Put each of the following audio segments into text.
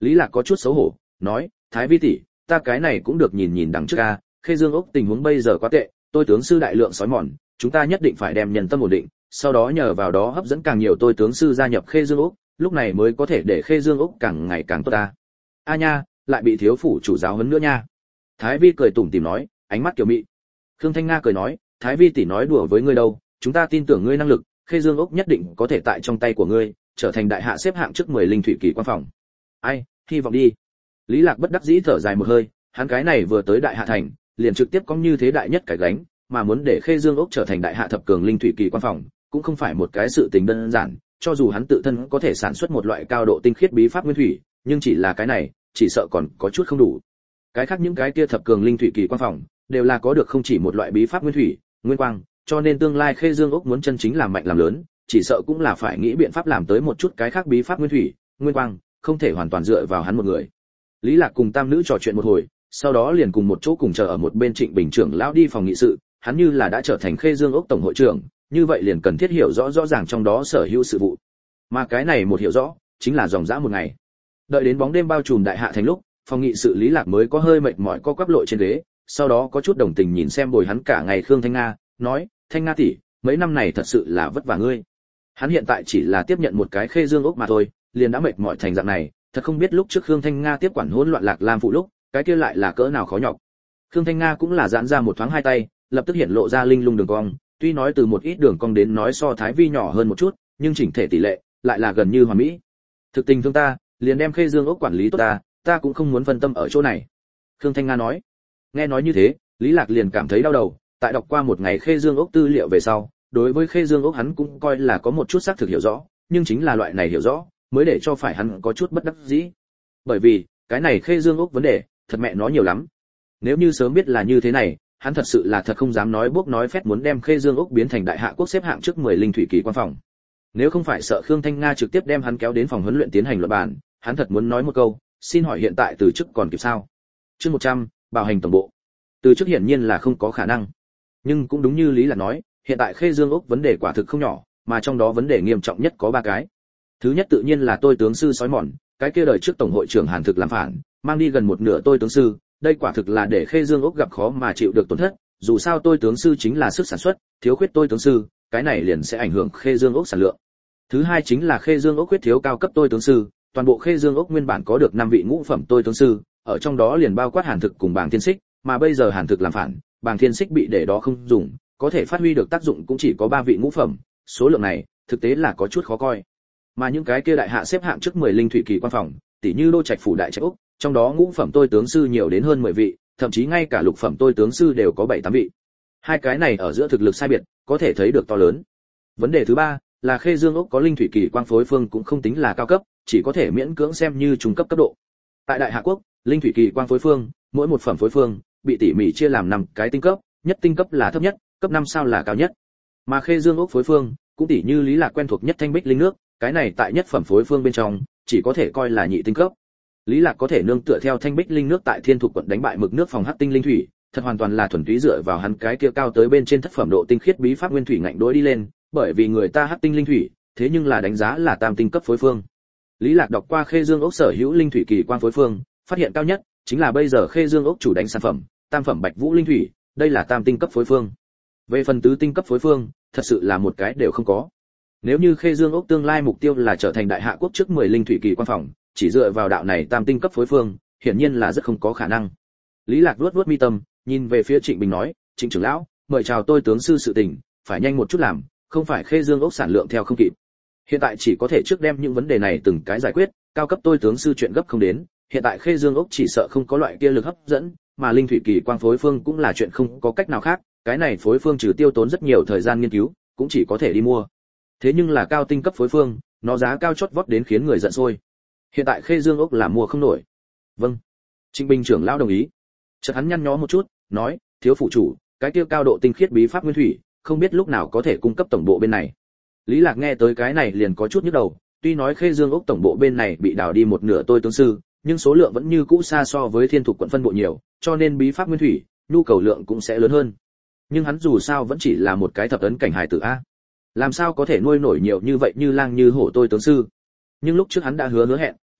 Lý Lạc có chút xấu hổ, nói, Thái Vi tỷ, ta cái này cũng được nhìn nhìn đằng trước a, Khê Dương ốc tình huống bây giờ quá tệ, tôi tướng sư đại lượng sói mòn, chúng ta nhất định phải đem nhân tâm ổn định, sau đó nhờ vào đó hấp dẫn càng nhiều tôi tướng sư gia nhập Khê Dương ốc, lúc này mới có thể để Khê Dương ốc càng ngày càng tốt ta. A nha, lại bị thiếu phủ chủ giáo huấn nữa nha. Thái Vi cười tủm tỉm nói, ánh mắt kiểu mị. Khương Thanh Nga cười nói, Thái Vi tỷ nói đùa với ngươi đâu, chúng ta tin tưởng ngươi năng lực, Khê Dương ốc nhất định có thể tại trong tay của ngươi, trở thành đại hạ xếp hạng trước 10 linh thủy kỳ quan phòng. Ai, hy vọng đi. Lý Lạc bất đắc dĩ thở dài một hơi, hắn cái này vừa tới đại hạ thành, liền trực tiếp có như thế đại nhất cái gánh, mà muốn để Khê Dương ốc trở thành đại hạ thập cường linh thủy kỳ quan phòng, cũng không phải một cái sự tình đơn giản, cho dù hắn tự thân có thể sản xuất một loại cao độ tinh khiết bí pháp nguyên thủy, nhưng chỉ là cái này, chỉ sợ còn có chút không đủ. Cái khác những cái kia thập cường linh thủy kỳ quan phòng, đều là có được không chỉ một loại bí pháp nguyên thủy, nguyên quang, cho nên tương lai Khê Dương ốc muốn chân chính làm mạnh làm lớn, chỉ sợ cũng là phải nghĩ biện pháp làm tới một chút cái khác bí pháp nguyên thủy, nguyên quang, không thể hoàn toàn dựa vào hắn một người. Lý Lạc cùng tam nữ trò chuyện một hồi, sau đó liền cùng một chỗ cùng chờ ở một bên Trịnh Bình trưởng lão đi phòng nghị sự, hắn như là đã trở thành Khê Dương ốc tổng hội trưởng, như vậy liền cần thiết hiểu rõ rõ ràng trong đó sở hữu sự vụ. Mà cái này một hiểu rõ, chính là dòng dã một ngày. Đợi đến bóng đêm bao trùm đại hạ thành lúc, phòng nghị sự Lý Lạc mới có hơi mệt mỏi co quắp lội trên ghế, sau đó có chút đồng tình nhìn xem bồi hắn cả ngày Khương Thanh Nga, nói, Thanh Nga tỷ, mấy năm này thật sự là vất vả ngươi. Hắn hiện tại chỉ là tiếp nhận một cái Khê Dương ốc mà thôi, liền đã mệt mỏi thành dạng này, thật không biết lúc trước Khương Thanh Nga tiếp quản hỗn loạn Lạc Lam phụ lúc, cái kia lại là cỡ nào khó nhọc. Khương Thanh Nga cũng là giãn ra một thoáng hai tay, lập tức hiện lộ ra linh lung đường cong, tuy nói từ một ít đường cong đến nói so Thái Vi nhỏ hơn một chút, nhưng chỉnh thể tỷ lệ lại là gần như hoàn mỹ. Thực tình thương ta, liền đem Khê Dương ốc quản lý tốt ta cũng không muốn phân tâm ở chỗ này. Khương Thanh Nga nói. Nghe nói như thế, Lý Lạc liền cảm thấy đau đầu, tại đọc qua một ngày Khê Dương ốc tư liệu về sau, đối với Khê Dương ốc hắn cũng coi là có một chút xác thực hiểu rõ, nhưng chính là loại này hiểu rõ, mới để cho phải hắn có chút bất đắc dĩ. Bởi vì, cái này Khê Dương ốc vấn đề, thật mẹ nó nhiều lắm. Nếu như sớm biết là như thế này, hắn thật sự là thật không dám nói bốc nói phét muốn đem Khê Dương ốc biến thành đại hạ quốc xếp hạng trước 10 linh thủy kỳ quan phòng. Nếu không phải sợ Khương Thanh Nga trực tiếp đem hắn kéo đến phòng huấn luyện tiến hành luận bàn, hắn thật muốn nói một câu, xin hỏi hiện tại từ chức còn kịp sao? Chương 100, bảo hành tổng bộ. Từ chức hiển nhiên là không có khả năng. Nhưng cũng đúng như Lý là nói, hiện tại Khê Dương ốc vấn đề quả thực không nhỏ, mà trong đó vấn đề nghiêm trọng nhất có 3 cái. Thứ nhất tự nhiên là tôi tướng sư sói mòn, cái kia đời trước tổng hội trưởng Hàn Thực làm phản, mang đi gần một nửa tôi tướng sư, đây quả thực là để Khê Dương ốc gặp khó mà chịu được tổn thất, dù sao tôi tướng sư chính là sức sản xuất, thiếu khuyết tôi tướng sư, cái này liền sẽ ảnh hưởng Khê Dương ốc sản lượng. Thứ hai chính là Khê Dương ốc khuyết thiếu cao cấp tôi tướng sư, toàn bộ Khê Dương ốc nguyên bản có được 5 vị ngũ phẩm tôi tướng sư, ở trong đó liền bao quát Hàn Thực cùng Bàng Thiên Xích, mà bây giờ Hàn Thực làm phản, Bàng Thiên Xích bị để đó không dùng, có thể phát huy được tác dụng cũng chỉ có 3 vị ngũ phẩm, số lượng này thực tế là có chút khó coi. Mà những cái kia đại hạ xếp hạng trước 10 linh thủy kỳ quan phòng, tỷ như Đô Trạch phủ đại trạch úc, trong đó ngũ phẩm tôi tướng sư nhiều đến hơn 10 vị, thậm chí ngay cả lục phẩm tôi tướng sư đều có 7-8 vị. Hai cái này ở giữa thực lực sai biệt, có thể thấy được to lớn. Vấn đề thứ ba là Khê Dương ốc có linh thủy kỳ quang phối phương cũng không tính là cao cấp, chỉ có thể miễn cưỡng xem như trung cấp cấp độ. Tại Đại Hạ quốc, linh thủy kỳ quang phối phương, mỗi một phẩm phối phương bị tỉ mỉ chia làm 5 cái tinh cấp, nhất tinh cấp là thấp nhất, cấp 5 sao là cao nhất. Mà Khê Dương ốc phối phương, cũng tỉ như Lý Lạc quen thuộc nhất thanh bích linh nước, cái này tại nhất phẩm phối phương bên trong, chỉ có thể coi là nhị tinh cấp. Lý Lạc có thể nương tựa theo thanh bích linh nước tại Thiên Thục quận đánh bại mực nước phòng hắc tinh linh thủy, thật hoàn toàn là thuần túy dựa vào hắn cái kia cao tới bên trên thất phẩm độ tinh khiết bí pháp nguyên thủy ngạnh đối đi lên, bởi vì người ta hắc tinh linh thủy, thế nhưng là đánh giá là tam tinh cấp phối phương. Lý Lạc đọc qua Khê Dương ốc sở hữu linh thủy kỳ quang phối phương, phát hiện cao nhất chính là bây giờ Khê Dương ốc chủ đánh sản phẩm, tam phẩm Bạch Vũ linh thủy, đây là tam tinh cấp phối phương. Về phần tứ tinh cấp phối phương, thật sự là một cái đều không có. Nếu như Khê Dương ốc tương lai mục tiêu là trở thành đại hạ quốc trước 10 linh thủy kỳ quan phòng, chỉ dựa vào đạo này tam tinh cấp phối phương, hiển nhiên là rất không có khả năng. Lý Lạc vuốt vuốt mi tâm, nhìn về phía Trịnh Bình nói, "Trịnh trưởng lão, mời chào tôi tướng sư sự tình, phải nhanh một chút làm, không phải Khê Dương ốc sản lượng theo không kịp. Hiện tại chỉ có thể trước đem những vấn đề này từng cái giải quyết, cao cấp tôi tướng sư chuyện gấp không đến, hiện tại Khê Dương ốc chỉ sợ không có loại kia lực hấp dẫn, mà linh thủy kỳ quang phối phương cũng là chuyện không có cách nào khác, cái này phối phương trừ tiêu tốn rất nhiều thời gian nghiên cứu, cũng chỉ có thể đi mua. Thế nhưng là cao tinh cấp phối phương, nó giá cao chót vót đến khiến người giận sôi. Hiện tại Khê Dương ốc là mua không nổi." "Vâng." Trịnh Bình trưởng lão đồng ý. Chợt hắn nhăn nhó một chút, nói, "Thiếu phụ chủ, cái kia cao độ tinh khiết bí pháp nguyên thủy, không biết lúc nào có thể cung cấp tổng bộ bên này." Lý Lạc nghe tới cái này liền có chút nhức đầu, tuy nói Khê Dương ốc tổng bộ bên này bị đào đi một nửa tôi tướng sư, nhưng số lượng vẫn như cũ xa so với Thiên Thục quận phân bộ nhiều, cho nên bí pháp nguyên thủy, nhu cầu lượng cũng sẽ lớn hơn. Nhưng hắn dù sao vẫn chỉ là một cái thập ấn cảnh hài tử a, làm sao có thể nuôi nổi nhiều như vậy như lang như hổ tôi tướng sư. Nhưng lúc trước hắn đã hứa hẹn,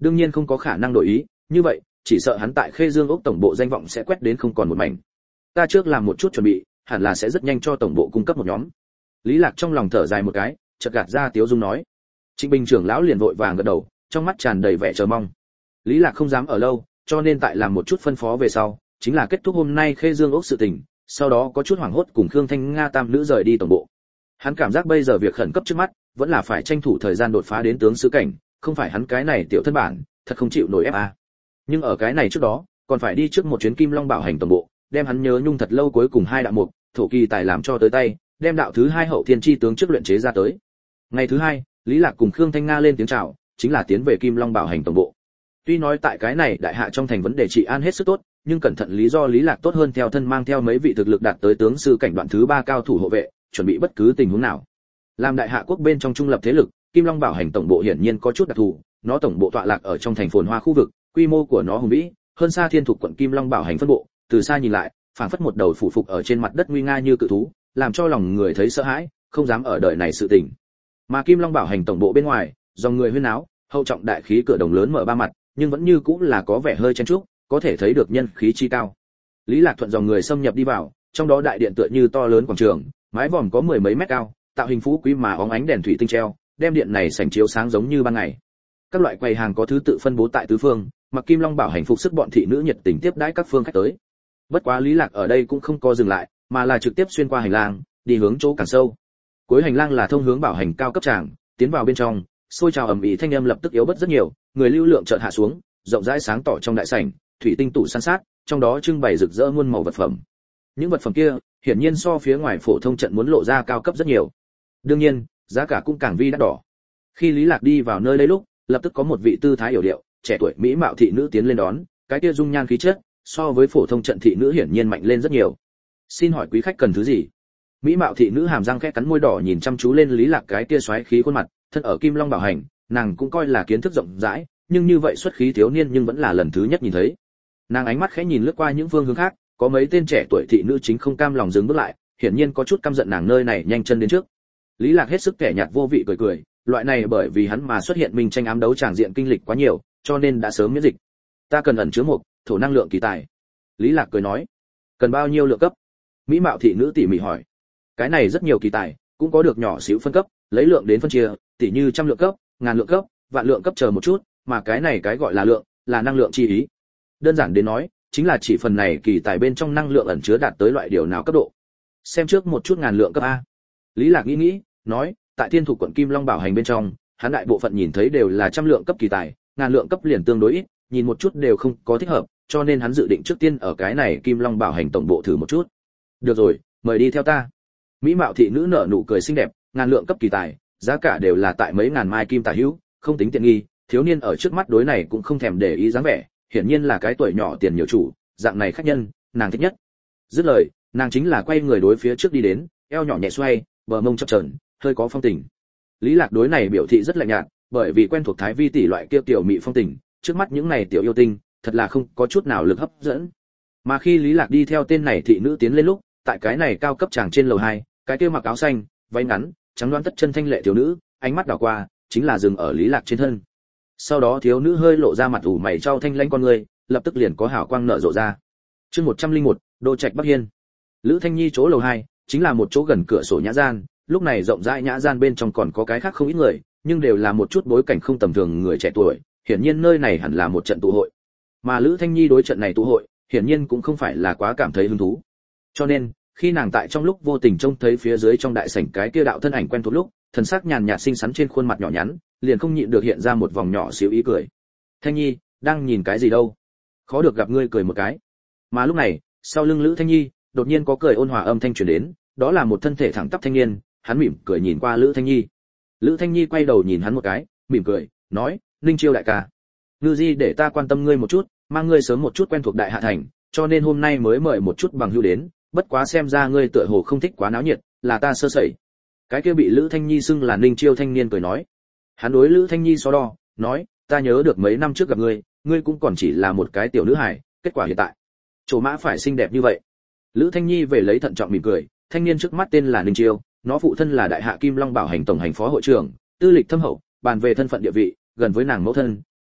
đương nhiên không có khả năng đổi ý, như vậy, chỉ sợ hắn tại Khê Dương ốc tổng bộ danh vọng sẽ quét đến không còn một mảnh. Ta trước làm một chút chuẩn bị, hẳn là sẽ rất nhanh cho tổng bộ cung cấp một nhóm. Lý Lạc trong lòng thở dài một cái, chợt gạt ra tiếu dung nói. Trịnh Bình trưởng lão liền vội vàng gật đầu, trong mắt tràn đầy vẻ chờ mong. Lý Lạc không dám ở lâu, cho nên tại làm một chút phân phó về sau, chính là kết thúc hôm nay Khê Dương ốc sự tình, sau đó có chút hoảng hốt cùng Khương Thanh Nga tam nữ rời đi tổng bộ. Hắn cảm giác bây giờ việc khẩn cấp trước mắt, vẫn là phải tranh thủ thời gian đột phá đến tướng sứ cảnh, không phải hắn cái này tiểu thân bản, thật không chịu nổi ép a. Nhưng ở cái này trước đó, còn phải đi trước một chuyến Kim Long Bảo Hành tổng bộ, đem hắn nhớ nhung thật lâu cuối cùng hai đạo mục, thổ kỳ tài làm cho tới tay, đem đạo thứ hai hậu thiên chi tướng trước luyện chế ra tới. Ngày thứ hai, Lý Lạc cùng Khương Thanh Nga lên tiếng chào, chính là tiến về Kim Long Bảo Hành tổng bộ. Tuy nói tại cái này đại hạ trong thành vấn đề trị an hết sức tốt, nhưng cẩn thận lý do Lý Lạc tốt hơn theo thân mang theo mấy vị thực lực đạt tới tướng sư cảnh đoạn thứ 3 cao thủ hộ vệ, chuẩn bị bất cứ tình huống nào. Làm đại hạ quốc bên trong trung lập thế lực, Kim Long Bảo Hành tổng bộ hiển nhiên có chút đặc thù, nó tổng bộ tọa lạc ở trong thành phồn hoa khu vực, quy mô của nó hùng vĩ, hơn xa Thiên Thục quận Kim Long Bảo Hành phân bộ, từ xa nhìn lại, phảng phất một đầu phủ phục ở trên mặt đất nguy nga như cự thú, làm cho lòng người thấy sợ hãi, không dám ở đời này sự tình. Mà Kim Long Bảo Hành tổng bộ bên ngoài, dòng người huyên náo, hậu trọng đại khí cửa đồng lớn mở ba mặt, nhưng vẫn như cũng là có vẻ hơi chen chúc, có thể thấy được nhân khí chi cao. Lý Lạc thuận dòng người xâm nhập đi vào, trong đó đại điện tựa như to lớn quảng trường, mái vòm có mười mấy mét cao, tạo hình phú quý mà óng ánh đèn thủy tinh treo, đem điện này sảnh chiếu sáng giống như ban ngày. Các loại quầy hàng có thứ tự phân bố tại tứ phương, mặc Kim Long Bảo Hành phục sức bọn thị nữ nhiệt tình tiếp đãi các phương khách tới. Bất quá Lý Lạc ở đây cũng không có dừng lại, mà là trực tiếp xuyên qua hành lang, đi hướng chỗ càng sâu. Cuối hành lang là thông hướng bảo hành cao cấp tràng, tiến vào bên trong, xôi trào ầm ĩ thanh âm lập tức yếu bớt rất nhiều, người lưu lượng chợt hạ xuống, rộng rãi sáng tỏ trong đại sảnh, thủy tinh tủ san sát, trong đó trưng bày rực rỡ muôn màu vật phẩm. Những vật phẩm kia, hiển nhiên so phía ngoài phổ thông trận muốn lộ ra cao cấp rất nhiều. Đương nhiên, giá cả cũng càng vi đắt đỏ. Khi Lý Lạc đi vào nơi đây lúc, lập tức có một vị tư thái yểu điệu, trẻ tuổi mỹ mạo thị nữ tiến lên đón, cái kia dung nhan khí chất, so với phổ thông trận thị nữ hiển nhiên mạnh lên rất nhiều. Xin hỏi quý khách cần thứ gì? Mỹ mạo thị nữ hàm răng khẽ cắn môi đỏ nhìn chăm chú lên Lý Lạc cái kia xoáy khí khuôn mặt, thân ở Kim Long Bảo Hành, nàng cũng coi là kiến thức rộng rãi, nhưng như vậy xuất khí thiếu niên nhưng vẫn là lần thứ nhất nhìn thấy. Nàng ánh mắt khẽ nhìn lướt qua những phương hướng khác, có mấy tên trẻ tuổi thị nữ chính không cam lòng dừng bước lại, hiển nhiên có chút căm giận nàng nơi này nhanh chân đến trước. Lý Lạc hết sức kẻ nhạt vô vị cười cười, loại này bởi vì hắn mà xuất hiện minh tranh ám đấu tràng diện kinh lịch quá nhiều, cho nên đã sớm miễn dịch. Ta cần ẩn chứa một thổ năng lượng kỳ tài. Lý Lạc cười nói. Cần bao nhiêu lượng cấp? Mỹ mạo thị nữ tỉ mỉ hỏi. Cái này rất nhiều kỳ tài, cũng có được nhỏ xíu phân cấp, lấy lượng đến phân chia, tỉ như trăm lượng cấp, ngàn lượng cấp, vạn lượng cấp chờ một chút, mà cái này cái gọi là lượng, là năng lượng chi ý. Đơn giản đến nói, chính là chỉ phần này kỳ tài bên trong năng lượng ẩn chứa đạt tới loại điều nào cấp độ. Xem trước một chút ngàn lượng cấp a. Lý Lạc nghĩ, nói, tại Thiên Thục quận Kim Long Bảo Hành bên trong, hắn đại bộ phận nhìn thấy đều là trăm lượng cấp kỳ tài, ngàn lượng cấp liền tương đối ít, nhìn một chút đều không có thích hợp, cho nên hắn dự định trước tiên ở cái này Kim Long Bảo Hành tổng bộ thử một chút. Được rồi, mời đi theo ta. Mỹ mạo thị nữ nở nụ cười xinh đẹp, ngàn lượng cấp kỳ tài, giá cả đều là tại mấy ngàn mai kim tả hữu, không tính tiện nghi, thiếu niên ở trước mắt đối này cũng không thèm để ý dáng vẻ, hiển nhiên là cái tuổi nhỏ tiền nhiều chủ, dạng này khách nhân, nàng thích nhất. Dứt lời, nàng chính là quay người đối phía trước đi đến, eo nhỏ nhẹ xoay, bờ mông chập chờn, hơi có phong tình. Lý Lạc đối này biểu thị rất lạnh nhạt, bởi vì quen thuộc thái vi tỷ loại kia tiểu mị phong tình, trước mắt những này tiểu yêu tinh, thật là không có chút nào lực hấp dẫn. Mà khi Lý Lạc đi theo tên này thị nữ tiến lên lúc, tại cái này cao cấp tràng trên lầu 2, cái kia mặc áo xanh, váy ngắn, trắng đoán tất chân thanh lệ thiếu nữ, ánh mắt đảo qua, chính là dừng ở Lý Lạc trên thân. Sau đó thiếu nữ hơi lộ ra mặt ủ mày trao thanh lãnh con người, lập tức liền có hào quang nở rộ ra. Chương 101, Đô Trạch Bắc Hiên. Lữ Thanh Nhi chỗ lầu 2, chính là một chỗ gần cửa sổ nhã gian, lúc này rộng rãi nhã gian bên trong còn có cái khác không ít người, nhưng đều là một chút bối cảnh không tầm thường người trẻ tuổi, hiển nhiên nơi này hẳn là một trận tụ hội. Mà Lữ Thanh Nhi đối trận này tụ hội, hiển nhiên cũng không phải là quá cảm thấy hứng thú. Cho nên, khi nàng tại trong lúc vô tình trông thấy phía dưới trong đại sảnh cái kia đạo thân ảnh quen thuộc lúc, thần sắc nhàn nhạt xinh xắn trên khuôn mặt nhỏ nhắn, liền không nhịn được hiện ra một vòng nhỏ xíu ý cười. Thanh Nhi, đang nhìn cái gì đâu? Khó được gặp ngươi cười một cái. Mà lúc này, sau lưng Lữ Thanh Nhi, đột nhiên có cười ôn hòa âm thanh truyền đến, đó là một thân thể thẳng tắp thanh niên, hắn mỉm cười nhìn qua Lữ Thanh Nhi. Lữ Thanh Nhi quay đầu nhìn hắn một cái, mỉm cười, nói, Ninh Chiêu đại ca, ngư di để ta quan tâm ngươi một chút, mang ngươi sớm một chút quen thuộc đại hạ thành, cho nên hôm nay mới mời một chút bằng hữu đến, bất quá xem ra ngươi tựa hồ không thích quá náo nhiệt, là ta sơ sẩy. Cái kia bị Lữ Thanh Nhi xưng là Ninh Chiêu thanh niên cười nói. Hắn đối Lữ Thanh Nhi so đo, nói, ta nhớ được mấy năm trước gặp ngươi, ngươi cũng còn chỉ là một cái tiểu nữ hài, kết quả hiện tại, chỗ mã phải xinh đẹp như vậy. Lữ Thanh Nhi về lấy thận trọng mỉm cười, thanh niên trước mắt tên là Ninh Chiêu, nó phụ thân là đại hạ Kim Long Bảo Hành tổng hành phó hội trưởng, tư lịch thâm hậu, bàn về thân phận địa vị, gần với nàng mẫu thân,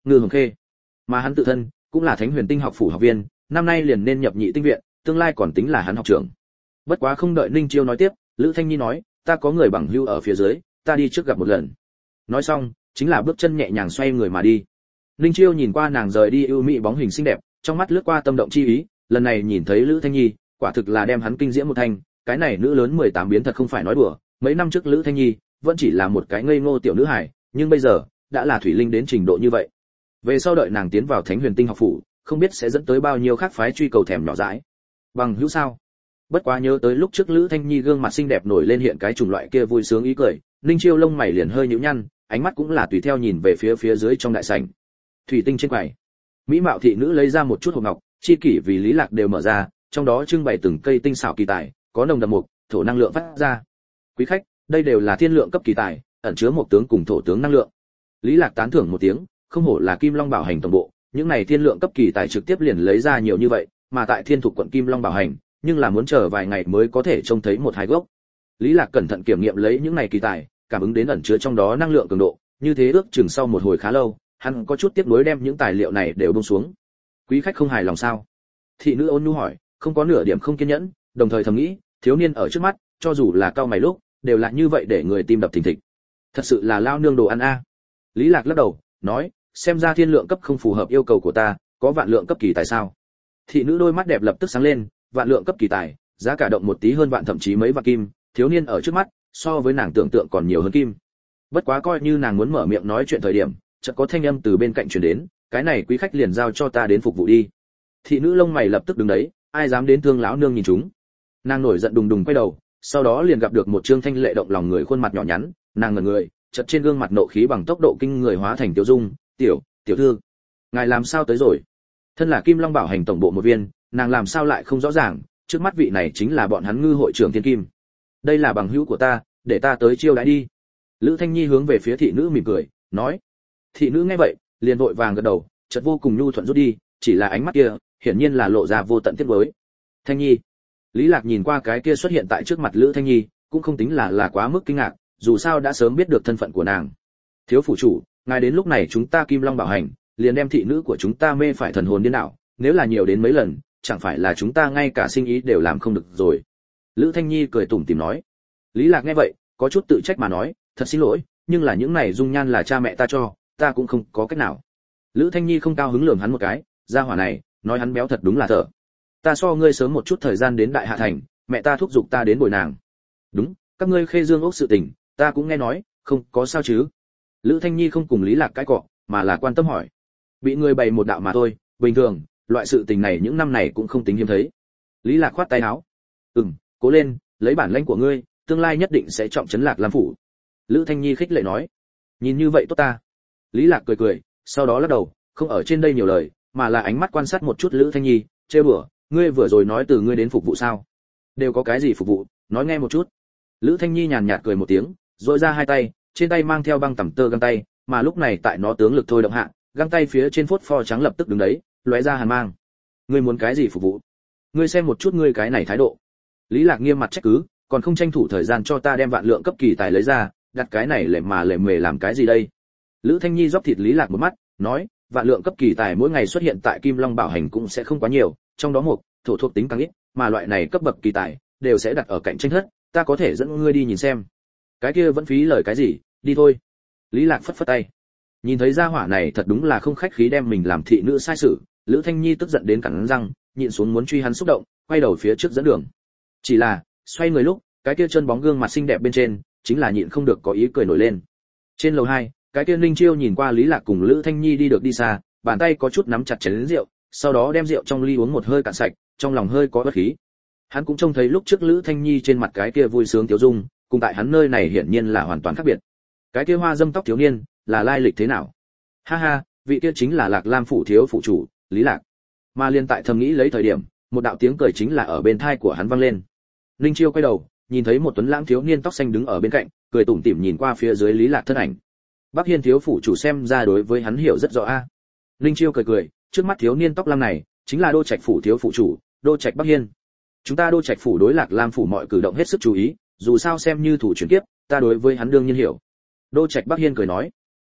Ngư Hồng Khê. Mà hắn tự thân cũng là Thánh Huyền Tinh học phủ học viên, năm nay liền nên nhập nhị tinh viện, tương lai còn tính là hắn học trưởng. Bất quá không đợi Ninh Chiêu nói tiếp, Lữ Thanh Nhi nói, ta có người bằng hữu ở phía dưới, ta đi trước gặp một lần. Nói xong, chính là bước chân nhẹ nhàng xoay người mà đi. Ninh Chiêu nhìn qua nàng rời đi ưu mỹ bóng hình xinh đẹp, trong mắt lướt qua tâm động chi ý, lần này nhìn thấy Lữ Thanh Nhi, quả thực là đem hắn kinh diễm một thanh, cái này nữ lớn 18 biến thật không phải nói đùa, mấy năm trước Lữ Thanh Nhi vẫn chỉ là một cái ngây ngô tiểu nữ hài, nhưng bây giờ đã là thủy linh đến trình độ như vậy. Về sau đợi nàng tiến vào Thánh Huyền Tinh học phủ, không biết sẽ dẫn tới bao nhiêu khác phái truy cầu thèm nhỏ dãi. Bằng hữu sao? Bất quá nhớ tới lúc trước Lữ Thanh Nhi gương mặt xinh đẹp nổi lên hiện cái chủng loại kia vui sướng ý cười, Ninh Chiêu lông mày liền hơi nhíu nhăn, ánh mắt cũng là tùy theo nhìn về phía dưới trong đại sảnh. Thủy tinh trên quầy, mỹ mạo thị nữ lấy ra một chút hộp ngọc, chi kỷ vì Lý Lạc đều mở ra, trong đó trưng bày từng cây tinh xảo kỳ tài, có nồng đậm mục, thổ năng lượng phát ra. Quý khách, đây đều là thiên lượng cấp kỳ tài, ẩn chứa một tướng cùng thổ tướng năng lượng. Lý Lạc tán thưởng một tiếng, không hổ là Kim Long Bảo Hành tổng bộ, những này thiên lượng cấp kỳ tài trực tiếp liền lấy ra nhiều như vậy, mà tại Thiên Thục quận Kim Long Bảo Hành, nhưng là muốn chờ vài ngày mới có thể trông thấy một hai gốc. Lý Lạc cẩn thận kiểm nghiệm lấy những này kỳ tài, cảm ứng đến ẩn chứa trong đó năng lượng cường độ, như thế ước chừng sau một hồi khá lâu, hắn có chút tiếc nuối đem những tài liệu này đều buông xuống. Quý khách không hài lòng sao? Thị nữ ôn nhu hỏi, không có nửa điểm không kiên nhẫn, đồng thời thầm nghĩ, thiếu niên ở trước mắt, cho dù là cao mày lúc, đều là như vậy để người tim đập thình thịch. Thật sự là lao nương đồ ăn a. Lý Lạc lắc đầu, nói, xem ra thiên lượng cấp không phù hợp yêu cầu của ta, có vạn lượng cấp kỳ tài sao? Thị nữ đôi mắt đẹp lập tức sáng lên, vạn lượng cấp kỳ tài, giá cả động một tí hơn vạn thậm chí mấy vạn kim, thiếu niên ở trước mắt, so với nàng tưởng tượng còn nhiều hơn kim. Bất quá coi như nàng muốn mở miệng nói chuyện thời điểm, chợt có thanh âm từ bên cạnh truyền đến, cái này quý khách liền giao cho ta đến phục vụ đi. Thị nữ lông mày lập tức đứng đấy, ai dám đến thương lão nương nhìn chúng. Nàng nổi giận đùng đùng quay đầu, sau đó liền gặp được một trương thanh lệ động lòng người khuôn mặt nhỏ nhắn, nàng ngẩn người, chợt trên gương mặt nộ khí bằng tốc độ kinh người hóa thành tiêu dung, tiểu thư, ngài làm sao tới rồi? Thân là Kim Long Bảo Hành tổng bộ một viên, nàng làm sao lại không rõ ràng, trước mắt vị này chính là bọn hắn Ngư hội trưởng Thiên Kim. Đây là bằng hữu của ta, để ta tới chiêu đãi đi. Lữ Thanh Nhi hướng về phía thị nữ mỉm cười, nói. Thị nữ nghe vậy, liền vội vàng gật đầu, chợt vô cùng nhu thuận rút đi, chỉ là ánh mắt kia, hiển nhiên là lộ ra vô tận tiếc nuối. Thanh Nhi. Lý Lạc nhìn qua cái kia xuất hiện tại trước mặt Lữ Thanh Nhi, cũng không tính là quá mức kinh ngạc, dù sao đã sớm biết được thân phận của nàng. Thiếu phủ chủ, ngài đến lúc này chúng ta Kim Long Bảo Hành, liền đem thị nữ của chúng ta mê phải thần hồn điên đảo, nếu là nhiều đến mấy lần, chẳng phải là chúng ta ngay cả sinh ý đều làm không được rồi. Lữ Thanh Nhi cười tủm tỉm nói. Lý Lạc nghe vậy, có chút tự trách mà nói, thật xin lỗi, nhưng là những này dung nhan là cha mẹ ta cho, ta cũng không có cách nào. Lữ Thanh Nhi không cao hứng lườm hắn một cái, gia hỏa này, nói hắn béo thật đúng là thở. Ta so ngươi sớm một chút thời gian đến Đại Hạ Thành, mẹ ta thúc giục ta đến bồi nàng. Đúng, các ngươi Khê Dương ốc sự tình, ta cũng nghe nói, không có sao chứ? Lữ Thanh Nhi không cùng Lý Lạc cãi cọ, mà là quan tâm hỏi. Bị người bày một đạo mà thôi, bình thường, loại sự tình này những năm này cũng không tính hiếm thấy. Lý Lạc khoát tay áo. Cố lên, lấy bản lĩnh của ngươi, tương lai nhất định sẽ trọng trấn Lạc Lam phủ. Lữ Thanh Nhi khích lệ nói. Nhìn như vậy tốt ta. Lý Lạc cười cười, sau đó lắc đầu, không ở trên đây nhiều lời, mà là ánh mắt quan sát một chút Lữ Thanh Nhi, trêu đùa, ngươi vừa rồi nói từ ngươi đến phục vụ sao? Đều có cái gì phục vụ, nói nghe một chút. Lữ Thanh Nhi nhàn nhạt cười một tiếng, rỗi ra hai tay, trên tay mang theo băng tẩm tơ găng tay, mà lúc này tại nó tướng lực thôi động hạ, găng tay phía trên phốt pho trắng lập tức đứng đấy, lóe ra hàn mang. Ngươi muốn cái gì phục vụ? Ngươi xem một chút ngươi cái này thái độ. Lý Lạc nghiêm mặt trách cứ, còn không tranh thủ thời gian cho ta đem vạn lượng cấp kỳ tài lấy ra, đặt cái này lệ mề làm cái gì đây? Lữ Thanh Nhi rót thịt Lý Lạc một mắt, nói, vạn lượng cấp kỳ tài mỗi ngày xuất hiện tại Kim Long Bảo Hành cũng sẽ không quá nhiều, trong đó một thổ thuộc tính càng ít, mà loại này cấp bậc kỳ tài đều sẽ đặt ở cạnh tranh thất, ta có thể dẫn ngươi đi nhìn xem. Cái kia vẫn phí lời cái gì, đi thôi. Lý Lạc phất phất tay. Nhìn thấy gia hỏa này thật đúng là không khách khí đem mình làm thị nữ sai sử, Lữ Thanh Nhi tức giận đến cắn răng, nhịn xuống muốn truy hắn xúc động, quay đầu phía trước dẫn đường. Chỉ là, xoay người lúc, cái kia chân bóng gương mặt xinh đẹp bên trên, chính là nhịn không được có ý cười nổi lên. Trên lầu 2, cái kia Ninh Chiêu nhìn qua Lý Lạc cùng Lữ Thanh Nhi đi được đi xa, bàn tay có chút nắm chặt chén rượu, sau đó đem rượu trong ly uống một hơi cạn sạch, trong lòng hơi có bất khí. Hắn cũng trông thấy lúc trước Lữ Thanh Nhi trên mặt cái kia vui sướng tiêu dung, cùng tại hắn nơi này hiển nhiên là hoàn toàn khác biệt. Cái kia hoa dâm tóc thiếu niên, là lai lịch thế nào? Ha ha, vị kia chính là Lạc Lam phủ thiếu phụ chủ, Lý Lạc. Mà liên tại thầm nghĩ lấy thời điểm, một đạo tiếng cười chính là ở bên tai của hắn vang lên. Linh Chiêu quay đầu, nhìn thấy một tuấn lãng thiếu niên tóc xanh đứng ở bên cạnh, cười tủm tỉm nhìn qua phía dưới Lý Lạc thân ảnh. Bắc Hiên thiếu phủ chủ xem ra đối với hắn hiểu rất rõ a. Linh Chiêu cười cười, trước mắt thiếu niên tóc lam này, chính là Đô Trạch phủ thiếu phụ chủ, Đô Trạch Bắc Hiên. Chúng ta Đô Trạch phủ đối Lạc Lam phủ mọi cử động hết sức chú ý, dù sao xem như thủ chuyển kiếp, ta đối với hắn đương nhiên hiểu. Đô Trạch Bắc Hiên cười nói.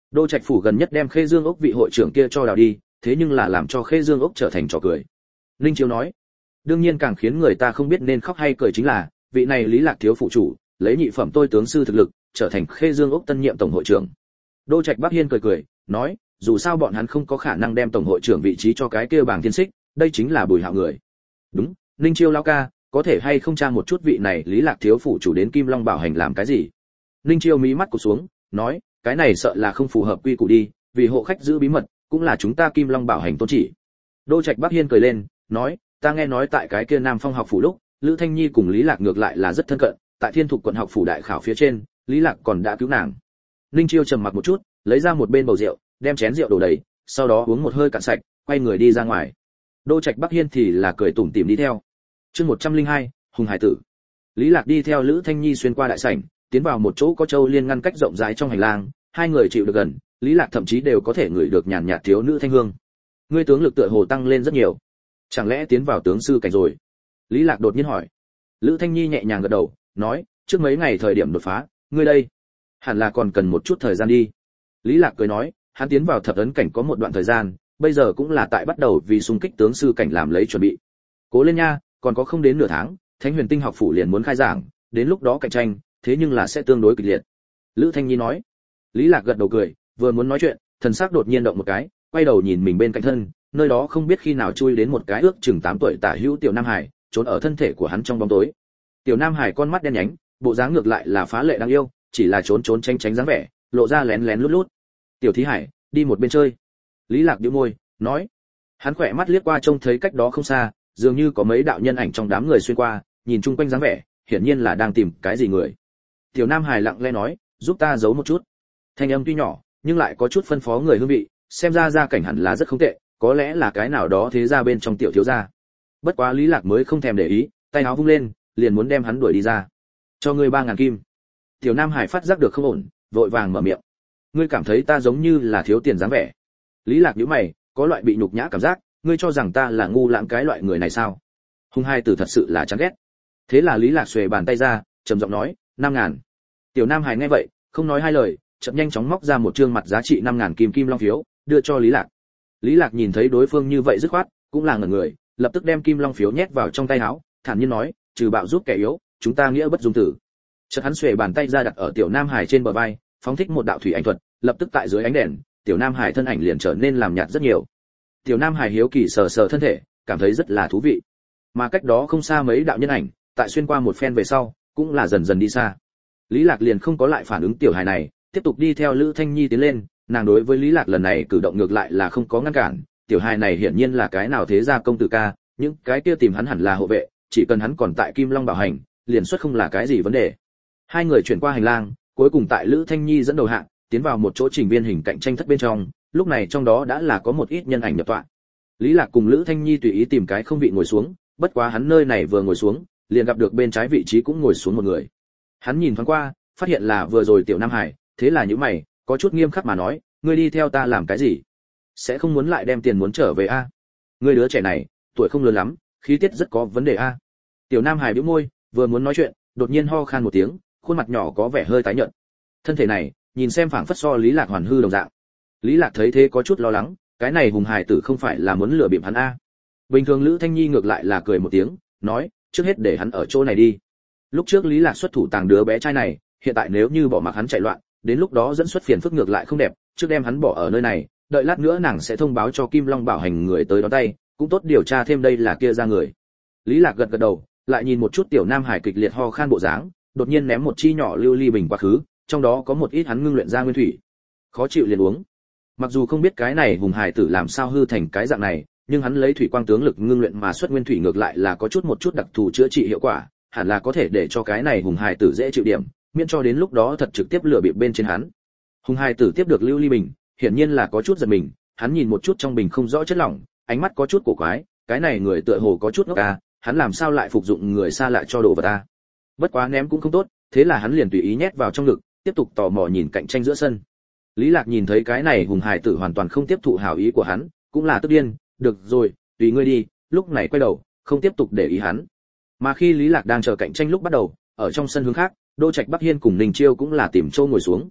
Đô Trạch phủ gần nhất đem Khê Dương ốc vị hội trưởng kia cho đào đi, thế nhưng là làm cho Khê Dương ốc trở thành trò cười. Ninh Chiêu nói, đương nhiên càng khiến người ta không biết nên khóc hay cười chính là, vị này Lý Lạc thiếu phụ chủ, lấy nhị phẩm tôi tướng sư thực lực, trở thành Khê Dương ốc tân nhiệm tổng hội trưởng. Đô Trạch Bắc Hiên cười cười, nói, dù sao bọn hắn không có khả năng đem tổng hội trưởng vị trí cho cái kia Bàng Thiên Xích, đây chính là Bùi Hạo người. Đúng, Ninh Chiêu lão ca, có thể hay không tra một chút vị này Lý Lạc thiếu phụ chủ đến Kim Long Bảo Hành làm cái gì? Ninh Chiêu mí mắt cụp xuống, nói, cái này sợ là không phù hợp quy củ đi, vì hộ khách giữ bí mật, cũng là chúng ta Kim Long Bảo Hành tôn chỉ. Đô Trạch Bắc Hiên cười lên, nói, ta nghe nói tại cái kia Nam Phong học phủ lúc, Lữ Thanh Nhi cùng Lý Lạc ngược lại là rất thân cận, tại Thiên Thục quận học phủ đại khảo phía trên, Lý Lạc còn đã cứu nàng. Ninh Chiêu trầm mặc một chút, lấy ra một bên bầu rượu, đem chén rượu đổ đầy, sau đó uống một hơi cạn sạch, quay người đi ra ngoài. Đô Trạch Bắc Hiên thì là cười tủm tỉm đi theo. Chương 102, Hùng Hải tử. Lý Lạc đi theo Lữ Thanh Nhi xuyên qua đại sảnh, tiến vào một chỗ có châu liên ngăn cách rộng rãi trong hành lang, hai người chịu được gần, Lý Lạc thậm chí đều có thể ngửi được nhàn nhạt thiếu nữ thanh hương. Ngươi tướng lực tựa hồ tăng lên rất nhiều, chẳng lẽ tiến vào tướng sư cảnh rồi? Lý Lạc đột nhiên hỏi. Lữ Thanh Nhi nhẹ nhàng gật đầu, nói, trước mấy ngày thời điểm đột phá, ngươi đây, hẳn là còn cần một chút thời gian đi. Lý Lạc cười nói, hắn tiến vào thập ấn cảnh có một đoạn thời gian, bây giờ cũng là tại bắt đầu vì xung kích tướng sư cảnh làm lấy chuẩn bị. Cố lên nha, còn có không đến nửa tháng, Thánh Huyền Tinh học phủ liền muốn khai giảng, đến lúc đó cạnh tranh, thế nhưng là sẽ tương đối kịch liệt. Lữ Thanh Nhi nói. Lý Lạc gật đầu cười, vừa muốn nói chuyện, thần sắc đột nhiên động một cái, quay đầu nhìn mình bên cạnh thân, nơi đó không biết khi nào chui đến một cái ước chừng 8 tuổi tả hữu tiểu Nam Hải, trốn ở thân thể của hắn trong bóng tối. Tiểu Nam Hải con mắt đen nhánh, bộ dáng ngược lại là phá lệ đáng yêu, chỉ là trốn trốn tránh tránh dáng vẻ, lộ ra lén lén lút lút. Tiểu Thí Hải, đi một bên chơi. Lý Lạc nhíu môi, nói. Hắn khỏe mắt liếc qua trông thấy cách đó không xa, dường như có mấy đạo nhân ảnh trong đám người xuyên qua, nhìn chung quanh dáng vẻ, hiển nhiên là đang tìm cái gì người. Tiểu Nam Hải lặng lẽ nói, giúp ta giấu một chút. Thanh âm tuy nhỏ, nhưng lại có chút phân phó người hương vị, xem ra gia cảnh hẳn là rất không tệ, có lẽ là cái nào đó thế gia bên trong tiểu thiếu gia. Bất quá Lý Lạc mới không thèm để ý, tay áo vung lên, liền muốn đem hắn đuổi đi ra. Cho ngươi 3000 kim. Tiểu Nam Hải phát giác được không ổn, vội vàng mở miệng. Ngươi cảm thấy ta giống như là thiếu tiền dáng vẻ? Lý Lạc nhíu mày, có loại bị nhục nhã cảm giác, ngươi cho rằng ta là ngu lãng cái loại người này sao? Hung hai tử thật sự là chán ghét. Thế là Lý Lạc xuề bàn tay ra, trầm giọng nói, 5000. Tiểu Nam Hải nghe vậy, không nói hai lời, chợt nhanh chóng móc ra một trương mặt giá trị 5000 kim kim long phiếu, đưa cho Lý Lạc. Lý Lạc nhìn thấy đối phương như vậy dứt khoát, cũng là ngẩn người, lập tức đem kim long phiếu nhét vào trong tay áo, thản nhiên nói, trừ bạo giúp kẻ yếu, chúng ta nghĩa bất dung tử. Chợt hắn xuề bàn tay ra đặt ở tiểu Nam Hải trên bờ vai, phóng thích một đạo thủy ảnh thuật, lập tức tại dưới ánh đèn, tiểu Nam Hải thân ảnh liền trở nên làm nhạt rất nhiều. Tiểu Nam Hải hiếu kỳ sờ sờ thân thể, cảm thấy rất là thú vị. Mà cách đó không xa mấy đạo nhân ảnh, tại xuyên qua một phen về sau, cũng là dần dần đi xa. Lý Lạc liền không có lại phản ứng tiểu hài này, tiếp tục đi theo Lữ Thanh Nhi tiến lên, nàng đối với Lý Lạc lần này cử động ngược lại là không có ngăn cản, tiểu hài này hiển nhiên là cái nào thế gia công tử ca, những cái kia tìm hắn hẳn là hộ vệ, chỉ cần hắn còn tại Kim Long Bảo Hành, liền xuất không là cái gì vấn đề. Hai người chuyển qua hành lang, cuối cùng tại Lữ Thanh Nhi dẫn đầu hạng, tiến vào một chỗ trình viên hình cạnh tranh thất bên trong, lúc này trong đó đã là có một ít nhân ảnh nhập tọa. Lý Lạc cùng Lữ Thanh Nhi tùy ý tìm cái không vị ngồi xuống, bất quá hắn nơi này vừa ngồi xuống, liền gặp được bên trái vị trí cũng ngồi xuống một người. Hắn nhìn thoáng qua, phát hiện là vừa rồi tiểu Nam Hải, thế là nhíu mày, có chút nghiêm khắc mà nói, ngươi đi theo ta làm cái gì? Sẽ không muốn lại đem tiền muốn trở về a? Ngươi đứa trẻ này, tuổi không lớn lắm, khí tiết rất có vấn đề a. Tiểu Nam Hải bĩu môi, vừa muốn nói chuyện, đột nhiên ho khan một tiếng, khuôn mặt nhỏ có vẻ hơi tái nhợt. Thân thể này, nhìn xem phảng phất so Lý Lạc hoàn hư đồng dạng. Lý Lạc thấy thế có chút lo lắng, cái này Hùng Hải tử không phải là muốn lừa bịp hắn a? Bình thường Lữ Thanh Nhi ngược lại là cười một tiếng, nói, trước hết để hắn ở chỗ này đi. Lúc trước Lý Lạc xuất thủ tàng đứa bé trai này, hiện tại nếu như bỏ mặc hắn chạy loạn, đến lúc đó dẫn xuất phiền phức ngược lại không đẹp, trước đem hắn bỏ ở nơi này, đợi lát nữa nàng sẽ thông báo cho Kim Long Bảo Hành người tới đón tay, cũng tốt điều tra thêm đây là kia ra người. Lý Lạc gật gật đầu, lại nhìn một chút tiểu Nam Hải kịch liệt ho khan bộ dáng, đột nhiên ném một chi nhỏ lưu ly bình quá khứ, trong đó có một ít hắn ngưng luyện ra nguyên thủy. Khó chịu liền uống. Mặc dù không biết cái này Hùng Hải tử làm sao hư thành cái dạng này, nhưng hắn lấy thủy quang tướng lực ngưng luyện mà xuất nguyên thủy ngược lại là có chút một chút đặc thù chữa trị hiệu quả, hẳn là có thể để cho cái này Hùng Hải tử dễ chịu điểm, miễn cho đến lúc đó thật trực tiếp lửa bịp bên trên hắn. Hùng Hải tử tiếp được lưu ly bình, hiển nhiên là có chút giật mình, hắn nhìn một chút trong bình không rõ chất lỏng, ánh mắt có chút cổ quái, cái này người tựa hồ có chút ngốc à, hắn làm sao lại phục dụng người xa lạ cho đồ vật ta? Bất quá ném cũng không tốt, thế là hắn liền tùy ý nhét vào trong ngực, tiếp tục tò mò nhìn cạnh tranh giữa sân. Lý Lạc nhìn thấy cái này Hùng Hải tử hoàn toàn không tiếp thụ hảo ý của hắn, cũng là tức điên, được rồi, tùy ngươi đi, lúc này quay đầu, không tiếp tục để ý hắn. Mà khi Lý Lạc đang chờ cạnh tranh lúc bắt đầu, ở trong sân hướng khác, Đô Trạch Bắc Hiên cùng Ninh Chiêu cũng là tìm chỗ ngồi xuống.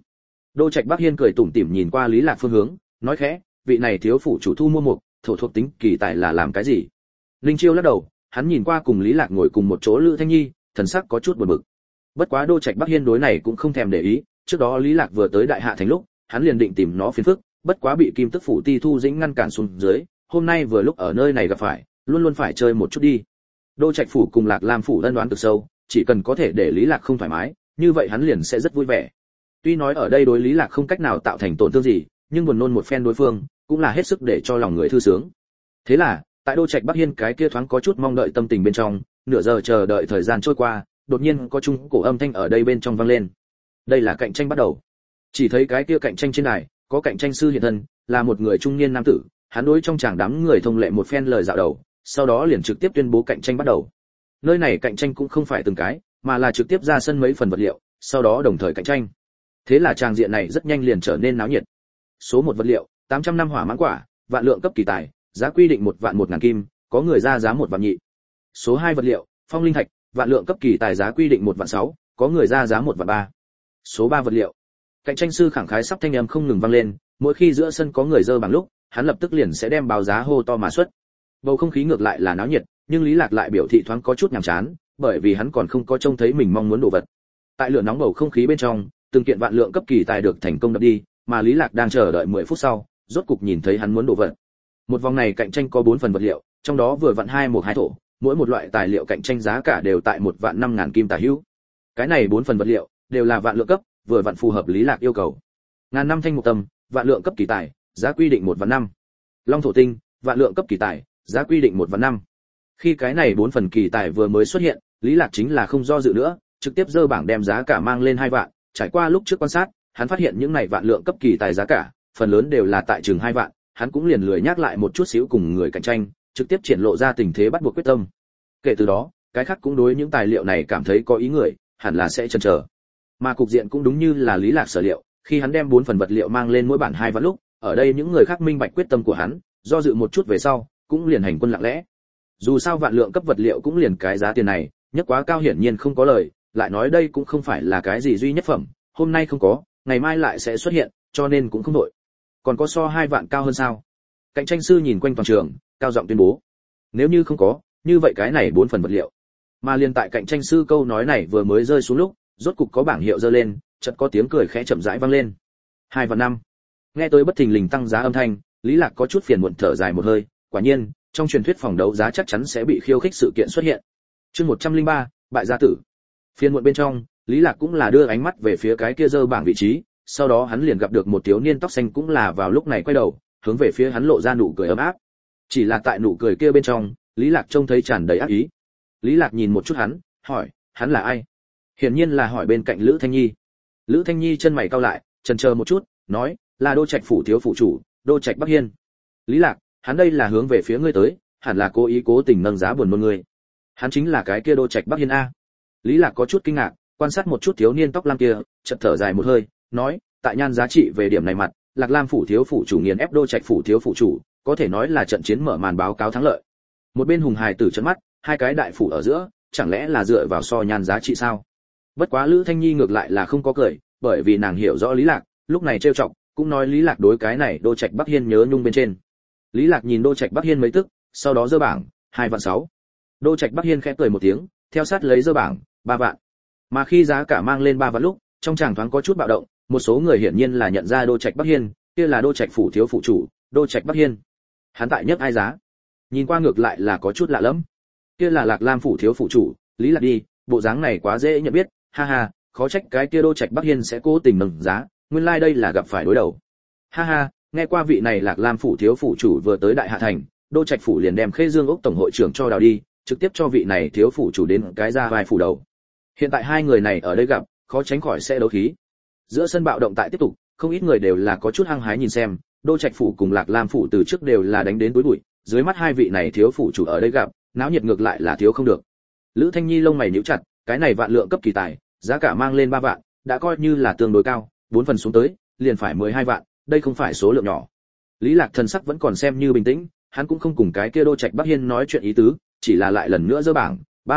Đô Trạch Bắc Hiên cười tủm tỉm nhìn qua Lý Lạc phương hướng, nói khẽ, vị này thiếu phủ chủ thu mua mục, thổ thuộc tính kỳ tài là làm cái gì? Linh Chiêu lắc đầu, hắn nhìn qua cùng Lý Lạc ngồi cùng một chỗ Lữ Thanh Nhi, thần sắc có chút buồn bực. Bất quá Đô Trạch Bắc Hiên đối này cũng không thèm để ý, trước đó Lý Lạc vừa tới Đại Hạ thành lúc, hắn liền định tìm nó phiền phức, bất quá bị Kim Tức phủ Ti Thu Dĩnh ngăn cản xuống dưới, hôm nay vừa lúc ở nơi này gặp phải, luôn luôn phải chơi một chút đi. Đô Trạch phủ cùng Lạc Lam phủ ân đoán cực sâu, chỉ cần có thể để Lý Lạc không thoải mái, như vậy hắn liền sẽ rất vui vẻ. Tuy nói ở đây đối Lý Lạc không cách nào tạo thành tổn thương gì, nhưng buồn nôn một phen đối phương, cũng là hết sức để cho lòng người thư sướng. Thế là, tại Đô Trạch Bắc Hiên cái kia thoáng có chút mong đợi tâm tình bên trong, nửa giờ chờ đợi thời gian trôi qua, đột nhiên có chung cổ âm thanh ở đây bên trong vang lên. Đây là cạnh tranh bắt đầu. Chỉ thấy cái kia cạnh tranh trên đài, có cạnh tranh sư hiện thân, là một người trung niên nam tử, hắn đối trong chàng đám người thông lệ một phen lời dạo đầu, sau đó liền trực tiếp tuyên bố cạnh tranh bắt đầu. Nơi này cạnh tranh cũng không phải từng cái, mà là trực tiếp ra sân mấy phần vật liệu, sau đó đồng thời cạnh tranh. Thế là tràng diện này rất nhanh liền trở nên náo nhiệt. Số 1 vật liệu, 800 năm hỏa mãn quả, vạn lượng cấp kỳ tài, giá quy định 1.000 kim, có người ra giá 1 vạn nhị. Số 2 vật liệu, phong linh thạch, vạn lượng cấp kỳ tài giá quy định 1.600.000, có người ra giá 1.300.000. Số 3 vật liệu. Cạnh tranh sư khẳng khái sắp thanh âm không ngừng vang lên, mỗi khi giữa sân có người dơ bảng lúc, hắn lập tức liền sẽ đem báo giá hô to mà xuất. Bầu không khí ngược lại là náo nhiệt, nhưng Lý Lạc lại biểu thị thoáng có chút nhàm chán, bởi vì hắn còn không có trông thấy mình mong muốn đồ vật. Tại lửa nóng bầu không khí bên trong, từng kiện vạn lượng cấp kỳ tài được thành công đập đi, mà Lý Lạc đang chờ đợi 10 phút sau, rốt cục nhìn thấy hắn muốn đồ vật. Một vòng này cạnh tranh có 4 phần vật liệu, trong đó vừa vặn 2 thổ, mỗi một loại tài liệu cạnh tranh giá cả đều tại 1.500.000 kim tả hữu. Cái này 4 phần vật liệu đều là vạn lượng cấp, vừa vặn phù hợp Lý Lạc yêu cầu. Ngàn năm thanh mục tâm, vạn lượng cấp kỳ tài, giá quy định 1.500.000. Long thổ tinh, vạn lượng cấp kỳ tài, giá quy định 1.500.000. Khi cái này 4 phần kỳ tài vừa mới xuất hiện, Lý Lạc chính là không do dự nữa, trực tiếp dơ bảng đem giá cả mang lên 2 vạn, trải qua lúc trước quan sát, hắn phát hiện những này vạn lượng cấp kỳ tài giá cả, phần lớn đều là tại chừng 2 vạn, hắn cũng liền lười nhắc lại một chút xíu cùng người cạnh tranh, trực tiếp triển lộ ra tình thế bắt buộc quyết tâm. Kể từ đó, cái khác cũng đối những tài liệu này cảm thấy có ý người, hẳn là sẽ chần chờ. Mà cục diện cũng đúng như là Lý Lạc sở liệu, khi hắn đem 4 phần vật liệu mang lên mỗi bản 2 vạn lúc, ở đây những người khác minh bạch quyết tâm của hắn, do dự một chút về sau, cũng liền hành quân lặng lẽ. Dù sao vạn lượng cấp vật liệu cũng liền cái giá tiền này, nhất quá cao hiển nhiên không có lời, lại nói đây cũng không phải là cái gì duy nhất phẩm, hôm nay không có, ngày mai lại sẽ xuất hiện, cho nên cũng không đổi. Còn có so 2 vạn cao hơn sao? Cạnh tranh sư nhìn quanh toàn trường, cao giọng tuyên bố. Nếu như không có, như vậy cái này 4 phần vật liệu. Mà liên tại cạnh tranh sư câu nói này vừa mới rơi xuống lúc, rốt cục có bảng hiệu giơ lên, chợt có tiếng cười khẽ chậm rãi vang lên. 2 và 5. Nghe tới bất thình lình tăng giá âm thanh, Lý Lạc có chút phiền muộn thở dài một hơi, quả nhiên, trong truyền thuyết phòng đấu giá chắc chắn sẽ bị khiêu khích sự kiện xuất hiện. Chương 103, bại gia tử. Phiền muộn bên trong, Lý Lạc cũng là đưa ánh mắt về phía cái kia giơ bảng vị trí, sau đó hắn liền gặp được một thiếu niên tóc xanh cũng là vào lúc này quay đầu, hướng về phía hắn lộ ra nụ cười ấm áp. Chỉ là tại nụ cười kia bên trong, Lý Lạc trông thấy tràn đầy ác ý. Lý Lạc nhìn một chút hắn, hỏi, hắn là ai? Hiển nhiên là hỏi bên cạnh Lữ Thanh Nhi. Lữ Thanh Nhi chân mày cau lại, chần chờ một chút, nói, là Đô Trạch phủ thiếu phủ chủ, Đô Trạch Bắc Hiên. Lý Lạc, hắn đây là hướng về phía ngươi tới, hẳn là cố ý cố tình nâng giá buồn nôn ngươi. Hắn chính là cái kia Đô Trạch Bắc Hiên a. Lý Lạc có chút kinh ngạc, quan sát một chút thiếu niên tóc lam kia, chợt thở dài một hơi, nói, tại nhan giá trị về điểm này mặt, Lạc Lam phủ thiếu phủ chủ nghiền ép Đô Trạch phủ thiếu phủ chủ, có thể nói là trận chiến mở màn báo cáo thắng lợi. Một bên Hùng Hải tử trợn mắt, hai cái đại phủ ở giữa, chẳng lẽ là dựa vào so nhan giá trị sao? Bất quá Lữ Thanh Nhi ngược lại là không có cười, bởi vì nàng hiểu rõ Lý Lạc, lúc này trêu chọc, cũng nói Lý Lạc đối cái này Đô Trạch Bắc Hiên nhớ nhung bên trên. Lý Lạc nhìn Đô Trạch Bắc Hiên mấy tức, sau đó giơ bảng, 2 vạn 6. Đô Trạch Bắc Hiên khẽ cười một tiếng, theo sát lấy giơ bảng, 3 vạn. Mà khi giá cả mang lên 3 vạn lúc, trong tràng thoáng có chút bạo động, một số người hiển nhiên là nhận ra Đô Trạch Bắc Hiên, kia là Đô Trạch phủ thiếu phủ chủ, Đô Trạch Bắc Hiên. Hắn tại nhất ai giá? Nhìn qua ngược lại là có chút lạ lẫm. Kia là Lạc Lam phủ thiếu phủ chủ, Lý Lạc đi, bộ dáng này quá dễ nhận biết, ha ha, khó trách cái kia Đô Trạch Bắc Hiên sẽ cố tình nâng giá, nguyên lai đây là gặp phải đối đầu. Ha ha, nghe qua vị này Lạc Lam phủ thiếu phủ chủ vừa tới Đại Hạ thành, Đô Trạch phủ liền đem Khê Dương Ốc tổng hội trưởng cho đào đi, trực tiếp cho vị này thiếu phủ chủ đến cái ra vai phủ đầu. Hiện tại hai người này ở đây gặp, khó tránh khỏi sẽ đấu khí. Giữa sân bạo động tại tiếp tục, không ít người đều là có chút hăng hái nhìn xem, Đô Trạch phủ cùng Lạc Lam phủ từ trước đều là đánh đến túi bụi, dưới mắt hai vị này thiếu phủ chủ ở đây gặp, náo nhiệt ngược lại là thiếu không được. Lữ Thanh Nhi lông mày nhíu chặt, cái này vạn lượng cấp kỳ tài, giá cả mang lên 3 vạn, đã coi như là tương đối cao, 4 phần xuống tới, liền phải 12 vạn, đây không phải số lượng nhỏ. Lý Lạc thần sắc vẫn còn xem như bình tĩnh, hắn cũng không cùng cái kia Đô Trạch Bắc Hiên nói chuyện ý tứ, chỉ là lại lần nữa giơ bảng,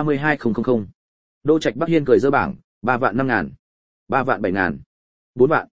32000. Đô Trạch Bắc Hiên cười giơ bảng, 3 vạn 5 ngàn, 3 vạn 7 ngàn, 4 vạn.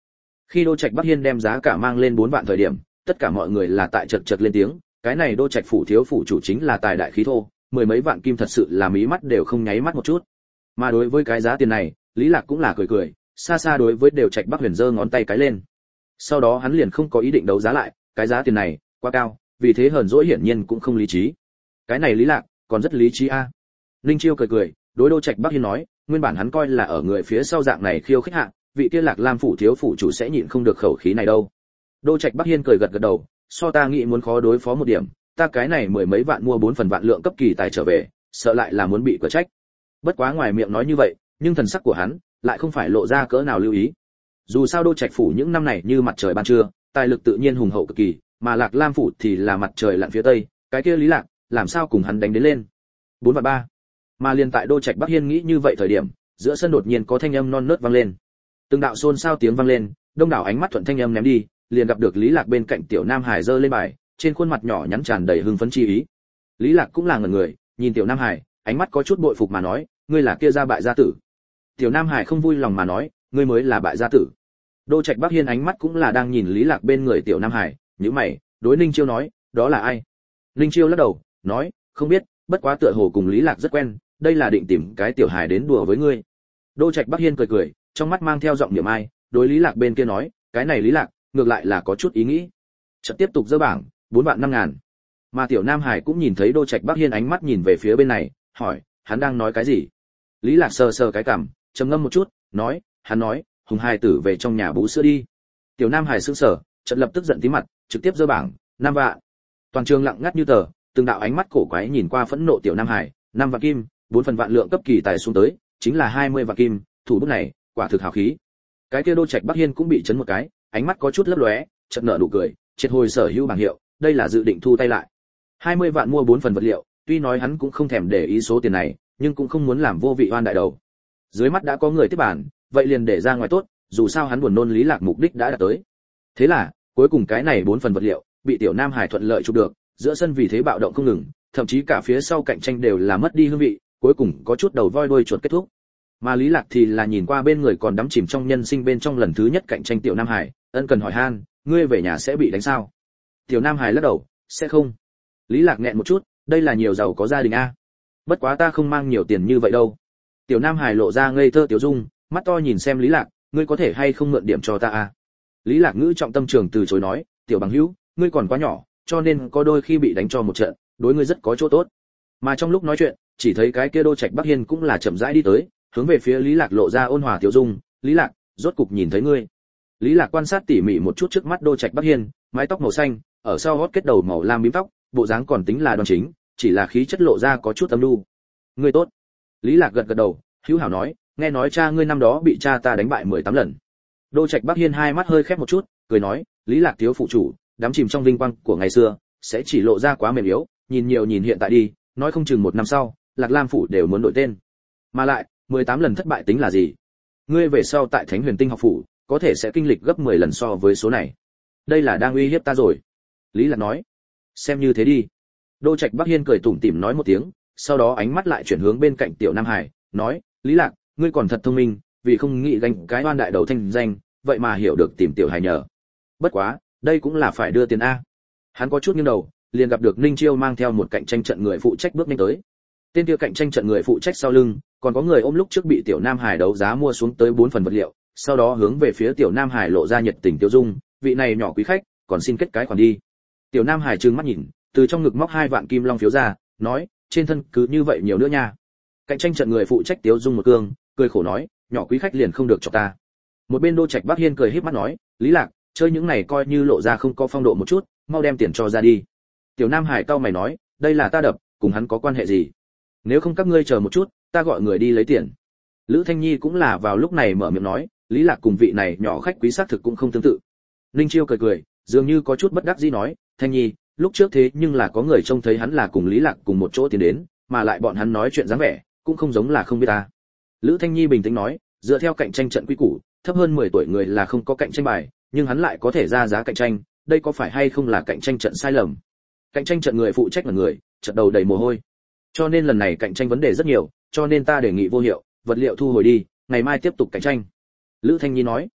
Khi Đô Trạch Bắc Hiên đem giá cả mang lên 4 vạn thời điểm, tất cả mọi người là tại chật chật lên tiếng, cái này Đô Trạch phủ thiếu phủ chủ chính là tài đại khí thô, mười mấy vạn kim thật sự là mí mắt đều không nháy mắt một chút. Mà đối với cái giá tiền này, Lý Lạc cũng là cười cười, xa xa đối với Đều Trạch Bắc Huyền giơ ngón tay cái lên. Sau đó hắn liền không có ý định đấu giá lại, cái giá tiền này quá cao, vì thế hờn dỗi hiển nhiên cũng không lý trí. Cái này Lý Lạc còn rất lý trí a. Ninh Chiêu cười cười, đối Đô Trạch Bắc Hiên nói, nguyên bản hắn coi là ở người phía sau dạng này khiêu khích hạ, vị kia Lạc Lam phủ thiếu phủ chủ sẽ nhịn không được khẩu khí này đâu. Đô Trạch Bắc Hiên cười gật gật đầu, so ta nghĩ muốn khó đối phó một điểm, ta cái này mười mấy vạn mua 4 phần vạn lượng cấp kỳ tài trở về, sợ lại là muốn bị quả trách. Bất quá ngoài miệng nói như vậy, nhưng thần sắc của hắn lại không phải lộ ra cỡ nào lưu ý. Dù sao Đô Trạch phủ những năm này như mặt trời ban trưa, tài lực tự nhiên hùng hậu cực kỳ, mà Lạc Lam phủ thì là mặt trời lặn phía tây, cái kia Lý Lạc, làm sao cùng hắn đánh đến lên. 4 và 3. Mà liền tại Đô Trạch Bắc Hiên nghĩ như vậy thời điểm, giữa sân đột nhiên có thanh âm non nớt vang lên. Từng đạo xôn xao tiếng vang lên, đông đảo ánh mắt thuận thanh âm ném đi, liền gặp được Lý Lạc bên cạnh Tiểu Nam Hải giơ lên bài, trên khuôn mặt nhỏ nhắn tràn đầy hưng phấn chi ý. Lý Lạc cũng là ngẩn người, nhìn Tiểu Nam Hải, ánh mắt có chút bội phục mà nói, ngươi là kia gia bại gia tử. Tiểu Nam Hải không vui lòng mà nói, ngươi mới là bại gia tử. Đô Trạch Bắc Hiên ánh mắt cũng là đang nhìn Lý Lạc bên người Tiểu Nam Hải, nhíu mày, đối Ninh Chiêu nói, đó là ai? Ninh Chiêu lắc đầu, nói, không biết, bất quá tựa hồ cùng Lý Lạc rất quen, đây là định tìm cái tiểu hài đến đùa với ngươi. Đô Trạch Bắc Hiên cười cười, trong mắt mang theo giọng niệm ai, đối Lý Lạc bên kia nói, cái này Lý Lạc, ngược lại là có chút ý nghĩ. Chợt tiếp tục dơ bảng, 4 vạn 5 ngàn. Mà Tiểu Nam Hải cũng nhìn thấy Đô Trạch Bắc Hiên ánh mắt nhìn về phía bên này, hỏi, hắn đang nói cái gì? Lý Lạc sờ sờ cái cằm, trầm ngâm một chút, nói, hắn nói, Hùng Hải tử về trong nhà bú sữa đi. Tiểu Nam Hải sững sờ, chợt lập tức giận tí mặt, trực tiếp dơ bảng, 5 vạn. Toàn trường lặng ngắt như tờ, từng đạo ánh mắt cổ quái nhìn qua phẫn nộ Tiểu Nam Hải, 5 vạn kim, 4 phần vạn lượng cấp kỳ tài xuống tới, chính là 20 vạn kim, thủ bút này, quả thực hào khí. Cái kia Đô Trạch Bắc Hiên cũng bị chấn một cái, ánh mắt có chút lấp lóe, chợt nở nụ cười, triệt hồi sở hữu bảng hiệu, đây là dự định thu tay lại. 20 vạn mua 4 phần vật liệu, tuy nói hắn cũng không thèm để ý số tiền này, nhưng cũng không muốn làm vô vị oan đại đầu. Dưới mắt đã có người tiếp bản, vậy liền để ra ngoài tốt, dù sao hắn buồn nôn Lý Lạc mục đích đã đạt tới. Thế là, cuối cùng cái này 4 phần vật liệu bị Tiểu Nam Hải thuận lợi chụp được, giữa sân vì thế bạo động không ngừng, thậm chí cả phía sau cạnh tranh đều là mất đi hương vị, cuối cùng có chút đầu voi đuôi chuột kết thúc. Mà Lý Lạc thì là nhìn qua bên người còn đắm chìm trong nhân sinh bên trong lần thứ nhất cạnh tranh Tiểu Nam Hải, ân cần hỏi han, ngươi về nhà sẽ bị đánh sao? Tiểu Nam Hải lắc đầu, sẽ không. Lý Lạc nghẹn một chút, đây là nhiều giàu có gia đình a. Bất quá ta không mang nhiều tiền như vậy đâu. Tiểu Nam Hải lộ ra ngây thơ tiểu dung, mắt to nhìn xem Lý Lạc, ngươi có thể hay không mượn điểm cho ta a? Lý Lạc ngữ trọng tâm trường từ chối nói, tiểu bằng hữu, ngươi còn quá nhỏ, cho nên có đôi khi bị đánh cho một trận, đối ngươi rất có chỗ tốt. Mà trong lúc nói chuyện, chỉ thấy cái kia Đô Trạch Bắc Hiên cũng là chậm rãi đi tới, hướng về phía Lý Lạc lộ ra ôn hòa tiểu dung, Lý Lạc, rốt cục nhìn thấy ngươi. Lý Lạc quan sát tỉ mỉ một chút trước mắt Đô Trạch Bắc Hiên, mái tóc màu xanh, ở sau gót kết đầu màu lam bím tóc, bộ dáng còn tính là đoan chính, chỉ là khí chất lộ ra có chút âm nhu. Ngươi tốt. Lý Lạc gật gật đầu, hữu hảo nói, nghe nói cha ngươi năm đó bị cha ta đánh bại 18 lần. Đô Trạch Bắc Hiên hai mắt hơi khép một chút, cười nói, Lý Lạc thiếu phụ chủ, đắm chìm trong vinh quang của ngày xưa, sẽ chỉ lộ ra quá mềm yếu, nhìn nhiều nhìn hiện tại đi, nói không chừng 1 năm sau, Lạc Lam phủ đều muốn đổi tên. Mà lại, 18 lần thất bại tính là gì? Ngươi về sau tại Thánh Huyền Tinh học phủ, có thể sẽ kinh lịch gấp 10 lần so với số này. Đây là đang uy hiếp ta rồi. Lý Lạc nói. Xem như thế đi. Đô Trạch Bắc Hiên cười tủm tỉm nói một tiếng, sau đó ánh mắt lại chuyển hướng bên cạnh Tiểu Nam Hải, nói, Lý Lạc, ngươi còn thật thông minh, vì không nghĩ gánh cái oan đại đầu thanh danh, vậy mà hiểu được tìm Tiểu Hải nhờ. Bất quá, đây cũng là phải đưa tiền a. Hắn có chút nghiêng đầu, liền gặp được Ninh Chiêu mang theo một cạnh tranh trận người phụ trách bước nhanh tới. Tên kia cạnh tranh trận người phụ trách sau lưng, còn có người ôm lúc trước bị Tiểu Nam Hải đấu giá mua xuống tới 4 phần vật liệu, sau đó hướng về phía Tiểu Nam Hải lộ ra nhiệt tình tiêu dung, vị này nhỏ quý khách, còn xin kết cái khoản đi. Tiểu Nam Hải trừng mắt nhìn, từ trong ngực móc 2 vạn kim long phiếu ra, nói, trên thân cứ như vậy nhiều nữa nha. Cạnh tranh trận người phụ trách tiêu dung một cương, cười khổ nói, nhỏ quý khách liền không được cho ta. Một bên Đô Trạch Bắc Hiên cười híp mắt nói, Lý Lạc, chơi những này coi như lộ ra không có phong độ một chút, mau đem tiền cho ra đi. Tiểu Nam Hải cau mày nói, đây là ta đập, cùng hắn có quan hệ gì? Nếu không các ngươi chờ một chút, ta gọi người đi lấy tiền. Lữ Thanh Nhi cũng là vào lúc này mở miệng nói, Lý Lạc cùng vị này nhỏ khách quý xác thực cũng không tương tự. Ninh Chiêu cười cười, dường như có chút bất đắc dĩ nói, Thanh Nhi, lúc trước thế nhưng là có người trông thấy hắn là cùng Lý Lạc cùng một chỗ tiến đến, mà lại bọn hắn nói chuyện dáng vẻ, cũng không giống là không biết ta. Lữ Thanh Nhi bình tĩnh nói, dựa theo cạnh tranh trận quy củ, thấp hơn 10 tuổi người là không có cạnh tranh bài, nhưng hắn lại có thể ra giá cạnh tranh, đây có phải hay không là cạnh tranh trận sai lầm? Cạnh tranh trận người phụ trách là người, trận đầu đầy mồ hôi. Cho nên lần này cạnh tranh vấn đề rất nhiều, cho nên ta đề nghị vô hiệu, vật liệu thu hồi đi, ngày mai tiếp tục cạnh tranh. Lữ Thanh Nhi nói.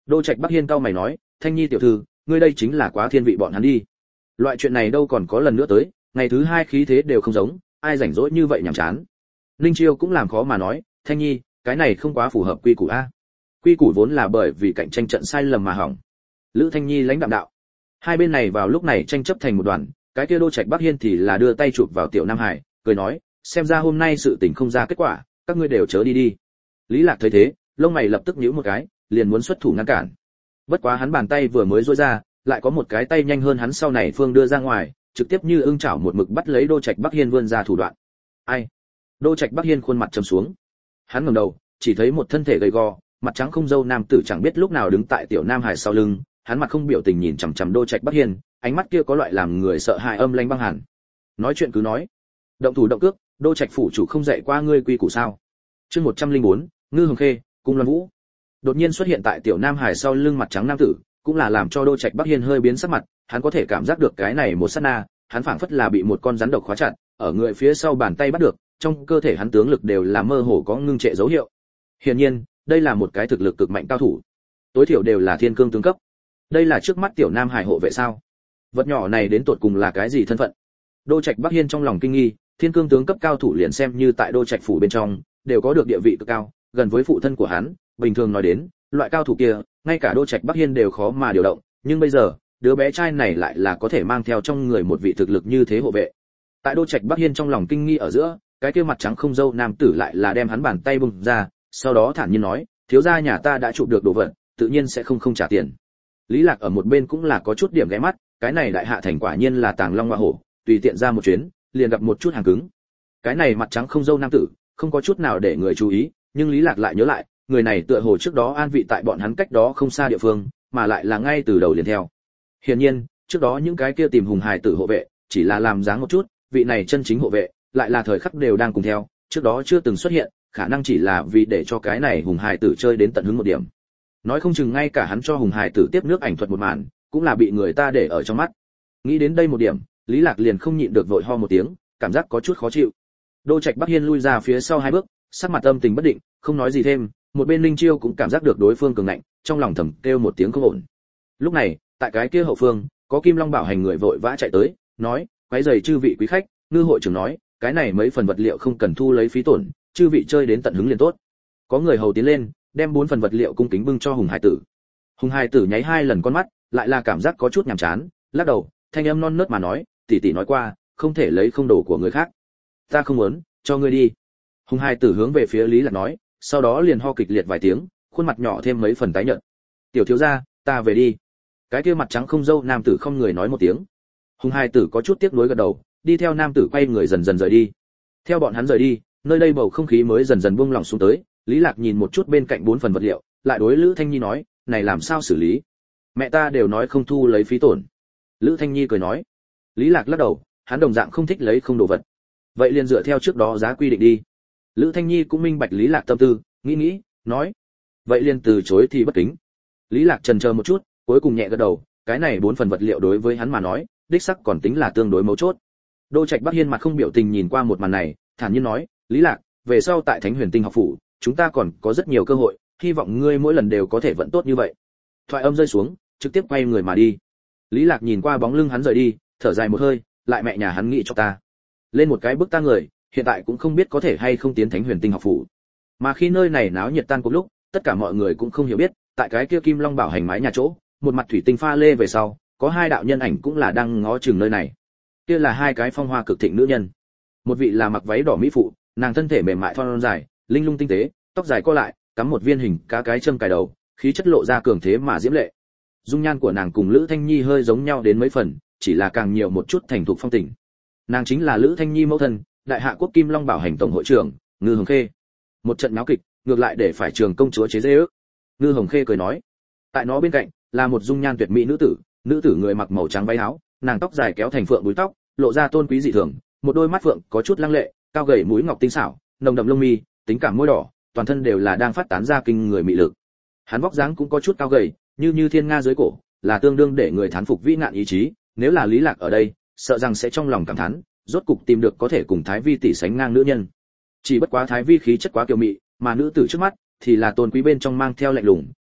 Đô Trạch Bắc Hiên cau mày nói, Thanh Nhi tiểu thư, ngươi đây chính là quá thiên vị bọn hắn đi. Loại chuyện này đâu còn có lần nữa tới, ngày thứ hai khí thế đều không giống, ai rảnh rỗi như vậy nhảm chán. Ninh Chiêu cũng làm khó mà nói, Thanh Nhi, cái này không quá phù hợp quy củ a. Quy củ vốn là bởi vì cạnh tranh trận sai lầm mà hỏng. Lữ Thanh Nhi lãnh đạm đạo. Hai bên này vào lúc này tranh chấp thành một đoàn, cái kia Đô Trạch Bắc Hiên thì là đưa tay chụp vào Tiểu Nam Hải, cười nói, xem ra hôm nay sự tình không ra kết quả, các ngươi đều chớ đi đi. Lý Lạc thấy thế, lông mày lập tức nhíu một cái, liền muốn xuất thủ ngăn cản. Bất quá hắn bàn tay vừa mới duỗi ra, lại có một cái tay nhanh hơn hắn sau này phương đưa ra ngoài, trực tiếp như ưng chảo một mực bắt lấy Đô Trạch Bắc Hiên vươn ra thủ đoạn. Ai? Đô Trạch Bắc Hiên khuôn mặt trầm xuống. Hắn ngẩng đầu, chỉ thấy một thân thể gầy gò, mặt trắng không râu nam tử chẳng biết lúc nào đứng tại Tiểu Nam Hải sau lưng, hắn mặt không biểu tình nhìn chằm chằm Đô Trạch Bắc Hiên, ánh mắt kia có loại làm người sợ hãi âm lãnh băng hàn. Nói chuyện cứ nói, động thủ động cước, Đô Trạch phủ chủ không dạy qua ngươi quy củ sao? Chương 104, Ngư Hồng Khê, Cung Loan Vũ. Đột nhiên xuất hiện tại Tiểu Nam Hải sau lưng mặt trắng nam tử, cũng là làm cho Đô Trạch Bắc Hiên hơi biến sắc mặt, hắn có thể cảm giác được cái này một sát na, hắn phảng phất là bị một con rắn độc khóa chặt, ở người phía sau bàn tay bắt được, trong cơ thể hắn tướng lực đều là mơ hồ có ngưng trệ dấu hiệu. Hiển nhiên, đây là một cái thực lực cực mạnh cao thủ, tối thiểu đều là thiên cương tướng cấp. Đây là trước mắt Tiểu Nam Hải hộ vệ sao? Vật nhỏ này đến tột cùng là cái gì thân phận? Đô Trạch Bắc Hiên trong lòng kinh nghi, thiên cương tướng cấp cao thủ liền xem như tại Đô Trạch phủ bên trong, đều có được địa vị cực cao, gần với phụ thân của hắn, bình thường nói đến, loại cao thủ kia, ngay cả Đô Trạch Bắc Hiên đều khó mà điều động, nhưng bây giờ, đứa bé trai này lại là có thể mang theo trong người một vị thực lực như thế hộ vệ. Tại Đô Trạch Bắc Hiên trong lòng kinh nghi ở giữa, cái kia mặt trắng không râu nam tử lại là đem hắn bàn tay bung ra, sau đó thản nhiên nói, thiếu gia nhà ta đã chụp được đồ vật, tự nhiên sẽ không trả tiền. Lý Lạc ở một bên cũng là có chút điểm ghé mắt, cái này đại hạ thành quả nhiên là tàng long hoa hổ, tùy tiện ra một chuyến, liền gặp một chút hàng cứng. Cái này mặt trắng không râu nam tử, không có chút nào để người chú ý, nhưng Lý Lạc lại nhớ lại, người này tựa hồ trước đó an vị tại bọn hắn cách đó không xa địa phương, mà lại là ngay từ đầu liền theo. Hiển nhiên, trước đó những cái kia tìm Hùng Hải tử hộ vệ, chỉ là làm dáng một chút, vị này chân chính hộ vệ, lại là thời khắc đều đang cùng theo, trước đó chưa từng xuất hiện, khả năng chỉ là vì để cho cái này Hùng Hải tử chơi đến tận hứng một điểm. Nói không chừng ngay cả hắn cho Hùng Hải tử tiếp nước ảnh thuật một màn, cũng là bị người ta để ở trong mắt. Nghĩ đến đây một điểm, Lý Lạc liền không nhịn được vội ho một tiếng, cảm giác có chút khó chịu. Đô Trạch Bắc Hiên lui ra phía sau hai bước, sắc mặt âm tình bất định, không nói gì thêm, một bên Linh Chiêu cũng cảm giác được đối phương cường ngạnh, trong lòng thầm kêu một tiếng không ổn. Lúc này, tại cái kia hậu phương, có Kim Long bảo hành người vội vã chạy tới, nói, quấy rầy chư vị quý khách, Ngư hội trưởng nói, cái này mấy phần vật liệu không cần thu lấy phí tổn, chư vị chơi đến tận hứng liền tốt. Có người hầu tiến lên, đem 4 phần vật liệu cung kính bưng cho Hùng Hải tử. Hùng Hải tử nháy 2 lần con mắt, lại là cảm giác có chút nhàm chán, lắc đầu, thanh âm non nớt mà nói, tỷ tỷ nói qua, không thể lấy không đồ của người khác. Ta không muốn, cho ngươi đi. Hùng Hải tử hướng về phía Lý Lạc nói, sau đó liền ho kịch liệt vài tiếng, khuôn mặt nhỏ thêm mấy phần tái nhợt. Tiểu thiếu gia, ta về đi. Cái kia mặt trắng không râu nam tử không người nói một tiếng. Hùng Hải tử có chút tiếc nuối gật đầu, đi theo nam tử quay người dần dần rời đi. Theo bọn hắn rời đi, nơi đây bầu không khí mới dần dần buông lỏng xuống tới. Lý Lạc nhìn một chút bên cạnh 4 phần vật liệu, lại đối Lữ Thanh Nhi nói, này làm sao xử lý? Mẹ ta đều nói không thu lấy phí tổn. Lữ Thanh Nhi cười nói. Lý Lạc lắc đầu, hắn đồng dạng không thích lấy không đồ vật. Vậy liền dựa theo trước đó giá quy định đi. Lữ Thanh Nhi cũng minh bạch Lý Lạc tâm tư, nghĩ, nói, vậy liền từ chối thì bất kính. Lý Lạc chần chờ một chút, cuối cùng nhẹ gật đầu, cái này 4 phần vật liệu đối với hắn mà nói, đích xác còn tính là tương đối mấu chốt. Đô Trạch Bắc Hiên mặt không biểu tình nhìn qua một màn này, thản nhiên nói, Lý Lạc, về sau tại Thánh Huyền Tinh học phủ, chúng ta còn có rất nhiều cơ hội, hy vọng ngươi mỗi lần đều có thể vận tốt như vậy. Thoại âm rơi xuống, trực tiếp quay người mà đi. Lý Lạc nhìn qua bóng lưng hắn rời đi, thở dài một hơi, lại mẹ nhà hắn nghĩ cho ta. Lên một cái bước ta người, hiện tại cũng không biết có thể hay không tiến Thánh Huyền Tinh học phủ. Mà khi nơi này náo nhiệt tan cuộc lúc, tất cả mọi người cũng không hiểu biết, tại cái kia Kim Long bảo hành mái nhà chỗ, một mặt thủy tinh pha lê về sau, có 2 đạo nhân ảnh cũng là đang ngó chừng nơi này. Kia là 2 cái phong hoa cực thịnh nữ nhân. Một vị là mặc váy đỏ mỹ phụ, nàng thân thể mềm mại thon dài, linh lung tinh tế, tóc dài co lại, cắm một viên hình cá cái châm cài đầu, khí chất lộ ra cường thế mà diễm lệ. Dung nhan của nàng cùng Lữ Thanh Nhi hơi giống nhau đến mấy phần, chỉ là càng nhiều một chút thành thục phong tình. Nàng chính là Lữ Thanh Nhi mẫu thân, Đại Hạ Quốc Kim Long bảo hành tổng hội trưởng, Ngư Hồng Khê. Một trận náo kịch, ngược lại để phải trường công chúa chế giễu. Ngư Hồng Khê cười nói, tại nó bên cạnh là một dung nhan tuyệt mỹ nữ tử người mặc màu trắng váy áo, nàng tóc dài kéo thành phượng búi tóc, lộ ra tôn quý dị thường, một đôi mắt phượng có chút lăng lệ, cao gầy mũi ngọc tinh xảo, nồng đậm lông mi, tính cảm môi đỏ, toàn thân đều là đang phát tán ra kinh người mị lực. Hắn vóc dáng cũng có chút cao gầy, như thiên nga dưới cổ, là tương đương để người thán phục vĩ nạn ý chí, nếu là Lý Lạc ở đây, sợ rằng sẽ trong lòng cảm thán, rốt cục tìm được có thể cùng Thái Vi tỷ sánh ngang nữ nhân. Chỉ bất quá Thái Vi khí chất quá kiêu mị, mà nữ tử trước mắt thì là tôn quý bên trong mang theo lạnh lùng,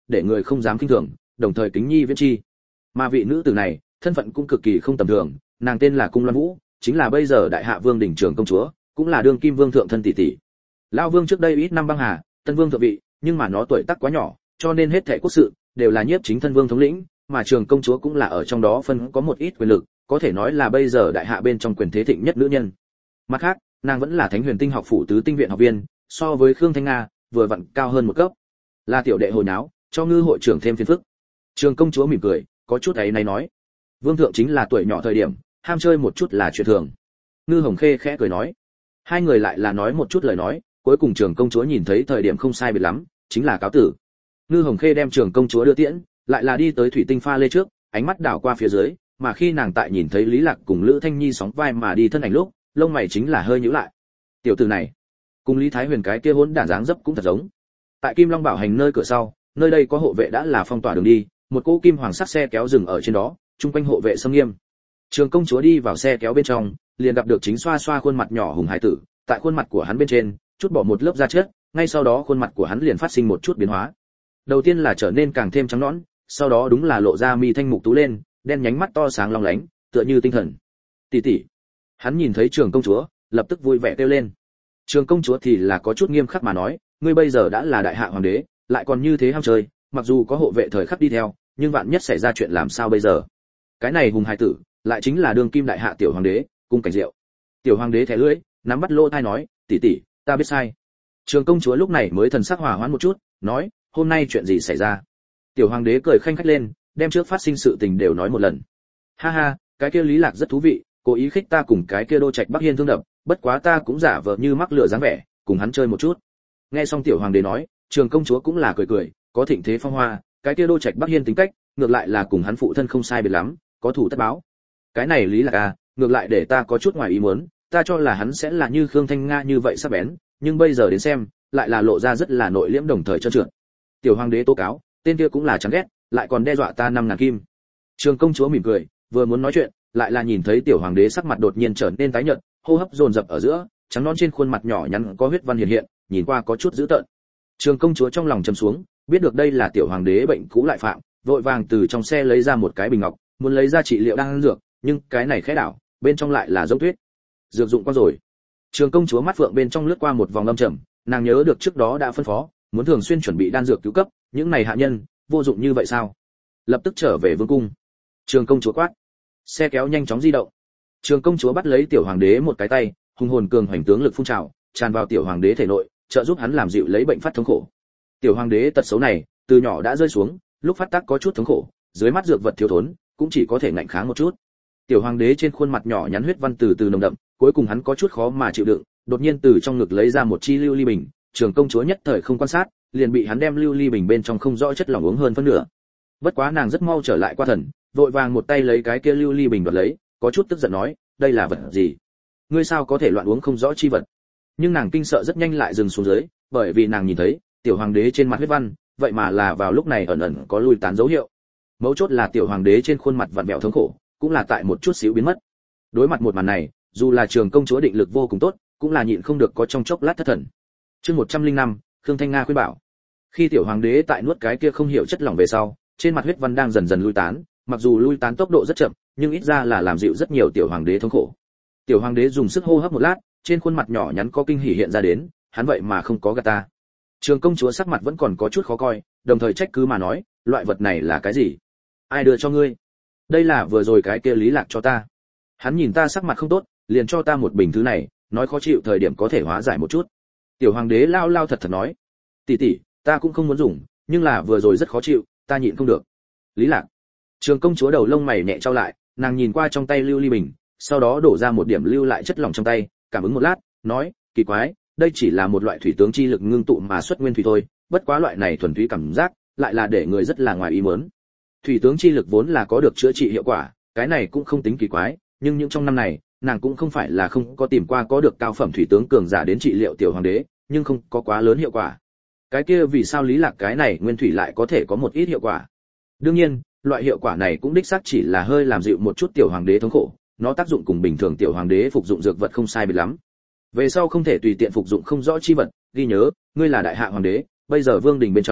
để người không dám khinh thường, đồng thời kính nhi viễn chi. Mà vị nữ tử này, thân phận cũng cực kỳ không tầm thường, nàng tên là Cung Loan Vũ, chính là bây giờ đại hạ vương đỉnh trường công chúa, cũng là đương kim vương thượng thân tỷ tỷ. Lão vương trước đây ít năm băng hà, tân vương thượng vị, nhưng mà nó tuổi tác quá nhỏ, cho nên hết thảy quốc sự đều là nhiếp chính thân vương thống lĩnh, mà trường công chúa cũng là ở trong đó phân có một ít quyền lực, có thể nói là bây giờ đại hạ bên trong quyền thế thịnh nhất nữ nhân. Mặt khác, nàng vẫn là Thánh Huyền Tinh học phủ tứ tinh viện học viên, so với Khương Thanh Nga vừa vặn cao hơn một cấp. Là tiểu đệ hồi náo, cho ngư hội trưởng thêm phiền phức. Trường công chúa mỉm cười, có chút ấy này nói, vương thượng chính là tuổi nhỏ thời điểm, ham chơi một chút là chuyện thường. Ngư Hồng Khê khẽ cười nói, hai người lại là nói một chút lời nói, cuối cùng trường công chúa nhìn thấy thời điểm không sai biệt lắm, chính là cáo tử. Ngư Hồng Khê đem trường công chúa đưa tiễn, lại là đi tới thủy tinh pha lê trước, ánh mắt đảo qua phía dưới, mà khi nàng tại nhìn thấy Lý Lạc cùng Lữ Thanh Nhi sóng vai mà đi thân ảnh lúc, lông mày chính là hơi nhíu lại. Tiểu tử này, cùng Lý Thái Huyền cái kia hỗn đản dáng dấp cũng thật giống. Tại Kim Long Bảo Hành nơi cửa sau, nơi đây có hộ vệ đã là phong tỏa đường đi, một cỗ kim hoàng sắc xe kéo dừng ở trên đó, chung quanh hộ vệ xâm nghiêm. Trường công chúa đi vào xe kéo bên trong, liền gặp được chính xoa xoa khuôn mặt nhỏ hùng hải tử, tại khuôn mặt của hắn bên trên, chút bỏ một lớp da chết, ngay sau đó khuôn mặt của hắn liền phát sinh một chút biến hóa. Đầu tiên là trở nên càng thêm trắng nõn, sau đó đúng là lộ ra mi thanh mục tú lên, đen nhánh mắt to sáng long lánh, tựa như tinh thần. Tỷ tỷ. Hắn nhìn thấy trường công chúa, lập tức vui vẻ kêu lên. Trường công chúa thì là có chút nghiêm khắc mà nói, ngươi bây giờ đã là đại hạ hoàng đế, lại còn như thế ham chơi, mặc dù có hộ vệ thời khắc đi theo, nhưng vạn nhất xảy ra chuyện làm sao bây giờ? Cái này hùng hải tử, lại chính là đương kim đại hạ tiểu hoàng đế, Cung Cảnh Diệu. Tiểu hoàng đế thẻ lưỡi, nắm bắt lỗ tai nói, tỷ tỷ, ta biết sai. Trường công chúa lúc này mới thần sắc hòa hoãn một chút, nói, hôm nay chuyện gì xảy ra? Tiểu hoàng đế cười khanh khách lên, đem trước phát sinh sự tình đều nói một lần. Ha ha, cái kia Lý Lạc rất thú vị, cố ý khích ta cùng cái kia Đô Trạch Bắc Hiên thương đập, bất quá ta cũng giả vờ như mắc lửa dáng vẻ, cùng hắn chơi một chút. Nghe xong tiểu hoàng đế nói, trường công chúa cũng là cười cười, có thịnh thế phong hoa, cái kia Đô Trạch Bắc Hiên tính cách, ngược lại là cùng hắn phụ thân không sai biệt lắm, có thủ tất báo. Cái này Lý Lạc à, ngược lại để ta có chút ngoài ý muốn, ta cho là hắn sẽ là như Khương Thanh Nga như vậy sắc bén, nhưng bây giờ đến xem, lại là lộ ra rất là nội liễm đồng thời trơn trượt. Tiểu hoàng đế tố cáo, tên kia cũng là chán ghét, lại còn đe dọa ta 5.000 kim. Trường công chúa mỉm cười, vừa muốn nói chuyện, lại là nhìn thấy tiểu hoàng đế sắc mặt đột nhiên trở nên tái nhợt, hô hấp dồn dập ở giữa, trắng nõn trên khuôn mặt nhỏ nhắn có huyết văn hiện hiện, nhìn qua có chút dữ tợn. Trường công chúa trong lòng trầm xuống, biết được đây là tiểu hoàng đế bệnh cũ lại phạm, vội vàng từ trong xe lấy ra một cái bình ngọc, muốn lấy ra trị liệu đang dược, nhưng cái này khẽ đảo, bên trong lại là dấu tuyết. Dược dụng qua rồi. Trường công chúa mắt phượng bên trong lướt qua một vòng âm trầm, nàng nhớ được trước đó đã phân phó, muốn thường xuyên chuẩn bị đan dược cứu cấp, những này hạ nhân, vô dụng như vậy sao? Lập tức trở về vương cung. Trường công chúa quát. Xe kéo nhanh chóng di động. Trường công chúa bắt lấy tiểu hoàng đế một cái tay, hùng hồn cường hoành tướng lực phun trào, tràn vào tiểu hoàng đế thể nội, trợ giúp hắn làm dịu lấy bệnh phát thống khổ. Tiểu hoàng đế tật xấu này, từ nhỏ đã rơi xuống, lúc phát tác có chút thống khổ, dưới mắt dược vật thiếu thốn, cũng chỉ có thể ngạnh kháng một chút. Tiểu hoàng đế trên khuôn mặt nhỏ nhắn huyết văn từ từ nồng đậm, cuối cùng hắn có chút khó mà chịu đựng, đột nhiên từ trong ngực lấy ra một chi lưu ly bình, trường công chúa nhất thời không quan sát, liền bị hắn đem lưu ly bình bên trong không rõ chất lỏng uống hơn phân nửa. Bất quá nàng rất mau trở lại qua thần, vội vàng một tay lấy cái kia lưu ly bình đoạt lấy, có chút tức giận nói, đây là vật gì? Ngươi sao có thể loạn uống không rõ chi vật? Nhưng nàng kinh sợ rất nhanh lại dừng xuống dưới, bởi vì nàng nhìn thấy, tiểu hoàng đế trên mặt huyết văn, vậy mà là vào lúc này ẩn ẩn có lui tán dấu hiệu. Mấu chốt là tiểu hoàng đế trên khuôn mặt vặn vẹo thống khổ, cũng là tại một chút xíu biến mất. Đối mặt một màn này, dù là trường công chúa định lực vô cùng tốt, cũng là nhịn không được có trong chốc lát thất thần. Chương 105, Khương Thanh Nga khuyên bảo. Khi tiểu hoàng đế tại nuốt cái kia không hiểu chất lỏng về sau, trên mặt huyết văn đang dần dần lui tán, mặc dù lui tán tốc độ rất chậm, nhưng ít ra là làm dịu rất nhiều tiểu hoàng đế thống khổ. Tiểu hoàng đế dùng sức hô hấp một lát, trên khuôn mặt nhỏ nhắn có kinh hỉ hiện ra đến, hắn vậy mà không có gạt ta. Trường công chúa sắc mặt vẫn còn có chút khó coi, đồng thời trách cứ mà nói, loại vật này là cái gì? Ai đưa cho ngươi? Đây là vừa rồi cái kia Lý Lạc cho ta. Hắn nhìn ta sắc mặt không tốt, liền cho ta một bình thứ này, nói khó chịu thời điểm có thể hóa giải một chút. Tiểu hoàng đế lao lao thật thật nói, tỷ tỷ, ta cũng không muốn dùng, nhưng là vừa rồi rất khó chịu, ta nhịn không được. Lý Lạc. Trường công chúa đầu lông mày nhẹ trao lại, nàng nhìn qua trong tay lưu ly bình, sau đó đổ ra một điểm lưu lại chất lỏng trong tay, cảm ứng một lát, nói, kỳ quái, đây chỉ là một loại thủy tướng chi lực ngưng tụ mà xuất nguyên thủy thôi, bất quá loại này thuần túy cảm giác, lại là để người rất là ngoài ý muốn. Thủy tướng chi lực vốn là có được chữa trị hiệu quả, cái này cũng không tính kỳ quái, nhưng những trong năm này, nàng cũng không phải là không có tìm qua có được cao phẩm thủy tướng cường giả đến trị liệu tiểu hoàng đế, nhưng không có quá lớn hiệu quả. Cái kia vì sao Lý Lạc cái này nguyên thủy lại có thể có một ít hiệu quả? Đương nhiên, loại hiệu quả này cũng đích xác chỉ là hơi làm dịu một chút tiểu hoàng đế thống khổ, nó tác dụng cùng bình thường tiểu hoàng đế phục dụng dược vật không sai biệt lắm. Về sau không thể tùy tiện phục dụng không rõ chi vật, ghi nhớ, ngươi là đại hạ hoàng đế, bây giờ vương đình bên trong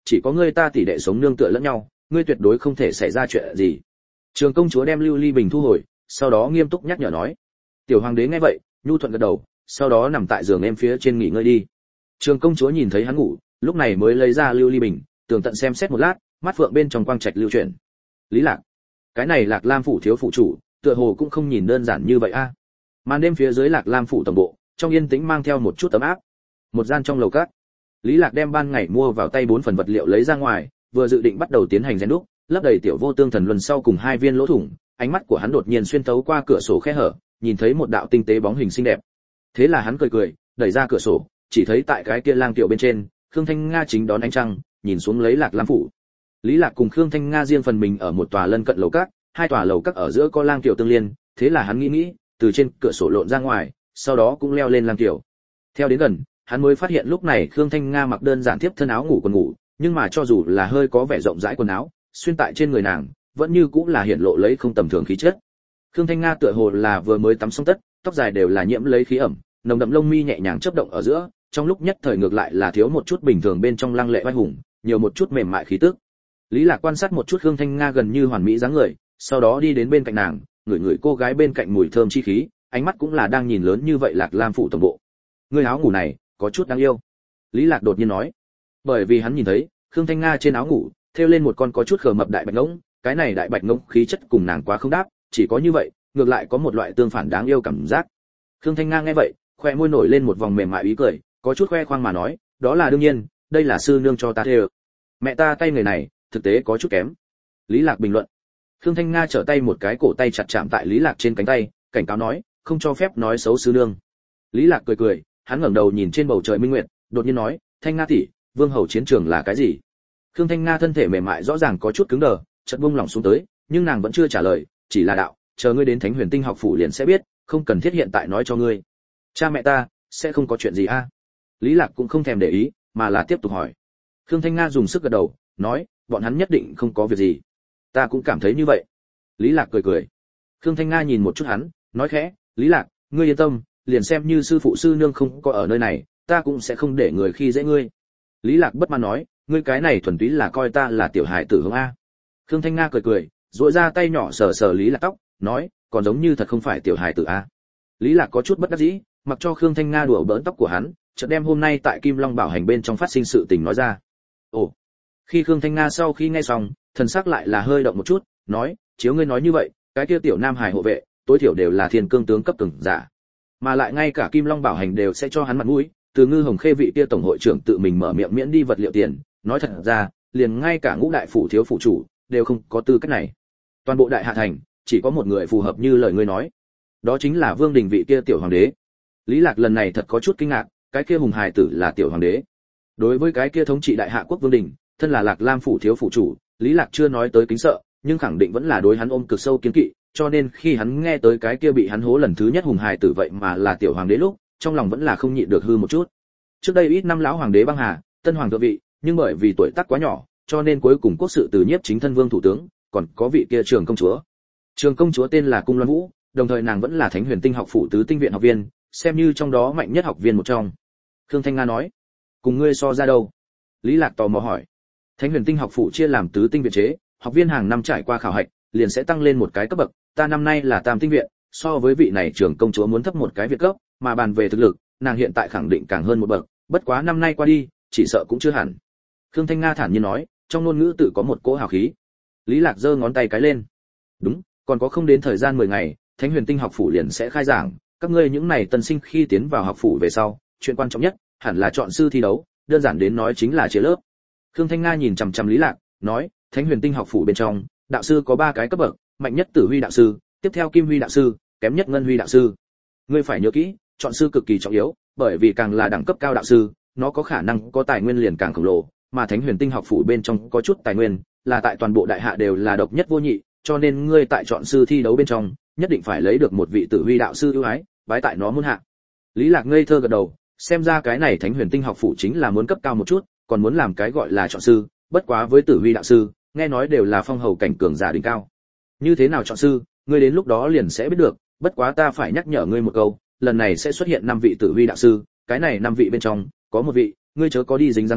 chỉ có ngươi ta tỷ đệ sống nương tựa lẫn nhau, ngươi tuyệt đối không thể xảy ra chuyện gì. Trường công chúa đem lưu ly bình thu hồi, sau đó nghiêm túc nhắc nhở nói. Tiểu hoàng đế nghe vậy, nhu thuận gật đầu, sau đó nằm tại giường em phía trên nghỉ ngơi đi. Trường công chúa nhìn thấy hắn ngủ, lúc này mới lấy ra lưu ly bình, tường tận xem xét một lát, mắt phượng bên trong quang trạch lưu chuyển. Lý Lạc, cái này Lạc Lam phủ thiếu phụ chủ, tựa hồ cũng không nhìn đơn giản như vậy a. Màn đêm phía dưới Lạc Lam phủ tổng bộ, trong yên tĩnh mang theo một chút ấm áp. Một gian trong lầu cát, Lý Lạc đem ban ngày mua vào tay 4 phần vật liệu lấy ra ngoài, vừa dự định bắt đầu tiến hành rèn đúc, lấp đầy tiểu vô tương thần luân sau cùng 2 viên lỗ thủng, ánh mắt của hắn đột nhiên xuyên tấu qua cửa sổ khe hở, nhìn thấy một đạo tinh tế bóng hình xinh đẹp. Thế là hắn cười cười, đẩy ra cửa sổ, chỉ thấy tại cái kia lang tiểu bên trên, Khương Thanh Nga chính đón ánh trăng, nhìn xuống lấy Lạc Lam phủ. Lý Lạc cùng Khương Thanh Nga riêng phần mình ở một tòa lân cận lầu các, hai tòa lầu các ở giữa có lang tiểu tương liên, thế là hắn nghĩ, từ trên cửa sổ lộn ra ngoài, sau đó cũng leo lên lang tiểu. Theo đến gần, hắn mới phát hiện lúc này Khương Thanh Nga mặc đơn giản tiếp thân áo ngủ quần ngủ, nhưng mà cho dù là hơi có vẻ rộng rãi quần áo, xuyên tại trên người nàng, vẫn như cũng là hiện lộ lấy không tầm thường khí chất. Khương Thanh Nga tựa hồ là vừa mới tắm xong tất, tóc dài đều là nhiễm lấy khí ẩm, nồng đậm lông mi nhẹ nhàng chớp động ở giữa, trong lúc nhất thời ngược lại là thiếu một chút bình thường bên trong lăng lệ oai hùng, nhiều một chút mềm mại khí tức. Lý Lạc quan sát một chút Khương Thanh Nga gần như hoàn mỹ dáng người, sau đó đi đến bên cạnh nàng, ngửi ngửi cô gái bên cạnh mùi thơm chi khí, ánh mắt cũng là đang nhìn lớn như vậy Lạc Lam phủ tổng bộ. Người áo ngủ này, có chút đáng yêu. Lý Lạc đột nhiên nói, bởi vì hắn nhìn thấy Khương Thanh Nga trên áo ngủ thêu lên một con có chút khờ mập đại bạch ngỗng, cái này đại bạch ngỗng khí chất cùng nàng quá không đáp, chỉ có như vậy, ngược lại có một loại tương phản đáng yêu cảm giác. Khương Thanh Nga nghe vậy, khoe môi nổi lên một vòng mềm mại ý cười, có chút khoe khoang mà nói, đó là đương nhiên, đây là sư nương cho ta thêu. Mẹ ta tay người này, thực tế có chút kém. Lý Lạc bình luận. Khương Thanh Nga trở tay một cái cổ tay chặt chạm tại Lý Lạc trên cánh tay, cảnh cáo nói, không cho phép nói xấu sư nương. Lý Lạc cười cười, hắn ngẩng đầu nhìn trên bầu trời minh nguyệt, đột nhiên nói, Thanh Nga tỷ, vương hầu chiến trường là cái gì? Khương Thanh Nga thân thể mềm mại rõ ràng có chút cứng đờ, chợt buông lỏng xuống tới, nhưng nàng vẫn chưa trả lời, chỉ là đạo, chờ ngươi đến Thánh Huyền Tinh học phủ liền sẽ biết, không cần thiết hiện tại nói cho ngươi. Cha mẹ ta sẽ không có chuyện gì a? Lý Lạc cũng không thèm để ý, mà là tiếp tục hỏi. Khương Thanh Nga dùng sức gật đầu, nói, bọn hắn nhất định không có việc gì. Ta cũng cảm thấy như vậy. Lý Lạc cười cười. Khương Thanh Nga nhìn một chút hắn, nói khẽ, Lý Lạc, ngươi yên tâm, liền xem như sư phụ sư nương không có ở nơi này, ta cũng sẽ không để người khi dễ ngươi. Lý Lạc bất mãn nói, ngươi cái này thuần túy là coi ta là tiểu hài tử hướng a. Khương Thanh Nga cười cười, duỗi ra tay nhỏ sờ sờ Lý Lạc tóc, nói, còn giống như thật không phải tiểu hài tử a. Lý Lạc có chút bất đắc dĩ, mặc cho Khương Thanh Nga đùa bỡn tóc của hắn, chợt đem hôm nay tại Kim Long Bảo hành bên trong phát sinh sự tình nói ra. Ồ. Khi Khương Thanh Nga sau khi nghe xong, thần sắc lại là hơi động một chút, nói, chiếu ngươi nói như vậy, cái kia tiểu nam hài hộ vệ, tối thiểu đều là thiên cương tướng cấp cường giả, mà lại ngay cả Kim Long Bảo hành đều sẽ cho hắn mặt mũi, từ Ngư Hồng Khê vị kia tổng hội trưởng tự mình mở miệng miễn đi vật liệu tiền, nói thật ra, liền ngay cả Ngũ đại phủ thiếu phủ chủ đều không có tư cách này. Toàn bộ đại hạ thành, chỉ có một người phù hợp như lời ngươi nói, đó chính là Vương Đình vị kia tiểu hoàng đế. Lý Lạc lần này thật có chút kinh ngạc, cái kia hùng hài tử là tiểu hoàng đế. Đối với cái kia thống trị đại hạ quốc Vương Đình, thân là Lạc Lam phủ thiếu phủ chủ, Lý Lạc chưa nói tới kính sợ, nhưng khẳng định vẫn là đối hắn ôm cực sâu kiêng kỵ, cho nên khi hắn nghe tới cái kia bị hắn hố lần thứ nhất hùng hài tử vậy mà là tiểu hoàng đế lúc, trong lòng vẫn là không nhịn được hư một chút. Trước đây ít năm lão hoàng đế băng hà, tân hoàng thượng vị, nhưng bởi vì tuổi tác quá nhỏ, cho nên cuối cùng quốc sự từ nhiếp chính thân vương thủ tướng, còn có vị kia trường công chúa. Trường công chúa tên là Cung Loan Vũ, đồng thời nàng vẫn là Thánh Huyền Tinh học phủ tứ tinh viện học viên, xem như trong đó mạnh nhất học viên một trong. Khương Thanh Nga nói, cùng ngươi so ra đâu? Lý Lạc tò mò hỏi. Thánh Huyền Tinh học phủ chia làm tứ tinh viện chế, học viên hàng năm trải qua khảo hạch, liền sẽ tăng lên một cái cấp bậc, ta năm nay là tam tinh viện, so với vị này trưởng công chúa muốn thấp một cái viện cấp, mà bàn về thực lực, nàng hiện tại khẳng định càng hơn một bậc, bất quá năm nay qua đi, chỉ sợ cũng chưa hẳn. Khương Thanh Nga thản nhiên nói, trong ngôn ngữ tự có một cỗ hào khí. Lý Lạc giơ ngón tay cái lên. Đúng, còn có không đến thời gian 10 ngày, Thánh Huyền Tinh học phủ liền sẽ khai giảng, các ngươi những này tân sinh khi tiến vào học phủ về sau, chuyện quan trọng nhất hẳn là chọn sư thi đấu, đơn giản đến nói chính là chia lớp. Khương Thanh Nga nhìn chằm chằm Lý Lạc, nói, Thánh Huyền Tinh học phủ bên trong, đạo sư có 3 cái cấp bậc, mạnh nhất Tử Huy đạo sư, tiếp theo Kim Huy đạo sư, kém nhất Ngân Huy đạo sư. Ngươi phải nhớ kỹ, chọn sư cực kỳ trọng yếu, bởi vì càng là đẳng cấp cao đạo sư, nó có khả năng có tài nguyên liền càng khổng lồ, mà Thánh Huyền Tinh học phủ bên trong có chút tài nguyên, là tại toàn bộ đại hạ đều là độc nhất vô nhị, cho nên ngươi tại chọn sư thi đấu bên trong, nhất định phải lấy được một vị Tử Huy đạo sư ưu ái, bái tại nó môn hạ. Lý Lạc ngây thơ gật đầu, xem ra cái này Thánh Huyền Tinh học phủ chính là muốn cấp cao một chút, còn muốn làm cái gọi là chọn sư, bất quá với Tử Huy đạo sư, nghe nói đều là phong hầu cảnh cường giả đỉnh cao. Như thế nào chọn sư, ngươi đến lúc đó liền sẽ biết được, bất quá ta phải nhắc nhở ngươi một câu, lần này sẽ xuất hiện 5 vị Tử Huy đạo sư, cái này 5 vị bên trong, có một vị, ngươi chớ có đi dính dáng tới,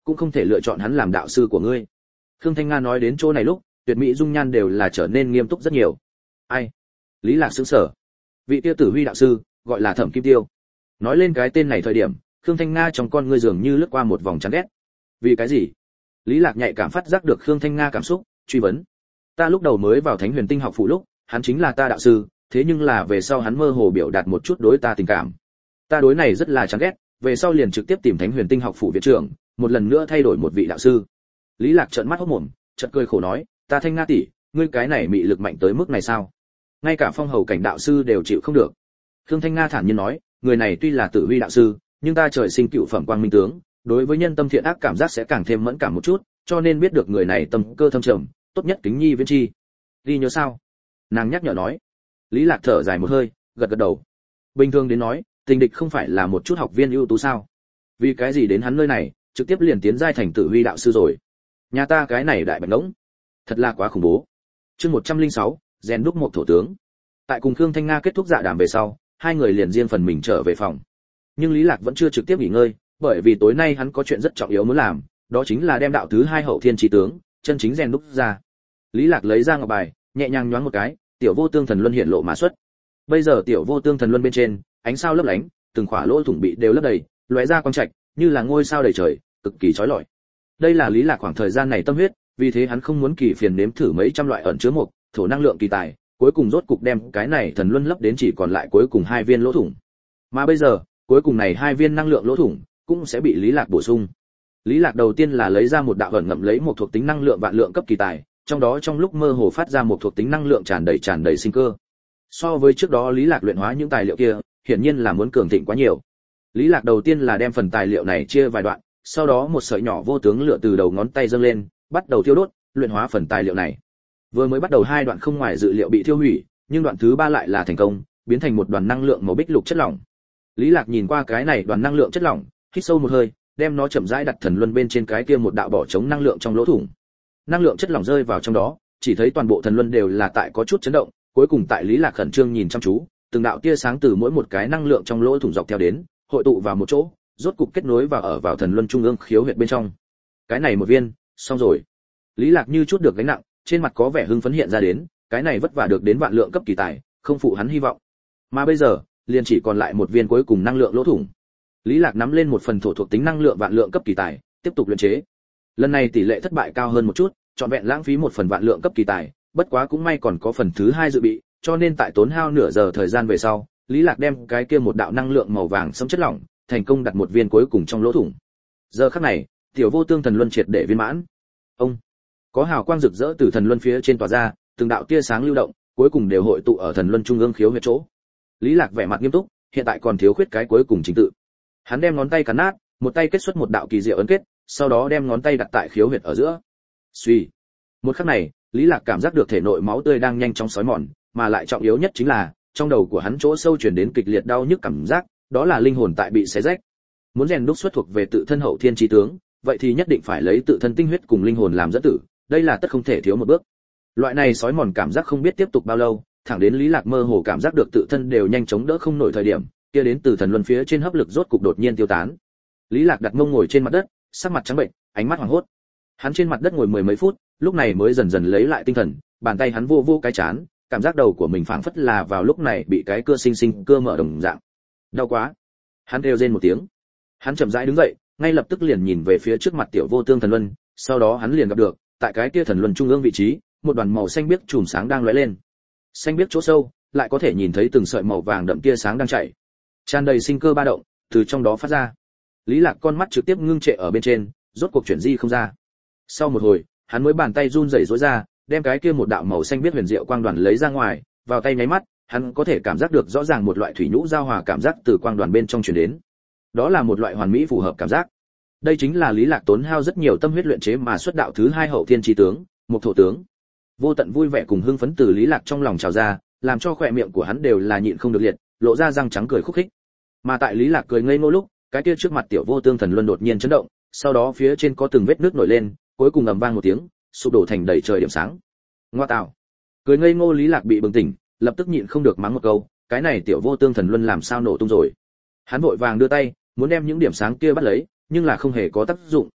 cũng không thể lựa chọn hắn làm đạo sư của ngươi. Khương Thanh Nga nói đến chỗ này lúc, tuyệt mỹ dung nhan đều là trở nên nghiêm túc rất nhiều. Ai? Lý Lạc sững sờ. Vị tiêu tử Huy đạo sư, gọi là Thẩm Kim Tiêu. Nói lên cái tên này thời điểm, Khương Thanh Nga trong con ngươi dường như lướt qua một vòng chán ghét. Vì cái gì? Lý Lạc nhạy cảm phát giác được Khương Thanh Nga cảm xúc, truy vấn. Ta lúc đầu mới vào Thánh Huyền Tinh học phụ lúc, hắn chính là ta đạo sư, thế nhưng là về sau hắn mơ hồ biểu đạt một chút đối ta tình cảm. Ta đối này rất là chán ghét, về sau liền trực tiếp tìm Thánh Huyền Tinh học phụ viện trưởng, một lần nữa thay đổi một vị đạo sư. Lý Lạc trợn mắt hốt mồm, chợt cười khổ nói, ta Thanh Nga tỷ, ngươi cái này mị lực mạnh tới mức này sao? Ngay cả phong hầu cảnh đạo sư đều chịu không được. Khương Thanh Nga thản nhiên nói, người này tuy là Tử Huy đạo sư, nhưng ta trời sinh cựu phẩm quang minh tướng, đối với nhân tâm thiện ác cảm giác sẽ càng thêm mẫn cảm một chút, cho nên biết được người này tâm cơ thâm trầm, tốt nhất kính nhi viễn chi. Đi nhớ sao? Nàng nhắc nhở nói. Lý Lạc thở dài một hơi, gật gật đầu. Bình thường đến nói, tình địch không phải là một chút học viên ưu tú sao? Vì cái gì đến hắn nơi này, trực tiếp liền tiến giai thành Tử Huy đạo sư rồi? Nhà ta cái này đại bạch ngỗng, thật là quá khủng bố. Chương 106, rèn đúc một thổ tướng. Tại cùng Khương Thanh Nga kết thúc dạ đàm về sau, hai người liền riêng phần mình trở về phòng. Nhưng Lý Lạc vẫn chưa trực tiếp nghỉ ngơi, bởi vì tối nay hắn có chuyện rất trọng yếu muốn làm, đó chính là đem đạo thứ hai hậu thiên chí tướng chân chính rèn đúc ra. Lý Lạc lấy ra ngọc bài, nhẹ nhàng nhoáng một cái, tiểu vô tương thần luân hiện lộ mà xuất. Bây giờ tiểu vô tương thần luân bên trên, ánh sao lấp lánh, từng khỏa lỗ thủng bị đều lấp đầy, lóe ra quang trạch, như là ngôi sao đầy trời, cực kỳ chói lọi. Đây là Lý Lạc khoảng thời gian này tâm huyết, vì thế hắn không muốn kỳ phiền nếm thử mấy trăm loại ẩn chứa một thổ năng lượng kỳ tài, cuối cùng rốt cục đem cái này thần luân lấp đến chỉ còn lại cuối cùng hai viên lỗ thủng. Mà bây giờ, cuối cùng này hai viên năng lượng lỗ thủng cũng sẽ bị Lý Lạc bổ sung. Lý Lạc đầu tiên là lấy ra một đạo ẩn ngậm lấy một thuộc tính năng lượng vạn lượng cấp kỳ tài, trong đó trong lúc mơ hồ phát ra một thuộc tính năng lượng tràn đầy sinh cơ. So với trước đó Lý Lạc luyện hóa những tài liệu kia, hiển nhiên là muốn cường thịnh quá nhiều. Lý Lạc đầu tiên là đem phần tài liệu này chia vài đoạn, sau đó một sợi nhỏ vô tướng lửa từ đầu ngón tay dâng lên, bắt đầu thiêu đốt, luyện hóa phần tài liệu này. Vừa mới bắt đầu hai đoạn không ngoài dự liệu bị thiêu hủy, nhưng đoạn thứ ba lại là thành công, biến thành một đoàn năng lượng màu bích lục chất lỏng. Lý Lạc nhìn qua cái này đoàn năng lượng chất lỏng, hít sâu một hơi, đem nó chậm rãi đặt thần luân bên trên cái kia một đạo bỏ trống năng lượng trong lỗ thủng. Năng lượng chất lỏng rơi vào trong đó, chỉ thấy toàn bộ thần luân đều là tại có chút chấn động, cuối cùng tại Lý Lạc khẩn trương nhìn chăm chú, từng đạo tia sáng từ mỗi một cái năng lượng trong lỗ thủng dọc theo đến, hội tụ vào một chỗ, rốt cục kết nối và ở vào thần luân trung ương khiếu huyệt bên trong. Cái này một viên, xong rồi. Lý Lạc như chút được gánh nặng, trên mặt có vẻ hưng phấn hiện ra đến, cái này vất vả được đến vạn lượng cấp kỳ tài, không phụ hắn hy vọng. Mà bây giờ, liền chỉ còn lại một viên cuối cùng năng lượng lỗ thủng. Lý Lạc nắm lên một phần thổ thuộc tính năng lượng vạn lượng cấp kỳ tài, tiếp tục luyện chế. Lần này tỷ lệ thất bại cao hơn một chút, trọn vẹn lãng phí một phần vạn lượng cấp kỳ tài, bất quá cũng may còn có phần thứ hai dự bị, cho nên tại tốn hao nửa giờ thời gian về sau, Lý Lạc đem cái kia một đạo năng lượng màu vàng sẫm chất lỏng, thành công đặt một viên cuối cùng trong lỗ thủng. Giờ khắc này, tiểu vô tương thần luân triệt để viên mãn. Ông có hào quang rực rỡ từ thần luân phía trên tỏa ra, từng đạo tia sáng lưu động, cuối cùng đều hội tụ ở thần luân trung ương khiếu huyệt chỗ. Lý Lạc vẻ mặt nghiêm túc, hiện tại còn thiếu khuyết cái cuối cùng trình tự. Hắn đem ngón tay cắn nát, một tay kết xuất một đạo kỳ diệu ấn kết, sau đó đem ngón tay đặt tại khiếu huyệt ở giữa. Suy. Một khắc này, Lý Lạc cảm giác được thể nội máu tươi đang nhanh chóng xói mòn, mà lại trọng yếu nhất chính là, trong đầu của hắn chỗ sâu truyền đến kịch liệt đau nhức cảm giác, đó là linh hồn tại bị xé rách. Muốn rèn đúc xuất thuộc về tự thân hậu thiên chí tướng, vậy thì nhất định phải lấy tự thân tinh huyết cùng linh hồn làm dẫn tử, đây là tất không thể thiếu một bước. Loại này xói mòn cảm giác không biết tiếp tục bao lâu, thẳng đến Lý Lạc mơ hồ cảm giác được tự thân đều nhanh chóng đỡ không nổi thời điểm, kia đến từ thần luân phía trên hấp lực rốt cục đột nhiên tiêu tán. Lý Lạc đặt mông ngồi trên mặt đất, sắc mặt trắng bệnh, ánh mắt hoảng hốt. Hắn trên mặt đất ngồi mười mấy phút, lúc này mới dần dần lấy lại tinh thần, bàn tay hắn vô vô cái chán, cảm giác đầu của mình phảng phất là vào lúc này bị cái cưa sinh cưa mở đồng dạng. Đau quá. Hắn kêu rên một tiếng. Hắn chậm rãi đứng dậy, ngay lập tức liền nhìn về phía trước mặt tiểu vô tương thần luân, sau đó hắn liền gặp được, tại cái kia thần luân trung ương vị trí, một đoàn màu xanh biếc chùm sáng đang lóe lên. Xanh biếc chỗ sâu, lại có thể nhìn thấy từng sợi màu vàng đậm tia sáng đang chảy, tràn đầy sinh cơ ba động, từ trong đó phát ra. Lý Lạc con mắt trực tiếp ngưng trệ ở bên trên, rốt cuộc chuyển di không ra. Sau một hồi, hắn mới bàn tay run rẩy rối ra, đem cái kia một đạo màu xanh biếc huyền diệu quang đoàn lấy ra ngoài, vào tay nháy mắt, hắn có thể cảm giác được rõ ràng một loại thủy nhũ giao hòa cảm giác từ quang đoàn bên trong truyền đến. Đó là một loại hoàn mỹ phù hợp cảm giác. Đây chính là Lý Lạc tốn hao rất nhiều tâm huyết luyện chế mà xuất đạo thứ hai hậu thiên chí tướng, một thổ tướng. Vô tận vui vẻ cùng hưng phấn từ Lý Lạc trong lòng trào ra, làm cho khóe miệng của hắn đều là nhịn không được liệt, lộ ra răng trắng cười khúc khích. Mà tại Lý Lạc cười ngây ngô lúc, cái kia trước mặt tiểu vô tương thần luân đột nhiên chấn động, sau đó phía trên có từng vết nước nổi lên, cuối cùng ầm vang một tiếng, sụp đổ thành đầy trời điểm sáng. Ngoa tạo. Cười ngây ngô Lý Lạc bị bừng tỉnh, lập tức nhịn không được mắng một câu, cái này tiểu vô tương thần luân làm sao nổ tung rồi. Hắn vội vàng đưa tay, muốn đem những điểm sáng kia bắt lấy, nhưng là không hề có tác dụng,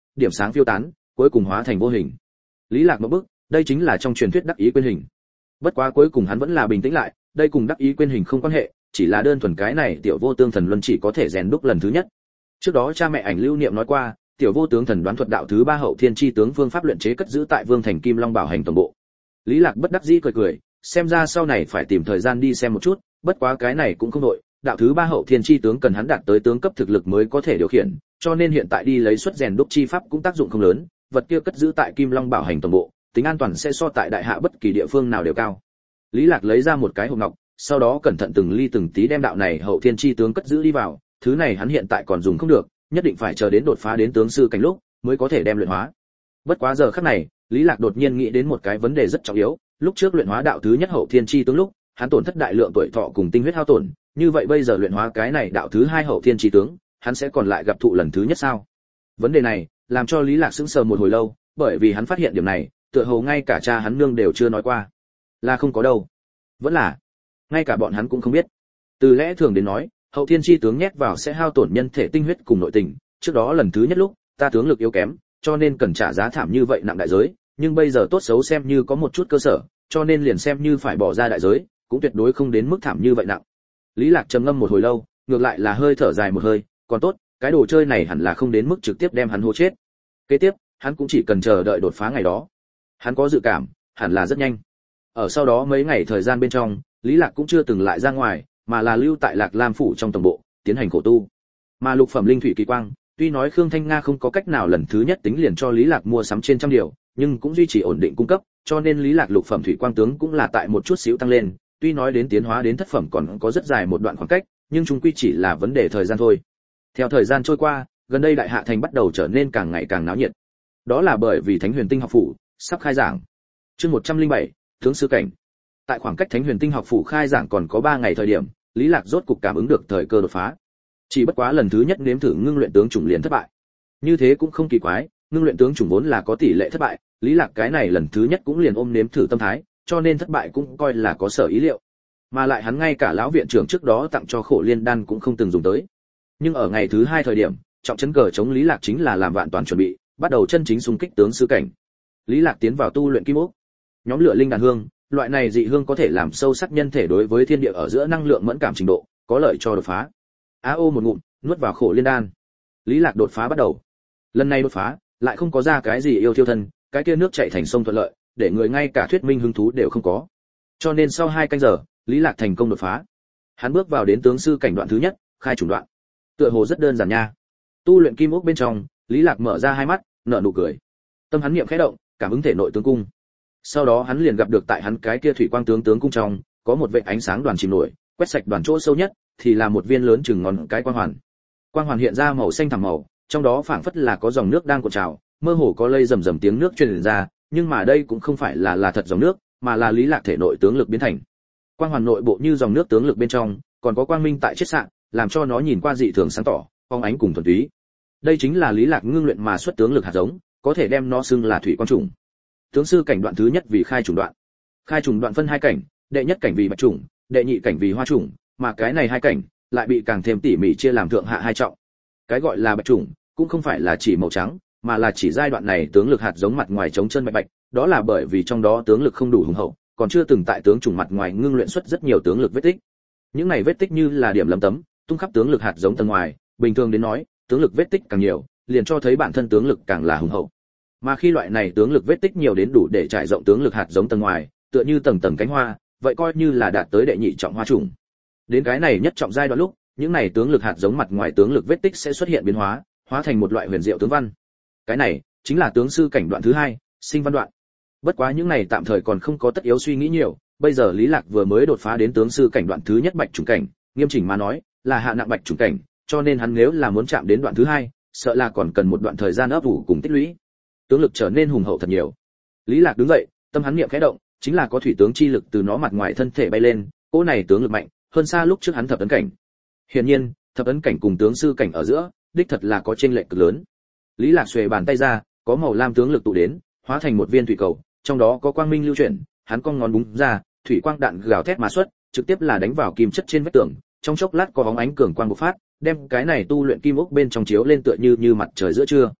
điểm sáng phiêu tán, cuối cùng hóa thành vô hình. Lý Lạc ngộp bức, đây chính là trong truyền thuyết đắc ý quên hình. Bất quá cuối cùng hắn vẫn là bình tĩnh lại, đây cùng đắc ý quên hình không quan hệ, chỉ là đơn thuần cái này tiểu vô tương thần luân chỉ có thể rèn đúc lần thứ nhất. Trước đó cha mẹ ảnh lưu niệm nói qua, tiểu vô tướng thần đoán thuật đạo thứ 3 hậu thiên chi tướng phương pháp luyện chế cất giữ tại Vương thành Kim Long Bảo hành tổng bộ. Lý Lạc bất đắc dĩ cười cười, xem ra sau này phải tìm thời gian đi xem một chút, bất quá cái này cũng không đội, đạo thứ 3 hậu thiên chi tướng cần hắn đạt tới tướng cấp thực lực mới có thể điều khiển, cho nên hiện tại đi lấy xuất rèn đúc chi pháp cũng tác dụng không lớn, vật kia cất giữ tại Kim Long Bảo hành tổng bộ, tính an toàn sẽ so tại đại hạ bất kỳ địa phương nào đều cao. Lý Lạc lấy ra một cái hộp ngọc, sau đó cẩn thận từng ly từng tí đem đạo này hậu thiên chi tướng cất giữ đi vào, thứ này hắn hiện tại còn dùng không được, nhất định phải chờ đến đột phá đến tướng sư cảnh lúc mới có thể đem luyện hóa. Bất quá giờ khắc này, Lý Lạc đột nhiên nghĩ đến một cái vấn đề rất trọng yếu, lúc trước luyện hóa đạo thứ nhất hậu thiên chi tướng lúc, hắn tổn thất đại lượng tuổi thọ cùng tinh huyết hao tổn, như vậy bây giờ luyện hóa cái này đạo thứ 2 hậu thiên chi tướng, hắn sẽ còn lại gặp thụ lần thứ nhất sao? Vấn đề này làm cho Lý Lạc sững sờ một hồi lâu, bởi vì hắn phát hiện điểm này, tựa hồ ngay cả cha hắn nương đều chưa nói qua. Là không có đâu. Vẫn là ngay cả bọn hắn cũng không biết. Từ lẽ thường đến nói, hậu thiên chi tướng nhét vào sẽ hao tổn nhân thể tinh huyết cùng nội tình, trước đó lần thứ nhất lúc, ta tướng lực yếu kém, cho nên cần trả giá thảm như vậy nặng đại giới, nhưng bây giờ tốt xấu xem như có một chút cơ sở, cho nên liền xem như phải bỏ ra đại giới, cũng tuyệt đối không đến mức thảm như vậy nặng. Lý Lạc trầm ngâm một hồi lâu, ngược lại là hơi thở dài một hơi, còn tốt, cái đồ chơi này hẳn là không đến mức trực tiếp đem hắn hô chết. Kế tiếp, hắn cũng chỉ cần chờ đợi đột phá ngày đó. Hắn có dự cảm, hẳn là rất nhanh. Ở sau đó mấy ngày thời gian bên trong, Lý Lạc cũng chưa từng lại ra ngoài, mà là lưu tại Lạc Lam phủ trong tổng bộ, tiến hành khổ tu. Mà lục phẩm linh thủy kỳ quang, tuy nói Khương Thanh Nga không có cách nào lần thứ nhất tính liền cho Lý Lạc mua sắm trên trăm điều, nhưng cũng duy trì ổn định cung cấp, cho nên Lý Lạc lục phẩm thủy quang tướng cũng là tại một chút xíu tăng lên, tuy nói đến tiến hóa đến thất phẩm còn có rất dài một đoạn khoảng cách, nhưng chúng quy chỉ là vấn đề thời gian thôi. Theo thời gian trôi qua, gần đây Đại Hạ thành bắt đầu trở nên càng ngày càng náo nhiệt. Đó là bởi vì Thánh Huyền Tinh học phủ sắp khai giảng. Chương 107, tướng sư cảnh. Tại khoảng cách Thánh Huyền Tinh học phủ khai giảng còn có 3 ngày thời điểm, Lý Lạc rốt cục cảm ứng được thời cơ đột phá. Chỉ bất quá lần thứ nhất nếm thử ngưng luyện tướng chủng liền thất bại. Như thế cũng không kỳ quái, ngưng luyện tướng chủng vốn là có tỷ lệ thất bại, Lý Lạc cái này lần thứ nhất cũng liền ôm nếm thử tâm thái, cho nên thất bại cũng coi là có sở ý liệu. Mà lại hắn ngay cả lão viện trưởng trước đó tặng cho Khổ Liên đan cũng không từng dùng tới. Nhưng ở ngày thứ 2 thời điểm, trọng trấn cờ chống Lý Lạc chính là làm vạn toàn chuẩn bị, bắt đầu chân chính xung kích tướng sư cảnh. Lý Lạc tiến vào tu luyện kim ốc. Nhóm lửa linh đàn hương, loại này dị hương có thể làm sâu sắc nhân thể đối với thiên địa ở giữa năng lượng mẫn cảm trình độ, có lợi cho đột phá. Ô một ngụm, nuốt vào Khổ Liên đan. Lý Lạc đột phá bắt đầu. Lần này đột phá, lại không có ra cái gì yêu thiêu thân, cái kia nước chảy thành sông thuận lợi, để người ngay cả thuyết minh hứng thú đều không có. Cho nên sau 2 canh giờ, Lý Lạc thành công đột phá. Hắn bước vào đến tướng sư cảnh đoạn thứ nhất, khai chủng đoạn. Tựa hồ rất đơn giản nha. Tu luyện kim ốc bên trong, Lý Lạc mở ra hai mắt, nở nụ cười. Tâm hắn niệm khẽ động, cảm ứng thể nội tướng cung. Sau đó hắn liền gặp được tại hắn cái kia thủy quang tướng cung trong, có một vệt ánh sáng đoàn chìm nổi, quét sạch đoàn chỗ sâu nhất, thì là một viên lớn chừng ngón cái quang hoàn. Quang hoàn hiện ra màu xanh thẳm màu, trong đó phảng phất là có dòng nước đang cuộn trào, mơ hồ có lây rầm rầm tiếng nước truyền ra, nhưng mà đây cũng không phải là thật dòng nước, mà là Lý Lạc thể nội tướng lực biến thành. Quang hoàn nội bộ như dòng nước tướng lực bên trong, còn có quang minh tại chiết xạ, làm cho nó nhìn qua dị thường sáng tỏ, phong ánh cùng thuần túy. Đây chính là Lý Lạc ngưng luyện mà xuất tướng lực hạt giống, có thể đem nó xưng là thủy quang chủng. Tướng sư cảnh đoạn thứ nhất vì khai chủng đoạn. Khai chủng đoạn phân 2 cảnh, đệ nhất cảnh vì bạch chủng, đệ nhị cảnh vì hoa chủng, mà cái này 2 cảnh lại bị càng thêm tỉ mỉ chia làm thượng hạ 2 trọng. Cái gọi là bạch chủng cũng không phải là chỉ màu trắng, mà là chỉ giai đoạn này tướng lực hạt giống mặt ngoài trống chân bạch bạch, đó là bởi vì trong đó tướng lực không đủ hùng hậu, còn chưa từng tại tướng chủng mặt ngoài ngưng luyện xuất rất nhiều tướng lực vết tích. Những này vết tích như là điểm lấm tấm, tung khắp tướng lực hạt giống tầng ngoài, bình thường đến nói, tướng lực vết tích càng nhiều, liền cho thấy bản thân tướng lực càng là hùng hậu. Mà khi loại này tướng lực vết tích nhiều đến đủ để trải rộng tướng lực hạt giống tầng ngoài, tựa như tầng tầng cánh hoa, vậy coi như là đạt tới đệ nhị trọng hoa chủng. Đến cái này nhất trọng giai đoạn lúc, những này tướng lực hạt giống mặt ngoài tướng lực vết tích sẽ xuất hiện biến hóa, hóa thành một loại huyền diệu tướng văn. Cái này chính là tướng sư cảnh đoạn thứ 2, sinh văn đoạn. Bất quá những này tạm thời còn không có tất yếu suy nghĩ nhiều, bây giờ Lý Lạc vừa mới đột phá đến tướng sư cảnh đoạn thứ nhất bạch chủng cảnh, nghiêm chỉnh mà nói, là hạ nặng bạch chủng cảnh, cho nên hắn nếu là muốn chạm đến đoạn thứ 2, sợ là còn cần một đoạn thời gian ấp ủ cùng tích lũy. Tướng lực trở nên hùng hậu thật nhiều. Lý Lạc đứng dậy, tâm hắn niệm khẽ động, chính là có thủy tướng chi lực từ nó mặt ngoài thân thể bay lên, cỗ này tướng lực mạnh, hơn xa lúc trước hắn thập ấn cảnh. Hiển nhiên, thập ấn cảnh cùng tướng sư cảnh ở giữa, đích thật là có chênh lệch cực lớn. Lý Lạc xuề bàn tay ra, có màu lam tướng lực tụ đến, hóa thành một viên thủy cầu, trong đó có quang minh lưu chuyển, hắn cong ngón búng ra, thủy quang đạn gào thét mà xuất, trực tiếp là đánh vào kim chất trên vách tường, trong chốc lát có bóng ánh cường quang bộc phát, đem cái này tu luyện kim ốc bên trong chiếu lên tựa như mặt trời giữa trưa.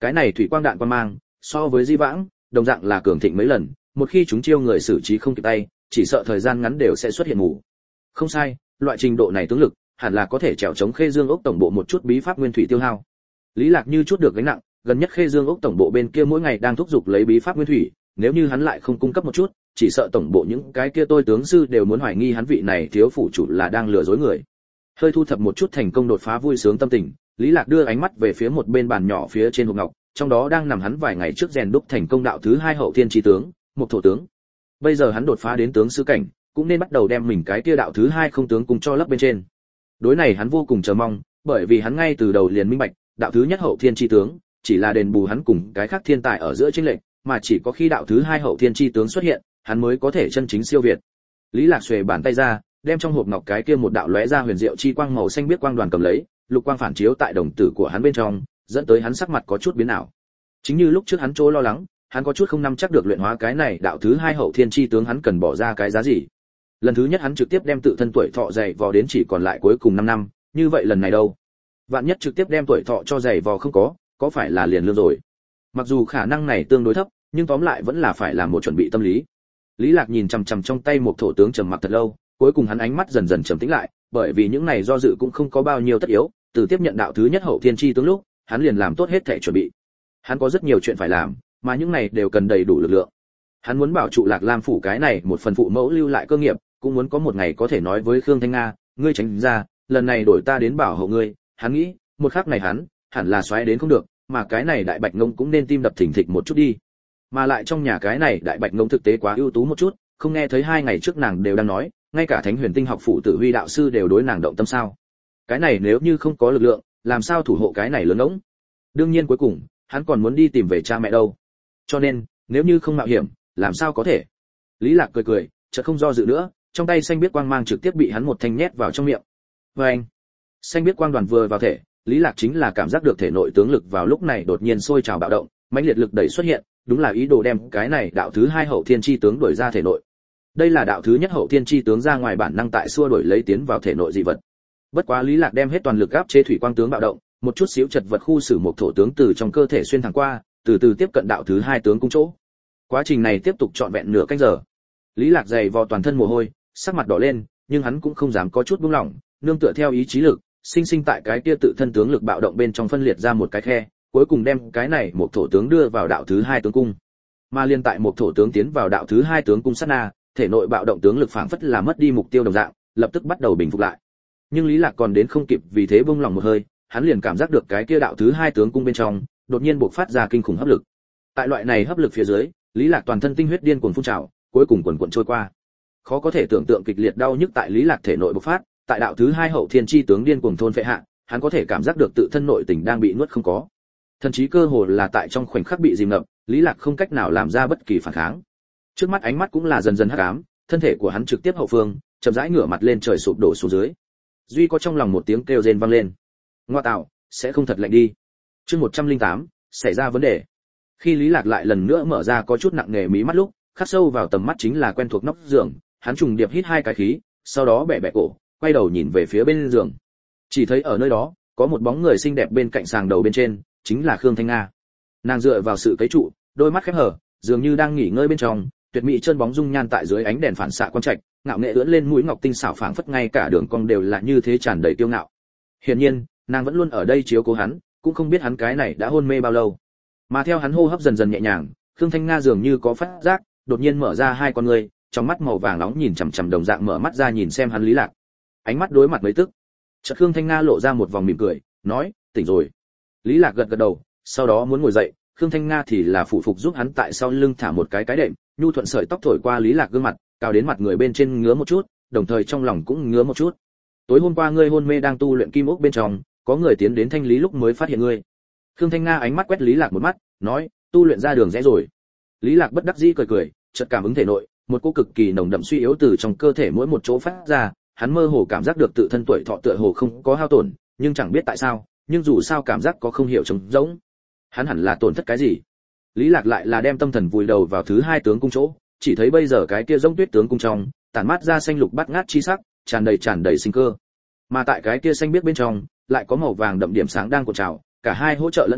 Cái này thủy quang đạn quang mang, so với di vãng, đồng dạng là cường thịnh mấy lần, một khi chúng chiêu người xử trí không kịp tay, chỉ sợ thời gian ngắn đều sẽ xuất hiện mù. Không sai, loại trình độ này tướng lực, hẳn là có thể trèo chống Khê Dương ốc tổng bộ một chút bí pháp nguyên thủy tiêu hao. Lý Lạc như chút được gánh nặng, gần nhất Khê Dương ốc tổng bộ bên kia mỗi ngày đang thúc giục lấy bí pháp nguyên thủy, nếu như hắn lại không cung cấp một chút, chỉ sợ tổng bộ những cái kia tôi tướng sư đều muốn hoài nghi hắn vị này thiếu phủ chủ là đang lừa dối người. Hơi thu thập một chút thành công đột phá vui sướng tâm tình, Lý Lạc đưa ánh mắt về phía một bên bàn nhỏ phía trên hộp ngọc, trong đó đang nằm hắn vài ngày trước rèn đúc thành công đạo thứ 2 hậu thiên chi tướng, một thổ tướng. Bây giờ hắn đột phá đến tướng sư cảnh, cũng nên bắt đầu đem mình cái kia đạo thứ 2 không tướng cùng cho lấp bên trên. Đối này hắn vô cùng chờ mong, bởi vì hắn ngay từ đầu liền minh bạch, đạo thứ nhất hậu thiên chi tướng chỉ là đền bù hắn cùng cái khác thiên tài ở giữa chênh lệch, mà chỉ có khi đạo thứ 2 hậu thiên chi tướng xuất hiện, hắn mới có thể chân chính siêu việt. Lý Lạc xuề bàn tay ra, đem trong hộp ngọc cái kia một đạo lóe ra huyền diệu chi quang màu xanh biếc quang đoàn cầm lấy, lục quang phản chiếu tại đồng tử của hắn bên trong, dẫn tới hắn sắc mặt có chút biến ảo. Chính như lúc trước hắn chỗ lo lắng, hắn có chút không nắm chắc được luyện hóa cái này đạo thứ 2 hậu thiên chi tướng hắn cần bỏ ra cái giá gì. Lần thứ nhất hắn trực tiếp đem tự thân tuổi thọ dày vò đến chỉ còn lại cuối cùng 5 năm, như vậy lần này đâu? Vạn nhất trực tiếp đem tuổi thọ cho dày vò không có phải là liền lương rồi? Mặc dù khả năng này tương đối thấp, nhưng tóm lại vẫn là phải làm một chuẩn bị tâm lý. Lý Lạc nhìn chằm chằm trong tay một thổ tướng trầm mặc thật lâu, cuối cùng hắn ánh mắt dần dần trầm tĩnh lại, bởi vì những này do dự cũng không có bao nhiêu tất yếu, từ tiếp nhận đạo thứ nhất hậu thiên chi tướng lúc, hắn liền làm tốt hết thể chuẩn bị. Hắn có rất nhiều chuyện phải làm, mà những này đều cần đầy đủ lực lượng. Hắn muốn bảo trụ Lạc Lam phủ cái này một phần phụ mẫu lưu lại cơ nghiệp, cũng muốn có một ngày có thể nói với Khương Thanh Nga, ngươi tránh ra, lần này đổi ta đến bảo hộ ngươi. Hắn nghĩ, một khắc này hắn hẳn là xoáy đến không được, mà cái này đại bạch ngông cũng nên tim đập thình thịch một chút đi. Mà lại trong nhà cái này đại bạch ngông thực tế quá ưu tú một chút, không nghe thấy 2 ngày trước nàng đều đang nói, ngay cả Thánh Huyền Tinh học phủ Tử Huy đạo sư đều đối nàng động tâm sao? Cái này nếu như không có lực lượng, làm sao thủ hộ cái này lớn ngỗng? Đương nhiên cuối cùng, hắn còn muốn đi tìm về cha mẹ đâu. Cho nên, nếu như không mạo hiểm, làm sao có thể? Lý Lạc cười cười, chợt không do dự nữa, trong tay xanh biết quang mang trực tiếp bị hắn một thanh nhét vào trong miệng. Oeng! Xanh biết quang đoàn vừa vào thể, Lý Lạc chính là cảm giác được thể nội tướng lực vào lúc này đột nhiên sôi trào bạo động, mãnh liệt lực đẩy xuất hiện, đúng là ý đồ đem cái này đạo thứ 2 hậu thiên chi tướng đuổi ra thể nội. Đây là đạo thứ nhất hậu thiên chi tướng ra ngoài bản năng tại xua đuổi lấy tiến vào thể nội dị vật. Bất quá Lý Lạc đem hết toàn lực áp chế thủy quang tướng bạo động, một chút xíu chật vật khu xử một thổ tướng từ trong cơ thể xuyên thẳng qua, từ từ tiếp cận đạo thứ 2 tướng cung chỗ. Quá trình này tiếp tục trọn vẹn nửa canh giờ. Lý Lạc dày vò toàn thân mồ hôi, sắc mặt đỏ lên, nhưng hắn cũng không dám có chút buông lỏng, nương tựa theo ý chí lực, sinh sinh tại cái kia tự thân tướng lực bạo động bên trong phân liệt ra một cái khe, cuối cùng đem cái này một thổ tướng đưa vào đạo thứ 2 tướng cung. Mà liên tại một thổ tướng tiến vào đạo thứ 2 tướng cung sát na, thể nội bạo động tướng lực phảng phất là mất đi mục tiêu đồng dạng, lập tức bắt đầu bình phục lại. Nhưng Lý Lạc còn đến không kịp vì thế buông lỏng một hơi, hắn liền cảm giác được cái kia đạo thứ 2 tướng cung bên trong đột nhiên bộc phát ra kinh khủng hấp lực. Tại loại này hấp lực phía dưới, Lý Lạc toàn thân tinh huyết điên cuồng phun trào, cuối cùng quần quần trôi qua. Khó có thể tưởng tượng kịch liệt đau nhức tại Lý Lạc thể nội bộc phát, tại đạo thứ 2 hậu thiên chi tướng điên cuồng thôn phệ hạ, hắn có thể cảm giác được tự thân nội tình đang bị nuốt không có. Thậm chí cơ hồ là tại trong khoảnh khắc bị dìm ngập, Lý Lạc không cách nào làm ra bất kỳ phản kháng. Trước mắt ánh mắt cũng là dần dần hắc ám, thân thể của hắn trực tiếp hậu phương, chậm rãi ngửa mặt lên trời sụp đổ xuống dưới. Duy có trong lòng một tiếng kêu rên vang lên. Ngoa tạo, sẽ không thật lạnh đi. Chương 108, xảy ra vấn đề. Khi Lý Lạc lại lần nữa mở ra có chút nặng nề mí mắt lúc, khắc sâu vào tầm mắt chính là quen thuộc nóc giường, hắn trùng điệp hít 2 cái khí, sau đó bẻ bẻ cổ, quay đầu nhìn về phía bên giường. Chỉ thấy ở nơi đó, có một bóng người xinh đẹp bên cạnh sàng đầu bên trên, chính là Khương Thanh Nga. Nàng dựa vào sự cấy trụ, đôi mắt khép hờ, dường như đang nghỉ ngơi bên trong, tuyệt mỹ chân bóng dung nhan tại dưới ánh đèn phản xạ quang trạch, ngạo nghệ ưỡn lên mũi ngọc tinh xảo phảng phất ngay cả đường cong đều là như thế tràn đầy kiêu ngạo. Hiển nhiên, nàng vẫn luôn ở đây chiếu cố hắn, cũng không biết hắn cái này đã hôn mê bao lâu. Mà theo hắn hô hấp dần dần nhẹ nhàng, Khương Thanh Nga dường như có phát giác, đột nhiên mở ra 2 con ngươi, trong mắt màu vàng nóng nhìn chằm chằm đồng dạng mở mắt ra nhìn xem hắn Lý Lạc. Ánh mắt đối mặt mấy tức. Chợt Khương Thanh Nga lộ ra một vòng mỉm cười, nói, tỉnh rồi. Lý Lạc gật gật đầu, sau đó muốn ngồi dậy, Khương Thanh Nga thì là phụ phục giúp hắn tại sau lưng thả một cái đệm, nhu thuận sợi tóc thổi qua Lý Lạc gương mặt, cào đến mặt người bên trên ngứa một chút, đồng thời trong lòng cũng ngứa một chút. Tối hôm qua ngươi hôn mê đang tu luyện kim ốc bên trong, có người tiến đến thanh lý lúc mới phát hiện ngươi. Khương Thanh Nga ánh mắt quét Lý Lạc một mắt, nói, tu luyện ra đường rẽ rồi. Lý Lạc bất đắc dĩ cười cười, chợt cảm ứng thể nội, một cô cực kỳ nồng đậm suy yếu từ trong cơ thể mỗi một chỗ phát ra, hắn mơ hồ cảm giác được tự thân tuổi thọ tựa hồ không có hao tổn, nhưng chẳng biết tại sao, nhưng dù sao cảm giác có không hiểu trống rỗng. Hắn hẳn là tổn thất cái gì? Lý Lạc lại là đem tâm thần vùi đầu vào thứ 2 tướng cung chỗ, chỉ thấy bây giờ cái kia giống tuyết tướng cung trong, tản mát ra xanh lục bát ngát chi sắc, tràn đầy sinh cơ. Mà tại cái kia xanh biếc bên trong, lại có màu vàng đậm điểm sáng đang cuộn trào, cả hai hỗ trợ lẫn nhau,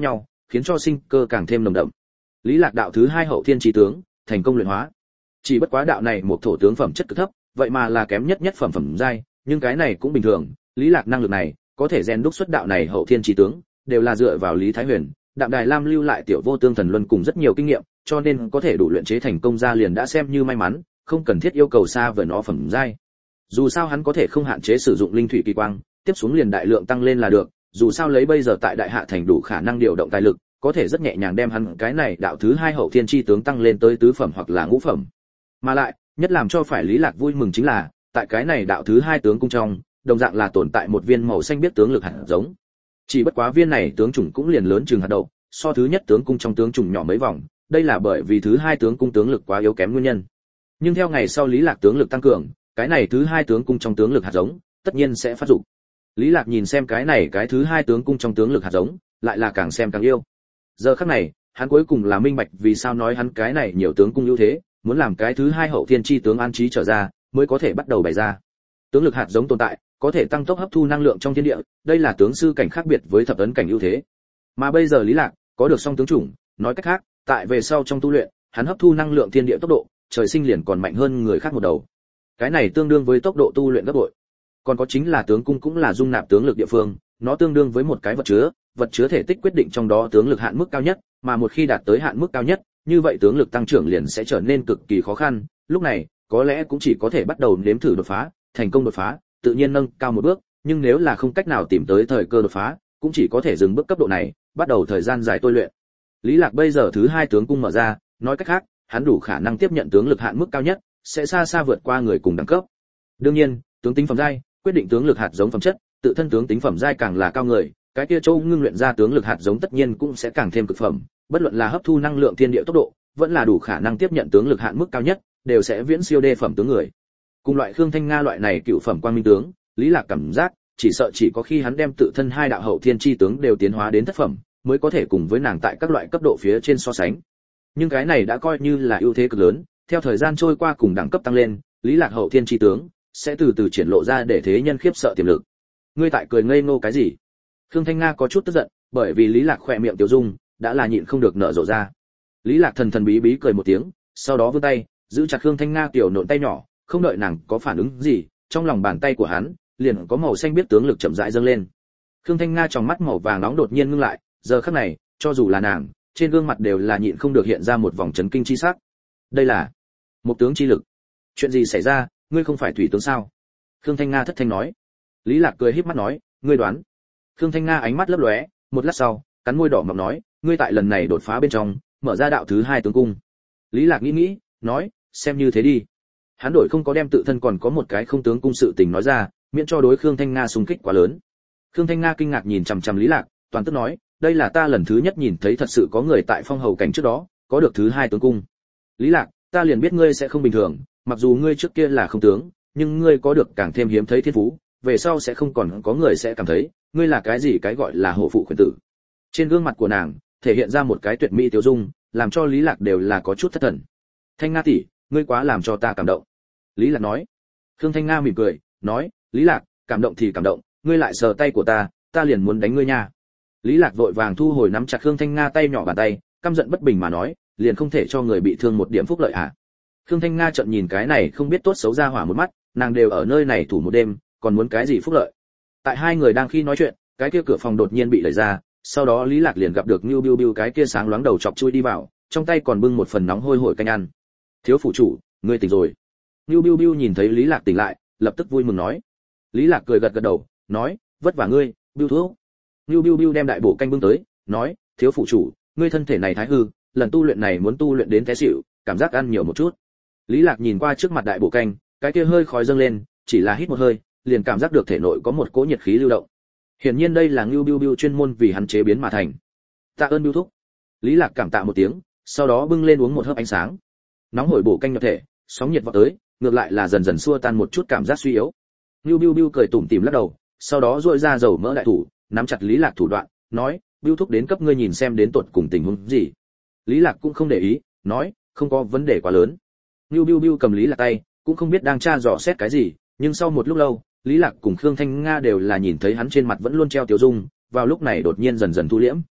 khiến cho sinh cơ càng thêm nồng đậm. Lý Lạc đạo thứ 2 hậu thiên chi tướng, thành công luyện hóa. Chỉ bất quá đạo này một thổ tướng phẩm chất cực thấp, vậy mà là kém nhất phẩm giai, nhưng cái này cũng bình thường, Lý Lạc năng lực này, có thể rèn đúc xuất đạo này hậu thiên chi tướng, đều là dựa vào Lý Thái Huyền, Đạm Đài Lam lưu lại tiểu vô tương thần luân cùng rất nhiều kinh nghiệm, cho nên có thể đủ luyện chế thành công ra liền đã xem như may mắn, không cần thiết yêu cầu xa vời nó phẩm giai. Dù sao hắn có thể không hạn chế sử dụng linh thủy kỳ quang, tiếp xuống liền đại lượng tăng lên là được, dù sao lấy bây giờ tại Đại Hạ thành đủ khả năng điều động tài lực, có thể rất nhẹ nhàng đem hắn cái này đạo thứ 2 hậu thiên chi tướng tăng lên tới tứ phẩm hoặc là ngũ phẩm. Mà lại, nhất làm cho phải Lý Lạc vui mừng chính là, tại cái này đạo thứ 2 tướng cung trong, đồng dạng là tồn tại một viên màu xanh biết tướng lực hạt giống. Chỉ bất quá viên này tướng chủng cũng liền lớn chừng hạt đậu, so thứ nhất tướng cung trong tướng chủng nhỏ mấy vòng, đây là bởi vì thứ 2 tướng cung tướng lực quá yếu kém nguyên nhân. Nhưng theo ngày sau Lý Lạc tướng lực tăng cường, cái này thứ 2 tướng cung trong tướng lực hạt giống, tất nhiên sẽ phát dụng. Lý Lạc nhìn xem cái này cái thứ 2 tướng cung trong tướng lực hạt giống, lại là càng xem càng yêu. Giờ khắc này, hắn cuối cùng là minh bạch vì sao nói hắn cái này nhiều tướng cung ưu thế, muốn làm cái thứ 2 hậu thiên chi tướng an trí trở ra, mới có thể bắt đầu bày ra. Tướng lực hạt giống tồn tại, có thể tăng tốc hấp thu năng lượng trong thiên địa, đây là tướng sư cảnh khác biệt với thập ấn cảnh ưu thế. Mà bây giờ Lý Lạc có được song tướng chủng, nói cách khác, tại về sau trong tu luyện, hắn hấp thu năng lượng thiên địa tốc độ, trời sinh liền còn mạnh hơn người khác một đầu. Cái này tương đương với tốc độ tu luyện gấp bội. Còn có chính là tướng cung cũng là dung nạp tướng lực địa phương, nó tương đương với một cái vật chứa thể tích quyết định trong đó tướng lực hạn mức cao nhất, mà một khi đạt tới hạn mức cao nhất, như vậy tướng lực tăng trưởng liền sẽ trở nên cực kỳ khó khăn, lúc này, có lẽ cũng chỉ có thể bắt đầu nếm thử đột phá, thành công đột phá, tự nhiên nâng cao một bước, nhưng nếu là không cách nào tìm tới thời cơ đột phá, cũng chỉ có thể dừng bước cấp độ này, bắt đầu thời gian dài tôi luyện. Lý Lạc bây giờ thứ 2 tướng cung mở ra, nói cách khác, hắn đủ khả năng tiếp nhận tướng lực hạn mức cao nhất, sẽ xa xa vượt qua người cùng đẳng cấp. Đương nhiên, tướng tính phẩm giai quyết định tướng lực hạt giống phẩm chất, tự thân tướng tính phẩm giai càng là cao người, cái kia châu ngưng luyện ra tướng lực hạt giống tất nhiên cũng sẽ càng thêm cực phẩm, bất luận là hấp thu năng lượng thiên địa tốc độ, vẫn là đủ khả năng tiếp nhận tướng lực hạn mức cao nhất, đều sẽ viễn siêu đê phẩm tướng người. Cùng loại Khương Thanh Nga loại này cựu phẩm quang minh tướng, Lý Lạc cảm giác, chỉ sợ chỉ có khi hắn đem tự thân 2 đạo hậu thiên chi tướng đều tiến hóa đến thất phẩm, mới có thể cùng với nàng tại các loại cấp độ phía trên so sánh. Nhưng cái này đã coi như là ưu thế cực lớn, theo thời gian trôi qua cùng đẳng cấp tăng lên, Lý Lạc hậu thiên chi tướng sẽ từ từ triển lộ ra để thế nhân khiếp sợ tiềm lực. Ngươi tại cười ngây ngô cái gì? Khương Thanh Nga có chút tức giận, bởi vì Lý Lạc khỏe miệng tiểu dung đã là nhịn không được nở rộ ra. Lý Lạc thần bí bí cười một tiếng, sau đó vươn tay, giữ chặt Khương Thanh Nga tiểu nộn tay nhỏ, không đợi nàng có phản ứng gì, trong lòng bàn tay của hắn liền có màu xanh biết tướng lực chậm rãi dâng lên. Khương Thanh Nga trong mắt màu vàng nóng đột nhiên ngưng lại, giờ khắc này, cho dù là nàng, trên gương mặt đều là nhịn không được hiện ra một vòng chấn kinh chi sắc. Đây là một tướng chi lực. Chuyện gì xảy ra, ngươi không phải thủy tướng sao? Khương Thanh Nga thất thanh nói. Lý Lạc cười híp mắt nói, ngươi đoán. Khương Thanh Nga ánh mắt lấp lóe, một lát sau, cắn môi đỏ mọng nói, ngươi tại lần này đột phá bên trong, mở ra đạo thứ 2 tướng cung. Lý Lạc nghĩ, nói, xem như thế đi. Hắn đổi không có đem tự thân còn có một cái không tướng cung sự tình nói ra, miễn cho đối Khương Thanh Nga xung kích quá lớn. Khương Thanh Nga kinh ngạc nhìn chằm chằm Lý Lạc, toàn tức nói, đây là ta lần thứ nhất nhìn thấy thật sự có người tại phong hầu cảnh trước đó, có được thứ 2 tướng cung. Lý Lạc, ta liền biết ngươi sẽ không bình thường, mặc dù ngươi trước kia là không tướng, nhưng ngươi có được càng thêm hiếm thấy thiên phú, về sau sẽ không còn có người sẽ cảm thấy, ngươi là cái gì cái gọi là hổ phụ khuyến tử. Trên gương mặt của nàng, thể hiện ra một cái tuyệt mỹ tiêu dung, làm cho Lý Lạc đều là có chút thất thần. Thanh Nga tỷ, ngươi quá làm cho ta cảm động. Lý Lạc nói. Khương Thanh Nga mỉm cười, nói, Lý Lạc, cảm động thì cảm động, ngươi lại sờ tay của ta liền muốn đánh ngươi nha. Lý Lạc vội vàng thu hồi nắm chặt Khương Thanh Nga tay nhỏ bàn tay, căm giận bất bình mà nói, liền không thể cho người bị thương một điểm phúc lợi à? Khương Thanh Nga trợn nhìn cái này không biết tốt xấu ra hỏa một mắt, nàng đều ở nơi này thủ một đêm, còn muốn cái gì phúc lợi? Tại hai người đang khi nói chuyện, cái kia cửa phòng đột nhiên bị đẩy ra, sau đó Lý Lạc liền gặp được Nưu Biu Biu cái kia sáng loáng đầu chọc chui đi vào, trong tay còn bưng một phần nóng hôi hổi canh ăn. Thiếu phủ chủ, ngươi tỉnh rồi. Nưu Biu Biu nhìn thấy Lý Lạc tỉnh lại, lập tức vui mừng nói. Lý Lạc cười gật gật đầu, nói, vất vả ngươi, Biu thuốc. Nưu Biu Biu đem đại bổ canh bưng tới, nói, thiếu phủ chủ, ngươi thân thể này thái hư, lần tu luyện này muốn tu luyện đến té xỉu, cảm giác ăn nhiều một chút. Lý Lạc nhìn qua trước mặt đại bổ canh, cái kia hơi khói dâng lên, chỉ là hít một hơi, liền cảm giác được thể nội có một cỗ nhiệt khí lưu động. Hiển nhiên đây là Nưu Biu Biu chuyên môn vì hắn chế biến mà thành. Tạ ơn Biu thúc. Lý Lạc cảm tạ một tiếng, sau đó bưng lên uống một hớp ánh sáng. Nóng hổi bổ canh nhập thể, sóng nhiệt vọt tới, ngược lại là dần dần xua tan một chút cảm giác suy yếu. Nưu Biu Biu cười tủm tỉm lắc đầu, sau đó duỗi ra dầu mỡ đại thủ, nắm chặt Lý Lạc thủ đoạn, nói, Biu thúc đến cấp ngươi nhìn xem đến tột cùng tình huống gì. Lý Lạc cũng không để ý, nói, không có vấn đề quá lớn. Nưu Biu Biu cầm Lý Lạc tay, cũng không biết đang tra dò xét cái gì, nhưng sau một lúc lâu, Lý Lạc cùng Khương Thanh Nga đều là nhìn thấy hắn trên mặt vẫn luôn treo tiêu dung, vào lúc này đột nhiên dần dần thu liễm.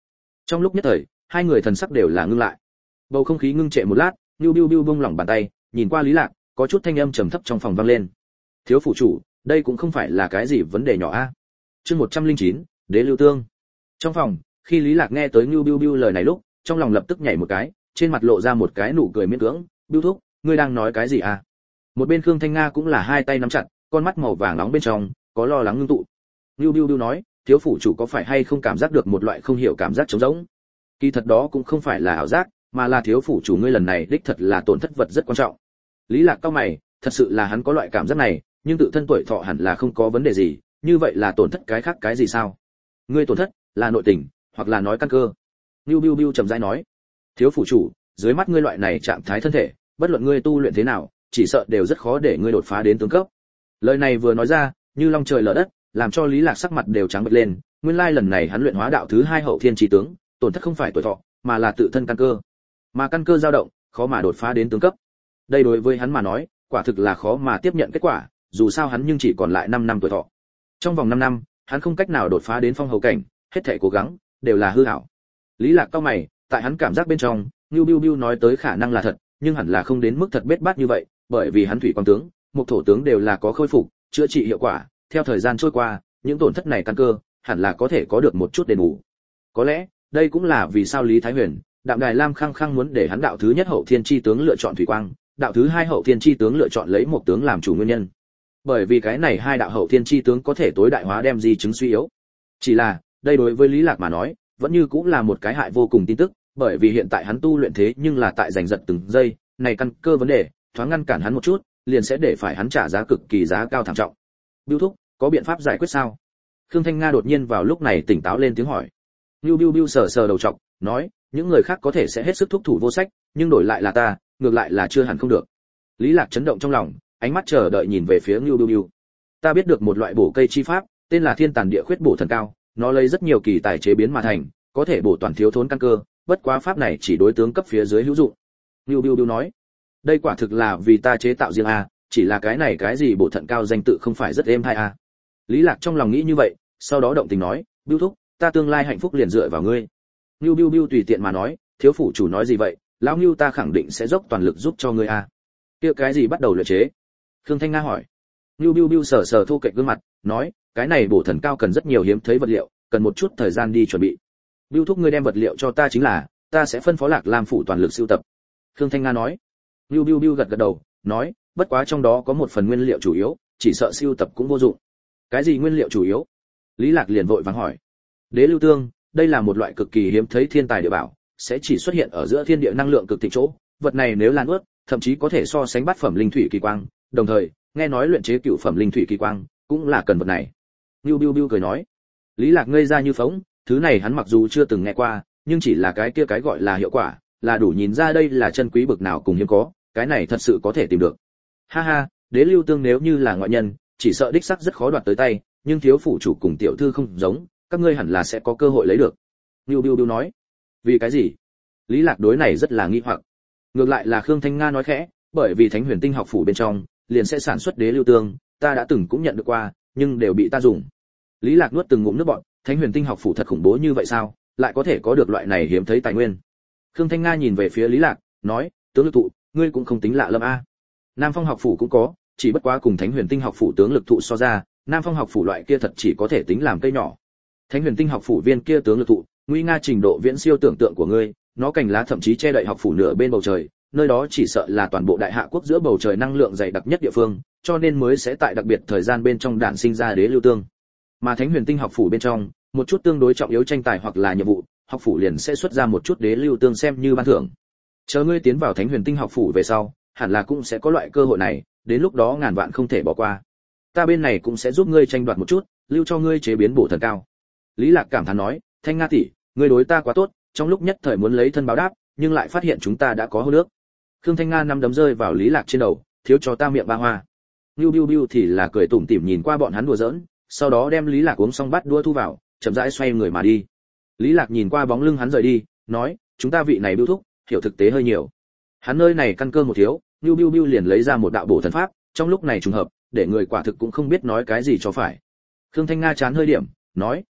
Trong lúc nhất thời, hai người thần sắc đều là ngưng lại. Bầu không khí ngưng trệ một lát, Nưu Bưu Bưu buông lỏng bàn tay, nhìn qua Lý Lạc, có chút thanh âm trầm thấp trong phòng vang lên. Thiếu phủ chủ, đây cũng không phải là cái gì vấn đề nhỏ a. Chương 109, Đế Lưu Tương. Trong phòng, khi Lý Lạc nghe tới Nưu Bưu Bưu lời này lúc, trong lòng lập tức nhảy một cái, trên mặt lộ ra một cái nụ cười miễn cưỡng. Bưu thúc, ngươi đang nói cái gì à? Một bên Khương Thanh Nga cũng là hai tay nắm chặt, con mắt màu vàng nóng bên trong có lo lắng ngưng tụ. Nưu Bưu Bưu nói, thiếu phủ chủ có phải hay không cảm giác được một loại không hiểu cảm giác trống rỗng? Kỳ thật đó cũng không phải là ảo giác, mà là thiếu phủ chủ ngươi lần này đích thật là tổn thất vật rất quan trọng. Lý Lạc cau mày, thật sự là hắn có loại cảm giác này, nhưng tự thân tuổi thọ hẳn là không có vấn đề gì, như vậy là tổn thất cái khác cái gì sao? Ngươi tổn thất là nội tình, hoặc là nói căn cơ. Nưu Bưu Bưu trầm rãi nói, thiếu phủ chủ, dưới mắt ngươi loại này trạng thái thân thể, bất luận ngươi tu luyện thế nào, chỉ sợ đều rất khó để ngươi đột phá đến tướng cấp. Lời này vừa nói ra, như long trời lở đất, làm cho Lý Lạc sắc mặt đều trắng bệch lên, nguyên lai lần này hắn luyện hóa đạo thứ hai hậu thiên chi tướng, tổn thất không phải tuổi thọ, mà là tự thân căn cơ. Mà căn cơ dao động, khó mà đột phá đến tướng cấp. Đây đối với hắn mà nói, quả thực là khó mà tiếp nhận kết quả, dù sao hắn nhưng chỉ còn lại 5 năm tuổi thọ. Trong vòng 5 năm, hắn không cách nào đột phá đến phong hầu cảnh, hết thảy cố gắng đều là hư ảo. Lý Lạc cau mày, tại hắn cảm giác bên trong, Nưu Bưu Bưu nói tới khả năng là thật, nhưng hẳn là không đến mức thật bết bát như vậy, bởi vì hắn thủy quang tướng, mộc thổ tướng đều là có khôi phục, chữa trị hiệu quả, theo thời gian trôi qua, những tổn thất này căn cơ, hẳn là có thể có được một chút đền bù. Có lẽ, đây cũng là vì sao Lý Thái Huyền, Đạm Đài Lam khăng khăng muốn để hắn đạo thứ nhất hậu thiên chi tướng lựa chọn thủy quang, đạo thứ hai hậu thiên chi tướng lựa chọn lấy một tướng làm chủ nguyên nhân. Bởi vì cái này hai đạo hậu thiên chi tướng có thể tối đại hóa đem di chứng suy yếu. Chỉ là, đây đối với Lý Lạc mà nói, vẫn như cũng là một cái hại vô cùng tin tức, bởi vì hiện tại hắn tu luyện thế nhưng là tại giành giật từng giây, này căn cơ vấn đề, thoáng ngăn cản hắn một chút, liền sẽ để phải hắn trả giá cực kỳ giá cao thảm trọng. Bưu thúc, có biện pháp giải quyết sao? Khương Thanh Nga đột nhiên vào lúc này tỉnh táo lên tiếng hỏi. Nưu Bưu Bưu sờ sờ đầu trọc, nói, những người khác có thể sẽ hết sức thúc thủ vô sách, nhưng đổi lại là ta, ngược lại là chưa hẳn không được. Lý Lạc chấn động trong lòng, ánh mắt chờ đợi nhìn về phía Nưu Bưu Bưu. Ta biết được một loại bổ cây chi pháp, tên là Thiên Tàn Địa Khuyết Bổ Thần Cao, nó lấy rất nhiều kỳ tài chế biến mà thành, có thể bổ toàn thiếu thốn căn cơ, bất quá pháp này chỉ đối tướng cấp phía dưới hữu dụng. Nưu Bưu Bưu nói, đây quả thực là vì ta chế tạo riêng a, chỉ là cái này cái gì bổ thận cao danh tự không phải rất êm hay a. Lý Lạc trong lòng nghĩ như vậy, sau đó động tình nói, Bưu thúc, ta tương lai hạnh phúc liền dựa vào ngươi. Nưu Bưu Bưu tùy tiện mà nói, thiếu phủ chủ nói gì vậy, lão Nưu ta khẳng định sẽ dốc toàn lực giúp cho ngươi a. Kia cái gì bắt đầu luyện chế? Khương Thanh Nga hỏi. Nưu Bưu Bưu sờ sờ thu cạnh gương mặt, nói, cái này bổ thần cao cần rất nhiều hiếm thấy vật liệu, cần một chút thời gian đi chuẩn bị. Bưu thúc ngươi đem vật liệu cho ta chính là, ta sẽ phân phó Lạc Lam phủ toàn lực sưu tập. Khương Thanh Nga nói. Nưu Bưu Bưu gật gật đầu, nói, bất quá trong đó có một phần nguyên liệu chủ yếu, chỉ sợ sưu tập cũng vô dụng. Cái gì nguyên liệu chủ yếu? Lý Lạc liền vội vàng hỏi. Đế lưu tương, đây là một loại cực kỳ hiếm thấy thiên tài địa bảo, sẽ chỉ xuất hiện ở giữa thiên địa năng lượng cực thịnh chỗ, vật này nếu lan ướt, thậm chí có thể so sánh bát phẩm linh thủy kỳ quang, đồng thời, nghe nói luyện chế cựu phẩm linh thủy kỳ quang, cũng là cần vật này. Nưu Bưu Bưu cười nói. Lý Lạc ngây ra như phỗng, thứ này hắn mặc dù chưa từng nghe qua, nhưng chỉ là cái kia cái gọi là hiệu quả, là đủ nhìn ra đây là chân quý bực nào cùng hiếm có, cái này thật sự có thể tìm được. Ha ha, đế lưu tương nếu như là ngoại nhân, chỉ sợ đích xác rất khó đoạt tới tay, nhưng thiếu phủ chủ cùng tiểu thư không giống, các ngươi hẳn là sẽ có cơ hội lấy được. Nưu Bưu Bưu nói. Vì cái gì? Lý Lạc đối này rất là nghi hoặc. Ngược lại là Khương Thanh Nga nói khẽ, bởi vì Thánh Huyền Tinh học phủ bên trong liền sẽ sản xuất đế lưu tương, ta đã từng cũng nhận được qua, nhưng đều bị ta dùng. Lý Lạc nuốt từng ngụm nước bọt, Thánh Huyền Tinh học phủ thật khủng bố như vậy sao, lại có thể có được loại này hiếm thấy tài nguyên. Khương Thanh Nga nhìn về phía Lý Lạc, nói, tướng lực thụ, ngươi cũng không tính lạ lắm a. Nam Phong học phủ cũng có, chỉ bất quá cùng Thánh Huyền Tinh học phủ tướng lực thụ so ra, Nam Phong học phủ loại kia thật chỉ có thể tính làm cây nhỏ. Thánh Huyền Tinh học phủ viên kia tướng lực thụ, nguy nga trình độ viễn siêu tưởng tượng của ngươi, nó cành lá thậm chí che đậy học phủ nửa bên bầu trời, nơi đó chỉ sợ là toàn bộ đại hạ quốc giữa bầu trời năng lượng dày đặc nhất địa phương, cho nên mới sẽ tại đặc biệt thời gian bên trong đản sinh ra đế lưu tương. Mà Thánh Huyền Tinh học phủ bên trong, một chút tương đối trọng yếu tranh tài hoặc là nhiệm vụ, học phủ liền sẽ xuất ra một chút đế lưu tương xem như ban thưởng. Chờ ngươi tiến vào Thánh Huyền Tinh học phủ về sau, hẳn là cũng sẽ có loại cơ hội này, đến lúc đó ngàn vạn không thể bỏ qua. Ta bên này cũng sẽ giúp ngươi tranh đoạt một chút, lưu cho ngươi chế biến bổ thần cao. Lý Lạc cảm thán nói, Thanh Nga tỷ, ngươi đối ta quá tốt, trong lúc nhất thời muốn lấy thân báo đáp, nhưng lại phát hiện chúng ta đã có hôn nước. Khương Thanh Nga nắm đấm rơi vào Lý Lạc trên đầu, thiếu cho ta miệng ba hoa. Nưu Bưu Bưu thì là cười tủm tỉm nhìn qua bọn hắn đùa giỡn, sau đó đem Lý Lạc uống xong bát đũa thu vào, chậm rãi xoay người mà đi. Lý Lạc nhìn qua bóng lưng hắn rời đi, nói, chúng ta vị này Bưu thúc, hiểu thực tế hơi nhiều. Hắn nơi này căn cơ một thiếu, Nưu Bưu Bưu liền lấy ra một đạo bổ thần pháp, trong lúc này trùng hợp, để người quả thực cũng không biết nói cái gì cho phải. Khương Thanh Nga chán hơi điểm, nói,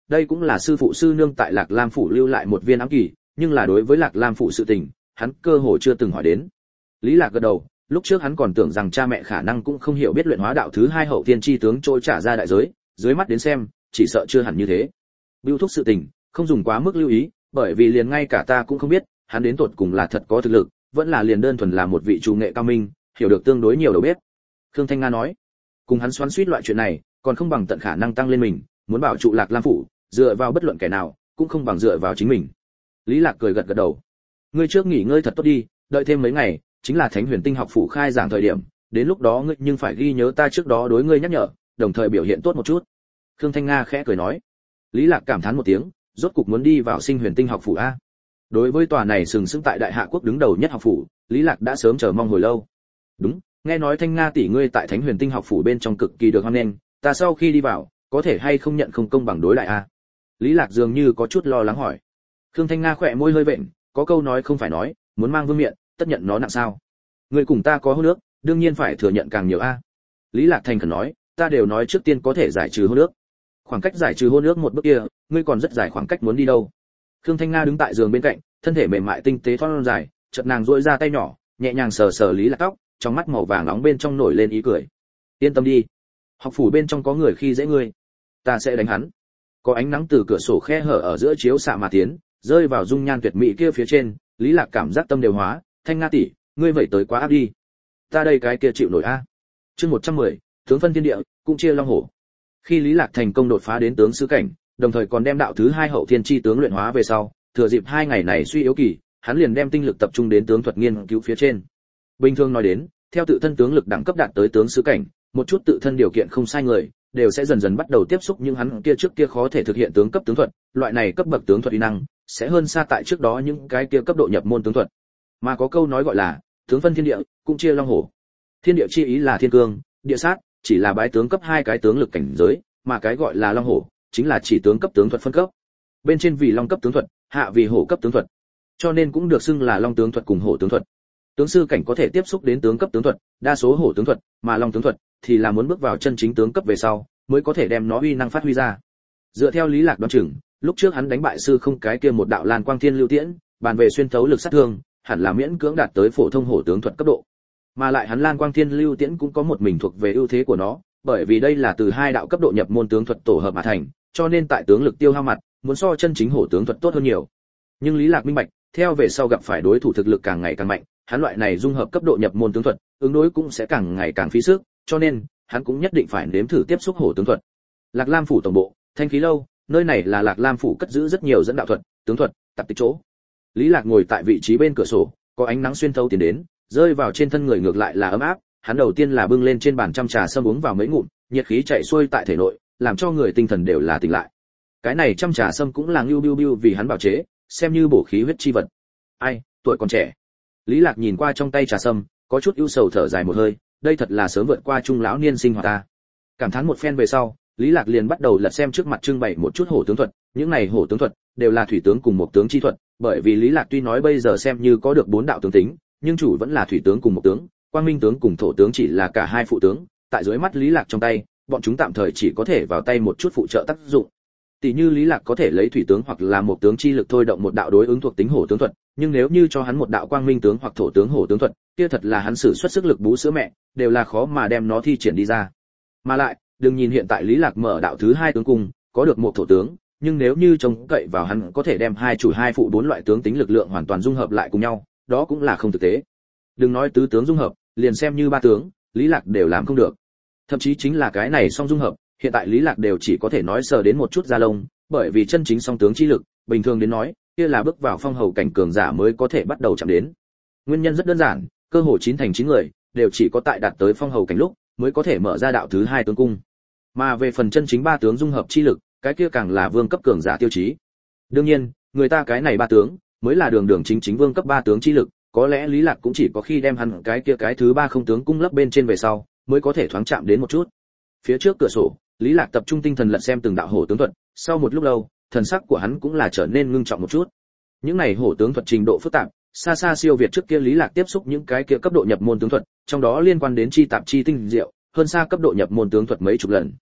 đây cũng là sư phụ sư nương tại Lạc Lam phủ lưu lại một viên ám kỳ, nhưng là đối với Lạc Lam phủ sự tình, hắn cơ hồ chưa từng hỏi đến. Lý Lạc gật đầu, lúc trước hắn còn tưởng rằng cha mẹ khả năng cũng không hiểu biết luyện hóa đạo thứ hai hậu tiên chi tướng trôi trả ra đại giới, dưới mắt đến xem, chỉ sợ chưa hẳn như thế. Bưu thúc sự tình, không dùng quá mức lưu ý, bởi vì liền ngay cả ta cũng không biết, hắn đến tột cùng là thật có thực lực, vẫn là liền đơn thuần là một vị chủ nghệ cao minh, hiểu được tương đối nhiều đầu bếp. Khương Thanh Nga nói, cùng hắn xoắn xuýt loại chuyện này, còn không bằng tận khả năng tăng lên mình, muốn bảo trụ Lạc Lam phủ, dựa vào bất luận kẻ nào, cũng không bằng dựa vào chính mình. Lý Lạc cười gật gật đầu. Ngươi trước nghỉ ngơi thật tốt đi, đợi thêm mấy ngày, chính là Thánh Huyền Tinh học phủ khai giảng thời điểm, đến lúc đó ngươi nhưng phải ghi nhớ ta trước đó đối ngươi nhắc nhở, đồng thời biểu hiện tốt một chút. Khương Thanh Nga khẽ cười nói. Lý Lạc cảm thán một tiếng, rốt cục muốn đi vào Sinh Huyền Tinh học phủ a. Đối với tòa này sừng sững tại Đại Hạ quốc đứng đầu nhất học phủ, Lý Lạc đã sớm chờ mong hồi lâu. Đúng, nghe nói Thanh Nga tỷ ngươi tại Thánh Huyền Tinh học phủ bên trong cực kỳ được hoan nghênh, ta sau khi đi vào, có thể hay không nhận không công bằng đối lại a? Lý Lạc dường như có chút lo lắng hỏi. Khương Thanh Nga khẽ môi hơi vện, có câu nói không phải nói, muốn mang vương miện, tất nhận nó nặng sao? Ngươi cùng ta có hôn ước, đương nhiên phải thừa nhận càng nhiều a. Lý Lạc thành khẩn nói, ta đều nói trước tiên có thể giải trừ hôn ước. Khoảng cách giải trừ hôn ước một bước kia, ngươi còn rất dài khoảng cách muốn đi đâu? Khương Thanh Nga đứng tại giường bên cạnh, thân thể mềm mại tinh tế thon dài, chợt nàng duỗi ra tay nhỏ, nhẹ nhàng sờ sờ Lý Lạc tóc, trong mắt màu vàng nóng bên trong nổi lên ý cười. Yên tâm đi, học phủ bên trong có người khi dễ ngươi, ta sẽ đánh hắn. Có ánh nắng từ cửa sổ khe hở ở giữa chiếu xạ mà tiến, rơi vào dung nhan tuyệt mỹ kia phía trên, Lý Lạc cảm giác tâm đều hóa, Thanh Nga tỷ, ngươi vậy tới quá áp đi. Ta đây cái kia chịu nổi a. Chương 110, tướng phân thiên địa, cũng chia long hổ. Khi Lý Lạc thành công đột phá đến tướng sư cảnh, đồng thời còn đem đạo thứ hai hậu thiên chi tướng luyện hóa về sau, thừa dịp 2 ngày này suy yếu kỳ, hắn liền đem tinh lực tập trung đến tướng thuật nghiên cứu phía trên. Bình thường nói đến, theo tự thân tướng lực đẳng cấp đạt tới tướng sư cảnh, một chút tự thân điều kiện không sai người, đều sẽ dần dần bắt đầu tiếp xúc những hắn kia trước kia khó thể thực hiện tướng cấp tướng thuật, loại này cấp bậc tướng thuật uy năng sẽ hơn xa tại trước đó những cái kia cấp độ nhập môn tướng thuật. Mà có câu nói gọi là tướng phân thiên địa, cũng chia long hổ. Thiên địa chi ý là thiên cương, địa sát, chỉ là bái tướng cấp 2 cái tướng lực cảnh giới, mà cái gọi là long hổ chính là chỉ tướng cấp tướng thuật phân cấp. Bên trên vì long cấp tướng thuật, hạ vì hổ cấp tướng thuật. Cho nên cũng được xưng là long tướng thuật cùng hổ tướng thuật. Tướng sư cảnh có thể tiếp xúc đến tướng cấp tướng thuật, đa số hổ tướng thuật, mà long tướng thuật thì là muốn bước vào chân chính tướng cấp về sau, mới có thể đem nó uy năng phát huy ra. Dựa theo Lý Lạc đoán chừng, lúc trước hắn đánh bại sư không cái kia một đạo Lan Quang Thiên Lưu Tiễn, bàn về xuyên thấu lực sát thương, hẳn là miễn cưỡng đạt tới phổ thông hổ tướng thuật cấp độ. Mà lại hắn Lan Quang Thiên Lưu Tiễn cũng có một mình thuộc về ưu thế của nó, bởi vì đây là từ 2 đạo cấp độ nhập môn tướng thuật tổ hợp mà thành, cho nên tại tướng lực tiêu hao mặt, muốn so chân chính hổ tướng thuật tốt hơn nhiều. Nhưng Lý Lạc minh bạch, theo về sau gặp phải đối thủ thực lực càng ngày càng mạnh, hắn loại này dung hợp cấp độ nhập môn tướng thuật, ứng đối cũng sẽ càng ngày càng phí sức, cho nên hắn cũng nhất định phải nếm thử tiếp xúc hổ tướng thuật. Lạc Lam phủ tổng bộ, Thanh Khí lâu, nơi này là Lạc Lam phủ cất giữ rất nhiều dẫn đạo thuật, tướng thuật, tạp tích chỗ. Lý Lạc ngồi tại vị trí bên cửa sổ, có ánh nắng xuyên thấu tiến đến, rơi vào trên thân người ngược lại là ấm áp, hắn đầu tiên là bưng lên trên bàn chăm trà sâm uống vào mấy ngụm, nhiệt khí chạy xuôi tại thể nội, làm cho người tinh thần đều là tỉnh lại. Cái này chăm trà sâm cũng là Ngưu Biu Biu vì hắn bảo chế, xem như bổ khí huyết chi vật. Ai, tuổi còn trẻ. Lý Lạc nhìn qua trong tay trà sâm, có chút ưu sầu thở dài một hơi, đây thật là sớm vượt qua trung lão niên sinh hoạt ta. Cảm thán một phen về sau, Lý Lạc liền bắt đầu lật xem trước mặt trưng bày một chút hổ tướng thuật, những này hổ tướng thuật đều là thủy tướng cùng một tướng chi thuật, bởi vì Lý Lạc tuy nói bây giờ xem như có được 4 đạo tướng tính, nhưng chủ vẫn là thủy tướng cùng một tướng, quang minh tướng cùng thổ tướng chỉ là cả hai phụ tướng, tại dưới mắt Lý Lạc trong tay, bọn chúng tạm thời chỉ có thể vào tay một chút phụ trợ tác dụng. Tỷ như Lý Lạc có thể lấy thủy tướng hoặc là một tướng chi lực thôi động một đạo đối ứng thuộc tính hổ tướng thuật, nhưng nếu như cho hắn một đạo quang minh tướng hoặc thổ tướng hổ tướng thuật, kia thật là hắn sử xuất sức lực bú sữa mẹ, đều là khó mà đem nó thi triển đi ra. Mà lại, đừng nhìn hiện tại Lý Lạc mở đạo thứ 2 tướng cung, có được một thổ tướng, nhưng nếu như trông cậy vào hắn có thể đem hai chủ hai phụ 4 loại tướng tính lực lượng hoàn toàn dung hợp lại cùng nhau, đó cũng là không thực tế. Đừng nói tứ tướng dung hợp, liền xem như 3 tướng, Lý Lạc đều làm không được. Thậm chí chính là cái này song dung hợp, hiện tại Lý Lạc đều chỉ có thể nói sờ đến một chút da lông, bởi vì chân chính song tướng chi lực, bình thường đến nói, kia là bước vào phong hầu cảnh cường giả mới có thể bắt đầu chạm đến. Nguyên nhân rất đơn giản, cơ hồ 9 thành 9 người đều chỉ có tại đạt tới phong hầu cảnh lúc mới có thể mở ra đạo thứ 2 tướng cung. Mà về phần chân chính 3 tướng dung hợp chi lực, cái kia càng là vương cấp cường giả tiêu chí. Đương nhiên, người ta cái này 3 tướng mới là đường đường chính chính vương cấp 3 tướng chi lực, có lẽ Lý Lạc cũng chỉ có khi đem hắn cái kia cái thứ 3 không tướng cung lấp bên trên về sau, mới có thể thoáng chạm đến một chút. Phía trước cửa sổ, Lý Lạc tập trung tinh thần lật xem từng đạo hổ tướng thuật, sau một lúc lâu, thần sắc của hắn cũng là trở nên ngưng trọng một chút. Những này hổ tướng thuật trình độ phức tạp, xa xa siêu việt trước kia Lý Lạc tiếp xúc những cái kia cấp độ nhập môn tướng thuật, trong đó liên quan đến chi tạp chi tinh diệu, hơn xa cấp độ nhập môn tướng thuật mấy chục lần.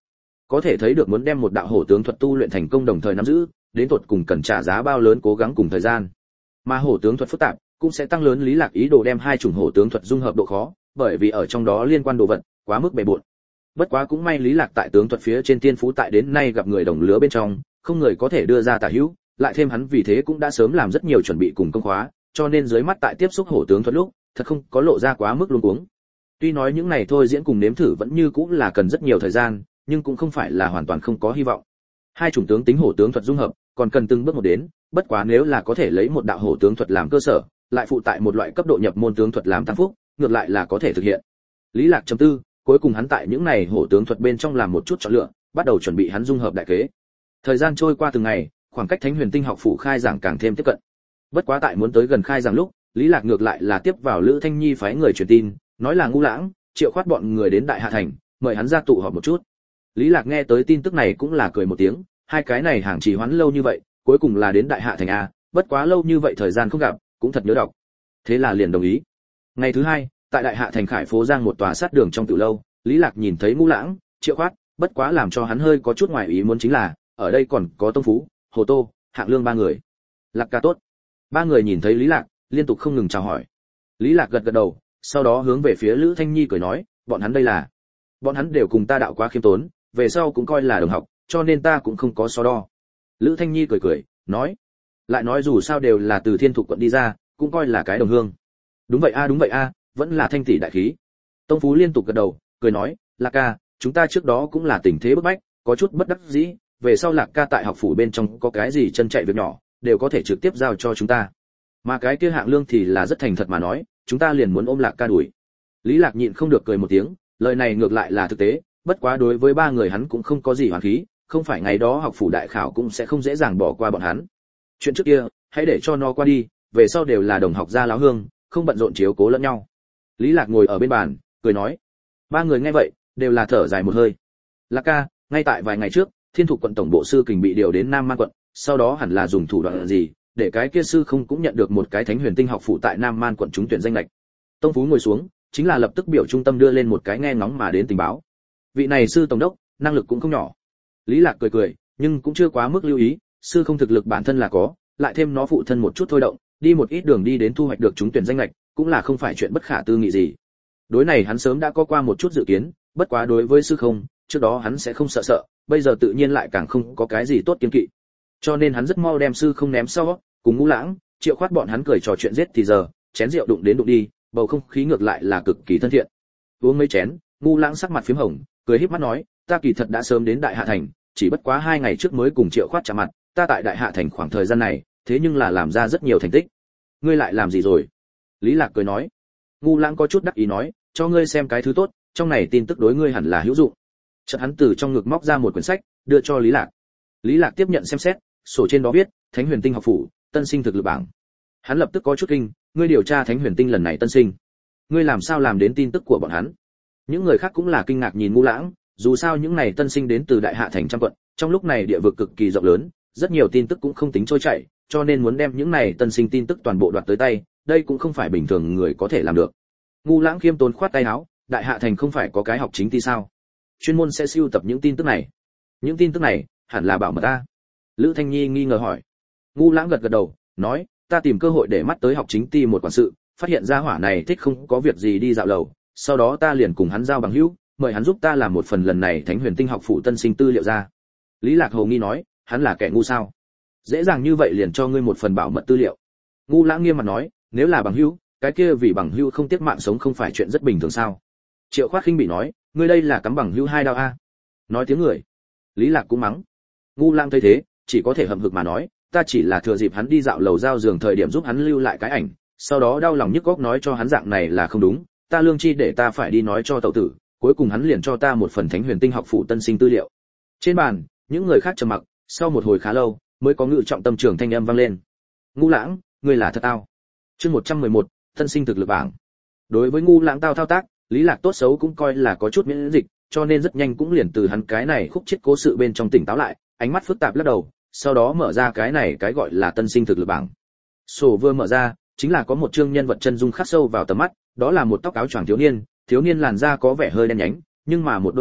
Có thể thấy được muốn đem một đạo hổ tướng thuật tu luyện thành công đồng thời nắm giữ, đến tột cùng cần trả giá bao lớn cố gắng cùng thời gian. Mà hổ tướng thuật phức tạp, cũng sẽ tăng lớn Lý Lạc ý đồ đem hai chủng hổ tướng thuật dung hợp độ khó, bởi vì ở trong đó liên quan đồ vật quá mức bề bộn. Bất quá cũng may Lý Lạc tại tướng thuật phía trên tiên phú tại đến nay gặp người đồng lứa bên trong, không người có thể đưa ra tả hữu, lại thêm hắn vì thế cũng đã sớm làm rất nhiều chuẩn bị cùng công khóa, cho nên dưới mắt tại tiếp xúc hổ tướng thuật lúc, thật không có lộ ra quá mức luống cuống. Tuy nói những này thôi diễn cùng nếm thử vẫn như cũng là cần rất nhiều thời gian, nhưng cũng không phải là hoàn toàn không có hy vọng. Hai chủng tướng tính hổ tướng thuật dung hợp, còn cần từng bước một đến, bất quá nếu là có thể lấy một đạo hổ tướng thuật làm cơ sở, lại phụ tại một loại cấp độ nhập môn tướng thuật làm tăng phúc, ngược lại là có thể thực hiện. Lý Lạc chấm tư, cuối cùng hắn tại những này hổ tướng thuật bên trong làm một chút chọn lựa, bắt đầu chuẩn bị hắn dung hợp đại kế. Thời gian trôi qua từng ngày, khoảng cách Thánh Huyền Tinh học phủ khai giảng càng thêm tiếp cận. Bất quá tại muốn tới gần khai giảng lúc, Lý Lạc ngược lại là tiếp vào Lữ Thanh Nhi phái người truyền tin, nói là Ngũ Lãng, Triệu Khoát bọn người đến Đại Hạ thành, mời hắn ra tụ họp một chút. Lý Lạc nghe tới tin tức này cũng là cười một tiếng, hai cái này hàng trì hoãn lâu như vậy, cuối cùng là đến Đại Hạ thành a, bất quá lâu như vậy thời gian không gặp, cũng thật nhớ đọc. Thế là liền đồng ý. Ngày thứ hai, tại Đại Hạ thành Khải phố Giang một tòa sát đường trong tiểu lâu, Lý Lạc nhìn thấy Ngũ Lãng, Triệu Khoát, bất quá làm cho hắn hơi có chút ngoài ý muốn chính là, ở đây còn có Tông Phú, Hồ Tô, Hạng Lương ba người. Lạc ca tốt. Ba người nhìn thấy Lý Lạc, liên tục không ngừng chào hỏi. Lý Lạc gật gật đầu, sau đó hướng về phía Lữ Thanh Nhi cười nói, bọn hắn đây là, bọn hắn đều cùng ta đạo quá khiêm tốn, về sau cũng coi là đồng học, cho nên ta cũng không có so đo. Lữ Thanh Nhi cười cười, nói, lại nói dù sao đều là từ Thiên Thục quận đi ra, cũng coi là cái đồng hương. Đúng vậy a, vẫn là Thanh tỷ đại khí. Tông Phú liên tục gật đầu, cười nói, Lạc ca, chúng ta trước đó cũng là tình thế bức bách, có chút bất đắc dĩ, về sau Lạc ca tại học phủ bên trong có cái gì chân chạy việc nhỏ, đều có thể trực tiếp giao cho chúng ta. Mà cái kia Hạng Lương thì là rất thành thật mà nói, chúng ta liền muốn ôm Lạc ca đuổi. Lý Lạc nhịn không được cười một tiếng, lời này ngược lại là thực tế, bất quá đối với ba người hắn cũng không có gì hoàn khí, không phải ngày đó học phủ đại khảo cũng sẽ không dễ dàng bỏ qua bọn hắn. Chuyện trước kia, hãy để cho nó qua đi, về sau đều là đồng học gia láo hương, không bận rộn chiếu cố lẫn nhau. Lý Lạc ngồi ở bên bàn, cười nói. Ba người nghe vậy, đều là thở dài một hơi. Lạc ca, ngay tại vài ngày trước, Thiên Thục quận tổng bộ sư kình bị điều đến Nam Man quận, sau đó hẳn là dùng thủ đoạn gì, để cái kia sư không cũng nhận được một cái Thánh Huyền Tinh học phủ tại Nam Man quận trúng tuyển danh lệch. Tông Phú ngồi xuống, chính là lập tức biểu trung tâm đưa lên một cái nghe ngóng mà đến tình báo. Vị này sư tổng đốc, năng lực cũng không nhỏ. Lý Lạc cười cười, nhưng cũng chưa quá mức lưu ý, sư không thực lực bản thân là có, lại thêm nó phụ thân một chút thôi động, đi một ít đường đi đến thu hoạch được trúng tuyển danh lệch, cũng là không phải chuyện bất khả tư nghị gì. Đối này hắn sớm đã có qua một chút dự kiến, bất quá đối với sư không, trước đó hắn sẽ không sợ, bây giờ tự nhiên lại càng không có cái gì tốt kiêng kỵ. Cho nên hắn rất mau đem sư không ném sau, cùng Ngũ Lãng, Triệu Khoát bọn hắn cười trò chuyện giết thì giờ, chén rượu đụng đến đụng đi, bầu không khí ngược lại là cực kỳ thân thiện. Uống mấy chén, Ngũ Lãng sắc mặt phím hồng, cười híp mắt nói, ta kỳ thật đã sớm đến Đại Hạ thành, chỉ bất quá 2 ngày trước mới cùng Triệu Khoát chạm mặt, ta tại Đại Hạ thành khoảng thời gian này, thế nhưng là làm ra rất nhiều thành tích. Ngươi lại làm gì rồi? Lý Lạc cười nói. Ngũ Lãng có chút đắc ý nói, cho ngươi xem cái thứ tốt, trong này tin tức đối ngươi hẳn là hữu dụng. Chợt hắn từ trong ngực móc ra một quyển sách, đưa cho Lý Lạc. Lý Lạc tiếp nhận xem xét, sổ trên đó viết, Thánh Huyền Tinh học phủ, tân sinh thực lực bảng. Hắn lập tức có chút kinh, ngươi điều tra Thánh Huyền Tinh lần này tân sinh, ngươi làm sao làm đến tin tức của bọn hắn? Những người khác cũng là kinh ngạc nhìn Ngũ Lãng, dù sao những này tân sinh đến từ Đại Hạ thành trăm quận, trong lúc này địa vực cực kỳ rộng lớn, rất nhiều tin tức cũng không tính trôi chảy, cho nên muốn đem những này tân sinh tin tức toàn bộ đoạt tới tay, đây cũng không phải bình thường người có thể làm được. Ngũ Lãng khiêm tốn khoát tay áo, Đại Hạ thành không phải có cái học chính ty sao? Chuyên môn sẽ sưu tập những tin tức này. Những tin tức này, hẳn là bảo mật ta. Lữ Thanh Nhi nghi ngờ hỏi. Ngũ Lãng gật gật đầu, nói, ta tìm cơ hội để mắt tới học chính ty một quản sự, phát hiện ra hỏa này thích không có việc gì đi dạo lầu, sau đó ta liền cùng hắn giao bằng hữu, mời hắn giúp ta làm một phần lần này Thánh Huyền Tinh học phủ tân sinh tư liệu ra. Lý Lạc hồ nghi nói, hắn là kẻ ngu sao? Dễ dàng như vậy liền cho ngươi một phần bảo mật tư liệu. Ngũ Lãng nghiêm mặt nói, nếu là bằng hữu, cái kia vì bằng hữu không tiếc mạng sống không phải chuyện rất bình thường sao? Triệu Khoát khinh bị nói, ngươi đây là cắm bằng hữu 2 đao a. Nói tiếng người. Lý Lạc cũng mắng. Ngũ Lãng thấy thế, chỉ có thể hậm hực mà nói, ta chỉ là thừa dịp hắn đi dạo lầu giao giường thời điểm giúp hắn lưu lại cái ảnh, sau đó đau lòng nhức óc nói cho hắn dạng này là không đúng, ta lương chi để ta phải đi nói cho tẩu tử, cuối cùng hắn liền cho ta một phần Thánh Huyền Tinh học phủ tân sinh tư liệu. Trên bàn, những người khác trầm mặc, sau một hồi khá lâu, mới có ngự trọng tâm trường thanh âm vang lên. Ngũ Lãng, ngươi là thật tao. Chương 111, tân sinh thực lực bảng. Đối với Ngũ Lãng tao thao tác, Lý Lạc tốt xấu cũng coi là có chút miễn dịch, cho nên rất nhanh cũng liền từ hắn cái này khúc chết cố sự bên trong tỉnh táo lại, ánh mắt phức tạp lắc đầu, sau đó mở ra cái này cái gọi là tân sinh thực lực bảng. Sổ vừa mở ra, chính là có một chương nhân vật chân dung khắc sâu vào tầm mắt, đó là một tóc áo choàng thiếu niên làn da có vẻ hơi đen nhánh, nhưng mà một đôi mắt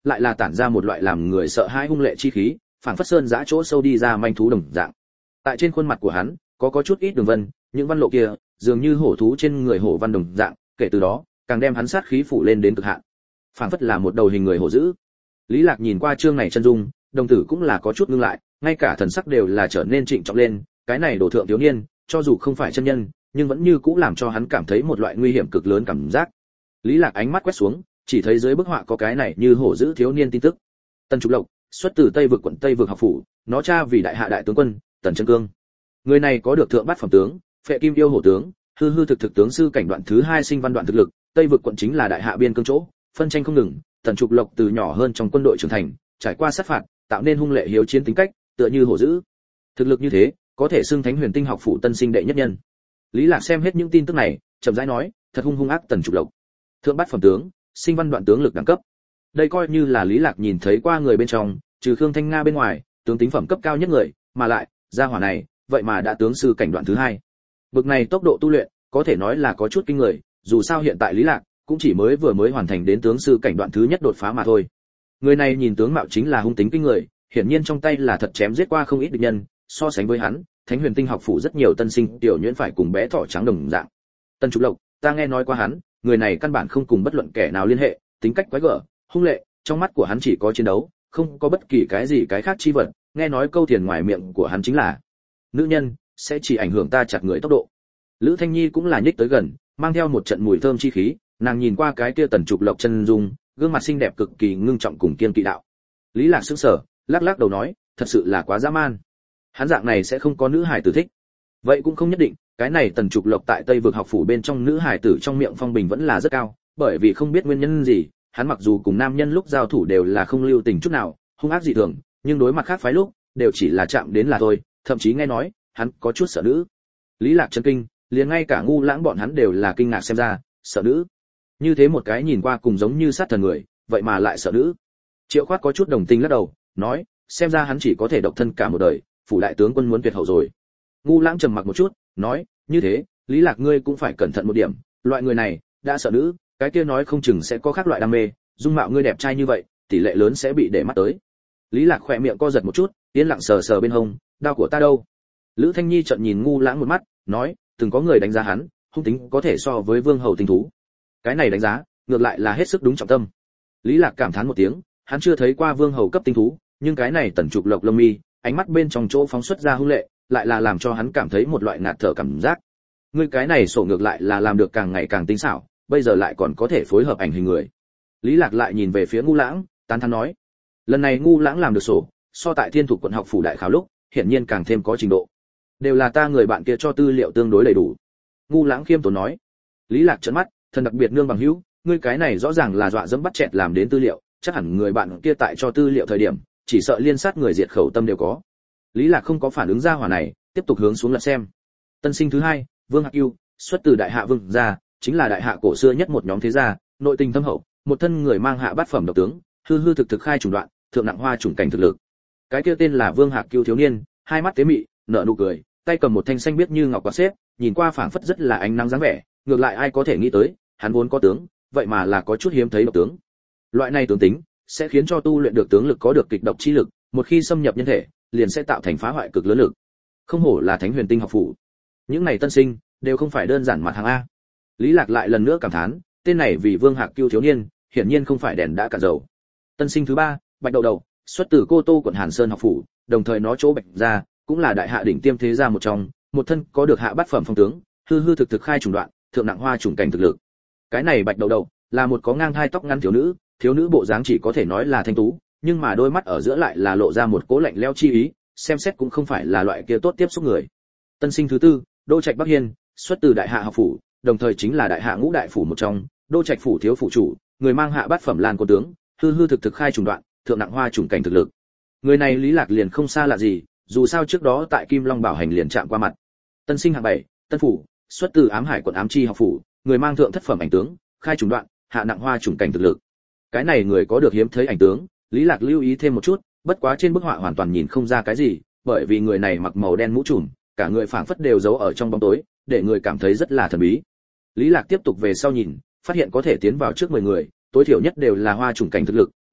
lại là tản ra một loại làm người sợ hãi hung lệ chi khí, phảng phất sơn giã chỗ sâu đi ra manh thú đồng dạng. Tại trên khuôn mặt của hắn, có chút ít đường vân, những văn lộ kia, dường như hổ thú trên người hổ văn đồng dạng, kể từ đó, càng đem hắn sát khí phủ lên đến cực hạn. Phảng phất là một đầu hình người hổ dữ. Lý Lạc nhìn qua chương này chân dung, đồng tử cũng là có chút ngưng lại, ngay cả thần sắc đều là trở nên trịnh trọng lên, cái này đồ thượng thiếu niên, cho dù không phải chân nhân, nhưng vẫn như cũ làm cho hắn cảm thấy một loại nguy hiểm cực lớn cảm giác. Lý Lạc ánh mắt quét xuống, chỉ thấy dưới bức họa có cái này như hổ dữ thiếu niên tin tức. Tần Trục Lộc, xuất từ Tây vực quận Tây vực học phủ, nó cha vì đại hạ đại tướng quân, Tần Chân Cương. Người này có được thượng bát phẩm tướng, phệ kim yêu hổ tướng, hư hư thực thực tướng sư cảnh đoạn thứ 2 sinh văn đoạn thực lực, Tây vực quận chính là đại hạ biên cương chỗ, phân tranh không ngừng, Tần Trục Lộc từ nhỏ hơn trong quân đội trưởng thành, trải qua sát phạt, tạo nên hung lệ hiếu chiến tính cách, tựa như hổ dữ. Thực lực như thế, có thể xưng Thánh Huyền Tinh học phủ tân sinh đệ nhất nhân. Lý Lạc xem hết những tin tức này, chậm rãi nói, thật hung ác Tần Trục Lộc. Thượng bát phẩm tướng, sinh văn đoạn tướng lực đẳng cấp. Đây coi như là Lý Lạc nhìn thấy qua người bên trong, trừ Khương Thanh Nga bên ngoài, tướng tính phẩm cấp cao nhất người, mà lại, gia hỏa này, vậy mà đã tướng sư cảnh đoạn thứ 2. Bực này tốc độ tu luyện, có thể nói là có chút kinh người, dù sao hiện tại Lý Lạc cũng chỉ vừa mới hoàn thành đến tướng sư cảnh đoạn thứ nhất đột phá mà thôi. Người này nhìn tướng mạo chính là hung tính kinh người, hiển nhiên trong tay là thật chém giết qua không ít địch nhân, so sánh với hắn, Thánh Huyền Tinh học phủ rất nhiều tân sinh tiểu nhuyễn phải cùng bé thỏ trắng đồng dạng. Tần Trục Lộc, ta nghe nói qua hắn, người này căn bản không cùng bất luận kẻ nào liên hệ, tính cách quái gở, hung lệ, trong mắt của hắn chỉ có chiến đấu, không có bất kỳ cái gì cái khác chi vật, nghe nói câu tiền ngoài miệng của hắn chính là nữ nhân sẽ chỉ ảnh hưởng ta chặt người tốc độ. Lữ Thanh Nhi cũng là nhích tới gần, mang theo một trận mùi thơm chi khí, nàng nhìn qua cái kia Tần Trục Lộc chân dung, gương mặt xinh đẹp cực kỳ ngưng trọng cùng kiên kỵ đạo. Lý Lạc sững sờ, lắc lắc đầu nói, thật sự là quá dã man. Hắn dạng này sẽ không có nữ hài tử thích. Vậy cũng không nhất định, cái này Tần Trục Lộc tại Tây vực học phủ bên trong nữ hài tử trong miệng phong bình vẫn là rất cao, bởi vì không biết nguyên nhân gì, hắn mặc dù cùng nam nhân lúc giao thủ đều là không lưu tình chút nào, hung ác dị thường, nhưng đối mặt khác phái lúc, đều chỉ là chạm đến là thôi, thậm chí nghe nói, hắn có chút sợ nữ. Lý Lạc chấn kinh, liền ngay cả Ngu Lãng bọn hắn đều là kinh ngạc xem ra, sợ nữ. Như thế một cái nhìn qua cùng giống như sát thần người, vậy mà lại sợ nữ. Triệu Khoát có chút đồng tình lắc đầu, nói, xem ra hắn chỉ có thể độc thân cả một đời, phủ đại tướng quân muốn tuyệt hậu rồi. Ngu Lãng trầm mặc một chút, nói, như thế, Lý Lạc ngươi cũng phải cẩn thận một điểm, loại người này đã sợ nữ, cái kia nói không chừng sẽ có khác loại đam mê, dung mạo ngươi đẹp trai như vậy, tỷ lệ lớn sẽ bị để mắt tới. Lý Lạc khỏe miệng co giật một chút, yên lặng sờ sờ bên hông, đao của ta đâu? Lữ Thanh Nhi trợn nhìn Ngu Lãng một mắt, nói, từng có người đánh giá hắn, hung tính có thể so với vương hầu tinh thú. Cái này đánh giá, ngược lại là hết sức đúng trọng tâm. Lý Lạc cảm thán một tiếng, hắn chưa thấy qua vương hầu cấp tinh thú, nhưng cái này Tần Trục Lộc lông mi, ánh mắt bên trong chỗ phóng xuất ra hung lệ, lại là làm cho hắn cảm thấy một loại ngạt thở cảm giác. Ngươi cái này sổ ngược lại là làm được càng ngày càng tinh xảo, bây giờ lại còn có thể phối hợp ảnh hình người. Lý Lạc lại nhìn về phía Ngu Lãng, tán thán nói, lần này Ngu Lãng làm được sổ, so tại Thiên Thủ quận học phủ đại khảo lúc, hiển nhiên càng thêm có trình độ. Đều là ta người bạn kia cho tư liệu tương đối đầy đủ. Ngu Lãng khiêm tốn nói. Lý Lạc trợn mắt, thần đặc biệt nương bằng hữu, ngươi cái này rõ ràng là dọa dẫm bắt chẹt làm đến tư liệu, chắc hẳn người bạn kia tại cho tư liệu thời điểm, chỉ sợ liên sát người diệt khẩu tâm đều có. Lý Lạc không có phản ứng ra hỏa này, tiếp tục hướng xuống lật xem. Tân sinh thứ 2, Vương Hạc Ưu, xuất từ đại hạ vương gia, chính là đại hạ cổ xưa nhất một nhóm thế gia, nội tình thâm hậu, một thân người mang hạ bát phẩm độc tướng, hư hư thực thực khai trùng đoạn, thượng nặng hoa trùng cảnh thực lực. Cái kia tên là Vương Hạc Ưu thiếu niên, hai mắt tế mị, nở nụ cười, tay cầm một thanh xanh biếc như ngọc quạt xếp, nhìn qua phảng phất rất là ánh nắng dáng vẻ, ngược lại ai có thể nghĩ tới, hắn vốn có tướng, vậy mà là có chút hiếm thấy độc tướng. Loại này tướng tính sẽ khiến cho tu luyện được tướng lực có được kịch độc chi lực, một khi xâm nhập nhân thể, liền sẽ tạo thành phá hoại cực lớn lực. Không hổ là Thánh Huyền Tinh học phủ. Những này tân sinh đều không phải đơn giản mặt hàng a. Lý Lạc lại lần nữa cảm thán, tên này vì Vương Hạc Cưu thiếu niên, hiển nhiên không phải đèn đã cạn dầu. Tân sinh thứ 3, Bạch Đầu Đầu, xuất từ Cô Tô quận Hàn Sơn học phủ, đồng thời nó chỗ Bạch gia cũng là đại hạ đỉnh tiêm thế gia một trong, một thân có được hạ bát phẩm phong tướng, hư hư thực thực khai trùng đoạn, thượng nặng hoa trùng cảnh thực lực. Cái này Bạch Đầu Đầu là một có ngang hai tóc ngắn thiếu nữ bộ dáng chỉ có thể nói là thanh tú, nhưng mà đôi mắt ở giữa lại là lộ ra một cố lạnh lẽo chi ý, xem xét cũng không phải là loại kia tốt tiếp xúc người. Tân sinh thứ 4, Đô Trạch Bắc Hiên, xuất từ đại hạ học phủ, đồng thời chính là đại hạ ngũ đại phủ một trong, Đô Trạch phủ thiếu phủ chủ, người mang hạ bát phẩm lan cô tướng, hư hư thực thực khai trùng đoạn, thượng nặng hoa trùng cảnh thực lực. Người này Lý Lạc liền không xa lạ gì, dù sao trước đó tại Kim Long Bảo hành liền chạm qua mặt. Tân sinh hạng 7, Tân phủ, xuất từ Ám Hải quận Ám Chi học phủ, người mang thượng thất phẩm ảnh tướng, khai trùng đoạn, hạ nặng hoa trùng cảnh thực lực. Cái này người có được hiếm thấy ảnh tướng, Lý Lạc lưu ý thêm một chút, bất quá trên bức họa hoàn toàn nhìn không ra cái gì, bởi vì người này mặc màu đen mũ trùm, cả người phảng phất đều giấu ở trong bóng tối, để người cảm thấy rất là thần bí. Lý Lạc tiếp tục về sau nhìn, phát hiện có thể tiến vào trước 10 người, tối thiểu nhất đều là hoa trùng cảnh thực lực,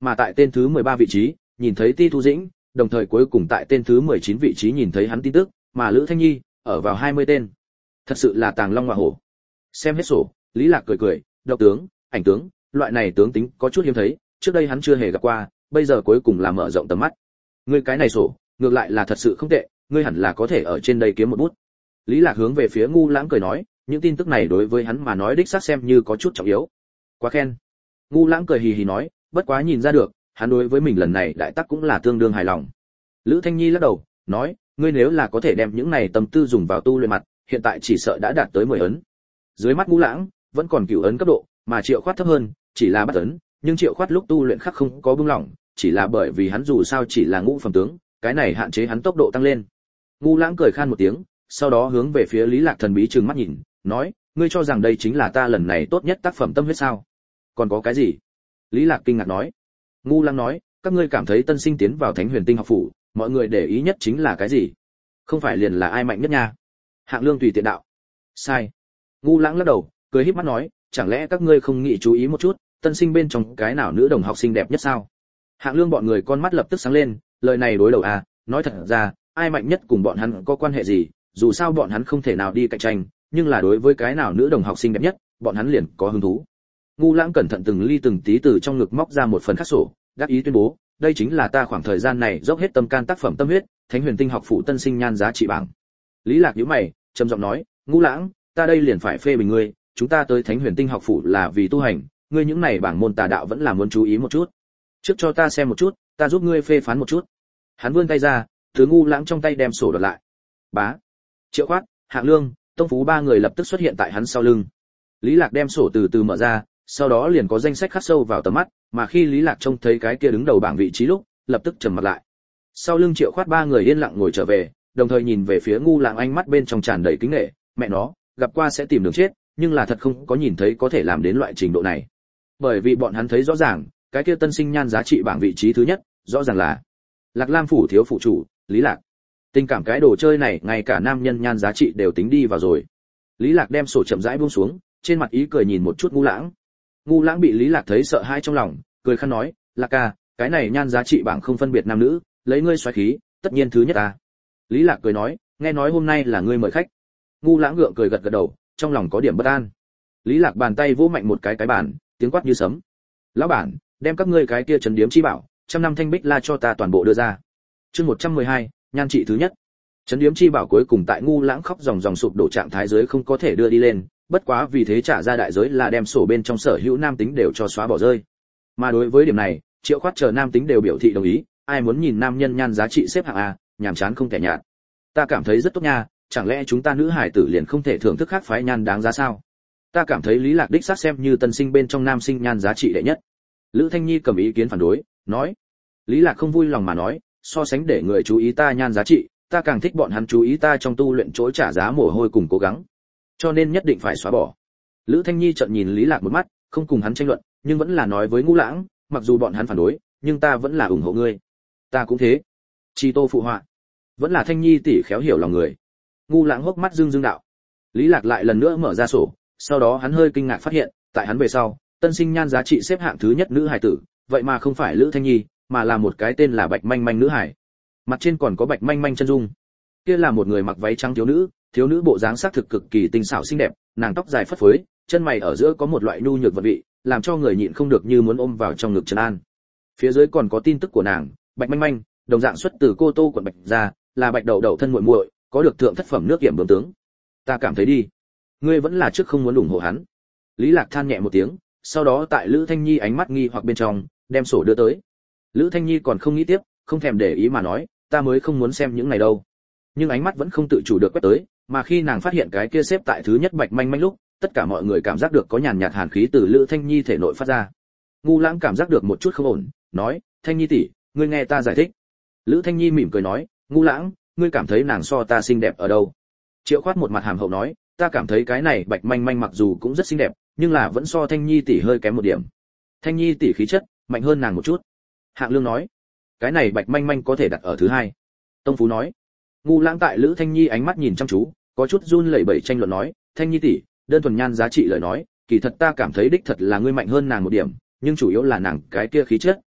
mà tại tên thứ 13 vị trí, nhìn thấy Ti Thu Dĩnh, đồng thời cuối cùng tại tên thứ 19 vị trí nhìn thấy hắn tin tức, mà Lữ Thanh Nhi ở vào 20 tên. Thật sự là tàng long ngọa hổ. Xem hết sổ, Lý Lạc cười cười, độc tướng, ảnh tướng, loại này tướng tính có chút hiếm thấy, trước đây hắn chưa hề gặp qua, bây giờ cuối cùng là mở rộng tầm mắt. Ngươi cái này sổ, ngược lại là thật sự không tệ, ngươi hẳn là có thể ở trên đây kiếm một bút. Lý Lạc hướng về phía Ngu Lãng cười nói, những tin tức này đối với hắn mà nói đích xác xem như có chút trọng yếu. Quá khen. Ngu Lãng cười hì hì nói, bất quá nhìn ra được, hắn đối với mình lần này đại tác cũng là tương đương hài lòng. Lữ Thanh Nhi lắc đầu, nói, ngươi nếu là có thể đem những này tâm tư dùng vào tu luyện mặt, hiện tại chỉ sợ đã đạt tới 10 ấn. Dưới mắt Ngũ Lãng vẫn còn cửu ấn cấp độ, mà Triệu Khoát thấp hơn, chỉ là bắt ấn, nhưng Triệu Khoát lúc tu luyện khác không có buông lỏng, chỉ là bởi vì hắn dù sao chỉ là ngũ phẩm tướng, cái này hạn chế hắn tốc độ tăng lên. Ngũ Lãng cười khan một tiếng, sau đó hướng về phía Lý Lạc thần bí trừng mắt nhìn, nói, ngươi cho rằng đây chính là ta lần này tốt nhất tác phẩm tâm huyết sao? Còn có cái gì? Lý Lạc kinh ngạc nói. Ngũ Lãng nói, các ngươi cảm thấy tân sinh tiến vào Thánh Huyền Tinh học phủ, mọi người để ý nhất chính là cái gì? Không phải liền là ai mạnh nhất nha? Hạng Lương tùy tiện đạo. Sai. Ngũ Lãng lắc đầu, cười híp mắt nói, chẳng lẽ các ngươi không nghĩ chú ý một chút, tân sinh bên trong cái nào nữ đồng học xinh đẹp nhất sao? Hạng Lương bọn người con mắt lập tức sáng lên, lời này đối đầu à, nói thật ra, ai mạnh nhất cùng bọn hắn có quan hệ gì, dù sao bọn hắn không thể nào đi cạnh tranh, nhưng là đối với cái nào nữ đồng học xinh đẹp nhất, bọn hắn liền có hứng thú. Ngũ Lãng cẩn thận từng ly từng tí từ trong ngực móc ra một phần khắc sổ, đáp ý tuyên bố, đây chính là ta khoảng thời gian này dốc hết tâm can tác phẩm tâm huyết, Thánh Huyền Tinh học phụ tân sinh nhan giá trị bảng. Lý Lạc nhíu mày, trầm giọng nói, Ngũ Lãng, ta đây liền phải phê bình ngươi, chúng ta tới Thánh Huyền Tinh học phụ là vì tu hành, ngươi những này bảng môn tà đạo vẫn là muốn chú ý một chút. Trước cho ta xem một chút, ta giúp ngươi phê phán một chút. Hắn vươn tay ra, từ Ngũ Lãng trong tay đem sổ đoạt lại. Bá. Triệu Khoát, Hạng Lương, Tông Phú ba người lập tức xuất hiện tại hắn sau lưng. Lý Lạc đem sổ từ từ mở ra, sau đó liền có danh sách khắc sâu vào tầm mắt, mà khi Lý Lạc trông thấy cái kia đứng đầu bảng vị trí lúc, lập tức trầm mặt lại. Sau lưng Triệu Khoát ba người yên lặng ngồi trở về, đồng thời nhìn về phía Ngũ Lãng, ánh mắt bên trong tràn đầy kính nể, mẹ nó, gặp qua sẽ tìm đường chết, nhưng là thật không có nhìn thấy có thể làm đến loại trình độ này. Bởi vì bọn hắn thấy rõ ràng, cái kia tân sinh nhan giá trị bảng vị trí thứ nhất, rõ ràng là Lạc Lam phủ thiếu phụ chủ, Lý Lạc. Tình cảm cái đồ chơi này, ngay cả nam nhân nhan giá trị đều tính đi vào rồi. Lý Lạc đem sổ chậm rãi buông xuống, trên mặt ý cười nhìn một chút Ngũ Lãng. Ngũ Lãng bị Lý Lạc thấy sợ hãi trong lòng, cười khăn nói, Lạc ca, cái này nhan giá trị bảng không phân biệt nam nữ, lấy ngươi xoáy khí, tất nhiên thứ nhất ta. Lý Lạc cười nói, nghe nói hôm nay là ngươi mời khách. Ngũ Lãng gượng cười gật gật đầu, trong lòng có điểm bất an. Lý Lạc bàn tay vỗ mạnh một cái bàn, tiếng quát như sấm. Lão bản, đem các ngươi cái kia trấn điếm chi bảo, trăm năm thanh bích la cho ta toàn bộ đưa ra. Chương 112, nhan trị thứ nhất. Trấn điếm chi bảo cuối cùng tại Ngũ Lãng khóc ròng ròng sụp đổ trạng thái dưới không có thể đưa đi lên, bất quá vì thế trả ra đại giới là đem sổ bên trong sở hữu nam tính đều cho xóa bỏ rơi. Mà đối với điểm này, Triệu Khoát chờ nam tính đều biểu thị đồng ý, ai muốn nhìn nam nhân nhan giá trị xếp hạng A, nhàm chán không thể nhạt. Ta cảm thấy rất tốt nha, chẳng lẽ chúng ta nữ hải tử liền không thể thưởng thức khác phái nhan đáng giá sao? Ta cảm thấy Lý Lạc đích xác xem như tân sinh bên trong nam sinh nhan giá trị đệ nhất. Lữ Thanh Nhi cầm ý kiến phản đối, nói. Lý Lạc không vui lòng mà nói, so sánh để người chú ý ta nhan giá trị, ta càng thích bọn hắn chú ý ta trong tu luyện chỗ trả giá mồ hôi cùng cố gắng, cho nên nhất định phải xóa bỏ. Lữ Thanh Nhi trợn nhìn Lý Lạc một mắt, không cùng hắn tranh luận, nhưng vẫn là nói với Ngũ Lãng, mặc dù bọn hắn phản đối, nhưng ta vẫn là ủng hộ ngươi. Ta cũng thế. Chi Tô phụ họa. Vẫn là Thanh Nhi tỷ khéo hiểu lòng người. Ngũ Lãng hốc mắt dương dương đạo. Lý Lạc lại lần nữa mở ra sổ, sau đó hắn hơi kinh ngạc phát hiện, tại hắn về sau, tân sinh nhan giá trị xếp hạng thứ nhất nữ hài tử, vậy mà không phải Lữ Thanh Nhi, mà là một cái tên là Bạch Manh Manh nữ hài. Mặt trên còn có Bạch Manh Manh chân dung. Kia là một người mặc váy trắng thiếu nữ bộ dáng sắc thực cực kỳ tinh xảo xinh đẹp, nàng tóc dài phất phới, chân mày ở giữa có một loại nhu nhược vật vị, làm cho người nhịn không được như muốn ôm vào trong ngực trấn an. Phía dưới còn có tin tức của nàng, Bạch Manh Manh, đồng dạng xuất từ Cô Tô quận Bạch gia, là Bạch Đậu Đậu thân muội muội, có được thượng thất phẩm nước kiểm bướm tướng. Ta cảm thấy đi, ngươi vẫn là trước không muốn ủng hộ hắn. Lý Lạc than nhẹ một tiếng, sau đó tại Lữ Thanh Nhi ánh mắt nghi hoặc bên trong, đem sổ đưa tới. Lữ Thanh Nhi còn không nghĩ tiếp, không thèm để ý mà nói, ta mới không muốn xem những này đâu. Nhưng ánh mắt vẫn không tự chủ được quét tới, mà khi nàng phát hiện cái kia xếp tại thứ nhất Bạch Manh Manh lúc, tất cả mọi người cảm giác được có nhàn nhạt hàn khí từ Lữ Thanh Nhi thể nội phát ra. Ngũ Lãng cảm giác được một chút không ổn, nói, Thanh Nhi tỷ, ngươi nghe ta giải thích. Lữ Thanh Nhi mỉm cười nói, Ngũ Lãng, ngươi cảm thấy nàng so ta xinh đẹp ở đâu? Triệu Khoát một mặt hàm hậu nói, ta cảm thấy cái này Bạch Manh Manh mặc dù cũng rất xinh đẹp, nhưng là vẫn so Thanh Nhi tỷ hơi kém một điểm. Thanh Nhi tỷ khí chất mạnh hơn nàng một chút. Hạng Lương nói, cái này Bạch Manh Manh có thể đặt ở thứ hai. Tông Phú nói. Ngũ Lãng tại Lữ Thanh Nhi ánh mắt nhìn chăm chú, có chút run lẩy bẩy tranh luận nói, Thanh Nhi tỷ, đơn thuần nhan giá trị lời nói, kỳ thật ta cảm thấy đích thật là ngươi mạnh hơn nàng một điểm, nhưng chủ yếu là nàng cái kia khí chất,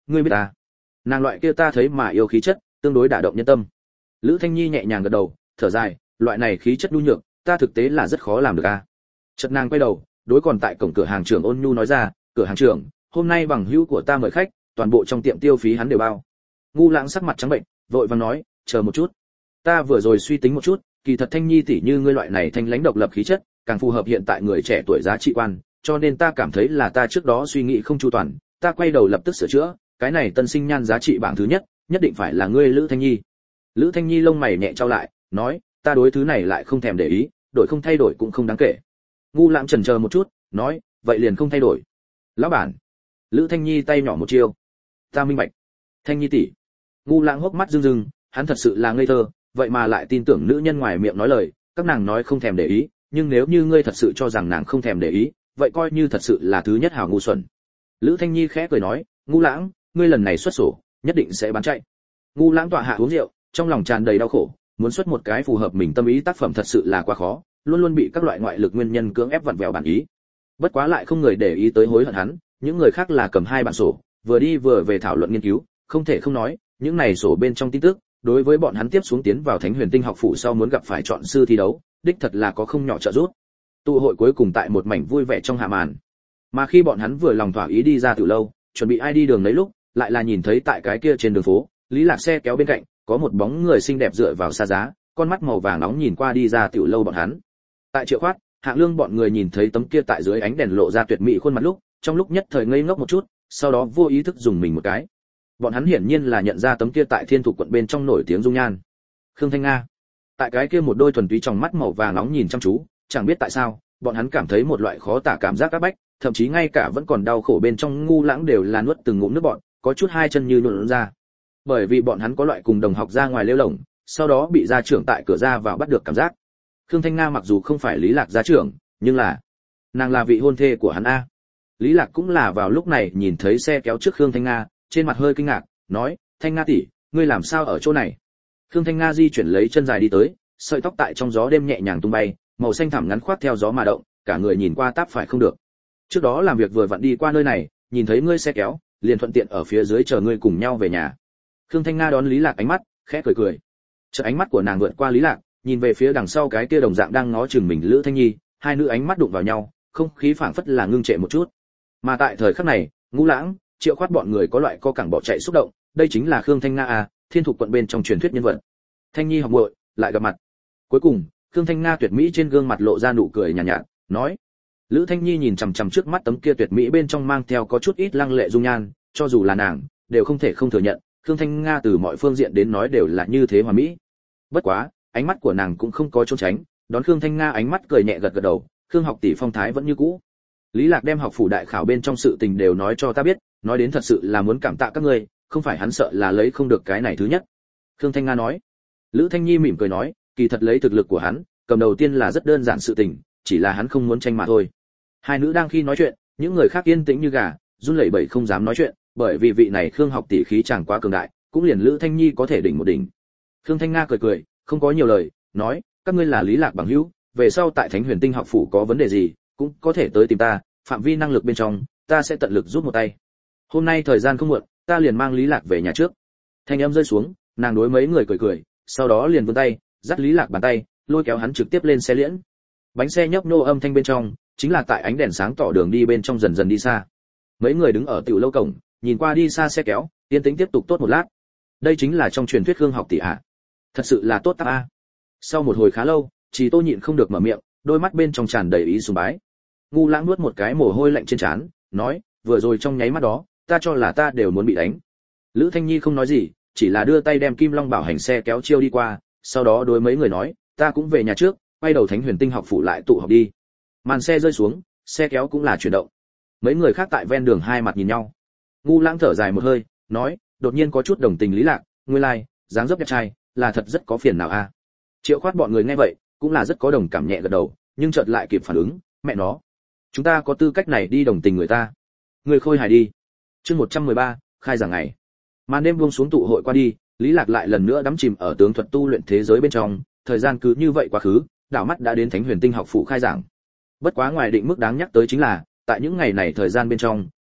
ngươi biết ta. Nàng loại kia ta thấy mà yêu khí chất, tương đối đả động nhân tâm. Lữ Thanh Nhi nhẹ nhàng gật đầu, thở dài, loại này khí chất nhu nhược, ta thực tế là rất khó làm được a. Chợt nàng quay đầu, đối còn tại cổng cửa hàng trưởng ôn nhu nói ra, cửa hàng trưởng, hôm nay bằng hữu của ta mời khách, toàn bộ trong tiệm tiêu phí hắn đều bao. Ngu Lãng sắc mặt trắng bệnh, vội vàng nói, chờ một chút, ta vừa rồi suy tính một chút, kỳ thật Thanh Nhi tỷ như ngươi loại này thanh lãnh độc lập khí chất, càng phù hợp hiện tại người trẻ tuổi giá trị quan, cho nên ta cảm thấy là ta trước đó suy nghĩ không chu toàn, ta quay đầu lập tức sửa chữa, cái này tân sinh nhan giá trị bảng thứ nhất, nhất định phải là ngươi Lữ Thanh Nhi. Lữ Thanh Nhi lông mày nhẹ trao lại, nói, ta đối thứ này lại không thèm để ý, đổi không thay đổi cũng không đáng kể. Ngu Lãng chần chờ một chút, nói, vậy liền không thay đổi. Lão bản. Lữ Thanh Nhi tay nhỏ một chiêu. Ta minh bạch. Thanh Nhi tỷ. Ngu Lãng hốc mắt rưng rưng, hắn thật sự là ngây thơ, vậy mà lại tin tưởng nữ nhân ngoài miệng nói lời, các nàng nói không thèm để ý, nhưng nếu như ngươi thật sự cho rằng nàng không thèm để ý, vậy coi như thật sự là thứ nhất hào ngu xuẩn. Lữ Thanh Nhi khẽ cười nói, Ngu Lãng, ngươi lần này xuất sổ, nhất định sẽ bán chạy. Ngu Lãng tọa hạ uống rượu, trong lòng tràn đầy đau khổ, muốn xuất một cái phù hợp mình tâm ý tác phẩm thật sự là quá khó, luôn luôn bị các loại ngoại lực nguyên nhân cưỡng ép vặn vẹo bản ý. Bất quá lại không người để ý tới hối hận hắn, những người khác là cầm hai bản sổ, vừa đi vừa về thảo luận nghiên cứu, không thể không nói, những này sổ bên trong tin tức, đối với bọn hắn tiếp xuống tiến vào Thánh Huyền Tinh học phủ sau muốn gặp phải chọn sư thi đấu, đích thật là có không nhỏ trợ giúp. Tụ hội cuối cùng tại một mảnh vui vẻ trong hạ màn. Mà khi bọn hắn vừa lòng thỏa ý đi ra từ lâu, chuẩn bị ai đi đường lấy lúc, lại là nhìn thấy tại cái kia trên đường phố, Lý Lạc xe kéo bên cạnh, có một bóng người xinh đẹp dựa vào xa giá, con mắt màu vàng nóng nhìn qua đi ra tiểu lâu bọn hắn. Tại Triệu Khoát, Hạng Lương bọn người nhìn thấy tấm kia tại dưới ánh đèn lộ ra tuyệt mỹ khuôn mặt lúc, trong lúc nhất thời ngây ngốc một chút, sau đó vô ý thức dùng mình một cái. Bọn hắn hiển nhiên là nhận ra tấm kia tại Thiên Thục quận bên trong nổi tiếng dung nhan. Khương Thanh Nga. Tại cái kia một đôi thuần túy trong mắt màu vàng nóng nhìn chăm chú, chẳng biết tại sao, bọn hắn cảm thấy một loại khó tả cảm giác áp bách, thậm chí ngay cả vẫn còn đau khổ bên trong Ngu Lãng đều là nuốt từng ngụm nước bọt, có chút hai chân như nhũn ra. Bởi vì bọn hắn có loại cùng đồng học ra ngoài lêu lổng, sau đó bị gia trưởng tại cửa ra vào bắt được cảm giác. Khương Thanh Nga mặc dù không phải Lý Lạc gia trưởng, nhưng là nàng là vị hôn thê của hắn a. Lý Lạc cũng là vào lúc này nhìn thấy xe kéo trước Khương Thanh Nga, trên mặt hơi kinh ngạc, nói, Thanh Nga tỷ, ngươi làm sao ở chỗ này? Khương Thanh Nga di chuyển lấy chân dài đi tới, sợi tóc tại trong gió đêm nhẹ nhàng tung bay, màu xanh thẳm ngắn khoát theo gió mà động, cả người nhìn qua táp phải không được. Trước đó làm việc vừa vặn đi qua nơi này, nhìn thấy ngươi xe kéo, liền thuận tiện ở phía dưới chờ ngươi cùng nhau về nhà. Khương Thanh Nga đón Lý Lạc ánh mắt, khẽ cười cười. Chợt ánh mắt của nàng vượt qua Lý Lạc, nhìn về phía đằng sau cái kia đồng dạng đang ngó chừng mình Lữ Thanh Nhi, hai nữ ánh mắt đụng vào nhau, không khí phảng phất là ngưng trệ một chút. Mà tại thời khắc này, Ngũ Lãng, Triệu Khoát bọn người có loại co cẳng bỏ chạy xúc động, đây chính là Khương Thanh Nga à, Thiên Thục quận bên trong truyền thuyết nhân vật. Thanh Nhi học muội, lại gặp mặt. Cuối cùng, Khương Thanh Nga tuyệt mỹ trên gương mặt lộ ra nụ cười nhàn nhạt, nói. Lữ Thanh Nhi nhìn chằm chằm trước mắt tấm kia tuyệt mỹ bên trong mang theo có chút ít lăng lệ dung nhan, cho dù là nàng, đều không thể không thừa nhận, Khương Thanh Nga từ mọi phương diện đến nói đều là như thế hoàn mỹ. Bất quá, ánh mắt của nàng cũng không có trốn tránh, đón Khương Thanh Nga ánh mắt cười nhẹ gật gật đầu, Khương học tỷ phong thái vẫn như cũ. Lý Lạc đem học phủ đại khảo bên trong sự tình đều nói cho ta biết, nói đến thật sự là muốn cảm tạ các ngươi, không phải hắn sợ là lấy không được cái này thứ nhất. Khương Thanh Nga nói. Lữ Thanh Nhi mỉm cười nói, kỳ thật lấy thực lực của hắn, cầm đầu tiên là rất đơn giản sự tình, chỉ là hắn không muốn tranh mà thôi. Hai nữ đang khi nói chuyện, những người khác yên tĩnh như gà, run lẩy bẩy không dám nói chuyện, bởi vì vị này Khương học tỷ khí chẳng quá cường đại, cũng liền Lữ Thanh Nhi có thể đỉnh một đỉnh. Khương Thanh Nga cười cười, không có nhiều lời, nói, các ngươi là Lý Lạc bằng hữu, về sau tại Thánh Huyền Tinh học phủ có vấn đề gì, cũng có thể tới tìm ta, phạm vi năng lực bên trong, ta sẽ tận lực giúp một tay. Hôm nay thời gian không muộn, ta liền mang Lý Lạc về nhà trước. Thanh âm rơi xuống, nàng đối mấy người cười cười, sau đó liền vươn tay, dắt Lý Lạc bàn tay, lôi kéo hắn trực tiếp lên xe liễn. Bánh xe nhấp nhô âm thanh bên trong, chính là tại ánh đèn sáng tỏ đường đi bên trong dần dần đi xa. Mấy người đứng ở tiểu lâu cổng, nhìn qua đi xa xe kéo, yên tĩnh tiếp tục tốt một lát. Đây chính là trong truyền thuyết Khương học tỷ ạ. Thật sự là tốt tác a. Sau một hồi khá lâu, Chỉ Tô nhịn không được mở miệng, đôi mắt bên trong tràn đầy ý sùng bái. Ngu Lãng nuốt một cái mồ hôi lạnh trên trán, nói, vừa rồi trong nháy mắt đó, ta cho là ta đều muốn bị đánh. Lữ Thanh Nhi không nói gì, chỉ là đưa tay đem Kim Long bảo hành xe kéo chiêu đi qua, sau đó đối mấy người nói, ta cũng về nhà trước, quay đầu Thánh Huyền Tinh học phủ lại tụ họp đi. Màn xe rơi xuống, xe kéo cũng là chuyển động. Mấy người khác tại ven đường hai mặt nhìn nhau. Ngu Lãng thở dài một hơi, nói, đột nhiên có chút đồng tình Lý Lạc, nguyên lai, dáng dấp đẹp trai, là thật rất có phiền nào a. Triệu Khoát bọn người nghe vậy, cũng là rất có đồng cảm nhẹ gật đầu, nhưng chợt lại kịp phản ứng, mẹ nó, chúng ta có tư cách này đi đồng tình người ta. Người khôi hài đi. Chương 113, khai giảng ngày. Màn đêm buông xuống tụ hội qua đi, Lý Lạc lại lần nữa đắm chìm ở tướng thuật tu luyện thế giới bên trong, thời gian cứ như vậy quá khứ, đảo mắt đã đến Thánh Huyền Tinh học phủ khai giảng. Bất quá ngoài định mức đáng nhắc tới chính là, tại những ngày này thời gian bên trong,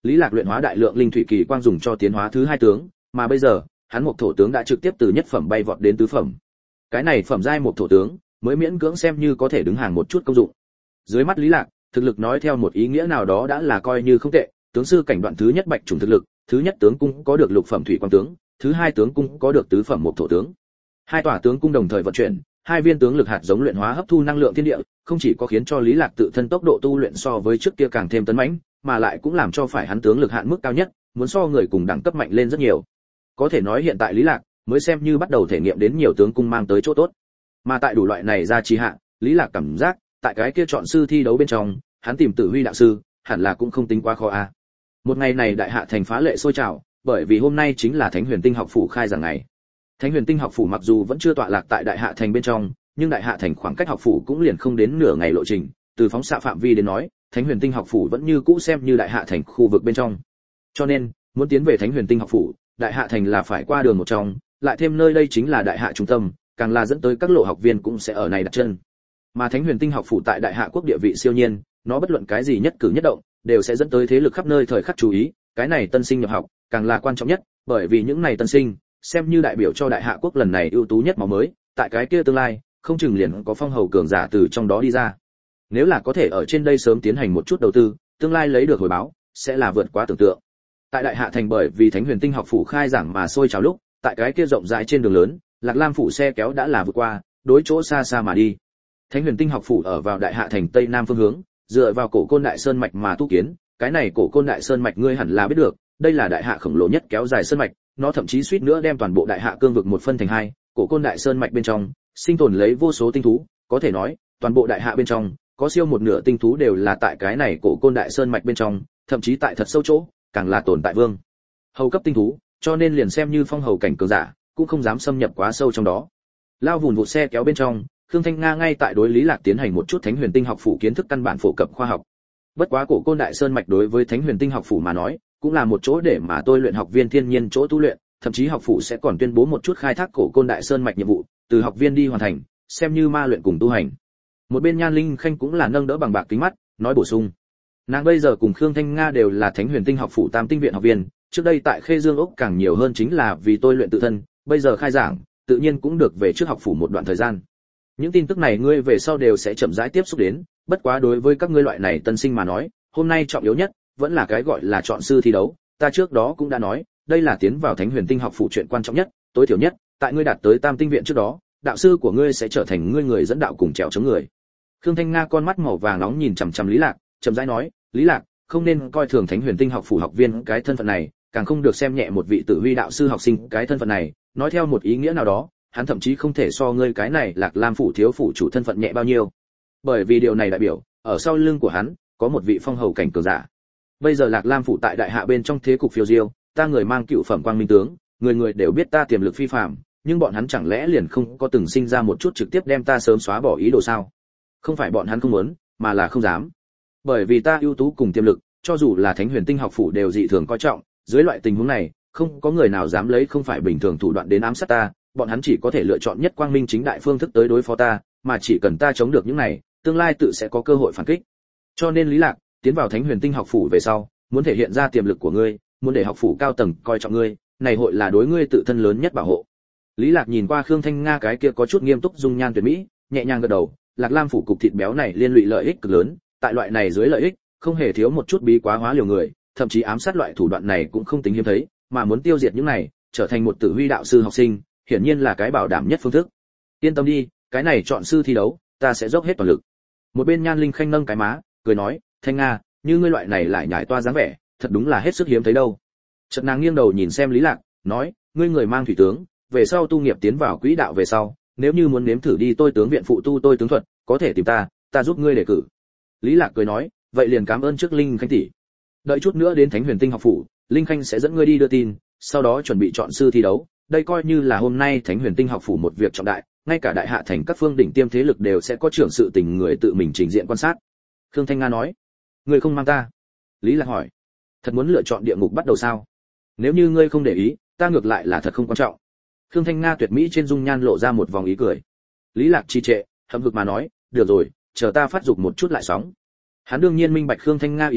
Lý Lạc luyện hóa đại lượng linh thủy kỳ quang dùng cho tiến hóa thứ 2 tướng, mà bây giờ, hắn một thổ tướng đã trực tiếp từ nhất phẩm bay vọt đến tứ phẩm. Cái này phẩm giai một thổ tướng, mới miễn cưỡng xem như có thể đứng hàng một chút công dụng. Dưới mắt Lý Lạc, thực lực nói theo một ý nghĩa nào đó đã là coi như không tệ, tướng sư cảnh đoạn thứ nhất bạch chủng thực lực, thứ nhất tướng cung có được lục phẩm thủy quang tướng, thứ hai tướng cung có được tứ phẩm một thổ tướng. Hai tòa tướng cung đồng thời vận chuyển, hai viên tướng lực hạt giống luyện hóa hấp thu năng lượng thiên địa, không chỉ có khiến cho Lý Lạc tự thân tốc độ tu luyện so với trước kia càng thêm tấn mãnh, mà lại cũng làm cho phải hắn tướng lực hạn mức cao nhất, muốn so người cùng đẳng cấp mạnh lên rất nhiều. Có thể nói hiện tại Lý Lạc mới xem như bắt đầu thể nghiệm đến nhiều tướng cung mang tới chỗ tốt. Mà tại đủ loại này ra trì hạ, Lý Lạc cảm giác, tại cái kia chọn sư thi đấu bên trong, hắn tìm Tử Huy đạo sư, hẳn là cũng không tính quá khó a. Một ngày này đại hạ thành phá lệ sôi trào, bởi vì hôm nay chính là Thánh Huyền Tinh học phủ khai giảng ngày. Thánh Huyền Tinh học phủ mặc dù vẫn chưa tọa lạc tại đại hạ thành bên trong, nhưng đại hạ thành khoảng cách học phủ cũng liền không đến nửa ngày lộ trình, từ phóng xạ phạm vi đến nói, Thánh Huyền Tinh học phủ vẫn như cũ xem như đại hạ thành khu vực bên trong. Cho nên, muốn tiến về Thánh Huyền Tinh học phủ, đại hạ thành là phải qua đường một trong, lại thêm nơi đây chính là đại hạ trung tâm, càng là dẫn tới các lộ học viên cũng sẽ ở này đặt chân. Mà Thánh Huyền Tinh học phủ tại đại hạ quốc địa vị siêu nhiên, nó bất luận cái gì nhất cử nhất động, đều sẽ dẫn tới thế lực khắp nơi thời khắc chú ý, cái này tân sinh nhập học, càng là quan trọng nhất, bởi vì những này tân sinh xem như đại biểu cho đại hạ quốc lần này ưu tú nhất máu mới, tại cái kia tương lai, không chừng liền có phong hầu cường giả từ trong đó đi ra. Nếu là có thể ở trên đây sớm tiến hành một chút đầu tư, tương lai lấy được hồi báo, sẽ là vượt quá tưởng tượng. Tại đại hạ thành bởi vì Thánh Huyền Tinh học phủ khai giảng mà sôi trào lúc, tại cái kia rộng rãi trên đường lớn, Lạc Lam phủ xe kéo đã là vượt qua, đối chỗ xa xa mà đi. Thánh Huyền Tinh học phủ ở vào đại hạ thành tây nam phương hướng, dựa vào cổ côn đại sơn mạch mà tu kiến, cái này cổ côn đại sơn mạch ngươi hẳn là biết được, đây là đại hạ khổng lồ nhất kéo dài sơn mạch, nó thậm chí suýt nữa đem toàn bộ đại hạ cương vực một phân thành hai, cổ côn đại sơn mạch bên trong, sinh tồn lấy vô số tinh thú, có thể nói, toàn bộ đại hạ bên trong, có siêu một nửa tinh thú đều là tại cái này cổ côn đại sơn mạch bên trong, thậm chí tại thật sâu chỗ, càng là tồn tại vương hầu cấp tinh thú, cho nên liền xem như phong hầu cảnh cường giả, cũng không dám xâm nhập quá sâu trong đó. Lao vùn vụt xe kéo bên trong, Khương Thanh Nga ngay tại đối Lý Lạc tiến hành một chút Thánh Huyền Tinh học phủ kiến thức căn bản phổ cập khoa học. Bất quá cổ côn đại sơn mạch đối với Thánh Huyền Tinh học phủ mà nói, cũng là một chỗ để mà tôi luyện học viên thiên nhiên chỗ tu luyện, thậm chí học phủ sẽ còn tuyên bố một chút khai thác cổ côn đại sơn mạch nhiệm vụ, từ học viên đi hoàn thành, xem như ma luyện cùng tu hành. Một bên Nhan Linh Khanh cũng là nâng đỡ bằng bạc kính mắt, nói bổ sung. Nàng bây giờ cùng Khương Thanh Nga đều là Thánh Huyền Tinh học phủ Tam Tinh viện học viên, trước đây tại Khê Dương ốc càng nhiều hơn chính là vì tôi luyện tự thân, bây giờ khai giảng, tự nhiên cũng được về trước học phủ một đoạn thời gian. Những tin tức này ngươi về sau đều sẽ chậm rãi tiếp xúc đến, bất quá đối với các ngươi loại này tân sinh mà nói, hôm nay trọng yếu nhất vẫn là cái gọi là chọn sư thi đấu, ta trước đó cũng đã nói, đây là tiến vào Thánh Huyền Tinh học phủ chuyện quan trọng nhất, tối thiểu nhất, tại ngươi đạt tới Tam Tinh viện trước đó, đạo sư của ngươi sẽ trở thành ngươi người dẫn đạo cùng trèo chống người. Khương Thanh Nga con mắt màu vàng nóng nhìn chằm chằm Lý Lạc, chậm rãi nói, Lý Lạc, không nên coi thường Thánh Huyền Tinh học phủ học viên cái thân phận này, càng không được xem nhẹ một vị Tử Huy đạo sư học sinh cái thân phận này, nói theo một ý nghĩa nào đó, hắn thậm chí không thể so ngươi cái này Lạc Lam phủ thiếu phủ chủ thân phận nhẹ bao nhiêu. Bởi vì điều này đại biểu, ở sau lưng của hắn có một vị phong hầu cảnh cường giả. Bây giờ Lạc Lam phủ tại đại hạ bên trong thế cục phiêu diêu, ta người mang cựu phẩm quang minh tướng, người người đều biết ta tiềm lực phi phàm, nhưng bọn hắn chẳng lẽ liền không có từng sinh ra một chút trực tiếp đem ta sớm xóa bỏ ý đồ sao? Không phải bọn hắn không muốn, mà là không dám. Bởi vì ta ưu tú cùng tiềm lực, cho dù là Thánh Huyền Tinh học phủ đều dị thường coi trọng, dưới loại tình huống này, không có người nào dám lấy không phải bình thường thủ đoạn đến ám sát ta, bọn hắn chỉ có thể lựa chọn nhất quang minh chính đại phương thức tới đối phó ta, mà chỉ cần ta chống được những này, tương lai tự sẽ có cơ hội phản kích. Cho nên Lý Lạc, tiến vào Thánh Huyền Tinh học phủ về sau, muốn thể hiện ra tiềm lực của ngươi, muốn để học phủ cao tầng coi trọng ngươi, này hội là đối ngươi tự thân lớn nhất bảo hộ. Lý Lạc nhìn qua Khương Thanh Nga cái kia có chút nghiêm túc dung nhan tuyệt mỹ, nhẹ nhàng gật đầu, Lạc Lam phủ cục thịt béo này liên lụy lợi ích cực lớn, tại loại này dưới lợi ích, không hề thiếu một chút bí quá hóa liều người, thậm chí ám sát loại thủ đoạn này cũng không tính hiếm thấy, mà muốn tiêu diệt những này, trở thành một Tử Huy đạo sư học sinh, hiển nhiên là cái bảo đảm nhất phương thức. Yên tâm đi, cái này chọn sư thi đấu, ta sẽ dốc hết toàn lực. Một bên Nhan Linh Khanh nâng cái má, cười nói, Thanh Nga, như ngươi loại này lại nhảy toa dáng vẻ, thật đúng là hết sức hiếm thấy đâu. Chợt nàng nghiêng đầu nhìn xem Lý Lạc, nói, ngươi người mang thủy tướng, về sau tu nghiệp tiến vào quỹ đạo về sau, nếu như muốn nếm thử đi tôi tướng viện phụ tu tôi tướng thuật, có thể tìm ta giúp ngươi đề cử. Lý Lạc cười nói, vậy liền cảm ơn trước Linh Khanh tỷ. Đợi chút nữa đến Thánh Huyền Tinh học phủ, Linh Khanh sẽ dẫn ngươi đi đưa tin, sau đó chuẩn bị chọn sư thi đấu. Đây coi như là hôm nay Thánh Huyền Tinh học phủ một việc trọng đại, ngay cả đại hạ thành các phương đỉnh tiêm thế lực đều sẽ có trưởng sự tình người tự mình trình diện quan sát. Khương Thanh Nga nói, ngươi không mang ta? Lý Lạc hỏi, thật muốn lựa chọn địa ngục bắt đầu sao? Nếu như ngươi không để ý, ta ngược lại là thật không quan trọng. Khương Thanh Nga tuyệt mỹ trên dung nhan lộ ra một vòng ý cười. Lý Lạc trì trệ, hậm hực mà nói, được rồi, chờ ta phát dục một chút lại sóng. Hắn đương nhiên minh bạch Khương Thanh Nga ý tứ,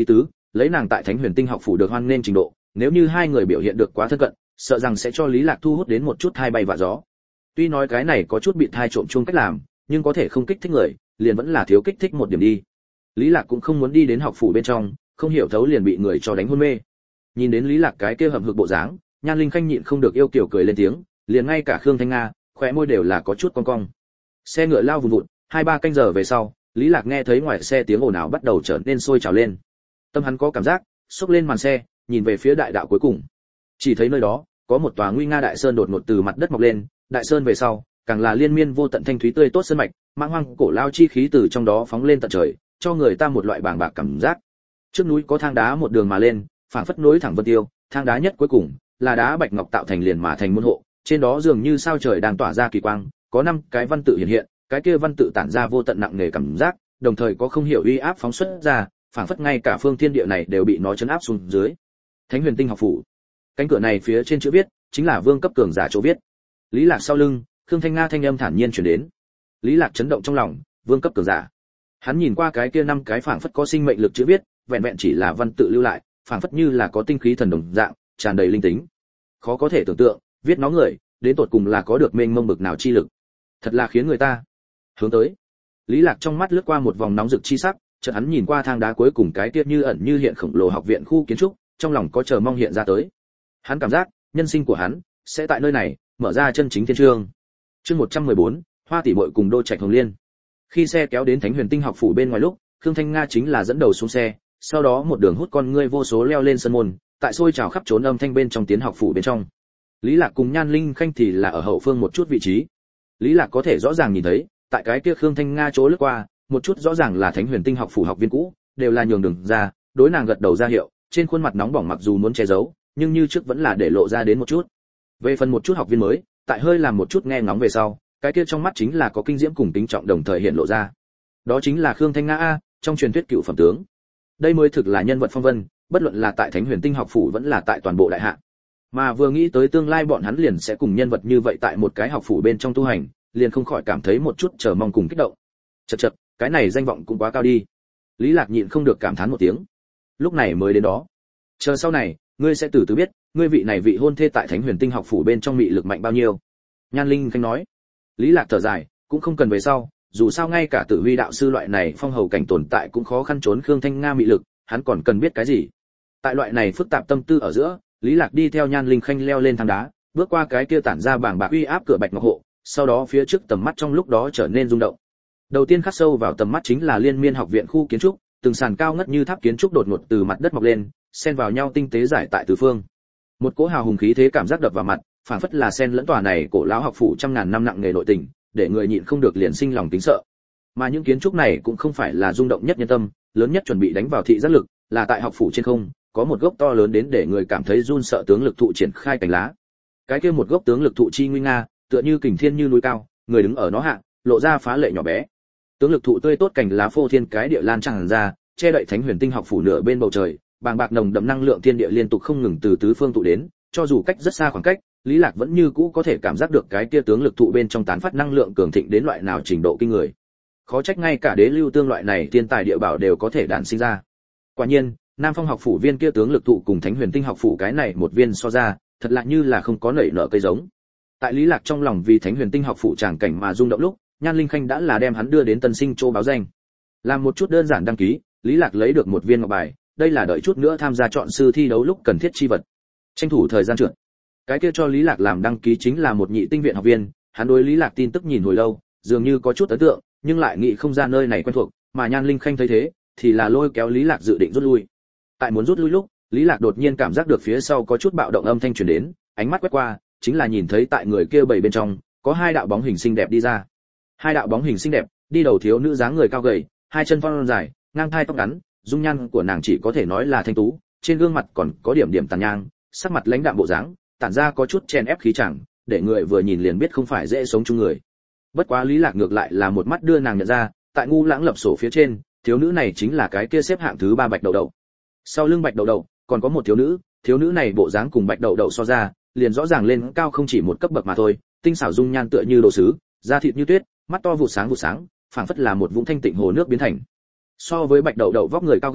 lấy nàng tại Thánh Huyền Tinh học phủ được hoan nghênh trình độ, nếu như hai người biểu hiện được quá thân cận, sợ rằng sẽ cho Lý Lạc thu hút đến một chút hai bay vạ gió. Tuy nói cái này có chút bị thai trộm chuông cách làm, nhưng có thể không kích thích người, liền vẫn là thiếu kích thích một điểm đi. Lý Lạc cũng không muốn đi đến học phủ bên trong, không hiểu thấu liền bị người cho đánh hôn mê. Nhìn đến Lý Lạc cái kia hậm hực bộ dáng, Nhan Linh Khanh nhịn không được yêu kiều cười lên tiếng, liền ngay cả Khương Thanh Nga, khóe môi đều là có chút cong cong. Xe ngựa lao vùn vụt, 2-3 canh giờ về sau, Lý Lạc nghe thấy ngoài xe tiếng ồn ào bắt đầu trở nên sôi trào lên. Tâm hắn có cảm giác, xốc lên màn xe, nhìn về phía đại đạo cuối cùng. Chỉ thấy nơi đó, có một tòa nguy nga đại sơn đột ngột từ mặt đất mọc lên, đại sơn về sau, càng là liên miên vô tận thanh thúy tươi tốt sơn mạch, mãng hoang cổ lao chi khí từ trong đó phóng lên tận trời, cho người ta một loại bàng bạc cảm giác. Trước núi có thang đá một đường mà lên, phảng phất nối thẳng vân tiêu, thang đá nhất cuối cùng là đá bạch ngọc tạo thành liền mà thành môn hộ, trên đó dường như sao trời đang tỏa ra kỳ quang, có 5 cái văn tự hiện hiện, cái kia văn tự tản ra vô tận nặng nề cảm giác, đồng thời có không hiểu uy áp phóng xuất ra, phảng phất ngay cả phương thiên địa này đều bị nó chấn áp xuống dưới. Thánh Huyền Tinh học phủ. Cánh cửa này phía trên chữ viết chính là vương cấp cường giả chỗ viết. Lý Lạc sau lưng, Khương Thanh Nga thanh âm thản nhiên truyền đến. Lý Lạc chấn động trong lòng, vương cấp cường giả. Hắn nhìn qua cái kia 5 cái phảng phất có sinh mệnh lực chữ viết, vẹn vẹn chỉ là văn tự lưu lại, phảng phất như là có tinh khí thần đồng dạng, tràn đầy linh tính. Khó có thể tưởng tượng, viết nó người, đến tột cùng là có được mênh mông bực nào chi lực. Thật là khiến người ta hướng tới. Lý Lạc trong mắt lướt qua một vòng nóng rực chi sắc, chợt hắn nhìn qua thang đá cuối cùng cái kia như ẩn như hiện khổng lồ học viện khu kiến trúc, trong lòng có chờ mong hiện ra tới. Hắn cảm giác, nhân sinh của hắn sẽ tại nơi này mở ra chân chính thiên chương. Chương 114, Hoa tỷ muội cùng Đô Trạch Hồng Liên. Khi xe kéo đến Thánh Huyền Tinh học phủ bên ngoài lúc, Khương Thanh Nga chính là dẫn đầu xuống xe, sau đó một đường hút con ngươi vô số leo lên sân môn, tại xôi trào khắp trốn âm thanh bên trong tiến học phủ bên trong. Lý Lạc cùng Nhan Linh Khanh thì là ở hậu phương một chút vị trí. Lý Lạc có thể rõ ràng nhìn thấy, tại cái kia Khương Thanh Nga chỗ lướt qua, một chút rõ ràng là Thánh Huyền Tinh học phủ học viên cũ, đều là nhường đường ra, đối nàng gật đầu ra hiệu, trên khuôn mặt nóng bỏng mặc dù muốn che giấu, nhưng như trước vẫn là để lộ ra đến một chút. Về phần một chút học viên mới, tại hơi làm một chút nghe ngóng về sau, cái kia trong mắt chính là có kinh diễm cùng tính trọng đồng thời hiện lộ ra. Đó chính là Khương Thanh Nga a, trong truyền thuyết cựu phẩm tướng. Đây mới thực là nhân vật phong vân, bất luận là tại Thánh Huyền Tinh học phủ vẫn là tại toàn bộ đại hạ. Mà vừa nghĩ tới tương lai bọn hắn liền sẽ cùng nhân vật như vậy tại một cái học phủ bên trong tu hành, liền không khỏi cảm thấy một chút chờ mong cùng kích động. Chậc chậc, cái này danh vọng cũng quá cao đi. Lý Lạc nhịn không được cảm thán một tiếng. Lúc này mới đến đó. Chờ sau này, ngươi sẽ từ từ biết, ngươi vị này vị hôn thê tại Thánh Huyền Tinh học phủ bên trong mị lực mạnh bao nhiêu. Nhan Linh Khanh nói. Lý Lạc thở dài, cũng không cần về sau, dù sao ngay cả Tử Huy đạo sư loại này phong hầu cảnh tồn tại cũng khó khăn trốn Khương Thanh Nga mị lực, hắn còn cần biết cái gì? Tại loại này phức tạp tâm tư ở giữa, Lý Lạc đi theo Nhan Linh Khanh leo lên thang đá, bước qua cái kia tản ra bảng bạc uy áp cửa bạch ngọc hộ, sau đó phía trước tầm mắt trong lúc đó trở nên rung động. Đầu tiên khắc sâu vào tầm mắt chính là Liên Miên học viện khu kiến trúc, từng sàn cao ngất như tháp kiến trúc đột ngột từ mặt đất mọc lên, xen vào nhau tinh tế giải tại tứ phương. Một cỗ hào hùng khí thế cảm giác đập vào mặt, phảng phất là xen lẫn tòa này cổ lão học phủ trăm ngàn năm nặng nghề nội tình, để người nhịn không được liền sinh lòng kính sợ. Mà những kiến trúc này cũng không phải là rung động nhất nhân tâm, lớn nhất chuẩn bị đánh vào thị giác lực, là tại học phủ trên không, có một gốc to lớn đến để người cảm thấy run sợ tướng lực thụ triển khai cành lá. Cái kia một gốc tướng lực thụ chi nguy nga, tựa như kình thiên như núi cao, người đứng ở nó hạ, lộ ra phá lệ nhỏ bé. Tướng lực thụ tươi tốt cành lá phô thiên cái địa lan tràn ra, che đậy Thánh Huyền Tinh học phủ nửa bên bầu trời, bàng bạc nồng đậm năng lượng thiên địa liên tục không ngừng từ tứ phương tụ đến, cho dù cách rất xa khoảng cách, Lý Lạc vẫn như cũ có thể cảm giác được cái kia tướng lực thụ bên trong tán phát năng lượng cường thịnh đến loại nào trình độ kinh người. Khó trách ngay cả đế lưu tương loại này thiên tài địa bảo đều có thể đản sinh ra. Quả nhiên, Nam Phong học phủ viên kia tướng lực thụ cùng Thánh Huyền Tinh học phủ cái này một viên so ra, thật lạ như là không có nảy nở cây giống. Tại Lý Lạc trong lòng vì Thánh Huyền Tinh học phủ tràng cảnh mà rung động lúc, Nhan Linh Khanh đã là đem hắn đưa đến Tân Sinh Châu báo danh. Làm một chút đơn giản đăng ký, Lý Lạc lấy được một viên ngọc bài, đây là đợi chút nữa tham gia chọn sư thi đấu lúc cần thiết chi vật. Tranh thủ thời gian trượt. Cái kia cho Lý Lạc làm đăng ký chính là một nhị tinh viện học viên, hắn đối Lý Lạc tin tức nhìn hồi lâu, dường như có chút ấn tượng, nhưng lại nghĩ không ra nơi này quen thuộc, mà Nhan Linh Khanh thấy thế, thì là lôi kéo Lý Lạc dự định rút lui. Tại muốn rút lui lúc, Lý Lạc đột nhiên cảm giác được phía sau có chút bạo động âm thanh truyền đến, ánh mắt quét qua, chính là nhìn thấy tại người kia bầy bên trong, có 2 đạo bóng hình xinh đẹp đi ra. 2 đạo bóng hình xinh đẹp, đi đầu thiếu nữ dáng người cao gầy, 2 chân thon dài, ngang thai tóc ngắn, dung nhan của nàng chỉ có thể nói là thanh tú, trên gương mặt còn có điểm điểm tàn nhang, sắc mặt lãnh đạm bộ dáng, tản ra có chút chen ép khí chẳng, để người vừa nhìn liền biết không phải dễ sống chung người. Bất quá Lý Lạc ngược lại là một mắt đưa nàng nhận ra, tại ngu lãng lập sổ phía trên, thiếu nữ này chính là cái kia xếp hạng thứ 3 Bạch Đậu Đậu. Sau lưng Bạch Đậu Đậu, còn có một thiếu nữ này bộ dáng cùng Bạch Đậu Đậu so ra, liền rõ ràng lên cao không chỉ một cấp bậc mà thôi, tinh xảo dung nhan tựa như đồ sứ, da thịt như tuyết, mắt to vụ sáng, phảng phất là một vũng thanh tịnh hồ nước biến thành. So với Bạch Đậu Đậu vóc người cao gầy,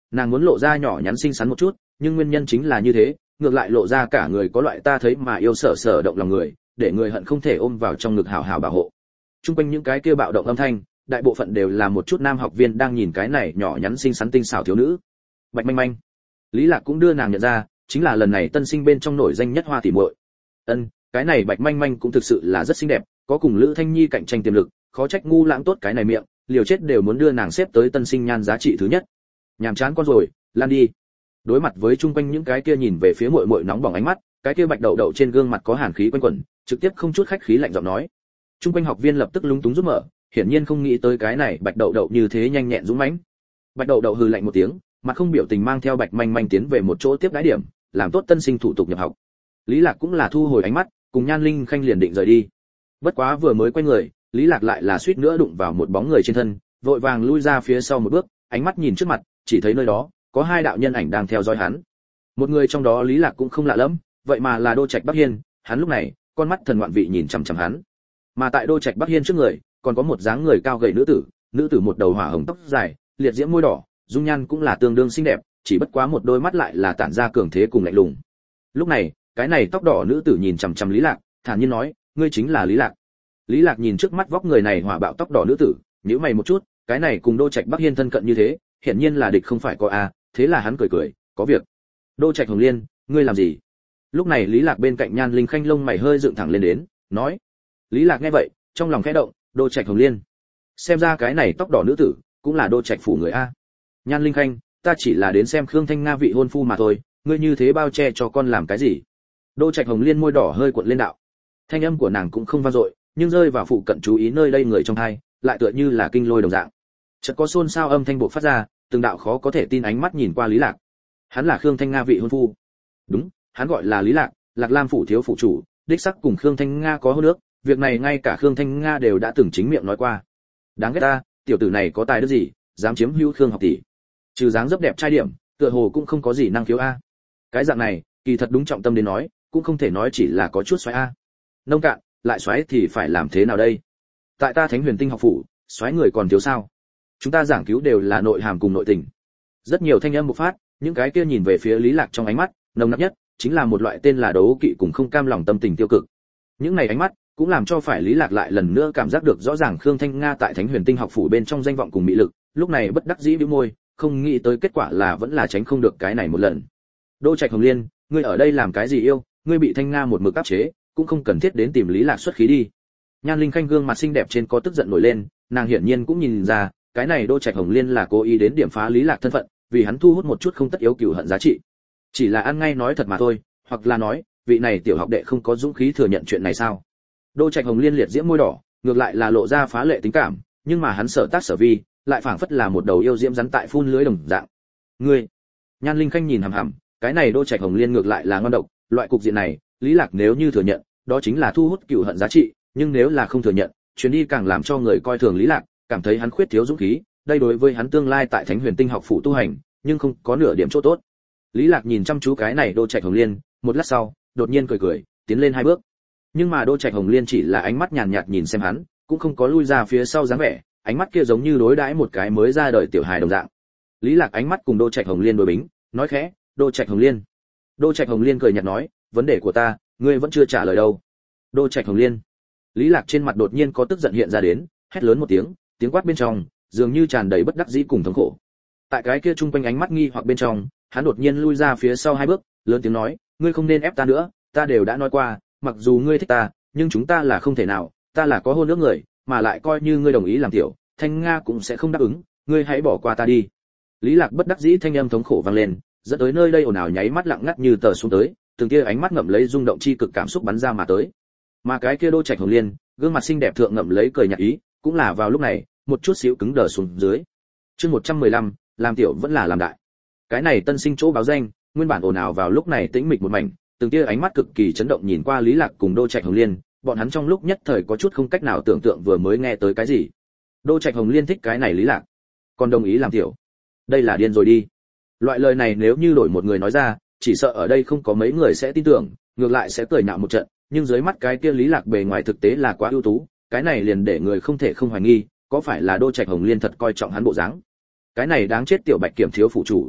nàng muốn lộ ra nhỏ nhắn xinh xắn một chút, nhưng nguyên nhân chính là như thế, ngược lại lộ ra cả người có loại ta thấy mà yêu sở sở động lòng người, để người hận không thể ôm vào trong ngực hào hào bảo hộ. Trung quanh những cái kia bạo động âm thanh, đại bộ phận đều là một chút nam học viên đang nhìn cái này nhỏ nhắn xinh xắn tinh xảo thiếu nữ. Bạch Manh Manh. Lý Lạc cũng đưa nàng nhận ra, chính là lần này tân sinh bên trong nổi danh nhất Hoa tỷ muội. Cái này Bạch Manh Manh cũng thực sự là rất xinh đẹp, có cùng Lữ Thanh Nhi cạnh tranh tiềm lực, khó trách ngu lãng tốt cái này miệng, liều chết đều muốn đưa nàng xếp tới tân sinh nhan giá trị thứ nhất. Nhàm chán con rồi, lan đi. Đối mặt với chung quanh những cái kia nhìn về phía muội muội nóng bỏng ánh mắt, cái kia Bạch Đậu Đậu trên gương mặt có hàn khí quanh quẩn, trực tiếp không chút khách khí lạnh giọng nói. Chung quanh học viên lập tức lúng túng rút mở, hiển nhiên không nghĩ tới cái này Bạch Đậu Đậu như thế nhanh nhẹn dũng mãnh. Bạch Đậu Đậu hừ lạnh một tiếng, mặt không biểu tình mang theo Bạch Manh Manh tiến về một chỗ tiếp đãi điểm, làm tốt tân sinh thủ tục nhập học. Lý Lạc cũng là thu hồi ánh mắt, cùng Nhan Linh Khanh liền định rời đi. Bất quá vừa mới quay người, Lý Lạc lại là suýt nữa đụng vào một bóng người trên thân, vội vàng lui ra phía sau một bước, ánh mắt nhìn trước mặt, chỉ thấy nơi đó có hai đạo nhân ảnh đang theo dõi hắn. Một người trong đó Lý Lạc cũng không lạ lắm, vậy mà là Đô Trạch Bắc Hiên, hắn lúc này, con mắt thần ngoạn vị nhìn chằm chằm hắn. Mà tại Đô Trạch Bắc Hiên trước người, còn có một dáng người cao gầy nữ tử một đầu hỏa hồng tóc dài, liệt diễm môi đỏ, dung nhan cũng là tương đương xinh đẹp, chỉ bất quá một đôi mắt lại là tản ra cường thế cùng lạnh lùng. Lúc này, cái này tóc đỏ nữ tử nhìn chằm chằm Lý Lạc, thản nhiên nói, ngươi chính là Lý Lạc. Lý Lạc nhìn trước mắt vóc người này hỏa bạo tóc đỏ nữ tử, nhíu mày một chút, cái này cùng Đô Trạch Bắc Hiên thân cận như thế, hiển nhiên là địch không phải có a, thế là hắn cười cười, có việc. Đô Trạch Hồng Liên, ngươi làm gì? Lúc này Lý Lạc bên cạnh Nhan Linh Khanh lông mày hơi dựng thẳng lên đến, nói. Lý Lạc nghe vậy, trong lòng khẽ động, Đô Trạch Hồng Liên. Xem ra cái này tóc đỏ nữ tử, cũng là Đô Trạch phủ người a. Nhan Linh Khanh, ta chỉ là đến xem Khương Thanh Nga vị hôn phu mà thôi, ngươi như thế bao che cho con làm cái gì? Đô Trạch Hồng Liên môi đỏ hơi cuộn lên đạo. Thanh âm của nàng cũng không vang dội, nhưng rơi vào phụ cận chú ý nơi đây người trong hai, lại tựa như là kinh lôi đồng dạng. Chợt có xôn xao âm thanh bộc phát ra, từng đạo khó có thể tin ánh mắt nhìn qua Lý Lạc. Hắn là Khương Thanh Nga vị hôn phu. Đúng, hắn gọi là Lý Lạc, Lạc Lam phủ thiếu phủ chủ, đích xác cùng Khương Thanh Nga có hôn ước, việc này ngay cả Khương Thanh Nga đều đã từng chính miệng nói qua. Đáng ghét ta, tiểu tử này có tài đức gì, dám chiếm hữu Khương học tỷ. Trừ dáng dấp đẹp trai điểm, tựa hồ cũng không có gì năng khiếu a. Cái dạng này, kỳ thật đúng trọng tâm đến nói, cũng không thể nói chỉ là có chút xoáy a. Nông cạn, lại xoáy thì phải làm thế nào đây? Tại ta Thánh Huyền Tinh học phủ, xoáy người còn thiếu sao? Chúng ta giảng cứu đều là nội hàm cùng nội tình. Rất nhiều thanh âm bộc phát, những cái kia nhìn về phía Lý Lạc trong ánh mắt, nồng nặc nhất chính là một loại tên là đấu kỵ cùng không cam lòng tâm tình tiêu cực. Những này ánh mắt cũng làm cho phải Lý Lạc lại lần nữa cảm giác được rõ ràng Khương Thanh Nga tại Thánh Huyền Tinh học phủ bên trong danh vọng cùng mỹ lực, lúc này bất đắc dĩ bĩu môi, không nghĩ tới kết quả là vẫn là tránh không được cái này một lần. Đô Trạch Hồng Liên, ngươi ở đây làm cái gì yêu, ngươi bị Thanh Nga một mực áp chế, cũng không cần thiết đến tìm Lý Lạc xuất khí đi. Nhan Linh Khanh gương mặt xinh đẹp trên có tức giận nổi lên, nàng hiển nhiên cũng nhìn ra, cái này Đô Trạch Hồng Liên là cố ý đến điểm phá Lý Lạc thân phận, vì hắn thu hút một chút không tất yếu cừu hận giá trị. Chỉ là ăn ngay nói thật mà thôi, hoặc là nói, vị này tiểu học đệ không có dũng khí thừa nhận chuyện này sao? Đô Trạch Hồng Liên liệt diễm môi đỏ, ngược lại là lộ ra phá lệ tính cảm, nhưng mà hắn sở tác sở vi, lại phảng phất là một đầu yêu diễm rắn tại phun lưới đồng dạng. Ngươi, Nhan Linh Khanh nhìn hằm hằm, cái này Đô Trạch Hồng Liên ngược lại là ngon độc, loại cục diện này, Lý Lạc nếu như thừa nhận, đó chính là thu hút cừu hận giá trị, nhưng nếu là không thừa nhận, chuyến đi càng làm cho người coi thường Lý Lạc, cảm thấy hắn khuyết thiếu dũng khí, đây đối với hắn tương lai tại Thánh Huyền Tinh học phủ tu hành, nhưng không có nửa điểm chỗ tốt. Lý Lạc nhìn chăm chú cái này Đô Trạch Hồng Liên, một lát sau, đột nhiên cười cười, tiến lên hai bước. Nhưng mà Đô Trạch Hồng Liên chỉ là ánh mắt nhàn nhạt nhìn xem hắn, cũng không có lui ra phía sau dáng vẻ, ánh mắt kia giống như đối đãi một cái mới ra đời tiểu hài đồng dạng. Lý Lạc ánh mắt cùng Đô Trạch Hồng Liên đối bính, nói khẽ, "Đô Trạch Hồng Liên." Đô Trạch Hồng Liên cười nhạt nói, "Vấn đề của ta, ngươi vẫn chưa trả lời đâu." Đô Trạch Hồng Liên. Lý Lạc trên mặt đột nhiên có tức giận hiện ra đến, hét lớn một tiếng, tiếng quát bên trong dường như tràn đầy bất đắc dĩ cùng thống khổ. Tại cái kia trung quanh ánh mắt nghi hoặc bên trong, hắn đột nhiên lui ra phía sau hai bước, lớn tiếng nói, "Ngươi không nên ép ta nữa, ta đều đã nói qua, mặc dù ngươi thích ta, nhưng chúng ta là không thể nào, ta là có hôn ước người, mà lại coi như ngươi đồng ý làm tiểu, Thanh Nga cũng sẽ không đáp ứng, ngươi hãy bỏ qua ta đi." Lý Lạc bất đắc dĩ thanh âm thống khổ vang lên, dẫn tới nơi đây ồn ào nháy mắt lặng ngắt như tờ xuống tới, từng kia ánh mắt ngậm lấy rung động chi cực cảm xúc bắn ra mà tới. Mà cái kia Đô Trạch Hồng Liên, gương mặt xinh đẹp thượng ngậm lấy cười nhạt ý, cũng là vào lúc này, một chút xíu cứng đờ xuống dưới. Chương 115, làm tiểu vẫn là làm đại. Cái này tân sinh chỗ báo danh, nguyên bản ồn ào vào lúc này tĩnh mịch một mảnh, từng tia ánh mắt cực kỳ chấn động nhìn qua Lý Lạc cùng Đô Trạch Hồng Liên, bọn hắn trong lúc nhất thời có chút không cách nào tưởng tượng vừa mới nghe tới cái gì. Đô Trạch Hồng Liên thích cái này Lý Lạc, còn đồng ý làm tiểu. Đây là điên rồi đi. Loại lời này nếu như đổi một người nói ra, chỉ sợ ở đây không có mấy người sẽ tin tưởng, ngược lại sẽ cười nhạo một trận, nhưng dưới mắt cái kia Lý Lạc bề ngoài thực tế là quá ưu tú, cái này liền để người không thể không hoài nghi, có phải là Đô Trạch Hồng Liên thật coi trọng hắn bộ dáng. Cái này đáng chết tiểu Bạch Kiểm thiếu phụ chủ,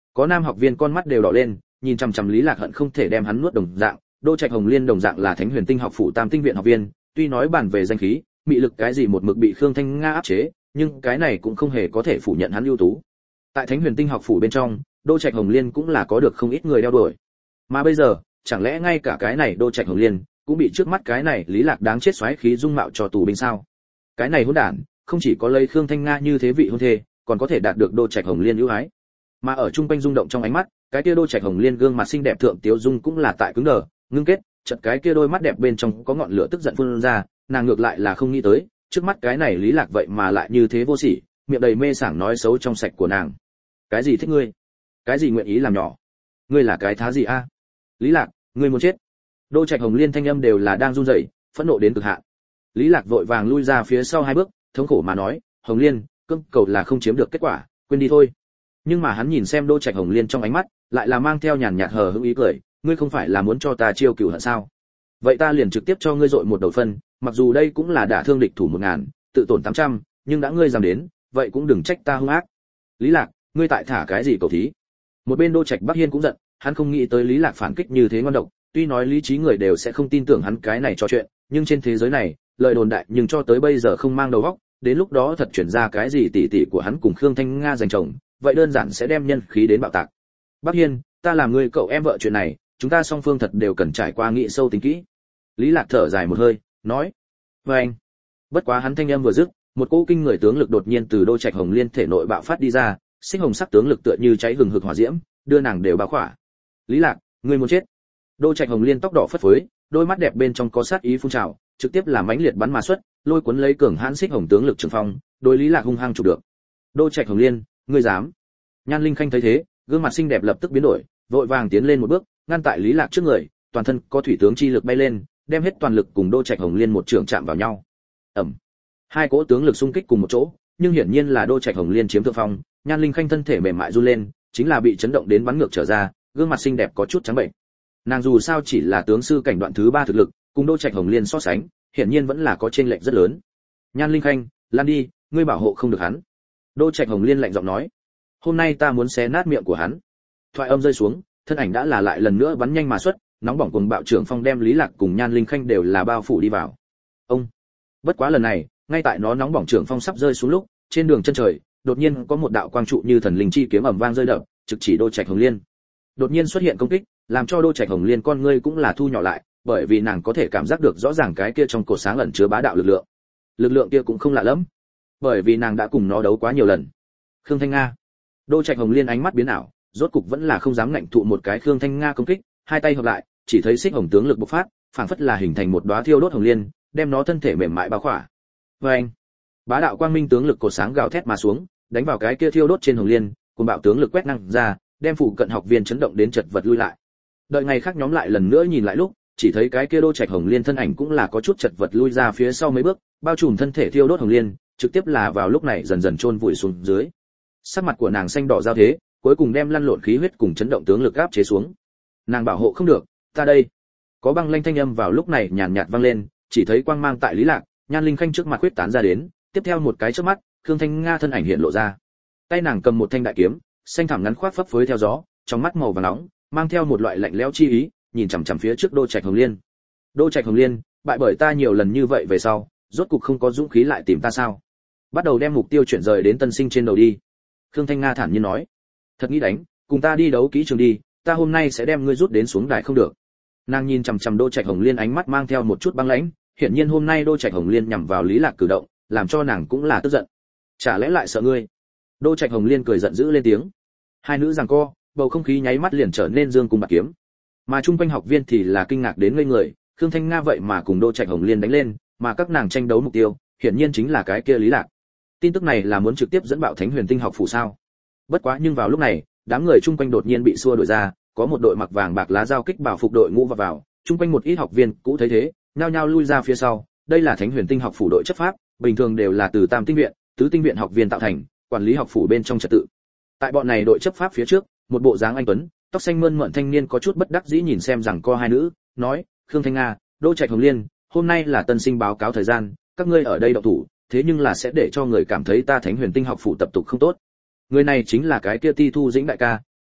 Có nam học viên con mắt đều đỏ lên, nhìn chằm chằm Lý Lạc hận không thể đem hắn nuốt đồng dạng. Đô Trạch Hồng Liên đồng dạng là Thánh Huyền Tinh học phủ Tam Tinh viện học viên, tuy nói bàn về danh khí, mị lực cái gì một mực bị Khương Thanh Nga áp chế, nhưng cái này cũng không hề có thể phủ nhận hắn ưu tú. Tại Thánh Huyền Tinh học phủ bên trong, Đô Trạch Hồng Liên cũng là có được không ít người đeo đuổi. Mà bây giờ, chẳng lẽ ngay cả cái này Đô Trạch Hồng Liên cũng bị trước mắt cái này Lý Lạc đáng chết xoáy khí dung mạo cho tù binh sao? Cái này hỗn đản, không chỉ có lấy Khương Thanh Nga như thế vị hôn thê, còn có thể đạt được Đô Trạch Hồng Liên ưu ái. Mà ở trung quanh rung động trong ánh mắt, cái kia Đô Trạch Hồng Liên gương mặt xinh đẹp thượng tiếu dung cũng là tại cứng đờ, ngưng kết, chợt cái kia đôi mắt đẹp bên trong có ngọn lửa tức giận phun ra, nàng ngược lại là không nghĩ tới, trước mắt cái này Lý Lạc vậy mà lại như thế vô sỉ, miệng đầy mê sảng nói xấu trong sạch của nàng. Cái gì thích ngươi? Cái gì nguyện ý làm nhỏ? Ngươi là cái thá gì a? Lý Lạc, ngươi muốn chết. Đô Trạch Hồng Liên thanh âm đều là đang run rẩy, phẫn nộ đến cực hạn. Lý Lạc vội vàng lui ra phía sau hai bước, thống khổ mà nói, "Hồng Liên, cưỡng cầu là không chiếm được kết quả, quên đi thôi." Nhưng mà hắn nhìn xem Đô Trạch Hồng Liên trong ánh mắt, lại là mang theo nhàn nhạt hờ hững ý cười, "Ngươi không phải là muốn cho ta chiêu cửu hận sao? Vậy ta liền trực tiếp cho ngươi dội một đầu phân, mặc dù đây cũng là đả thương địch thủ 1000, tự tổn 800, nhưng đã ngươi dám đến, vậy cũng đừng trách ta hung ác." Lý Lạc, ngươi tại thả cái gì cầu thí? Một bên Đô Trạch Bắc Hiên cũng giận, hắn không nghĩ tới Lý Lạc phản kích như thế ngon độc, tuy nói lý trí người đều sẽ không tin tưởng hắn cái này trò chuyện, nhưng trên thế giới này, lời đồn đại nhưng cho tới bây giờ không mang đầu óc, đến lúc đó thật chuyển ra cái gì tỷ tỷ của hắn cùng Khương Thanh Nga giành chồng, vậy đơn giản sẽ đem nhân khí đến bạo tạc. Bắc Hiên, ta làm người cậu em vợ chuyện này, chúng ta song phương thật đều cần trải qua nghị sâu tính kỹ. Lý Lạc thở dài một hơi, nói, anh. Bất quá hắn thanh em vừa dứt, một cỗ kinh người tướng lực đột nhiên từ Đô Trạch Hồng Liên thể nội bạo phát đi ra, xích hồng sắc tướng lực tựa như cháy hừng hực hỏa diễm, đưa nàng đều bao khỏa. Lý Lạc, ngươi muốn chết. Đô Trạch Hồng Liên tóc đỏ phất phới, đôi mắt đẹp bên trong có sát ý phun trào, trực tiếp làm mãnh liệt bắn mà xuất, lôi cuốn lấy cường hãn xích hồng tướng lực trường phong, đối Lý Lạc hung hăng chụp được. Đô Trạch Hồng Liên, ngươi dám? Nhan Linh Khanh thấy thế, gương mặt xinh đẹp lập tức biến đổi, vội vàng tiến lên một bước, ngăn tại Lý Lạc trước người, toàn thân có thủy tướng chi lực bay lên, đem hết toàn lực cùng Đô Trạch Hồng Liên một trường chạm vào nhau. Ầm. Hai cỗ tướng lực xung kích cùng một chỗ, nhưng hiển nhiên là Đô Trạch Hồng Liên chiếm thượng phong, Nhan Linh Khanh thân thể mềm mại run lên, chính là bị chấn động đến bắn ngược trở ra, gương mặt xinh đẹp có chút trắng bệnh. Nàng dù sao chỉ là tướng sư cảnh đoạn thứ 3 thực lực, cùng Đô Trạch Hồng Liên so sánh, hiển nhiên vẫn là có chênh lệch rất lớn. Nhan Linh Khanh, lan đi, ngươi bảo hộ không được hắn. Đô Trạch Hồng Liên lạnh giọng nói, hôm nay ta muốn xé nát miệng của hắn. Thoại âm rơi xuống, thân ảnh đã là lại lần nữa bắn nhanh mà xuất, nóng bỏng cùng bạo trưởng phong đem Lý Lạc cùng Nhan Linh Khanh đều là bao phủ đi vào. Ông. Bất quá lần này, ngay tại nó nóng bỏng trưởng phong sắp rơi xuống lúc, trên đường chân trời, đột nhiên có một đạo quang trụ như thần linh chi kiếm ầm vang rơi đập, trực chỉ Đô Trạch Hồng Liên. Đột nhiên xuất hiện công kích, làm cho Đô Trạch Hồng Liên con ngươi cũng là thu nhỏ lại, bởi vì nàng có thể cảm giác được rõ ràng cái kia trong cột sáng ẩn chứa bá đạo lực lượng. Lực lượng kia cũng không lạ lắm, bởi vì nàng đã cùng nó đấu quá nhiều lần. Khương Thanh Nga. Đô Trạch Hồng Liên ánh mắt biến ảo, rốt cục vẫn là không dám ngạnh thụ một cái Khương Thanh Nga công kích, hai tay hợp lại, chỉ thấy xích hồng tướng lực bộc phát, phảng phất là hình thành một đóa thiêu đốt hồng liên, đem nó thân thể mềm mại bao khỏa. Oeng! Bá đạo quang minh tướng lực cột sáng gào thét mà xuống, đánh vào cái kia thiêu đốt trên hồng liên, cùng bạo tướng lực quét năng ra, đem phụ cận học viên chấn động đến chật vật lui lại. Đợi ngày khác nhóm lại lần nữa nhìn lại lúc, chỉ thấy cái kia Đô Trạch Hồng Liên thân ảnh cũng là có chút chật vật lui ra phía sau mấy bước, bao trùm thân thể thiêu đốt hồng liên, trực tiếp là vào lúc này dần dần chôn vùi xuống dưới. Sắc mặt của nàng xanh đỏ giao thế, cuối cùng đem lăn lộn khí huyết cùng chấn động tướng lực áp chế xuống. Nàng bảo hộ không được, ta đây. Có băng lanh thanh âm vào lúc này nhàn nhạt vang lên, chỉ thấy quang mang tại Lý Lạc, Nhan Linh Khanh trước mặt huyết tán ra đến, tiếp theo một cái chớp mắt, Khương Thanh Nga thân ảnh hiện lộ ra. Tay nàng cầm một thanh đại kiếm, xanh thẳm ngắn khoác phấp phới theo gió, trong mắt màu vàng nóng, mang theo một loại lạnh lẽo chi ý, nhìn chằm chằm phía trước Đô Trạch Hồng Liên. Đô Trạch Hồng Liên, bại bởi ta nhiều lần như vậy về sau, rốt cục không có dũng khí lại tìm ta sao? Bắt đầu đem mục tiêu chuyển rời đến Tân Sinh trên đầu đi. Khương Thanh Nga thản nhiên nói, thật nghĩ đánh, cùng ta đi đấu kỹ trường đi, ta hôm nay sẽ đem ngươi rút đến xuống đài không được. Nàng nhìn chằm chằm Đô Trạch Hồng Liên ánh mắt mang theo một chút băng lãnh, hiển nhiên hôm nay Đô Trạch Hồng Liên nhằm vào Lý Lạc cử động, làm cho nàng cũng là tức giận. Chả lẽ lại sợ ngươi? Đô Trạch Hồng Liên cười giận dữ lên tiếng. Hai nữ giằng co, bầu không khí nháy mắt liền trở nên dương cung bạc kiếm. Mà trung quanh học viên thì là kinh ngạc đến ngây người, Khương Thanh Nga vậy mà cùng Đô Trạch Hồng Liên đánh lên, mà các nàng tranh đấu mục tiêu, hiển nhiên chính là cái kia Lý Lạc. Tin tức này là muốn trực tiếp dẫn bạo Thánh Huyền Tinh học phủ sao? Bất quá nhưng vào lúc này, đám người chung quanh đột nhiên bị xua đuổi ra, có một đội mặc vàng bạc lá giao kích bảo phục đội ngũ vào, chung quanh một ít học viên cũ thấy thế, nhao nhao lui ra phía sau. Đây là Thánh Huyền Tinh học phủ đội chấp pháp, bình thường đều là từ Tam Tinh viện, Tứ Tinh viện học viên tạo thành, quản lý học phủ bên trong trật tự. Tại bọn này đội chấp pháp phía trước, một bộ dáng anh tuấn, tóc xanh mơn mởn thanh niên có chút bất đắc dĩ nhìn xem rằng co hai nữ, nói, Khương Thanh Nga, Đô Trạch Hồng Liên, hôm nay là tân sinh báo cáo thời gian, các ngươi ở đây động thủ, thế nhưng là sẽ để cho người cảm thấy ta Thánh Huyền Tinh học phủ tập tục không tốt. Người này chính là cái kia Ti Thu Dĩnh đại ca,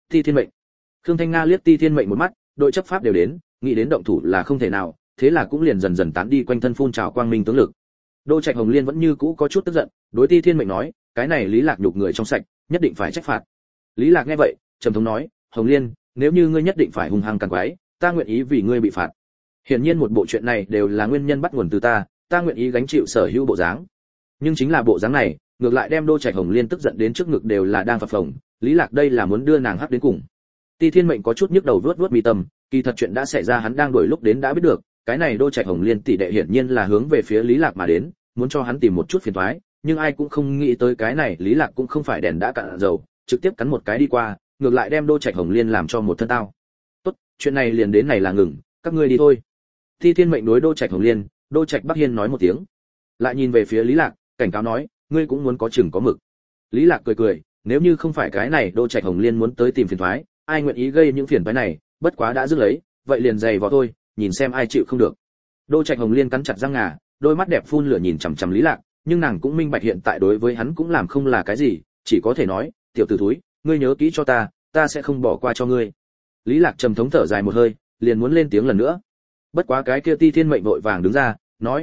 Ti Thiên Mệnh. Khương Thanh Nga liếc Ti Thiên Mệnh một mắt, đội chấp pháp đều đến, nghĩ đến động thủ là không thể nào, thế là cũng liền dần dần tán đi quanh thân phun trào quang minh tướng lực. Đô Trạch Hồng Liên vẫn như cũ có chút tức giận, đối Ti Thiên Mệnh nói, cái này Lý Lạc nhục người trong sạch, nhất định phải trách phạt. Lý Lạc nghe vậy, trầm thống nói, Hồng Liên, nếu như ngươi nhất định phải hung hăng càng quái, ta nguyện ý vì ngươi bị phạt. Hiển nhiên một bộ chuyện này đều là nguyên nhân bắt nguồn từ ta nguyện ý gánh chịu sở hữu bộ dáng. Nhưng chính là bộ dáng này, ngược lại đem Đô Trạch Hồng Liên tức giận đến trước ngực đều là đang phập phồng, Lý Lạc đây là muốn đưa nàng hắc đến cùng. Ti Thiên Mệnh có chút nhức đầu vuốt vuốt mi tâm, kỳ thật chuyện đã xảy ra hắn đang đuổi lúc đến đã biết được, cái này Đô Trạch Hồng Liên tỷ đệ hiển nhiên là hướng về phía Lý Lạc mà đến, muốn cho hắn tìm một chút phiền toái, nhưng ai cũng không nghĩ tới cái này Lý Lạc cũng không phải đèn đã cạn dầu, trực tiếp cắn một cái đi qua, ngược lại đem Đô Trạch Hồng Liên làm cho một thân tao. Tốt, chuyện này liền đến này là ngừng, các ngươi đi thôi. Ti Thiên Mệnh đối Đô Trạch Hồng Liên, Đô Trạch Bắc Hiên nói một tiếng, lại nhìn về phía Lý Lạc, cảnh cáo nói, ngươi cũng muốn có chừng có mực. Lý Lạc cười cười, nếu như không phải cái này Đô Trạch Hồng Liên muốn tới tìm phiền toái, ai nguyện ý gây những phiền toái này, bất quá đã dứt lấy, vậy liền dày vào thôi, nhìn xem ai chịu không được. Đô Trạch Hồng Liên cắn chặt răng ngà, đôi mắt đẹp phun lửa nhìn chằm chằm Lý Lạc, nhưng nàng cũng minh bạch hiện tại đối với hắn cũng làm không là cái gì, chỉ có thể nói, tiểu tử thúi, ngươi nhớ kỹ cho ta sẽ không bỏ qua cho ngươi. Lý Lạc trầm thống thở dài một hơi, liền muốn lên tiếng lần nữa. Bất quá cái kia Ti Thiên Mệnh vội vàng đứng ra, nói,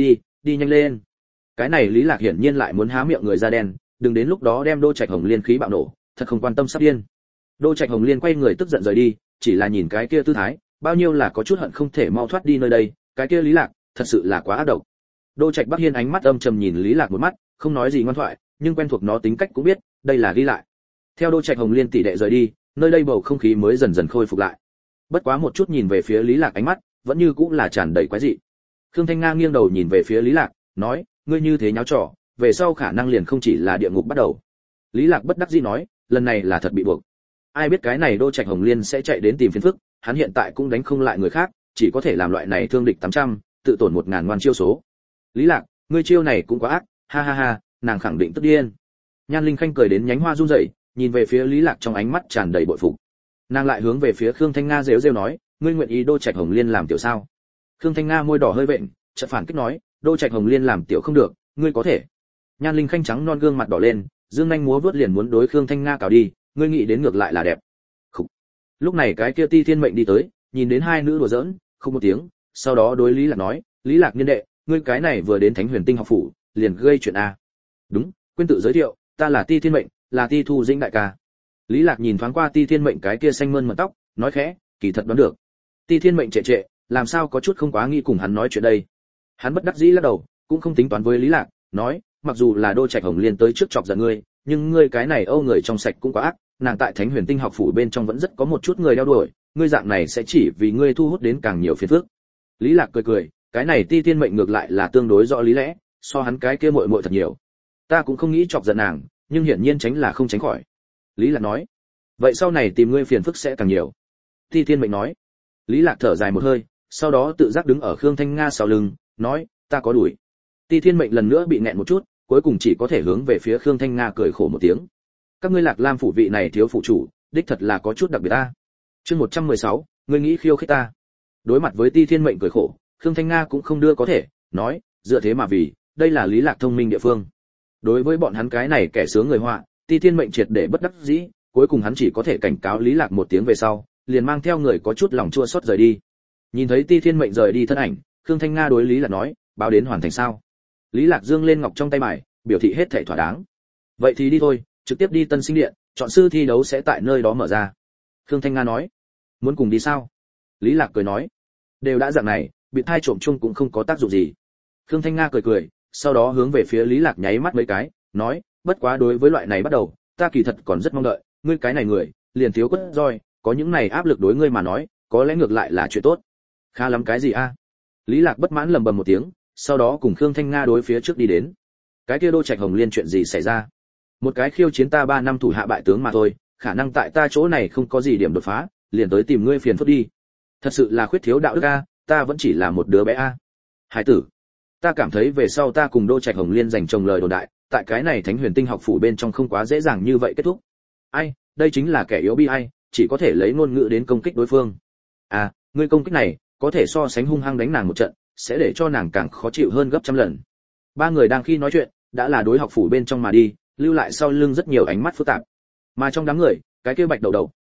đi nhanh lên. Cái này Lý Lạc hiển nhiên lại muốn há miệng người da đen, đừng đến lúc đó đem Đô Trạch Hồng Liên khí bạo nổ, thật không quan tâm sắp điên. Đô Trạch Hồng Liên quay người tức giận rời đi, chỉ là nhìn cái kia tư thái, bao nhiêu là có chút hận không thể mau thoát đi nơi đây, cái kia Lý Lạc, thật sự là quá ác độc. Đô Trạch Bắc Hiên ánh mắt âm trầm nhìn Lý Lạc một mắt, không nói gì ngoan thoại, nhưng quen thuộc nó tính cách cũng biết, đây là ghi lại. Theo Đô Trạch Hồng Liên tỷ đệ rời đi, nơi đây bầu không khí mới dần dần khôi phục lại. Bất quá một chút nhìn về phía Lý Lạc ánh mắt, vẫn như cũng là tràn đầy quái dị. Khương Thanh Nga nghiêng đầu nhìn về phía Lý Lạc, nói, ngươi như thế nháo trò, về sau khả năng liền không chỉ là địa ngục bắt đầu. Lý Lạc bất đắc dĩ nói, lần này là thật bị buộc. Ai biết cái này Đô Trạch Hồng Liên sẽ chạy đến tìm phiền phức, hắn hiện tại cũng đánh không lại người khác, chỉ có thể làm loại này thương địch 800, tự tổn 1000 ngoan chiêu số. Lý Lạc, ngươi chiêu này cũng quá ác, ha ha ha, nàng khẳng định tức điên. Nhan Linh Khanh cười đến nhánh hoa run rẩy, nhìn về phía Lý Lạc trong ánh mắt tràn đầy bội phục. Nàng lại hướng về phía Khương Thanh Nga rêu rêu nói, ngươi nguyện ý Đô Trạch Hồng Liên làm tiểu sao? Khương Thanh Nga môi đỏ hơi vện, chợt phản kích nói, Đô Trạch Hồng Liên làm tiểu không được, ngươi có thể. Nhan Linh Khanh trắng non gương mặt đỏ lên, dương nhanh múa vuốt liền muốn đối Khương Thanh Nga cào đi, ngươi nghĩ đến ngược lại là đẹp. Khục. Lúc này cái kia Ti Thiên Mệnh đi tới, nhìn đến hai nữ đùa giỡn, không một tiếng, sau đó đối Lý Lạc nói, Lý Lạc niên đệ, ngươi cái này vừa đến Thánh Huyền Tinh học phủ, liền gây chuyện a. Đúng, quên tự giới thiệu, ta là Ti Thiên Mệnh, là Ti Thu Dĩnh đại ca. Lý Lạc nhìn thoáng qua Ti Thiên Mệnh cái kia xanh mơn mởn tóc, nói khẽ, kỳ thật đoán được. Ti Thiên Mệnh trệ trệ, làm sao có chút không quá nghĩ cùng hắn nói chuyện đây. Hắn bất đắc dĩ lắc đầu, cũng không tính toán với Lý Lạc, nói, mặc dù là Đô Trạch Hồng Liên tới trước chọc giận ngươi, nhưng ngươi cái này Âu người trong sạch cũng quá ác, nàng tại Thánh Huyền Tinh học phủ bên trong vẫn rất có một chút người đeo đuổi, ngươi dạng này sẽ chỉ vì ngươi thu hút đến càng nhiều phiền phức. Lý Lạc cười cười, cái này Ti Thiên Mệnh ngược lại là tương đối rõ lý lẽ, so hắn cái kia muội muội thật nhiều. Ta cũng không nghĩ chọc giận nàng, nhưng hiển nhiên tránh là không tránh khỏi. Lý Lạc nói, vậy sau này tìm ngươi phiền phức sẽ càng nhiều. Ti Thiên Mệnh nói. Lý Lạc thở dài một hơi, sau đó tự giác đứng ở Khương Thanh Nga sau lưng, nói, ta có đuổi. Ti Thiên Mệnh lần nữa bị nghẹn một chút, cuối cùng chỉ có thể hướng về phía Khương Thanh Nga cười khổ một tiếng. Các ngươi Lạc Lam phủ vị này thiếu phụ chủ, đích thật là có chút đặc biệt ta. Chương 116, ngươi nghĩ khiêu khích ta. Đối mặt với Ti Thiên Mệnh cười khổ, Khương Thanh Nga cũng không đưa có thể, nói, dựa thế mà vì, đây là Lý Lạc thông minh địa phương. Đối với bọn hắn cái này kẻ sướng người họa, Ti Thiên Mệnh triệt để bất đắc dĩ, cuối cùng hắn chỉ có thể cảnh cáo Lý Lạc một tiếng về sau, liền mang theo người có chút lòng chua xót rời đi. Nhìn thấy Ti Thiên Mệnh rời đi thân ảnh, Khương Thanh Nga đối Lý Lạc nói, báo đến hoàn thành sao? Lý Lạc dương lên ngọc trong tay bài, biểu thị hết thảy thỏa đáng. Vậy thì đi thôi, trực tiếp đi Tân Sinh Điện, chọn sư thi đấu sẽ tại nơi đó mở ra. Khương Thanh Nga nói, muốn cùng đi sao? Lý Lạc cười nói, đều đã dạng này, bị thai trộm chung cũng không có tác dụng gì. Khương Thanh Nga cười cười, sau đó hướng về phía Lý Lạc nháy mắt mấy cái, nói, bất quá đối với loại này bắt đầu, ta kỳ thật còn rất mong đợi, ngươi cái này người, liền thiếu quất roi, có những này áp lực đối ngươi mà nói, có lẽ ngược lại là chuyện tốt. Khá lắm cái gì a? Lý Lạc bất mãn lầm bầm một tiếng, sau đó cùng Khương Thanh Nga đối phía trước đi đến. Cái kia Đô Trạch Hồng Liên chuyện gì xảy ra? Một cái khiêu chiến ta 3 năm thủ hạ bại tướng mà thôi, khả năng tại ta chỗ này không có gì điểm đột phá, liền tới tìm ngươi phiền phức đi. Thật sự là khuyết thiếu đạo đức a, ta vẫn chỉ là một đứa bé a. Hải tử, ta cảm thấy về sau ta cùng Đô Trạch Hồng Liên dành chồng lời đồn đại, tại cái này Thánh Huyền Tinh học phủ bên trong không quá dễ dàng như vậy kết thúc. Ai, đây chính là kẻ yếu bi ai, chỉ có thể lấy ngôn ngữ đến công kích đối phương. À, ngươi công kích này, có thể so sánh hung hăng đánh nàng một trận, sẽ để cho nàng càng khó chịu hơn gấp trăm lần. Ba người đang khi nói chuyện, đã là đối học phủ bên trong mà đi, lưu lại sau lưng rất nhiều ánh mắt phức tạp. Mà trong đám người, cái kia Bạch Đầu Đầu,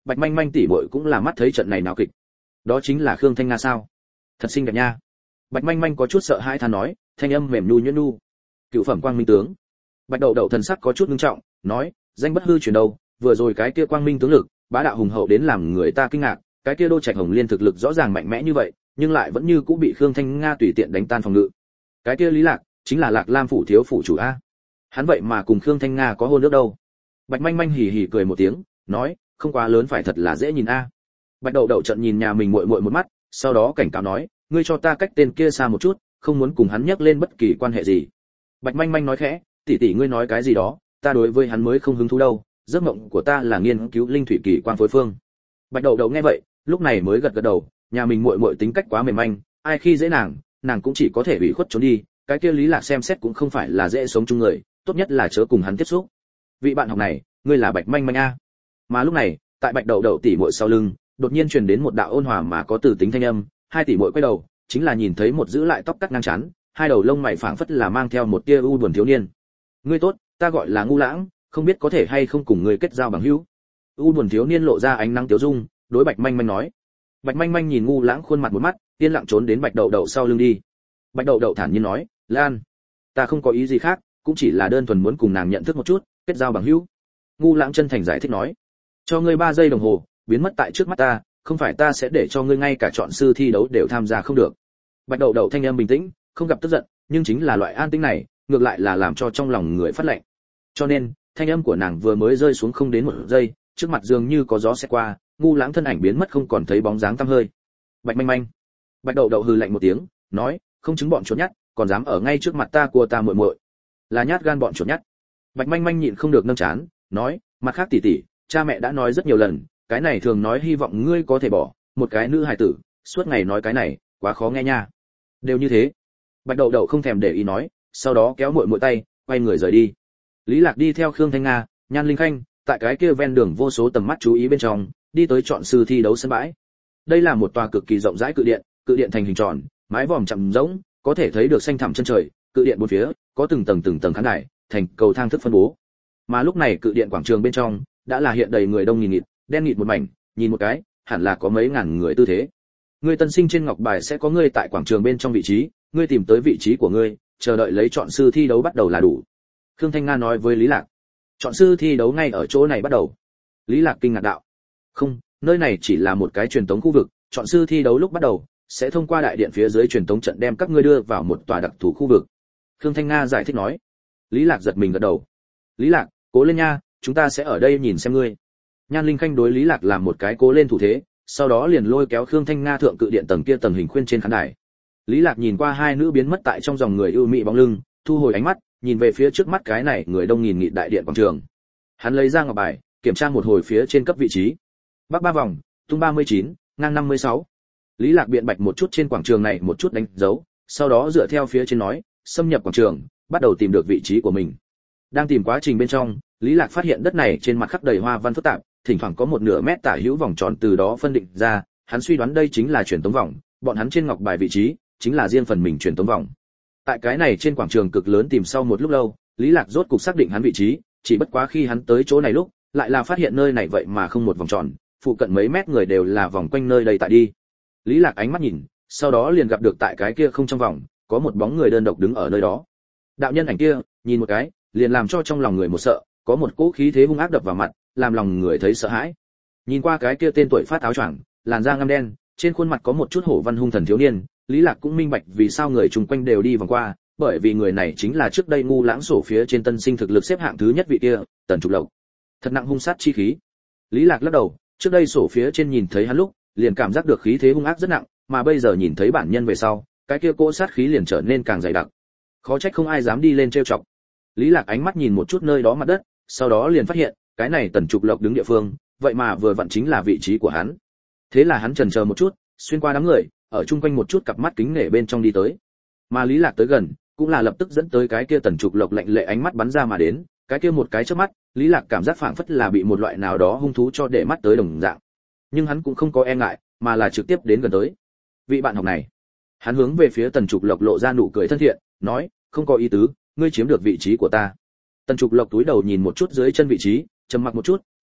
Bạch Manh Manh tỷ muội cũng là mắt thấy trận này náo kịch. Đó chính là Khương Thanh Nga sao? Thật xinh đẹp nha. Bạch Manh Manh có chút sợ hãi than nói, thanh âm mềm nhu nhuyễn nhu. Cựu phẩm Quang Minh tướng. Bạch Đậu Đậu thần sắc có chút nghiêm trọng, nói, danh bất hư truyền đâu, vừa rồi cái kia Quang Minh tướng lực, bá đạo hùng hậu đến làm người ta kinh ngạc, cái kia Đô Trạch Hồng Liên thực lực rõ ràng mạnh mẽ như vậy, nhưng lại vẫn như cũ bị Khương Thanh Nga tùy tiện đánh tan phòng ngự. Cái kia Lý Lạc, chính là Lạc Lam phủ thiếu phủ chủ a. Hắn vậy mà cùng Khương Thanh Nga có hôn ước đâu. Bạch Manh Manh hì hì cười một tiếng, nói, không quá lớn phải thật là dễ nhìn a. Bạch Đậu Đậu trợn nhìn nhà mình muội muội một mắt, sau đó cảnh cáo nói, ngươi cho ta cách tên kia xa một chút, không muốn cùng hắn nhắc lên bất kỳ quan hệ gì. Bạch Manh Manh nói khẽ, tỷ tỷ ngươi nói cái gì đó, ta đối với hắn mới không hứng thú đâu, giấc mộng của ta là nghiên cứu linh thủy kỳ quang phối phương. Bạch Đậu Đậu nghe vậy, lúc này mới gật gật đầu, nhà mình muội muội tính cách quá mềm manh, ai khi dễ nàng cũng chỉ có thể ủy khuất trốn đi, cái kia Lý Lạc xem xét cũng không phải là dễ sống chung người, tốt nhất là chớ cùng hắn tiếp xúc. Vị bạn học này, ngươi là Bạch Manh Manh a. Mà lúc này, tại Bạch Đậu Đậu tỷ muội sau lưng, đột nhiên truyền đến một đạo ôn hòa mà có từ tính thanh âm, hai tỷ muội quay đầu, chính là nhìn thấy một giữ lại tóc cắt ngang chán, hai đầu lông mày phảng phất là mang theo một tia u buồn thiếu niên. Ngươi tốt, ta gọi là Ngu Lãng, không biết có thể hay không cùng ngươi kết giao bằng hữu. U buồn thiếu niên lộ ra ánh nắng tiếu dung, đối Bạch Manh Manh nói. Bạch Manh Manh nhìn Ngu Lãng khuôn mặt một mắt, yên lặng trốn đến Bạch Đậu Đậu sau lưng đi. Bạch Đậu Đậu thản nhiên nói, Lan, ta không có ý gì khác, cũng chỉ là đơn thuần muốn cùng nàng nhận thức một chút, kết giao bằng hữu. Ngu Lãng chân thành giải thích nói, cho ngươi 3 giây đồng hồ, biến mất tại trước mắt ta, không phải ta sẽ để cho ngươi ngay cả chọn sư thi đấu đều tham gia không được. Bạch Đậu Đậu thanh âm bình tĩnh, không gặp tức giận, nhưng chính là loại an tĩnh này, ngược lại là làm cho trong lòng người phát lạnh. Cho nên, thanh âm của nàng vừa mới rơi xuống không đến 1 giây, trước mặt dường như có gió sẽ qua, Ngu Lãng thân ảnh biến mất không còn thấy bóng dáng tăm hơi. Bạch Manh Manh. Bạch Đậu Đậu hừ lạnh một tiếng, nói, không chứng bọn chuột nhắt, còn dám ở ngay trước mặt ta của ta muội muội. Là nhát gan bọn chuột nhắt. Bạch Manh Manh nhịn không được nâng chán, nói, mặt khác tỷ tỷ, cha mẹ đã nói rất nhiều lần, cái này thường nói hy vọng ngươi có thể bỏ, một cái nữ hài tử, suốt ngày nói cái này, quá khó nghe nha. Đều như thế. Bạch Đậu Đậu không thèm để ý nói, sau đó kéo muội muội tay, quay người rời đi. Lý Lạc đi theo Khương Thanh Nga, Nhan Linh Khanh, tại cái kia ven đường vô số tầm mắt chú ý bên trong, đi tới chọn sư thi đấu sân bãi. Đây là một tòa cực kỳ rộng rãi cự điện thành hình tròn, mái vòm chậm rỗng, có thể thấy được xanh thẳm chân trời, cự điện bốn phía có từng tầng khán đài, thành cầu thang thức phân bố. Mà lúc này cự điện quảng trường bên trong đã là hiện đầy người đông nghìn nghịt, đen nghịt một mảnh, nhìn một cái, hẳn là có mấy ngàn người tư thế. Ngươi tân sinh trên ngọc bài sẽ có ngươi tại quảng trường bên trong vị trí, ngươi tìm tới vị trí của ngươi, chờ đợi lấy chọn sư thi đấu bắt đầu là đủ. Khương Thanh Nga nói với Lý Lạc. Chọn sư thi đấu ngay ở chỗ này bắt đầu. Lý Lạc kinh ngạc đạo. Không, nơi này chỉ là một cái truyền tống khu vực, chọn sư thi đấu lúc bắt đầu sẽ thông qua đại điện phía dưới truyền tống trận đem các ngươi đưa vào một tòa đặc thù khu vực. Khương Thanh Nga giải thích nói. Lý Lạc giật mình gật đầu. Lý Lạc, cố lên nha, chúng ta sẽ ở đây nhìn xem ngươi. Nhan Linh Khanh đối Lý Lạc làm một cái cố lên thủ thế, sau đó liền lôi kéo Khương Thanh Nga thượng cự điện tầng kia tầng hình khuyên trên khán đài. Lý Lạc nhìn qua hai nữ biến mất tại trong dòng người ưu mị bóng lưng, thu hồi ánh mắt, nhìn về phía trước mắt cái này người đông nghìn nghịt đại điện quảng trường. Hắn lấy ra ngọc bài, kiểm tra một hồi phía trên cấp vị trí. Bắc 3 vòng, tung 39, ngang 56. Lý Lạc biện bạch một chút trên quảng trường này một chút đánh dấu, sau đó dựa theo phía trên nói, xâm nhập quảng trường, bắt đầu tìm được vị trí của mình. Đang tìm quá trình bên trong, Lý Lạc phát hiện đất này trên mặt khắc đầy hoa văn phức tạp, thỉnh thoảng có một nửa mét tả hữu vòng tròn từ đó phân định ra, hắn suy đoán đây chính là truyền tống vòng, bọn hắn trên ngọc bài vị trí chính là riêng phần mình truyền tống vòng. Tại cái này trên quảng trường cực lớn tìm sau một lúc lâu, Lý Lạc rốt cục xác định hắn vị trí, chỉ bất quá khi hắn tới chỗ này lúc, lại là phát hiện nơi này vậy mà không một vòng tròn, phụ cận mấy mét người đều là vòng quanh nơi đây tại đi. Lý Lạc ánh mắt nhìn, sau đó liền gặp được tại cái kia không trong vòng, có một bóng người đơn độc đứng ở nơi đó. Đạo nhân ảnh kia, nhìn một cái, liền làm cho trong lòng người một sợ, có một cỗ khí thế hung ác đập vào mặt, làm lòng người thấy sợ hãi. Nhìn qua cái kia tên tuổi phát áo choàng, làn da ngăm đen, trên khuôn mặt có một chút hổ văn hung thần thiếu niên, Lý Lạc cũng minh bạch vì sao người chung quanh đều đi vòng qua, bởi vì người này chính là trước đây Ngu Lãng sổ phía trên tân sinh thực lực xếp hạng thứ nhất vị kia, Tần Trục Lộc. Thật nặng hung sát chi khí. Lý Lạc lắc đầu, trước đây sổ phía trên nhìn thấy hắn lúc, liền cảm giác được khí thế hung ác rất nặng, mà bây giờ nhìn thấy bản nhân về sau, cái kia cỗ sát khí liền trở nên càng dày đặc. Khó trách không ai dám đi lên trêu chọc. Lý Lạc ánh mắt nhìn một chút nơi đó mặt đất, sau đó liền phát hiện, cái này Tần Trục Lộc đứng địa phương, vậy mà vừa vặn chính là vị trí của hắn. Thế là hắn chần chờ một chút, xuyên qua đám người, ở chung quanh một chút cặp mắt kính nể bên trong đi tới. Mà Lý Lạc tới gần, cũng là lập tức dẫn tới cái kia Tần Trục Lộc lạnh lệ ánh mắt bắn ra mà đến, cái kia một cái chớp mắt, Lý Lạc cảm giác phảng phất là bị một loại nào đó hung thú cho để mắt tới đồng dạng. Nhưng hắn cũng không có e ngại, mà là trực tiếp đến gần tới. Vị bạn học này, hắn hướng về phía Tần Trục Lộc lộ ra nụ cười thân thiện, nói, không có ý tứ, ngươi chiếm được vị trí của ta. Tần Trục Lộc túi đầu nhìn một chút dưới chân vị trí, trầm mặc một chút,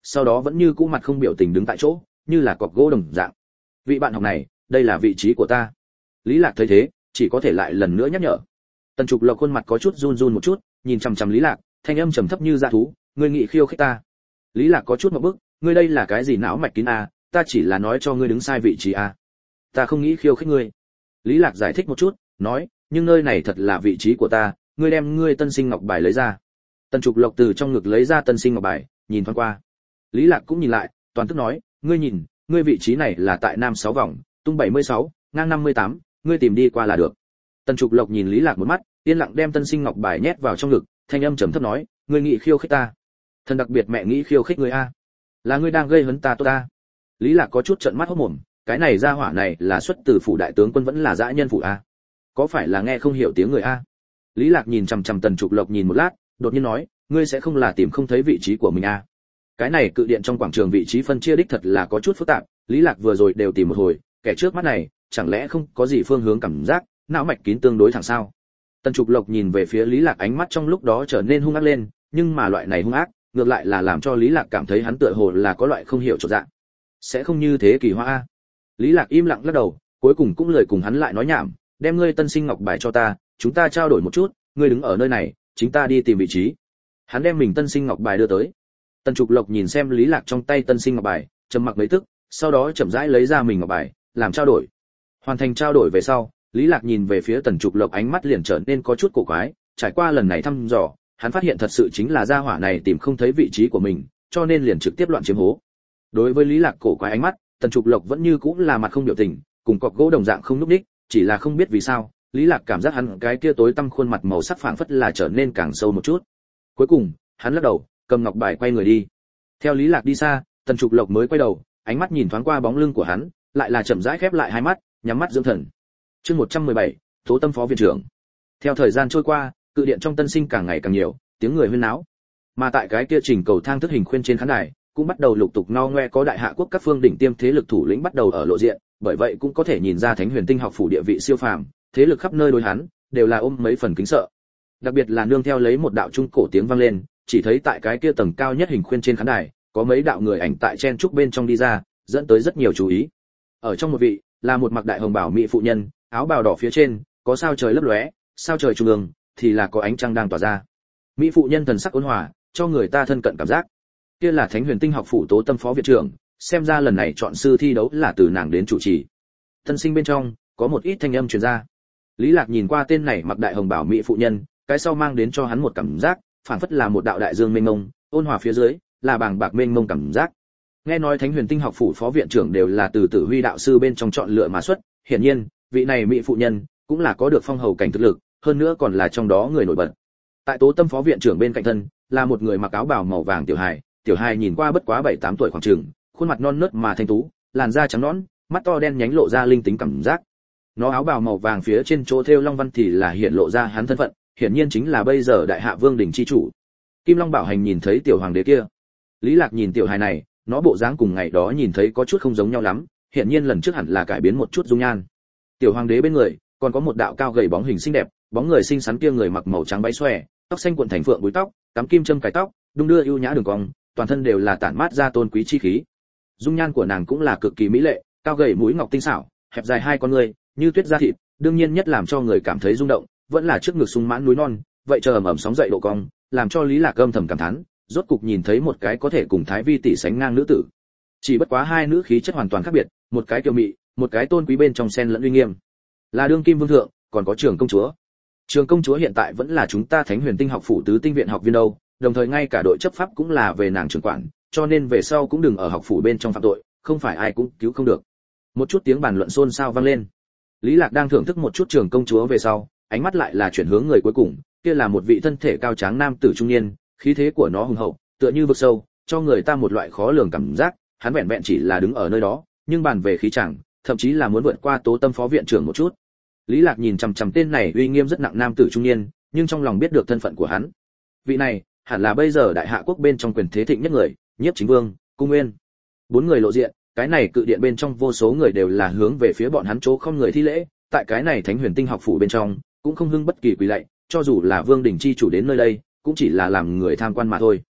sau đó vẫn như cũ mặt không biểu tình đứng tại chỗ, như là cọc gỗ đồng dạng. Vị bạn học này, đây là vị trí của ta. Lý Lạc thấy thế, chỉ có thể lại lần nữa nhắc nhở. Tần Trục Lộc khuôn mặt có chút run run một chút, nhìn chằm chằm Lý Lạc, thanh âm trầm thấp như dã thú, ngươi nghị khiêu khích ta. Lý Lạc có chút ngượng bức, ngươi đây là cái gì não mạch kín a, ta chỉ là nói cho ngươi đứng sai vị trí a. Ta không nghĩ khiêu khích ngươi. Lý Lạc giải thích một chút, nói, nhưng nơi này thật là vị trí của ta, ngươi đem ngươi tân sinh ngọc bài lấy ra. Tần Trục Lộc từ trong ngực lấy ra tân sinh ngọc bài, nhìn thoáng qua. Lý Lạc cũng nhìn lại, toàn tức nói, ngươi nhìn, ngươi vị trí này là tại nam 6 vòng, tung 76, ngang 58, ngươi tìm đi qua là được. Tần Trục Lộc nhìn Lý Lạc một mắt, yên lặng đem tân sinh ngọc bài nhét vào trong ngực, thanh âm trầm thấp nói, ngươi nghĩ khiêu khích ta? Thần đặc biệt mẹ nghĩ khiêu khích ngươi a? Là ngươi đang gây hấn ta tốt ta? Lý Lạc có chút trợn mắt hốt mồm, cái này gia hỏa này là xuất từ phủ đại tướng quân vẫn là dã nhân phủ a? Có phải là nghe không hiểu tiếng người a? Lý Lạc nhìn chằm chằm Tần Trục Lộc nhìn một lát, đột nhiên nói, ngươi sẽ không là tìm không thấy vị trí của mình a? Cái này cự điện trong quảng trường vị trí phân chia đích thật là có chút phức tạp, Lý Lạc vừa rồi đều tìm một hồi, kẻ trước mắt này, chẳng lẽ không có gì phương hướng cảm giác, não mạch kín tương đối thẳng sao? Tần Trục Lộc nhìn về phía Lý Lạc, ánh mắt trong lúc đó trở nên hung ác lên, nhưng mà loại này hung ác, ngược lại là làm cho Lý Lạc cảm thấy hắn tựa hồ là có loại không hiểu chỗ dạng. Sẽ không như thế kỳ hoa a. Lý Lạc im lặng lắc đầu, cuối cùng cũng lời cùng hắn lại nói nhảm, đem ngươi tân sinh ngọc bài cho ta, chúng ta trao đổi một chút, ngươi đứng ở nơi này, chính ta đi tìm vị trí. Hắn đem mình tân sinh ngọc bài đưa tới. Tần Trục Lộc nhìn xem Lý Lạc trong tay tân sinh ngọc bài, trầm mặc mấy tức, sau đó chậm rãi lấy ra mình ngọc bài, làm trao đổi. Hoàn thành trao đổi về sau, Lý Lạc nhìn về phía Tần Trục Lộc, ánh mắt liền trở nên có chút cổ quái, trải qua lần này thăm dò, hắn phát hiện thật sự chính là gia hỏa này tìm không thấy vị trí của mình, cho nên liền trực tiếp loạn chiếm hố. Đối với Lý Lạc cổ quái ánh mắt, Tần Trục Lộc vẫn như cũ là mặt không biểu tình, cùng cọc gỗ đồng dạng không lúc đích, chỉ là không biết vì sao, Lý Lạc cảm giác hắn cái kia tối tăm khuôn mặt màu sắc phảng phất là trở nên càng sâu một chút. Cuối cùng, hắn lắc đầu, cầm ngọc bài quay người đi. Theo Lý Lạc đi xa, Tần Trục Lộc mới quay đầu, ánh mắt nhìn thoáng qua bóng lưng của hắn, lại là chậm rãi khép lại hai mắt, nhắm mắt dưỡng thần. Chương 117, Tố Tâm phó viện trưởng. Theo thời gian trôi qua, cự điện trong tân sinh càng ngày càng nhiều, tiếng người huyên náo. Mà tại cái kia trình cầu thang thức hình khuyên trên khán đài, cũng bắt đầu lục tục no ngoe có đại hạ quốc các phương đỉnh tiêm thế lực thủ lĩnh bắt đầu ở lộ diện, bởi vậy cũng có thể nhìn ra Thánh Huyền Tinh học phủ địa vị siêu phàm, thế lực khắp nơi đối hắn đều là ôm mấy phần kính sợ. Đặc biệt là nương theo lấy một đạo trung cổ tiếng vang lên, chỉ thấy tại cái kia tầng cao nhất hình khuyên trên khán đài, có mấy đạo người ảnh tại chen trúc bên trong đi ra, dẫn tới rất nhiều chú ý. Ở trong một vị, là một mặc đại hồng bào mỹ phụ nhân, áo bào đỏ phía trên có sao trời lấp lóe, sao trời trung ương thì là có ánh trăng đang tỏa ra. Mỹ phụ nhân thần sắc ôn hòa, cho người ta thân cận cảm giác. Kia là Thánh Huyền Tinh học phủ Tố Tâm phó viện trưởng, xem ra lần này chọn sư thi đấu là từ nàng đến chủ trì. Tân sinh bên trong có một ít thanh âm truyền ra. Lý Lạc nhìn qua tên này mặc đại hồng bào mỹ phụ nhân, cái sau mang đến cho hắn một cảm giác, phảng phất là một đạo đại dương mênh mông, ôn hòa phía dưới là bàng bạc mênh mông cảm giác. Nghe nói Thánh Huyền Tinh học phủ phó viện trưởng đều là từ Tử Huy đạo sư bên trong chọn lựa mà xuất, hiển nhiên, vị này mỹ phụ nhân cũng là có được phong hầu cảnh thực lực, hơn nữa còn là trong đó người nổi bật. Tại Tố Tâm phó viện trưởng bên cạnh thân, là một người mặc áo bào màu vàng tiểu hài nhìn qua bất quá 7-8 tuổi khoảng chừng, khuôn mặt non nớt mà thanh tú, làn da trắng nõn, mắt to đen nhánh lộ ra linh tính cảm giác. Nó áo bào màu vàng phía trên chỗ thêu long văn thì là hiện lộ ra hắn thân phận, hiển nhiên chính là bây giờ đại hạ vương đỉnh chi chủ. Kim Long Bảo Hành nhìn thấy tiểu hoàng đế kia. Lý Lạc nhìn tiểu hài này, nó bộ dáng cùng ngày đó nhìn thấy có chút không giống nhau lắm, hiển nhiên lần trước hẳn là cải biến một chút dung nhan. Tiểu hoàng đế bên người còn có một đạo cao gầy bóng hình xinh đẹp, bóng người xinh xắn kia người mặc màu trắng váy xòe, tóc xanh cuộn thành phượng búi tóc, cắm kim châm cài tóc, đung đưa ưu nhã đường cong, toàn thân đều là tản mát ra tôn quý chi khí. Dung nhan của nàng cũng là cực kỳ mỹ lệ, cao gầy mũi ngọc tinh xảo, hẹp dài hai con người, như tuyết da thịt, đương nhiên nhất làm cho người cảm thấy rung động, vẫn là trước ngực sung mãn núi non, vậy chờ ầm ầm sóng dậy độ cong, làm cho Lý Lạc âm thầm cảm thán, rốt cục nhìn thấy một cái có thể cùng Thái Vi tỷ sánh ngang nữ tử. Chỉ bất quá hai nữ khí chất hoàn toàn khác biệt, một cái kiều mị, một cái tôn quý bên trong xen lẫn uy nghiêm. Là đương kim vương thượng, còn có Trường công chúa. Trường công chúa hiện tại vẫn là chúng ta Thánh Huyền Tinh học phủ tứ tinh viện học viên đâu, đồng thời ngay cả đội chấp pháp cũng là về nàng trưởng quản, cho nên về sau cũng đừng ở học phủ bên trong phạm tội, không phải ai cũng cứu không được. Một chút tiếng bàn luận xôn xao vang lên. Lý Lạc đang thưởng thức một chút Trường công chúa về sau, ánh mắt lại là chuyển hướng người cuối cùng, kia là một vị thân thể cao tráng nam tử trung niên, khí thế của nó hùng hậu, tựa như vực sâu, cho người ta một loại khó lường cảm giác, hắn vẹn vẹn chỉ là đứng ở nơi đó, nhưng bàn về khí chẳng, thậm chí là muốn vượt qua Tố Tâm phó viện trưởng một chút. Lý Lạc nhìn chằm chằm tên này uy nghiêm rất nặng nam tử trung niên, nhưng trong lòng biết được thân phận của hắn. Vị này, hẳn là bây giờ đại hạ quốc bên trong quyền thế thịnh nhất người, Nhiếp Chính Vương, Cung Nguyên. Bốn người lộ diện, cái này cự điện bên trong vô số người đều là hướng về phía bọn hắn chỗ không người thi lễ, tại cái này Thánh Huyền Tinh học phủ bên trong, cũng không hưng bất kỳ quỳ lạy, cho dù là Vương đỉnh chi chủ đến nơi đây, cũng chỉ là làm người tham quan mà thôi.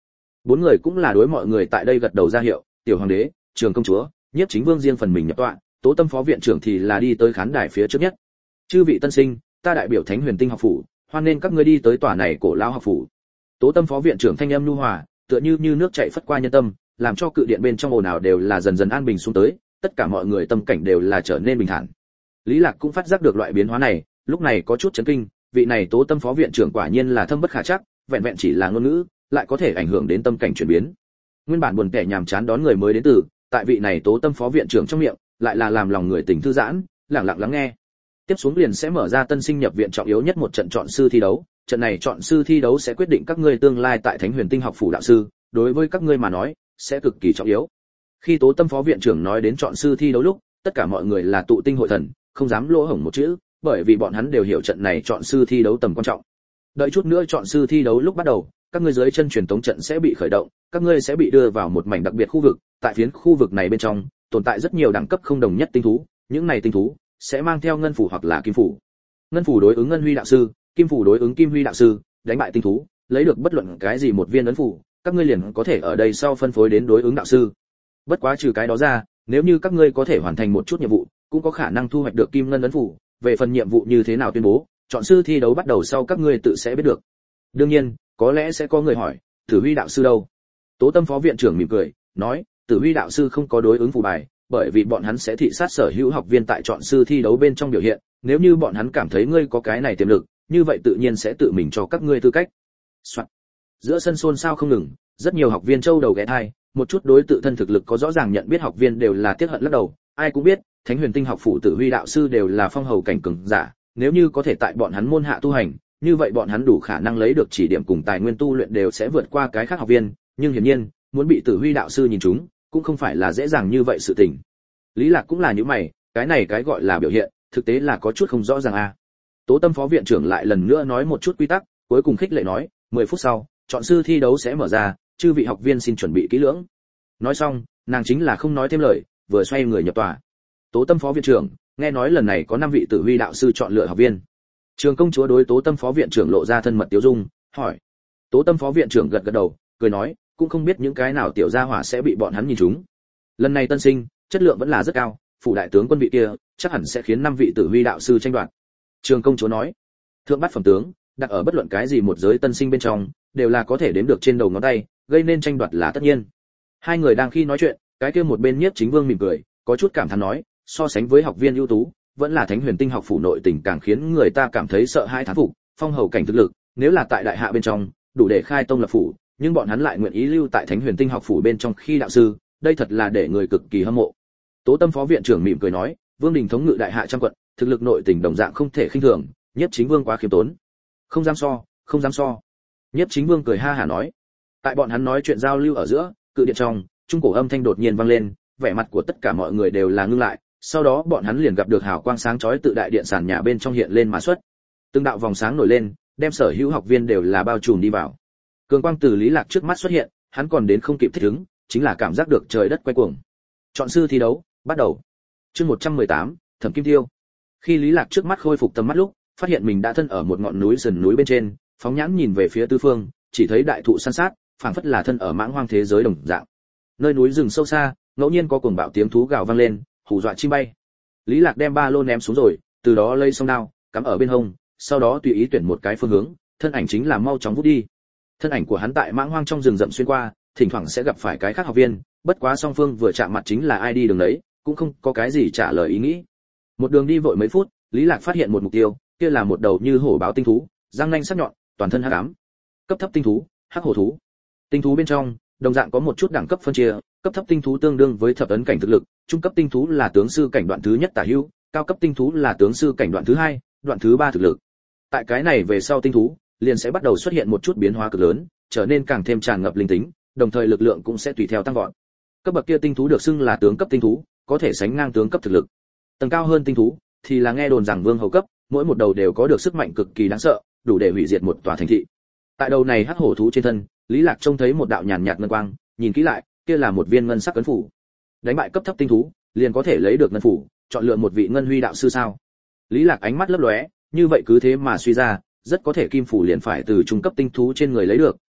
Bốn người cũng là đối mọi người tại đây gật đầu ra hiệu, tiểu hoàng đế, trường công chúa, nhiếp chính vương riêng phần mình nhập tọa, Tố Tâm phó viện trưởng thì là đi tới khán đài phía trước nhất. Chư vị tân sinh, ta đại biểu Thánh Huyền Tinh học phủ, hoan nên các ngươi đi tới tòa này cổ lão học phủ. Tố Tâm phó viện trưởng thanh âm nhu hòa, tựa như nước chảy phất qua nhân tâm, làm cho cự điện bên trong ồn ào đều là dần dần an bình xuống tới, tất cả mọi người tâm cảnh đều là trở nên bình thản. Lý Lạc cũng phát giác được loại biến hóa này, lúc này có chút chấn kinh, vị này Tố Tâm phó viện trưởng quả nhiên là thâm bất khả trắc, vẹn vẹn chỉ là ngôn ngữ, lại có thể ảnh hưởng đến tâm cảnh chuyển biến. Nguyên bản buồn tẻ nhàm chán đón người mới đến từ, tại vị này Tố Tâm phó viện trưởng trong miệng, lại là làm lòng người tỉnh thư giãn, lặng lặng lắng nghe. Tiếp xuống liền sẽ mở ra tân sinh nhập viện trọng yếu nhất một trận chọn sư thi đấu, trận này chọn sư thi đấu sẽ quyết định các ngươi tương lai tại Thánh Huyền Tinh học phủ đạo sư, đối với các ngươi mà nói, sẽ cực kỳ trọng yếu. Khi Tố Tâm phó viện trưởng nói đến chọn sư thi đấu lúc, tất cả mọi người là tụ tinh hội thần, không dám lỗ hổng một chữ, bởi vì bọn hắn đều hiểu trận này chọn sư thi đấu tầm quan trọng. Đợi chút nữa chọn sư thi đấu lúc bắt đầu, các ngươi dưới chân truyền tống trận sẽ bị khởi động, các ngươi sẽ bị đưa vào một mảnh đặc biệt khu vực, tại phiến khu vực này bên trong, tồn tại rất nhiều đẳng cấp không đồng nhất tinh thú, những này tinh thú sẽ mang theo ngân phủ hoặc là kim phủ. Ngân phủ đối ứng ngân huy đạo sư, kim phủ đối ứng kim huy đạo sư, đánh bại tinh thú, lấy được bất luận cái gì một viên ấn phủ, các ngươi liền có thể ở đây sau phân phối đến đối ứng đạo sư. Bất quá trừ cái đó ra, nếu như các ngươi có thể hoàn thành một chút nhiệm vụ, cũng có khả năng thu hoạch được kim ngân ấn phủ, về phần nhiệm vụ như thế nào tuyên bố, chọn sư thi đấu bắt đầu sau các ngươi tự sẽ biết được. Đương nhiên, có lẽ sẽ có người hỏi, Tử Huy đạo sư đâu? Tố Tâm phó viện trưởng mỉm cười, nói, Tử Huy đạo sư không có đối ứng phù bài, bởi vì bọn hắn sẽ thị sát sở hữu học viên tại chọn sư thi đấu bên trong biểu hiện, nếu như bọn hắn cảm thấy ngươi có cái này tiềm lực, như vậy tự nhiên sẽ tự mình cho các ngươi tư cách. Soạn. Giữa sân xôn xao không ngừng, rất nhiều học viên châu đầu ghé thai, một chút đối tự thân thực lực có rõ ràng nhận biết học viên đều là tiếc hận lắc đầu, ai cũng biết, Thánh Huyền Tinh học phủ Tử Huy đạo sư đều là phong hầu cảnh cường giả, nếu như có thể tại bọn hắn môn hạ tu hành, như vậy bọn hắn đủ khả năng lấy được chỉ điểm cùng tài nguyên tu luyện đều sẽ vượt qua cái khác học viên, nhưng hiển nhiên, muốn bị Tử Huy đạo sư nhìn trúng, cũng không phải là dễ dàng như vậy sự tình. Lý Lạc cũng là như mày, cái này cái gọi là biểu hiện, thực tế là có chút không rõ ràng a. Tố Tâm phó viện trưởng lại lần nữa nói một chút quy tắc, cuối cùng khích lệ nói, 10 phút sau, chọn sư thi đấu sẽ mở ra, chư vị học viên xin chuẩn bị kỹ lưỡng. Nói xong, nàng chính là không nói thêm lời, vừa xoay người nhập tòa. Tố Tâm phó viện trưởng, nghe nói lần này có 5 vị Tử Huy đạo sư chọn lựa học viên. Trường công chúa đối Tố Tâm phó viện trưởng lộ ra thân mật tiêu dung, hỏi. Tố Tâm phó viện trưởng gật gật đầu, cười nói, cũng không biết những cái nào tiểu gia hỏa sẽ bị bọn hắn nhìn trúng. Lần này tân sinh, chất lượng vẫn là rất cao, phủ đại tướng quân vị kia, chắc hẳn sẽ khiến 5 vị Tử Huy đạo sư tranh đoạt. Trường công chúa nói, thượng bát phẩm tướng, đặt ở bất luận cái gì một giới tân sinh bên trong, đều là có thể đếm được trên đầu ngón tay, gây nên tranh đoạt là tất nhiên. Hai người đang khi nói chuyện, cái kia một bên Nhiếp Chính Vương mỉm cười, có chút cảm thán nói, so sánh với học viên ưu tú, vẫn là Thánh Huyền Tinh học phủ nội tình càng khiến người ta cảm thấy sợ hãi thán phục, phong hầu cảnh thực lực, nếu là tại đại hạ bên trong, đủ để khai tông lập phủ, nhưng bọn hắn lại nguyện ý lưu tại Thánh Huyền Tinh học phủ bên trong khi đạo sư, đây thật là để người cực kỳ hâm mộ. Tố Tâm phó viện trưởng mỉm cười nói, Vương đình thống ngự đại hạ trăm quận, thực lực nội tình đồng dạng không thể khinh thường, Nhiếp Chính Vương quá khiêm tốn. Không dám so, không dám so. Nhiếp Chính Vương cười ha hả nói. Tại bọn hắn nói chuyện giao lưu ở giữa, cự điện trong, trung cổ âm thanh đột nhiên vang lên, vẻ mặt của tất cả mọi người đều là ngưng lại, sau đó bọn hắn liền gặp được hào quang sáng chói tự đại điện sàn nhà bên trong hiện lên mà xuất. Từng đạo vòng sáng nổi lên, đem sở hữu học viên đều là bao trùm đi vào. Cường quang từ Lý Lạc trước mắt xuất hiện, hắn còn đến không kịp thích ứng, chính là cảm giác được trời đất quay cuồng. Chọn sư thi đấu, bắt đầu. Chương 118, Thẩm Kim Tiêu. Khi Lý Lạc trước mắt khôi phục tầm mắt lúc, phát hiện mình đã thân ở một ngọn núi sườn núi bên trên, phóng nhãn nhìn về phía tứ phương, chỉ thấy đại thụ san sát, phảng phất là thân ở mãng hoang thế giới đồng dạng. Nơi núi rừng sâu xa, ngẫu nhiên có cuồng bạo tiếng thú gào vang lên, hù dọa chim bay. Lý Lạc đem ba lô ném xuống rồi, từ đó lấy song đao, cắm ở bên hông, sau đó tùy ý tuyển một cái phương hướng, thân ảnh chính là mau chóng vút đi. Thân ảnh của hắn tại mãng hoang trong rừng rậm xuyên qua, thỉnh thoảng sẽ gặp phải cái khác học viên, bất quá song phương vừa chạm mặt chính là ai đi đường đấy, cũng không có cái gì trả lời ý nghĩ. Một đường đi vội mấy phút, Lý Lạc phát hiện một mục tiêu, kia là một đầu như hổ báo tinh thú, răng nanh sắc nhọn, toàn thân hắc ám. Cấp thấp tinh thú, hắc hổ thú. Tinh thú bên trong, đồng dạng có một chút đẳng cấp phân chia, cấp thấp tinh thú tương đương với thập ấn cảnh thực lực, trung cấp tinh thú là tướng sư cảnh đoạn thứ nhất tả hữu, cao cấp tinh thú là tướng sư cảnh đoạn thứ hai, đoạn thứ ba thực lực. Tại cái này về sau tinh thú, liền sẽ bắt đầu xuất hiện một chút biến hóa cực lớn, trở nên càng thêm tràn ngập linh tính, đồng thời lực lượng cũng sẽ tùy theo tăng vọt. Cấp bậc kia tinh thú được xưng là tướng cấp tinh thú, có thể sánh ngang tướng cấp thực lực. Tầng cao hơn tinh thú thì là nghe đồn rằng vương hầu cấp, mỗi một đầu đều có được sức mạnh cực kỳ đáng sợ, đủ để hủy diệt một tòa thành thị. Tại đầu này hắc hổ thú trên thân, Lý Lạc trông thấy một đạo nhàn nhạt ngân quang, nhìn kỹ lại, kia là một viên ngân sắc ấn phủ. Đánh bại cấp thấp tinh thú, liền có thể lấy được ngân phủ, chọn lựa một vị ngân huy đạo sư sao? Lý Lạc ánh mắt lấp lóe, như vậy cứ thế mà suy ra, rất có thể kim phủ liền phải từ trung cấp tinh thú trên người lấy được,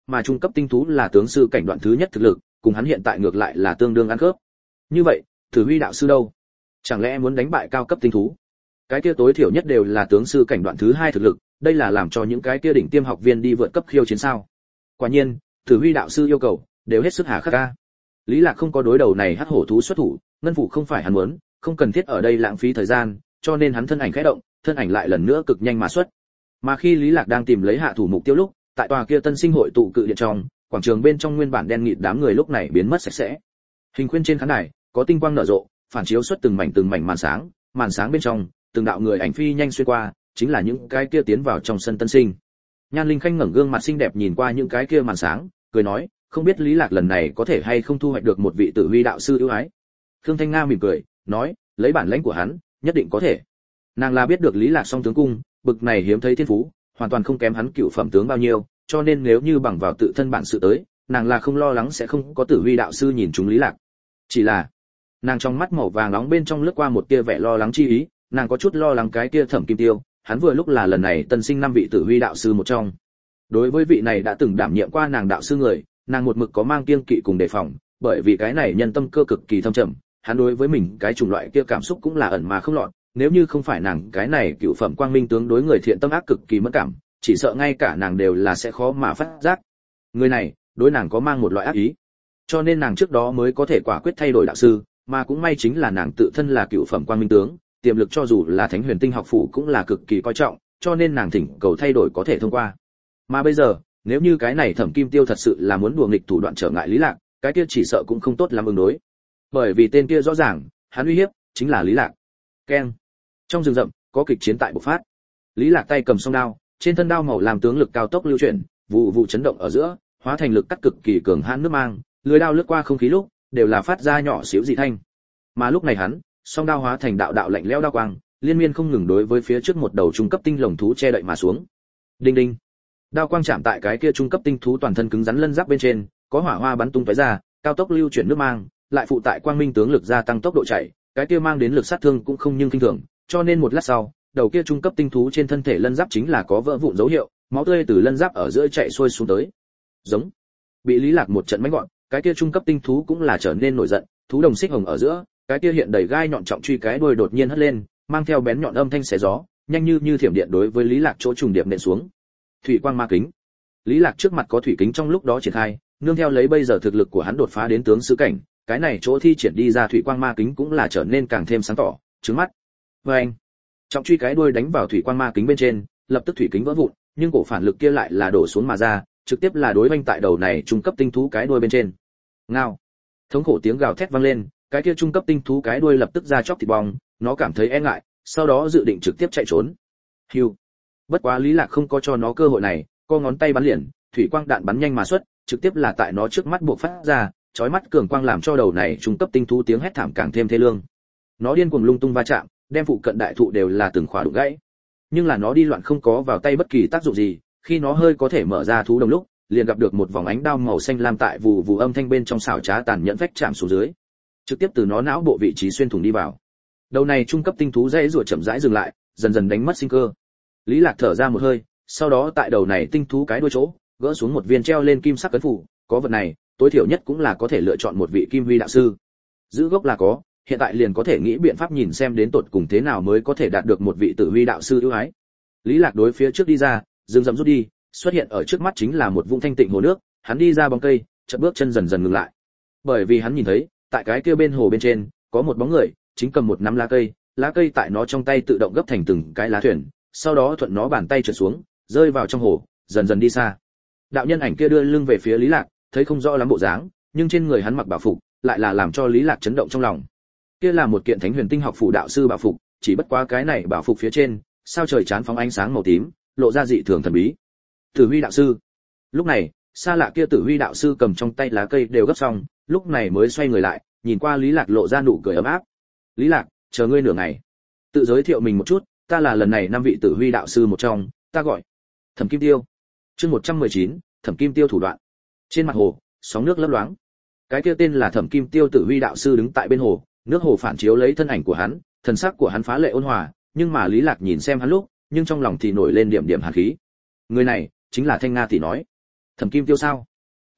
mà trung cấp tinh thú là tướng sư cảnh đoạn thứ nhất thực lực, cùng hắn hiện tại ngược lại là tương đương ăn khớp. Như vậy, Tử Huy đạo sư đâu? Chẳng lẽ muốn đánh bại cao cấp tinh thú? Cái kia tối thiểu nhất đều là tướng sư cảnh đoạn thứ hai thực lực, đây là làm cho những cái kia đỉnh tiêm học viên đi vượt cấp khiêu chiến sao? Quả nhiên, Tử Huy đạo sư yêu cầu đều hết sức hà khắc a. Lý Lạc không có đối đầu này hắc hổ thú xuất thủ, ngân phụ không phải hắn muốn, không cần thiết ở đây lãng phí thời gian, cho nên hắn thân ảnh khẽ động, thân ảnh lại lần nữa cực nhanh mà xuất. Mà khi Lý Lạc đang tìm lấy hạ thủ mục tiêu lúc, tại tòa kia tân sinh hội tụ cự điện trong, quảng trường bên trong nguyên bản đen nghịt đám người lúc này biến mất sạch sẽ. Hình khuyên trên khán đài, có tinh quang nở rộ, phản chiếu xuất từng mảnh màn sáng bên trong, từng đạo người ảnh phi nhanh xuyên qua, chính là những cái kia tiến vào trong sân tân sinh. Nhan Linh Khanh ngẩng gương mặt xinh đẹp nhìn qua những cái kia màn sáng, cười nói, không biết Lý Lạc lần này có thể hay không thu hoạch được một vị Tử Huy đạo sư ưu ái. Khương Thanh Nga mỉm cười, nói, lấy bản lĩnh của hắn, nhất định có thể. Nàng là biết được Lý Lạc song tướng cung, bực này hiếm thấy thiên phú, hoàn toàn không kém hắn cựu phẩm tướng bao nhiêu, cho nên nếu như bằng vào tự thân bản sự tới, nàng là không lo lắng sẽ không có Tử Huy đạo sư nhìn chúng Lý Lạc. Chỉ là, nàng trong mắt màu vàng nóng bên trong lướt qua một tia vẻ lo lắng chi ý, nàng có chút lo lắng cái kia Thẩm Kim Tiêu, hắn vừa lúc là lần này tân sinh năm vị Tử Huy đạo sư một trong. Đối với vị này đã từng đảm nhiệm qua nàng đạo sư người, nàng một mực có mang kiêng kỵ cùng đề phòng, bởi vì cái này nhân tâm cơ cực kỳ thâm trầm, hắn đối với mình cái chủng loại kia cảm xúc cũng là ẩn mà không lọt, nếu như không phải nàng cái này cựu phẩm quang minh tướng đối người thiện tâm ác cực kỳ mẫn cảm, chỉ sợ ngay cả nàng đều là sẽ khó mà phát giác. Người này, đối nàng có mang một loại ác ý, cho nên nàng trước đó mới có thể quả quyết thay đổi đạo sư, mà cũng may chính là nàng tự thân là cựu phẩm quang minh tướng, tiềm lực cho dù là Thánh Huyền Tinh học phủ cũng là cực kỳ coi trọng, cho nên nàng thỉnh cầu thay đổi có thể thông qua. Mà bây giờ, nếu như cái này Thẩm Kim Tiêu thật sự là muốn đùa nghịch thủ đoạn trở ngại Lý Lạc, cái kia chỉ sợ cũng không tốt lắm ứng đối. Bởi vì tên kia rõ ràng, hắn uy hiếp chính là Lý Lạc. Keng. Trong rừng rậm, có kịch chiến tại bộc phát. Lý Lạc tay cầm song đao, trên thân đao màu làm tướng lực cao tốc lưu chuyển, vụ vụ chấn động ở giữa, hóa thành lực cắt cực kỳ cường hãn nước mang, lưỡi đao lướt qua không khí lúc, đều là phát ra nhỏ xíu dị thanh. Mà lúc này hắn, song đao hóa thành đạo đạo lạnh lẽo đao quang, liên miên không ngừng đối với phía trước một đầu trung cấp tinh lồng thú che đậy mà xuống. Đinh đinh. Đao quang chạm tại cái kia trung cấp tinh thú toàn thân cứng rắn lân giáp bên trên, có hỏa hoa bắn tung tóe ra, cao tốc lưu chuyển nước mang, lại phụ tại quang minh tướng lực gia tăng tốc độ chạy, cái kia mang đến lực sát thương cũng không nhưng kinh thường, cho nên một lát sau, đầu kia trung cấp tinh thú trên thân thể lân giáp chính là có vỡ vụn dấu hiệu, máu tươi từ lân giáp ở giữa chạy xuôi xuống tới. Giống. Bị Lý Lạc một trận mãnh gọn, cái kia trung cấp tinh thú cũng là trở nên nổi giận, thú đồng xích hồng ở giữa, cái kia hiện đầy gai nhọn trọng truy cái đuôi đột nhiên hất lên, mang theo bén nhọn âm thanh xé gió, nhanh như thiểm điện đối với Lý Lạc chỗ trùng điệp nện xuống. Thủy quang ma kính. Lý Lạc trước mặt có thủy kính trong lúc đó triển khai, nương theo lấy bây giờ thực lực của hắn đột phá đến tướng sứ cảnh, cái này chỗ thi triển đi ra thủy quang ma kính cũng là trở nên càng thêm sáng tỏ, trứng mắt. Anh, trọng truy cái đuôi đánh vào thủy quang ma kính bên trên, lập tức thủy kính vỡ vụn, nhưng cổ phản lực kia lại là đổ xuống mà ra, trực tiếp là đối vanh tại đầu này trung cấp tinh thú cái đuôi bên trên. Ngao. Thống khổ tiếng gào thét vang lên, cái kia trung cấp tinh thú cái đuôi lập tức ra chóc thịt bong, nó cảm thấy e ngại, sau đó dự định trực tiếp chạy trốn. Hưu. Bất quá Lý Lạc không có cho nó cơ hội này, co ngón tay bắn liền, thủy quang đạn bắn nhanh mà xuất, trực tiếp là tại nó trước mắt buộc phát ra, chói mắt cường quang làm cho đầu này trung cấp tinh thú tiếng hét thảm càng thêm thê lương. Nó điên cuồng lung tung va chạm, đem phụ cận đại thụ đều là từng khóa đụng gãy. Nhưng là nó đi loạn không có vào tay bất kỳ tác dụng gì, khi nó hơi có thể mở ra thú đồng lúc, liền gặp được một vòng ánh đao màu xanh lam tại vụ vụ âm thanh bên trong xảo trá tàn nhẫn vách chạm xuống dưới, trực tiếp từ nó não bộ vị trí xuyên thủng đi vào. Đầu này trung cấp tinh thú dãy rủa chậm rãi dừng lại, dần dần đánh mất sinh cơ. Lý Lạc thở ra một hơi, sau đó tại đầu này tinh thú cái đuôi chỗ, gỡ xuống một viên treo lên kim sắc cấn phủ, có vật này, tối thiểu nhất cũng là có thể lựa chọn một vị Kim Huy đạo sư. Giữ gốc là có, hiện tại liền có thể nghĩ biện pháp nhìn xem đến tột cùng thế nào mới có thể đạt được một vị Tử Huy đạo sư ưu ái. Lý Lạc đối phía trước đi ra, rừng rậm rút đi, xuất hiện ở trước mắt chính là một vũng thanh tịnh hồ nước, hắn đi ra bóng cây, chợt bước chân dần dần ngừng lại. Bởi vì hắn nhìn thấy, tại cái kia bên hồ bên trên, có một bóng người, chính cầm một nắm lá cây tại nó trong tay tự động gấp thành từng cái lá thuyền, sau đó thuận nó bàn tay trượt xuống, rơi vào trong hồ, dần dần đi xa. Đạo nhân ảnh kia đưa lưng về phía Lý Lạc, thấy không rõ lắm bộ dáng, nhưng trên người hắn mặc bảo phục, lại là làm cho Lý Lạc chấn động trong lòng. Kia là một kiện Thánh Huyền Tinh học phủ đạo sư bảo phục, chỉ bất quá cái này bảo phục phía trên, sao trời chán phóng ánh sáng màu tím, lộ ra dị thường thần bí. Tử Huy đạo sư. Lúc này, xa lạ kia Tử Huy đạo sư cầm trong tay lá cây đều gấp xong, lúc này mới xoay người lại, nhìn qua Lý Lạc lộ ra nụ cười ấm áp. Lý Lạc, chờ ngươi nửa ngày. Tự giới thiệu mình một chút, ta là lần này 5 vị Tử Huy đạo sư một trong, ta gọi Thẩm Kim Tiêu. Chương 119, Thẩm Kim Tiêu thủ đoạn. Trên mặt hồ, sóng nước lấp loáng. Cái kia tên là Thẩm Kim Tiêu Tử Huy đạo sư đứng tại bên hồ, nước hồ phản chiếu lấy thân ảnh của hắn, thần sắc của hắn phá lệ ôn hòa, nhưng mà Lý Lạc nhìn xem hắn lúc, nhưng trong lòng thì nổi lên điểm hàn khí. Người này chính là Thanh Nga tỷ nói. Thẩm Kim Tiêu sao?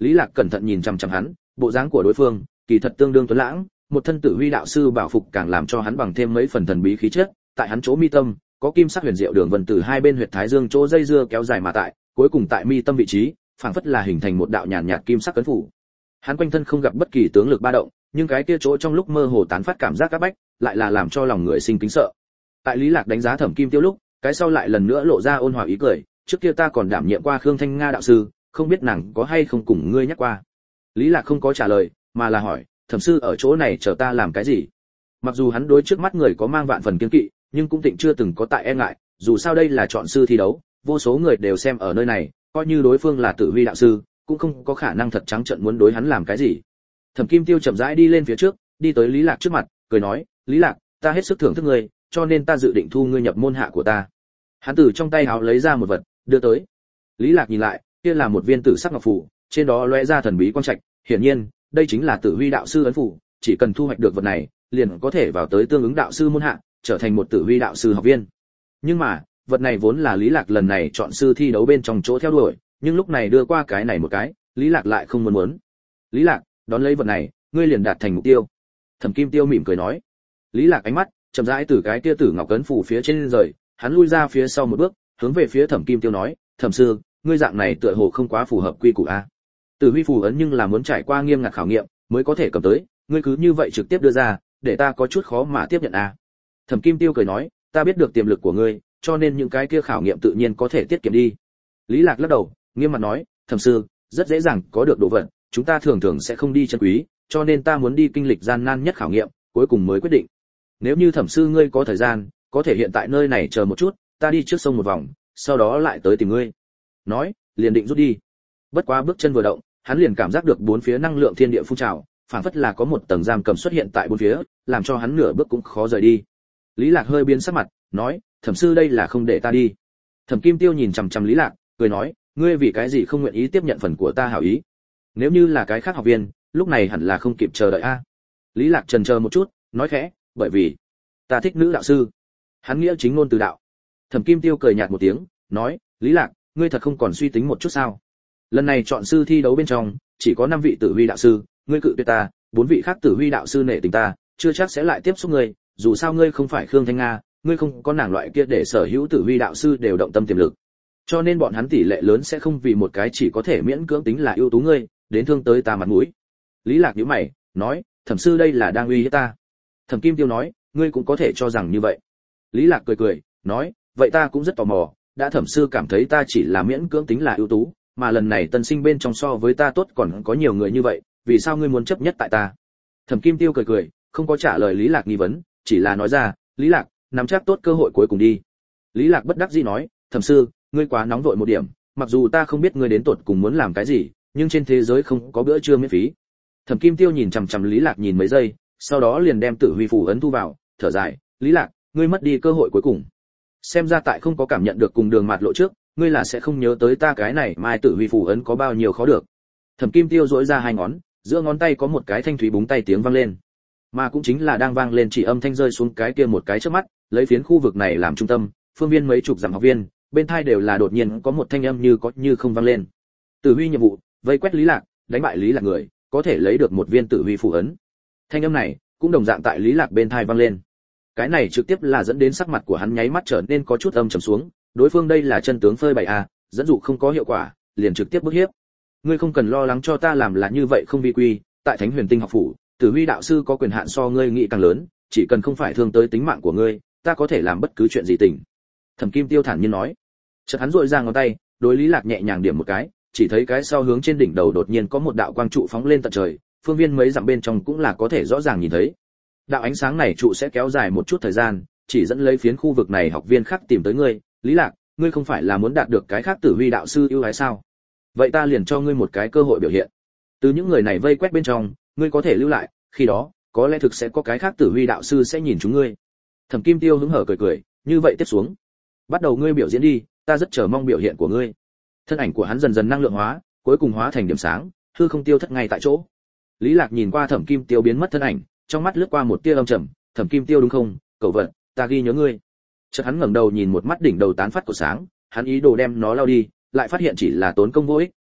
Lý Lạc cẩn thận nhìn chằm chằm hắn, bộ dáng của đối phương kỳ thật tương đương tuấn lãng, một thân tử huy đạo sư bảo phục càng làm cho hắn bằng thêm mấy phần thần bí khí chất. Tại hắn chỗ mi tâm có kim sắc huyền diệu đường vân từ hai bên huyệt thái dương chỗ dây dưa kéo dài mà tại, cuối cùng tại mi tâm vị trí phảng phất là hình thành một đạo nhàn nhạt kim sắc cấn phủ. Hắn quanh thân không gặp bất kỳ tướng lực ba động, nhưng cái kia chỗ trong lúc mơ hồ tán phát cảm giác các bách, lại là làm cho lòng người sinh kính sợ. Tại Lý Lạc đánh giá Thẩm Kim Tiêu lúc, cái sau lại lần nữa lộ ra ôn hòa ý cười, trước kia ta còn đảm nhiệm qua Khương Thanh Nga đạo sư, không biết nàng có hay không cùng ngươi nhắc qua. Lý Lạc không có trả lời, mà là hỏi, thẩm sư ở chỗ này chờ ta làm cái gì? Mặc dù hắn đối trước mắt người có mang vạn phần kiêng kỵ, nhưng cũng tịnh chưa từng có tại e ngại, dù sao đây là chọn sư thi đấu, vô số người đều xem ở nơi này, coi như đối phương là Tử Huy đạo sư, cũng không có khả năng thật trắng trợn muốn đối hắn làm cái gì. Thẩm Kim Tiêu chậm rãi đi lên phía trước, đi tới Lý Lạc trước mặt, cười nói, Lý Lạc, ta hết sức thưởng thức ngươi, cho nên ta dự định thu ngươi nhập môn hạ của ta. Hắn từ trong tay áo lấy ra một vật, đưa tới. Lý Lạc nhìn lại, kia là một viên tử sắc ngọc phù, trên đó lóe ra thần bí quang trạch, hiển nhiên, đây chính là Tử Huy đạo sư ấn phù, chỉ cần thu hoạch được vật này, liền có thể vào tới tương ứng đạo sư môn hạ, trở thành một Tử Huy đạo sư học viên. Nhưng mà, vật này vốn là Lý Lạc lần này chọn sư thi đấu bên trong chỗ theo đuổi, nhưng lúc này đưa qua cái này một cái, Lý Lạc lại không muốn. Lý Lạc, đón lấy vật này, ngươi liền đạt thành mục tiêu. Thẩm Kim Tiêu mỉm cười nói. Lý Lạc ánh mắt chậm rãi từ cái kia tử ngọc ấn phù phía trên rời, hắn lui ra phía sau một bước, hướng về phía Thẩm Kim Tiêu nói, thẩm sư, ngươi dạng này tựa hồ không quá phù hợp quy củ a. Tử Huy phù ấn nhưng là muốn trải qua nghiêm ngặt khảo nghiệm mới có thể cầm tới, ngươi cứ như vậy trực tiếp đưa ra, để ta có chút khó mà tiếp nhận a. Thẩm Kim Tiêu cười nói, ta biết được tiềm lực của ngươi, cho nên những cái kia khảo nghiệm tự nhiên có thể tiết kiệm đi. Lý Lạc lắc đầu, nghiêm mặt nói, thẩm sư, rất dễ dàng có được đồ vật, chúng ta thường thường sẽ không đi chân quý, cho nên ta muốn đi kinh lịch gian nan nhất khảo nghiệm, cuối cùng mới quyết định. Nếu như thẩm sư ngươi có thời gian, có thể hiện tại nơi này chờ một chút, ta đi trước sông một vòng, sau đó lại tới tìm ngươi. Nói, liền định rút đi. Bất quá bước chân vừa động, hắn liền cảm giác được bốn phía năng lượng thiên địa phun trào, phảng phất là có một tầng giam cầm xuất hiện tại bốn phía, làm cho hắn nửa bước cũng khó rời đi. Lý Lạc hơi biến sắc mặt, nói, thẩm sư đây là không để ta đi. Thẩm Kim Tiêu nhìn chằm chằm Lý Lạc, cười nói, ngươi vì cái gì không nguyện ý tiếp nhận phần của ta hảo ý? Nếu như là cái khác học viên, lúc này hẳn là không kịp chờ đợi a. Lý Lạc chần chờ một chút, nói khẽ, bởi vì ta thích nữ đạo sư. Hắn nghĩa chính ngôn từ đạo. Thẩm Kim Tiêu cười nhạt một tiếng, nói, Lý Lạc, ngươi thật không còn suy tính một chút sao? Lần này chọn sư thi đấu bên trong, chỉ có 5 vị Tử Huy đạo sư, ngươi cự tuyệt ta, 4 vị khác Tử Huy đạo sư nể tình ta, chưa chắc sẽ lại tiếp xúc ngươi, dù sao ngươi không phải Khương Thanh Nga, ngươi không có nàng loại kia để sở hữu Tử Huy đạo sư đều động tâm tiềm lực. Cho nên bọn hắn tỷ lệ lớn sẽ không vì một cái chỉ có thể miễn cưỡng tính là ưu tú ngươi, đến thương tới ta mặt mũi. Lý Lạc nhíu mày, nói, thẩm sư đây là đang uy hiếp ta. Thẩm Kim Tiêu nói, ngươi cũng có thể cho rằng như vậy. Lý Lạc cười, nói, vậy ta cũng rất tò mò, đã thẩm sư cảm thấy ta chỉ là miễn cưỡng tính là ưu tú, mà lần này tân sinh bên trong so với ta tốt còn có nhiều người như vậy, vì sao ngươi muốn chấp nhất tại ta? Thẩm Kim Tiêu cười, không có trả lời Lý Lạc nghi vấn, chỉ là nói ra, Lý Lạc, nắm chắc tốt cơ hội cuối cùng đi. Lý Lạc bất đắc dĩ nói, thẩm sư, ngươi quá nóng vội một điểm, mặc dù ta không biết ngươi đến tột cùng muốn làm cái gì, nhưng trên thế giới không có bữa trưa miễn phí. Thẩm Kim Tiêu nhìn chằm chằm Lý Lạc nhìn mấy giây, sau đó liền đem Tử Huy phù ấn thu vào, thở dài, Lý Lạc, ngươi mất đi cơ hội cuối cùng. Xem ra tại không có cảm nhận được cùng đường mạt lộ trước, ngươi là sẽ không nhớ tới ta cái này mai Tử Huy phù ấn có bao nhiêu khó được. Thẩm Kim Tiêu duỗi ra hai ngón, giữa ngón tay có một cái thanh thúy búng tay tiếng vang lên, mà cũng chính là đang vang lên chỉ âm thanh rơi xuống cái kia một cái trước mắt, lấy phiến khu vực này làm trung tâm, phương viên mấy chục dặm học viên, bên tai đều là đột nhiên có một thanh âm như có như không vang lên. Tử Huy nhiệm vụ, vây quét Lý Lạc, đánh bại Lý Lạc người, có thể lấy được một viên Tử Huy phù ấn. Thanh âm này cũng đồng dạng tại Lý Lạc bên tai vang lên. Cái này trực tiếp là dẫn đến sắc mặt của hắn nháy mắt trở nên có chút âm trầm xuống, đối phương đây là chân tướng phơi bày a, dẫn dụ không có hiệu quả, liền trực tiếp bức hiếp. Ngươi không cần lo lắng cho ta làm là như vậy không vi quy, tại Thánh Huyền Tinh học phủ, Tử Huy đạo sư có quyền hạn so ngươi nghĩ càng lớn, chỉ cần không phải thương tới tính mạng của ngươi, ta có thể làm bất cứ chuyện gì tỉnh. Thẩm Kim Tiêu thản nhiên nói. Chợt hắn duỗi ra ngón tay, đối Lý Lạc nhẹ nhàng điểm một cái, chỉ thấy cái sau hướng trên đỉnh đầu đột nhiên có một đạo quang trụ phóng lên tận trời, phương viên mấy dặm bên trong cũng là có thể rõ ràng nhìn thấy. Đạo ánh sáng này trụ sẽ kéo dài một chút thời gian, chỉ dẫn lấy phiến khu vực này học viên khác tìm tới ngươi, Lý Lạc, ngươi không phải là muốn đạt được cái khác Tử Huy đạo sư ưu ái sao? Vậy ta liền cho ngươi một cái cơ hội biểu hiện. Từ những người này vây quét bên trong, ngươi có thể lưu lại, khi đó, có lẽ thực sẽ có cái khác Tử Huy đạo sư sẽ nhìn chúng ngươi. Thẩm Kim Tiêu hứng hở cười, như vậy tiếp xuống, bắt đầu ngươi biểu diễn đi, ta rất chờ mong biểu hiện của ngươi. Thân ảnh của hắn dần dần năng lượng hóa, cuối cùng hóa thành điểm sáng, hư không tiêu thất ngay tại chỗ. Lý Lạc nhìn qua Thẩm Kim Tiêu biến mất thân ảnh, trong mắt lướt qua một tia âm trầm, Thẩm Kim Tiêu đúng không, cậu vật, ta ghi nhớ ngươi. Chợt hắn ngẩng đầu nhìn một mắt đỉnh đầu tán phát của sáng, hắn ý đồ đem nó lao đi, lại phát hiện chỉ là tốn công vô ích,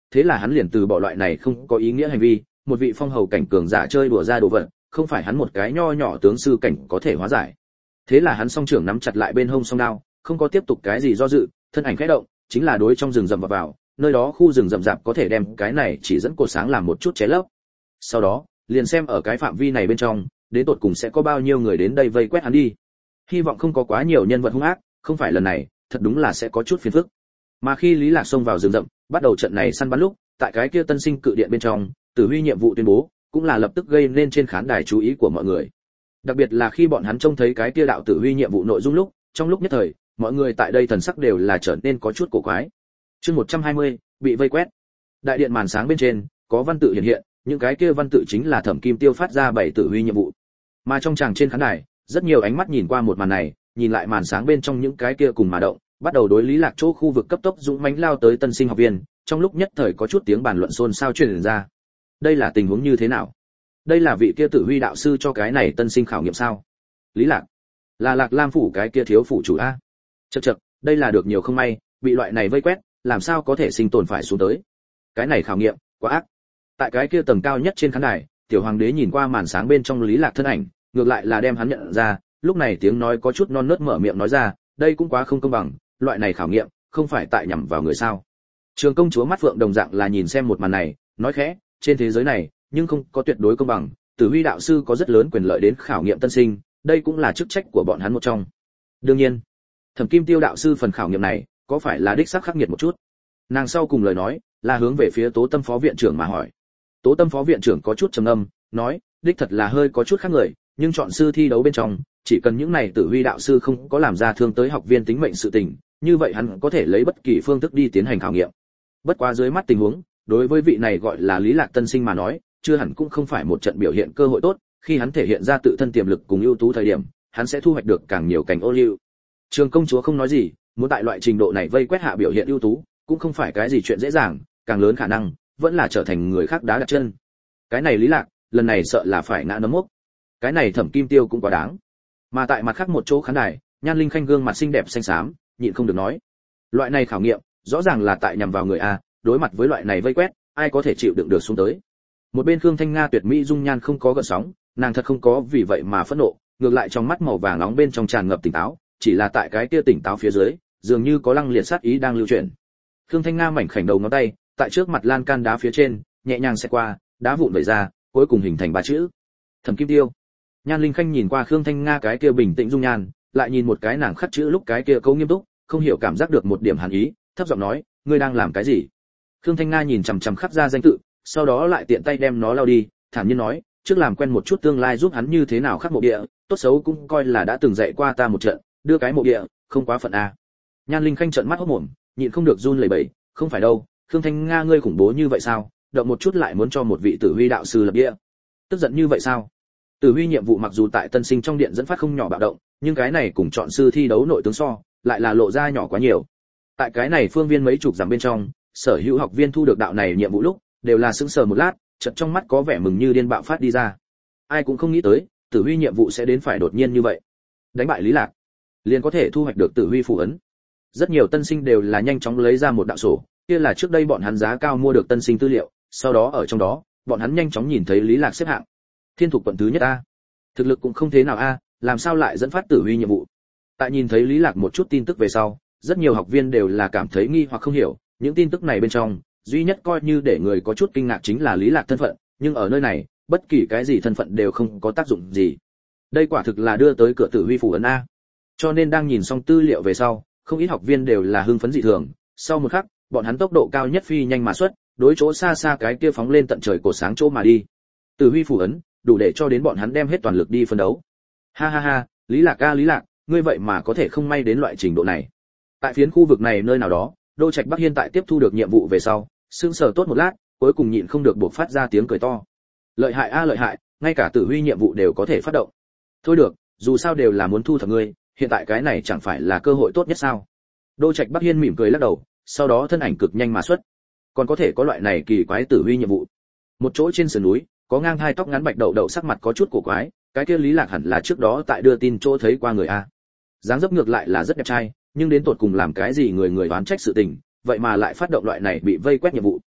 thế là hắn liền từ bỏ loại này không có ý nghĩa hành vi, một vị phong hầu cảnh cường giả chơi đùa ra đồ vật, không phải hắn một cái nho nhỏ tướng sư cảnh có thể hóa giải. Thế là hắn song trưởng nắm chặt lại bên hông song đao, không có tiếp tục cái gì do dự, thân ảnh khẽ động, chính là đối trong rừng rậm vào, nơi đó khu rừng rậm rạp có thể đem cái này chỉ dẫn cột sáng làm một chút chế lấp. Sau đó, liền xem ở cái phạm vi này bên trong, đến tột cùng sẽ có bao nhiêu người đến đây vây quét hắn đi. Hy vọng không có quá nhiều nhân vật hung ác, không phải lần này, thật đúng là sẽ có chút phiền phức. Mà khi Lý Lạc xông vào rừng rậm, bắt đầu trận này săn bắn lúc, tại cái kia Tân Sinh cự điện bên trong, Tử Huy nhiệm vụ tuyên bố, cũng là lập tức gây nên trên khán đài chú ý của mọi người. Đặc biệt là khi bọn hắn trông thấy cái kia đạo Tử Huy nhiệm vụ nội dung lúc, trong lúc nhất thời, mọi người tại đây thần sắc đều là trở nên có chút cổ quái. Chương 120, bị vây quét. Đại điện màn sáng bên trên, có văn tự hiện hiện, những cái kia văn tự chính là Thẩm Kim Tiêu phát ra 7 Tử Huy nhiệm vụ. Mà trong tràng trên khán đài, rất nhiều ánh mắt nhìn qua một màn này, nhìn lại màn sáng bên trong những cái kia cùng mà động, bắt đầu đối Lý Lạc chỗ khu vực cấp tốc dũng mãnh lao tới Tân Sinh học viên, trong lúc nhất thời có chút tiếng bàn luận xôn xao truyền ra. Đây là tình huống như thế nào? Đây là vị kia Tử Huy đạo sư cho cái này Tân Sinh khảo nghiệm sao? Lý Lạc, là Lạc Lam phủ cái kia thiếu phủ chủ a? Chậc chậc, đây là được nhiều không may, bị loại này vây quét, làm sao có thể sinh tồn phải xuống tới? Cái này khảo nghiệm, quá ác. Tại cái kia tầng cao nhất trên khán đài, tiểu hoàng đế nhìn qua màn sáng bên trong Lý Lạc thân ảnh, ngược lại là đem hắn nhận ra, lúc này tiếng nói có chút non nớt mở miệng nói ra, đây cũng quá không công bằng, loại này khảo nghiệm, không phải tại nhằm vào người sao? Trường công chúa mắt phượng đồng dạng là nhìn xem một màn này, nói khẽ, trên thế giới này, nhưng không có tuyệt đối công bằng, Tử Huy đạo sư có rất lớn quyền lợi đến khảo nghiệm tân sinh, đây cũng là chức trách của bọn hắn một trong. Đương nhiên, Thẩm Kim Tiêu đạo sư phần khảo nghiệm này, có phải là đích xác khắc nghiệt một chút? Nàng sau cùng lời nói, là hướng về phía Tố Tâm phó viện trưởng mà hỏi. Tố Tâm phó viện trưởng có chút trầm ngâm, nói, đích thật là hơi có chút khác người, nhưng chọn sư thi đấu bên trong, chỉ cần những này Tử Huy đạo sư không có làm ra thương tới học viên tính mệnh sự tình, như vậy hắn có thể lấy bất kỳ phương thức đi tiến hành khảo nghiệm. Bất quá dưới mắt tình huống, đối với vị này gọi là Lý Lạc tân sinh mà nói, chưa hẳn cũng không phải một trận biểu hiện cơ hội tốt, khi hắn thể hiện ra tự thân tiềm lực cùng ưu tú thời điểm, hắn sẽ thu hoạch được càng nhiều cảnh ô liu. Trường công chúa không nói gì, muốn tại loại trình độ này vây quét hạ biểu hiện ưu tú, cũng không phải cái gì chuyện dễ dàng, càng lớn khả năng vẫn là trở thành người khác đá đặt chân. Cái này Lý Lạc, lần này sợ là phải ngã nấm mốc. Cái này Thẩm Kim Tiêu cũng quá đáng. Mà tại mặt khác một chỗ khán đài, Nhan Linh Khanh gương mặt xinh đẹp xanh xám, nhịn không được nói, loại này khảo nghiệm, rõ ràng là tại nhằm vào người a, đối mặt với loại này vây quét, ai có thể chịu đựng được xuống tới. Một bên Khương Thanh Nga tuyệt mỹ dung nhan không có gợn sóng, nàng thật không có vì vậy mà phẫn nộ, ngược lại trong mắt màu vàng nóng bên trong tràn ngập tỉnh táo, chỉ là tại cái kia tỉnh táo phía dưới, dường như có lăng liệt sát ý đang lưu chuyển. Khương Thanh Nga mảnh khảnh đầu ngón tay, tại trước mặt lan can đá phía trên, nhẹ nhàng xẹt qua, đá vụn vẩy ra, cuối cùng hình thành ba chữ: Thẩm Kim Tiêu. Nhan Linh Khanh nhìn qua Khương Thanh Nga cái kia bình tĩnh dung nhan, lại nhìn một cái nàng khắc chữ lúc cái kia câu nghiêm túc, không hiểu cảm giác được một điểm hàn ý, thấp giọng nói, ngươi đang làm cái gì? Khương Thanh Nga nhìn chằm chằm khắc ra danh tự, sau đó lại tiện tay đem nó lau đi, thản nhiên nói, trước làm quen một chút tương lai giúp hắn như thế nào khắc mộ địa, tốt xấu cũng coi là đã từng dạy qua ta một trận, đưa cái mộ địa, không quá phận a. Nhan Linh Khanh trợn mắt hốt mồm, nhịn không được run lẩy bẩy, không phải đâu, Khương Thanh Nga ngươi khủng bố như vậy sao? Động một chút lại muốn cho một vị Tử Huy đạo sư lập địa. Tức giận như vậy sao? Tử Huy nhiệm vụ mặc dù tại tân sinh trong điện dẫn phát không nhỏ bạo động, nhưng cái này cùng chọn sư thi đấu nội tướng so, lại là lộ ra nhỏ quá nhiều. Tại cái này phương viên mấy chục dặm bên trong, sở hữu học viên thu được đạo này nhiệm vụ lúc, đều là sững sờ một lát, chợt trong mắt có vẻ mừng như điên bạo phát đi ra. Ai cũng không nghĩ tới, Tử Huy nhiệm vụ sẽ đến phải đột nhiên như vậy. Đánh bại Lý Lạc, liền có thể thu hoạch được Tử Huy phù ấn. Rất nhiều tân sinh đều là nhanh chóng lấy ra một đạo sổ, kia là trước đây bọn hắn giá cao mua được tân sinh tư liệu, sau đó ở trong đó, bọn hắn nhanh chóng nhìn thấy Lý Lạc xếp hạng. Thiên Thục quận thứ nhất a. Thực lực cũng không thế nào a, làm sao lại dẫn phát Tử Huy nhiệm vụ? Tại nhìn thấy Lý Lạc một chút tin tức về sau, rất nhiều học viên đều là cảm thấy nghi hoặc không hiểu, những tin tức này bên trong, duy nhất coi như để người có chút kinh ngạc chính là Lý Lạc thân phận, nhưng ở nơi này, bất kỳ cái gì thân phận đều không có tác dụng gì. Đây quả thực là đưa tới cửa Tử Huy phù ấn a. Cho nên đang nhìn xong tư liệu về sau, không ít học viên đều là hưng phấn dị thường, sau một khắc, bọn hắn tốc độ cao nhất phi nhanh mà xuất, đối chỗ xa xa cái kia phóng lên tận trời cột sáng chỗ mà đi. Tử Huy phù ấn, đủ để cho đến bọn hắn đem hết toàn lực đi phân đấu. Ha ha ha, Lý Lạc a Lý Lạc, ngươi vậy mà có thể không may đến loại trình độ này. Tại phiến khu vực này nơi nào đó, Đô Trạch Bắc Hiên tại tiếp thu được nhiệm vụ về sau, sững sờ tốt một lát, cuối cùng nhịn không được buộc phát ra tiếng cười to. Lợi hại a lợi hại, ngay cả Tử Huy nhiệm vụ đều có thể phát động. Thôi được, dù sao đều là muốn thu thập ngươi, hiện tại cái này chẳng phải là cơ hội tốt nhất sao? Đô Trạch Bắc Hiên mỉm cười lắc đầu, sau đó thân ảnh cực nhanh mà xuất. Còn có thể có loại này kỳ quái Tử Huy nhiệm vụ. Một chỗ trên sườn núi, có ngang hai tóc ngắn bạch đậu đậu sắc mặt có chút cổ quái, cái kia Lý Lạc hẳn là trước đó tại đưa tin chỗ thấy qua người a. Dáng dấp ngược lại là rất đẹp trai, nhưng đến tột cùng làm cái gì người người đoán trách sự tình, vậy mà lại phát động loại này bị vây quét nhiệm vụ.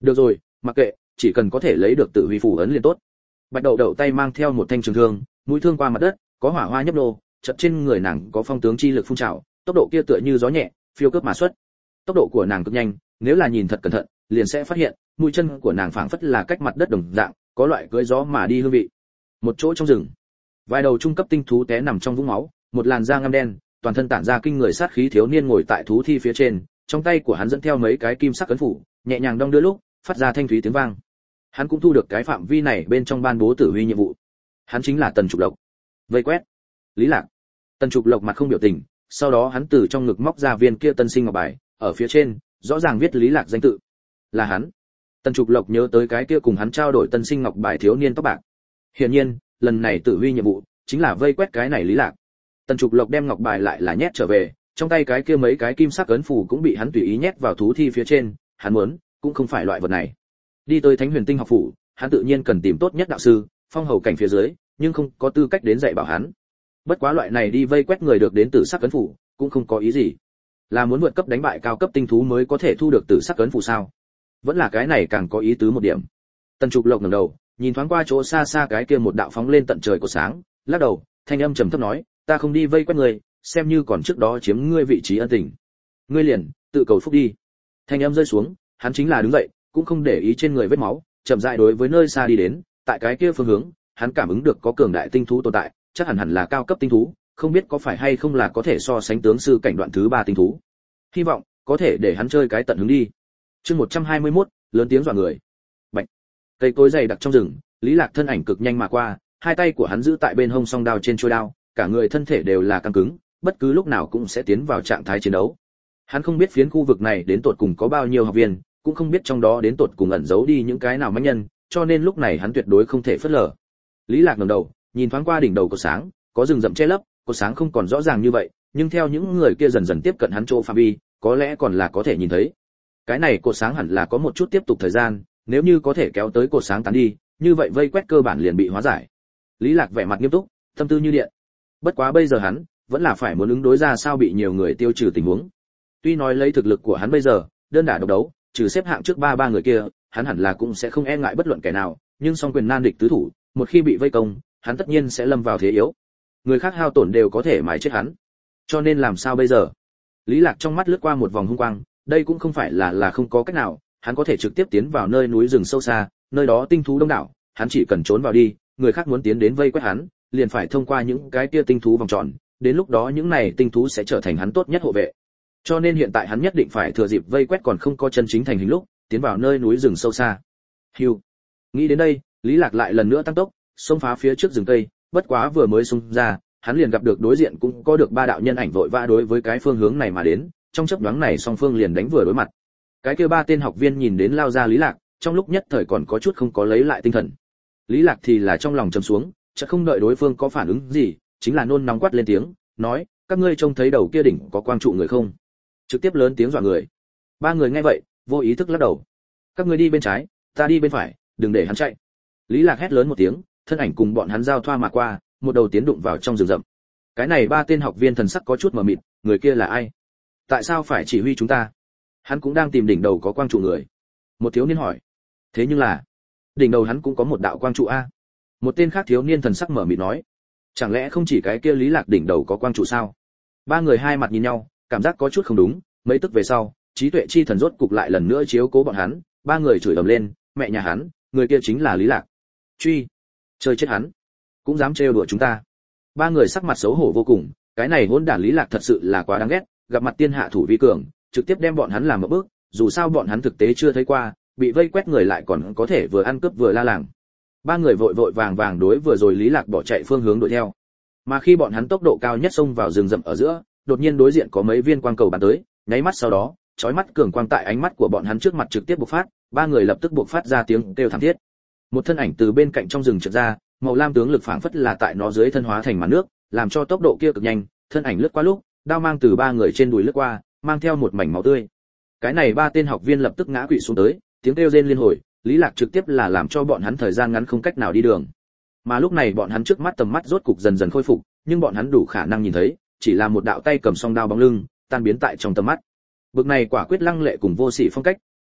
Được rồi, mặc kệ, chỉ cần có thể lấy được tự huy phủ ấn liền tốt. Bạch Đậu Đậu tay mang theo một thanh trường thương, mũi thương qua mặt đất, có hỏa hoa nhấp nô, chợt trên người nàng có phong tướng chi lực phun trào, tốc độ kia tựa như gió nhẹ, phiêu cướp mà xuất. Tốc độ của nàng cực nhanh, nếu là nhìn thật cẩn thận, liền sẽ phát hiện, mũi chân của nàng phảng phất là cách mặt đất đồng dạng, có loại cưỡi gió mà đi hương vị. Một chỗ trong rừng, vài đầu trung cấp tinh thú té nằm trong vũng máu, một làn da ngăm đen, toàn thân tản ra kinh người sát khí thiếu niên ngồi tại thú thi phía trên, trong tay của hắn dẫn theo mấy cái kim sắc ấn phủ, nhẹ nhàng đong đưa lúc, phát ra thanh thúy tiếng vang. Hắn cũng thu được cái phạm vi này bên trong ban bố tử huy nhiệm vụ. Hắn chính là Tần Trục Lộc. Vây quét. Lý Lạc. Tần Trục Lộc mặt không biểu tình, sau đó hắn từ trong ngực móc ra viên kia tân sinh ngọc bài, ở phía trên rõ ràng viết Lý Lạc danh tự. Là hắn. Tần Trục Lộc nhớ tới cái kia cùng hắn trao đổi tân sinh ngọc bài thiếu niên tóc bạc. Hiển nhiên, lần này tử huy nhiệm vụ chính là vây quét cái này Lý Lạc. Tần Trục Lộc đem ngọc bài lại là nhét trở về, trong tay cái kia mấy cái kim sắc ấn phù cũng bị hắn tùy ý nhét vào thú thi phía trên, hắn muốn cũng không phải loại vật này. Đi tới Thánh Huyền Tinh học phủ, hắn tự nhiên cần tìm tốt nhất đạo sư, phong hầu cảnh phía dưới, nhưng không có tư cách đến dạy bảo hắn. Bất quá loại này đi vây quét người được đến tử sắc ấn phủ, cũng không có ý gì. Là muốn vượt cấp đánh bại cao cấp tinh thú mới có thể thu được tử sắc ấn phủ sao? Vẫn là cái này càng có ý tứ một điểm. Tần Trục Lộc ngẩng đầu, nhìn thoáng qua chỗ xa xa cái kia một đạo phóng lên tận trời của sáng, lắc đầu, thanh âm trầm thấp nói, ta không đi vây quét người, xem như còn trước đó chiếm ngươi vị trí ân tình. Ngươi liền tự cầu phúc đi. Thanh âm rơi xuống, hắn chính là đứng dậy, cũng không để ý trên người vết máu, chậm rãi đối với nơi xa đi đến, tại cái kia phương hướng, hắn cảm ứng được có cường đại tinh thú tồn tại, chắc hẳn là cao cấp tinh thú, không biết có phải hay không là có thể so sánh tướng sư cảnh đoạn thứ 3 tinh thú. Hy vọng có thể để hắn chơi cái tận hứng đi. Chương 121, lớn tiếng dọa người. Bạch. Cây cối dày đặc trong rừng, Lý Lạc thân ảnh cực nhanh mà qua, hai tay của hắn giữ tại bên hông song đao trên chuôi đao, cả người thân thể đều là căng cứng, bất cứ lúc nào cũng sẽ tiến vào trạng thái chiến đấu. Hắn không biết phiến khu vực này đến tột cùng có bao nhiêu học viên, cũng không biết trong đó đến tột cùng ẩn giấu đi những cái nào mãnh nhân, cho nên lúc này hắn tuyệt đối không thể phớt lờ. Lý Lạc ngẩng đầu, nhìn thoáng qua đỉnh đầu của sáng, có rừng rậm che lấp, cột sáng không còn rõ ràng như vậy, nhưng theo những người kia dần dần tiếp cận hắn chỗ phạm vi, có lẽ còn là có thể nhìn thấy. Cái này cột sáng hẳn là có một chút tiếp tục thời gian, nếu như có thể kéo tới cột sáng tán đi, như vậy vây quét cơ bản liền bị hóa giải. Lý Lạc vẻ mặt nghiêm túc, tâm tư như điện. Bất quá bây giờ hắn vẫn là phải muốn ứng đối ra sao bị nhiều người tiêu trừ tình huống. Tuy nói lấy thực lực của hắn bây giờ, đơn đả độc đấu, trừ xếp hạng trước ba người kia, hắn hẳn là cũng sẽ không e ngại bất luận kẻ nào, nhưng song quyền nan địch tứ thủ, một khi bị vây công, hắn tất nhiên sẽ lâm vào thế yếu. Người khác hao tổn đều có thể mài chết hắn. Cho nên làm sao bây giờ? Lý Lạc trong mắt lướt qua một vòng hung quang, đây cũng không phải là không có cách nào, hắn có thể trực tiếp tiến vào nơi núi rừng sâu xa, nơi đó tinh thú đông đảo, hắn chỉ cần trốn vào đi, người khác muốn tiến đến vây quét hắn, liền phải thông qua những cái kia tinh thú vòng tròn, đến lúc đó những này tinh thú sẽ trở thành hắn tốt nhất hộ vệ. Cho nên hiện tại hắn nhất định phải thừa dịp vây quét còn không có chân chính thành hình lúc, tiến vào nơi núi rừng sâu xa. Hưu. Nghĩ đến đây, Lý Lạc lại lần nữa tăng tốc, xông phá phía trước rừng cây, bất quá vừa mới xông ra, hắn liền gặp được đối diện cũng có được ba đạo nhân ảnh vội vã đối với cái phương hướng này mà đến, trong chớp nhoáng này song phương liền đánh vừa đối mặt. Cái kia ba tên học viên nhìn đến lao ra Lý Lạc, trong lúc nhất thời còn có chút không có lấy lại tinh thần. Lý Lạc thì là trong lòng trầm xuống, chợt không đợi đối phương có phản ứng gì, chính là nôn nóng quát lên tiếng, nói, các ngươi trông thấy đầu kia đỉnh có quang trụ người không? Trực tiếp lớn tiếng dọa người. Ba người nghe vậy, vô ý thức lắc đầu. Các ngươi đi bên trái, ta đi bên phải, đừng để hắn chạy. Lý Lạc hét lớn một tiếng, thân ảnh cùng bọn hắn giao thoa mà qua, một đầu tiến đụng vào trong rừng rậm. Cái này ba tên học viên thần sắc có chút mờ mịt, người kia là ai? Tại sao phải chỉ huy chúng ta? Hắn cũng đang tìm đỉnh đầu có quang trụ người. Một thiếu niên hỏi. Thế nhưng là, đỉnh đầu hắn cũng có một đạo quang trụ a. Một tên khác thiếu niên thần sắc mờ mịt nói. Chẳng lẽ không chỉ cái kia Lý Lạc đỉnh đầu có quang trụ sao? Ba người hai mặt nhìn nhau, cảm giác có chút không đúng, mấy tức về sau, trí tuệ chi thần rốt cục lại lần nữa chiếu cố bọn hắn, ba người chửi ầm lên, mẹ nhà hắn, người kia chính là Lý Lạc. Truy, chơi chết hắn, cũng dám trêu đùa chúng ta. Ba người sắc mặt xấu hổ vô cùng, cái này hỗn đản Lý Lạc thật sự là quá đáng ghét, gặp mặt tiên hạ thủ vi cường, trực tiếp đem bọn hắn làm một bước, dù sao bọn hắn thực tế chưa thấy qua, bị vây quét người lại còn có thể vừa ăn cướp vừa la làng. Ba người vội vội vàng vàng đối vừa rồi Lý Lạc bỏ chạy phương hướng đuổi theo. Mà khi bọn hắn tốc độ cao nhất xông vào rừng rậm ở giữa, đột nhiên đối diện có mấy viên quang cầu bắn tới, nháy mắt sau đó, chói mắt cường quang tại ánh mắt của bọn hắn trước mặt trực tiếp bộc phát, ba người lập tức bộc phát ra tiếng kêu thảm thiết. Một thân ảnh từ bên cạnh trong rừng trượt ra, màu lam tướng lực phảng phất là tại nó dưới thân hóa thành màn nước, làm cho tốc độ kia cực nhanh, thân ảnh lướt qua lúc, đao mang từ ba người trên đùi lướt qua, mang theo một mảnh máu tươi. Cái này ba tên học viên lập tức ngã quỵ xuống tới, tiếng kêu rên liên hồi, Lý Lạc trực tiếp là làm cho bọn hắn thời gian ngắn không cách nào đi đường. Mà lúc này bọn hắn trước mắt tầm mắt rốt cục dần dần khôi phục, nhưng bọn hắn đủ khả năng nhìn thấy, chỉ là một đạo tay cầm song đao bóng lưng, tan biến tại trong tầm mắt. Bực này quả quyết lăng lệ cùng vô sỉ phong cách,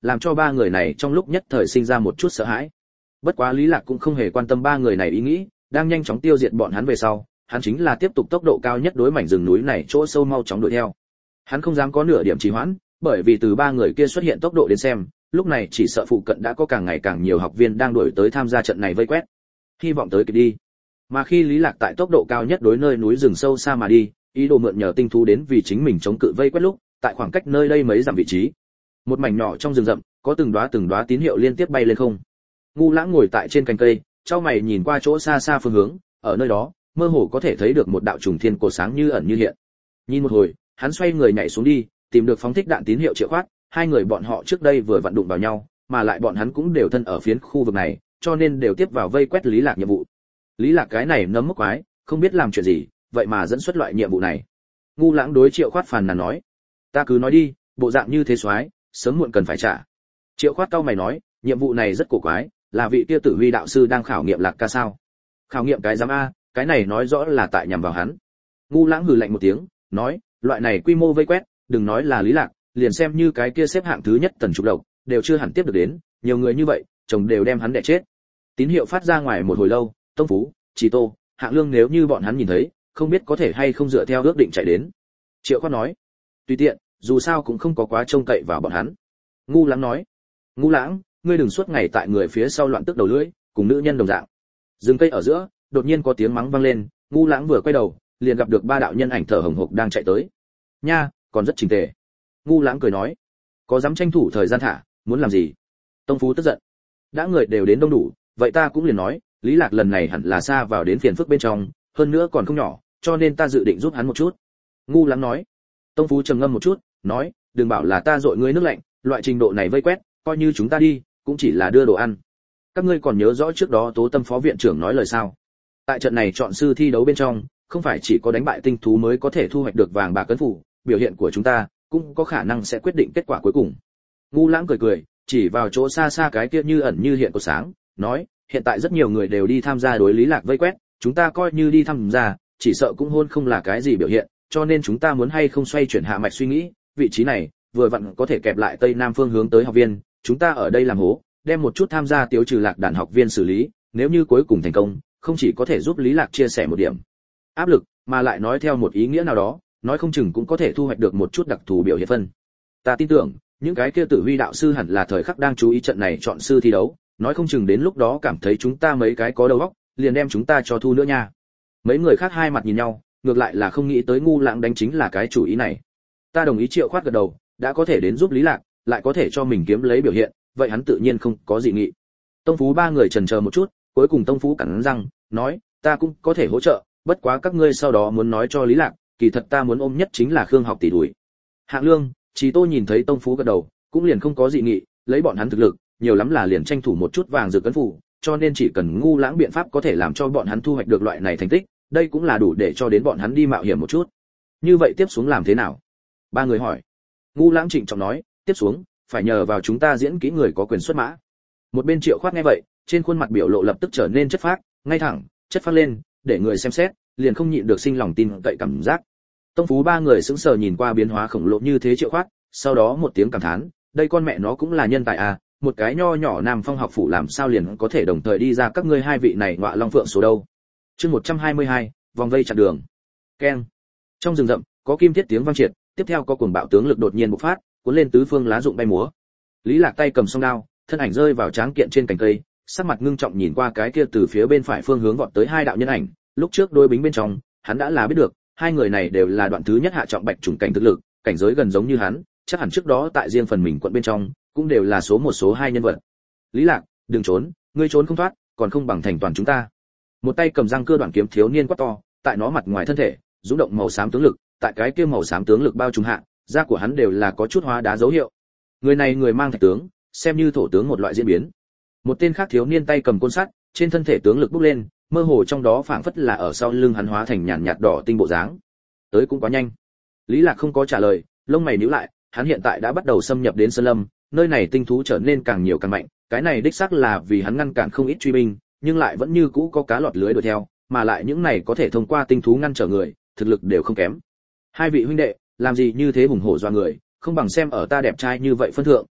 làm cho ba người này trong lúc nhất thời sinh ra một chút sợ hãi. Bất quá Lý Lạc cũng không hề quan tâm ba người này ý nghĩ, đang nhanh chóng tiêu diệt bọn hắn về sau, hắn chính là tiếp tục tốc độ cao nhất đối mảnh rừng núi này chỗ sâu mau chóng đuổi theo. Hắn không dám có nửa điểm trì hoãn, bởi vì từ ba người kia xuất hiện tốc độ đến xem, lúc này chỉ sợ phụ cận đã có càng ngày càng nhiều học viên đang đuổi tới tham gia trận này vây quét. Hy vọng tới kịp đi. Mà khi Lý Lạc tại tốc độ cao nhất đối nơi núi rừng sâu xa mà đi, ý đồ mượn nhờ tinh thú đến vì chính mình chống cự vây quét lúc, tại khoảng cách nơi đây mấy dặm vị trí, một mảnh nhỏ trong rừng rậm, có từng đóa tín hiệu liên tiếp bay lên không. Ngu Lãng ngồi tại trên cành cây, chau mày nhìn qua chỗ xa xa phương hướng, ở nơi đó, mơ hồ có thể thấy được một đạo trùng thiên cột sáng như ẩn như hiện. Nhìn một hồi, hắn xoay người nhảy xuống đi, tìm được phóng thích đạn tín hiệu Triệu Khoát, hai người bọn họ trước đây vừa vặn đụng vào nhau, mà lại bọn hắn cũng đều thân ở phiến khu vực này, cho nên đều tiếp vào vây quét Lý Lạc nhiệm vụ. Lý Lạc cái này nấm mốc quái, không biết làm chuyện gì, vậy mà dẫn xuất loại nhiệm vụ này. Ngu Lãng đối Triệu Khoát phàn nàn nói, ta cứ nói đi, bộ dạng như thế soái, sớm muộn cần phải trả. Triệu Khoát cau mày nói, nhiệm vụ này rất cổ quái, là vị kia Tử Huy đạo sư đang khảo nghiệm Lạc Ca sao? Khảo nghiệm cái giám a, cái này nói rõ là tại nhằm vào hắn. Ngu Lãng hừ lạnh một tiếng, nói, loại này quy mô vây quét, đừng nói là Lý Lạc, liền xem như cái kia xếp hạng thứ nhất Tần Trục Độc, đều chưa hẳn tiếp được đến, nhiều người như vậy, chồng đều đem hắn đè chết. Tín hiệu phát ra ngoài một hồi lâu, Tông Phú, Trì Tô, Hạng Lương nếu như bọn hắn nhìn thấy, không biết có thể hay không dựa theo ước định chạy đến. Triệu Khoát nói, tùy tiện, dù sao cũng không có quá trông cậy vào bọn hắn. Ngu Lãng nói, Ngu Lãng, ngươi đừng suốt ngày tại người phía sau loạn tức đầu lưỡi, cùng nữ nhân đồng dạng. Rừng cây ở giữa, đột nhiên có tiếng mắng vang lên, Ngu Lãng vừa quay đầu, liền gặp được ba đạo nhân ảnh thở hổn hộc đang chạy tới. Nha, còn rất chỉnh tề. Ngu Lãng cười nói, có dám tranh thủ thời gian thả, muốn làm gì? Tông Phú tức giận, đã người đều đến đông đủ, vậy ta cũng liền nói, Lý Lạc lần này hẳn là xa vào đến phiền phức bên trong, hơn nữa còn không nhỏ, cho nên ta dự định giúp hắn một chút. Ngu Lãng nói. Tông Phú trầm ngâm một chút, nói, đừng bảo là ta dội ngươi nước lạnh, loại trình độ này vây quét, coi như chúng ta đi, cũng chỉ là đưa đồ ăn. Các ngươi còn nhớ rõ trước đó Tố Tâm phó viện trưởng nói lời sao? Tại trận này chọn sư thi đấu bên trong, không phải chỉ có đánh bại tinh thú mới có thể thu hoạch được vàng bạc cấn phủ, biểu hiện của chúng ta cũng có khả năng sẽ quyết định kết quả cuối cùng. Ngu Lãng cười cười, chỉ vào chỗ xa xa cái kia như ẩn như hiện của sáng, nói, hiện tại rất nhiều người đều đi tham gia đối Lý Lạc vây quét, chúng ta coi như đi tham gia, chỉ sợ cũng hôn không là cái gì biểu hiện, cho nên chúng ta muốn hay không xoay chuyển hạ mạch suy nghĩ, vị trí này vừa vặn có thể kẹp lại tây nam phương hướng tới học viên, chúng ta ở đây làm hố, đem một chút tham gia tiêu trừ lạc đàn học viên xử lý, nếu như cuối cùng thành công, không chỉ có thể giúp Lý Lạc chia sẻ một điểm áp lực, mà lại nói theo một ý nghĩa nào đó, nói không chừng cũng có thể thu hoạch được một chút đặc thù biểu hiện phân. Ta tin tưởng, những cái kia Tử Huy đạo sư hẳn là thời khắc đang chú ý trận này chọn sư thi đấu, nói không chừng đến lúc đó cảm thấy chúng ta mấy cái có đầu óc, liền đem chúng ta cho thu nữa nha. Mấy người khác hai mặt nhìn nhau, ngược lại là không nghĩ tới Ngu Lãng đánh chính là cái chủ ý này. Ta đồng ý. Triệu Khoát gật đầu, đã có thể đến giúp Lý Lạc, lại có thể cho mình kiếm lấy biểu hiện, vậy hắn tự nhiên không có gì nghị. Tông Phú ba người chần chờ một chút, cuối cùng Tông Phú cắn răng, nói, ta cũng có thể hỗ trợ, bất quá các ngươi sau đó muốn nói cho Lý Lạc, kỳ thật ta muốn ôm nhất chính là Khương Học tỷ đuổi. Hạng Lương, Trì Tô nhìn thấy Tông Phú gật đầu, cũng liền không có dị nghị, lấy bọn hắn thực lực, nhiều lắm là liền tranh thủ một chút vàng dược cấn phủ, cho nên chỉ cần Ngu Lãng biện pháp có thể làm cho bọn hắn thu hoạch được loại này thành tích, đây cũng là đủ để cho đến bọn hắn đi mạo hiểm một chút. Như vậy tiếp xuống làm thế nào? Ba người hỏi. Ngu Lãng trịnh trọng nói, tiếp xuống phải nhờ vào chúng ta diễn kỹ người có quyền xuất mã. Một bên Triệu Khoát nghe vậy, trên khuôn mặt biểu lộ lập tức trở nên chất phác, ngay thẳng, chất phác lên, để người xem xét, liền không nhịn được sinh lòng tin cậy cảm giác. Tông Phú ba người sững sờ nhìn qua biến hóa khổng lồ như thế Triệu Khoát, sau đó một tiếng cảm thán, đây con mẹ nó cũng là nhân tài à, một cái nho nhỏ Nam Phong học phủ làm sao liền có thể đồng thời đi ra các ngươi hai vị này ngọa long phượng số đâu. Chương 122, vòng vây chặn đường. Keng. Trong rừng rậm, có kim thiết tiếng vang triệt, tiếp theo có cuồng bạo tướng lực đột nhiên bộc phát, cuốn lên tứ phương lá rụng bay múa. Lý Lạc tay cầm song đao, thân ảnh rơi vào tráng kiện trên cành cây, sắc mặt ngưng trọng nhìn qua cái kia từ phía bên phải phương hướng vọt tới hai đạo nhân ảnh, lúc trước đối bính bên trong, hắn đã là biết được, hai người này đều là đoạn thứ nhất hạ trọng bạch trùng cảnh thực lực, cảnh giới gần giống như hắn, chắc hẳn trước đó tại riêng phần mình quận bên trong, cũng đều là số một số hai nhân vật. Lý Lạc, đừng trốn, ngươi trốn không thoát, còn không bằng thành toàn chúng ta. Một tay cầm răng cưa đoạn kiếm thiếu niên quát to, tại nó mặt ngoài thân thể, rung động màu xám tướng lực, tại cái kia màu xám tướng lực bao trùm hạ, da của hắn đều là có chút hóa đá dấu hiệu. Người này người mang thạch tướng, xem như thổ tướng một loại diễn biến. Một tên khác thiếu niên tay cầm côn sắt, trên thân thể tướng lực bốc lên, mơ hồ trong đó phảng phất là ở sau lưng hắn hóa thành nhàn nhạt đỏ tinh bộ dáng. Tới cũng quá nhanh. Lý Lạc không có trả lời, lông mày nhíu lại, hắn hiện tại đã bắt đầu xâm nhập đến sơn lâm, nơi này tinh thú trở nên càng nhiều càng mạnh, cái này đích xác là vì hắn ngăn cản không ít truy binh, nhưng lại vẫn như cũ có cá lọt lưới đuổi theo, mà lại những này có thể thông qua tinh thú ngăn trở người, thực lực đều không kém. Hai vị huynh đệ, làm gì như thế hùng hổ doa người, không bằng xem ở ta đẹp trai như vậy phân thượng,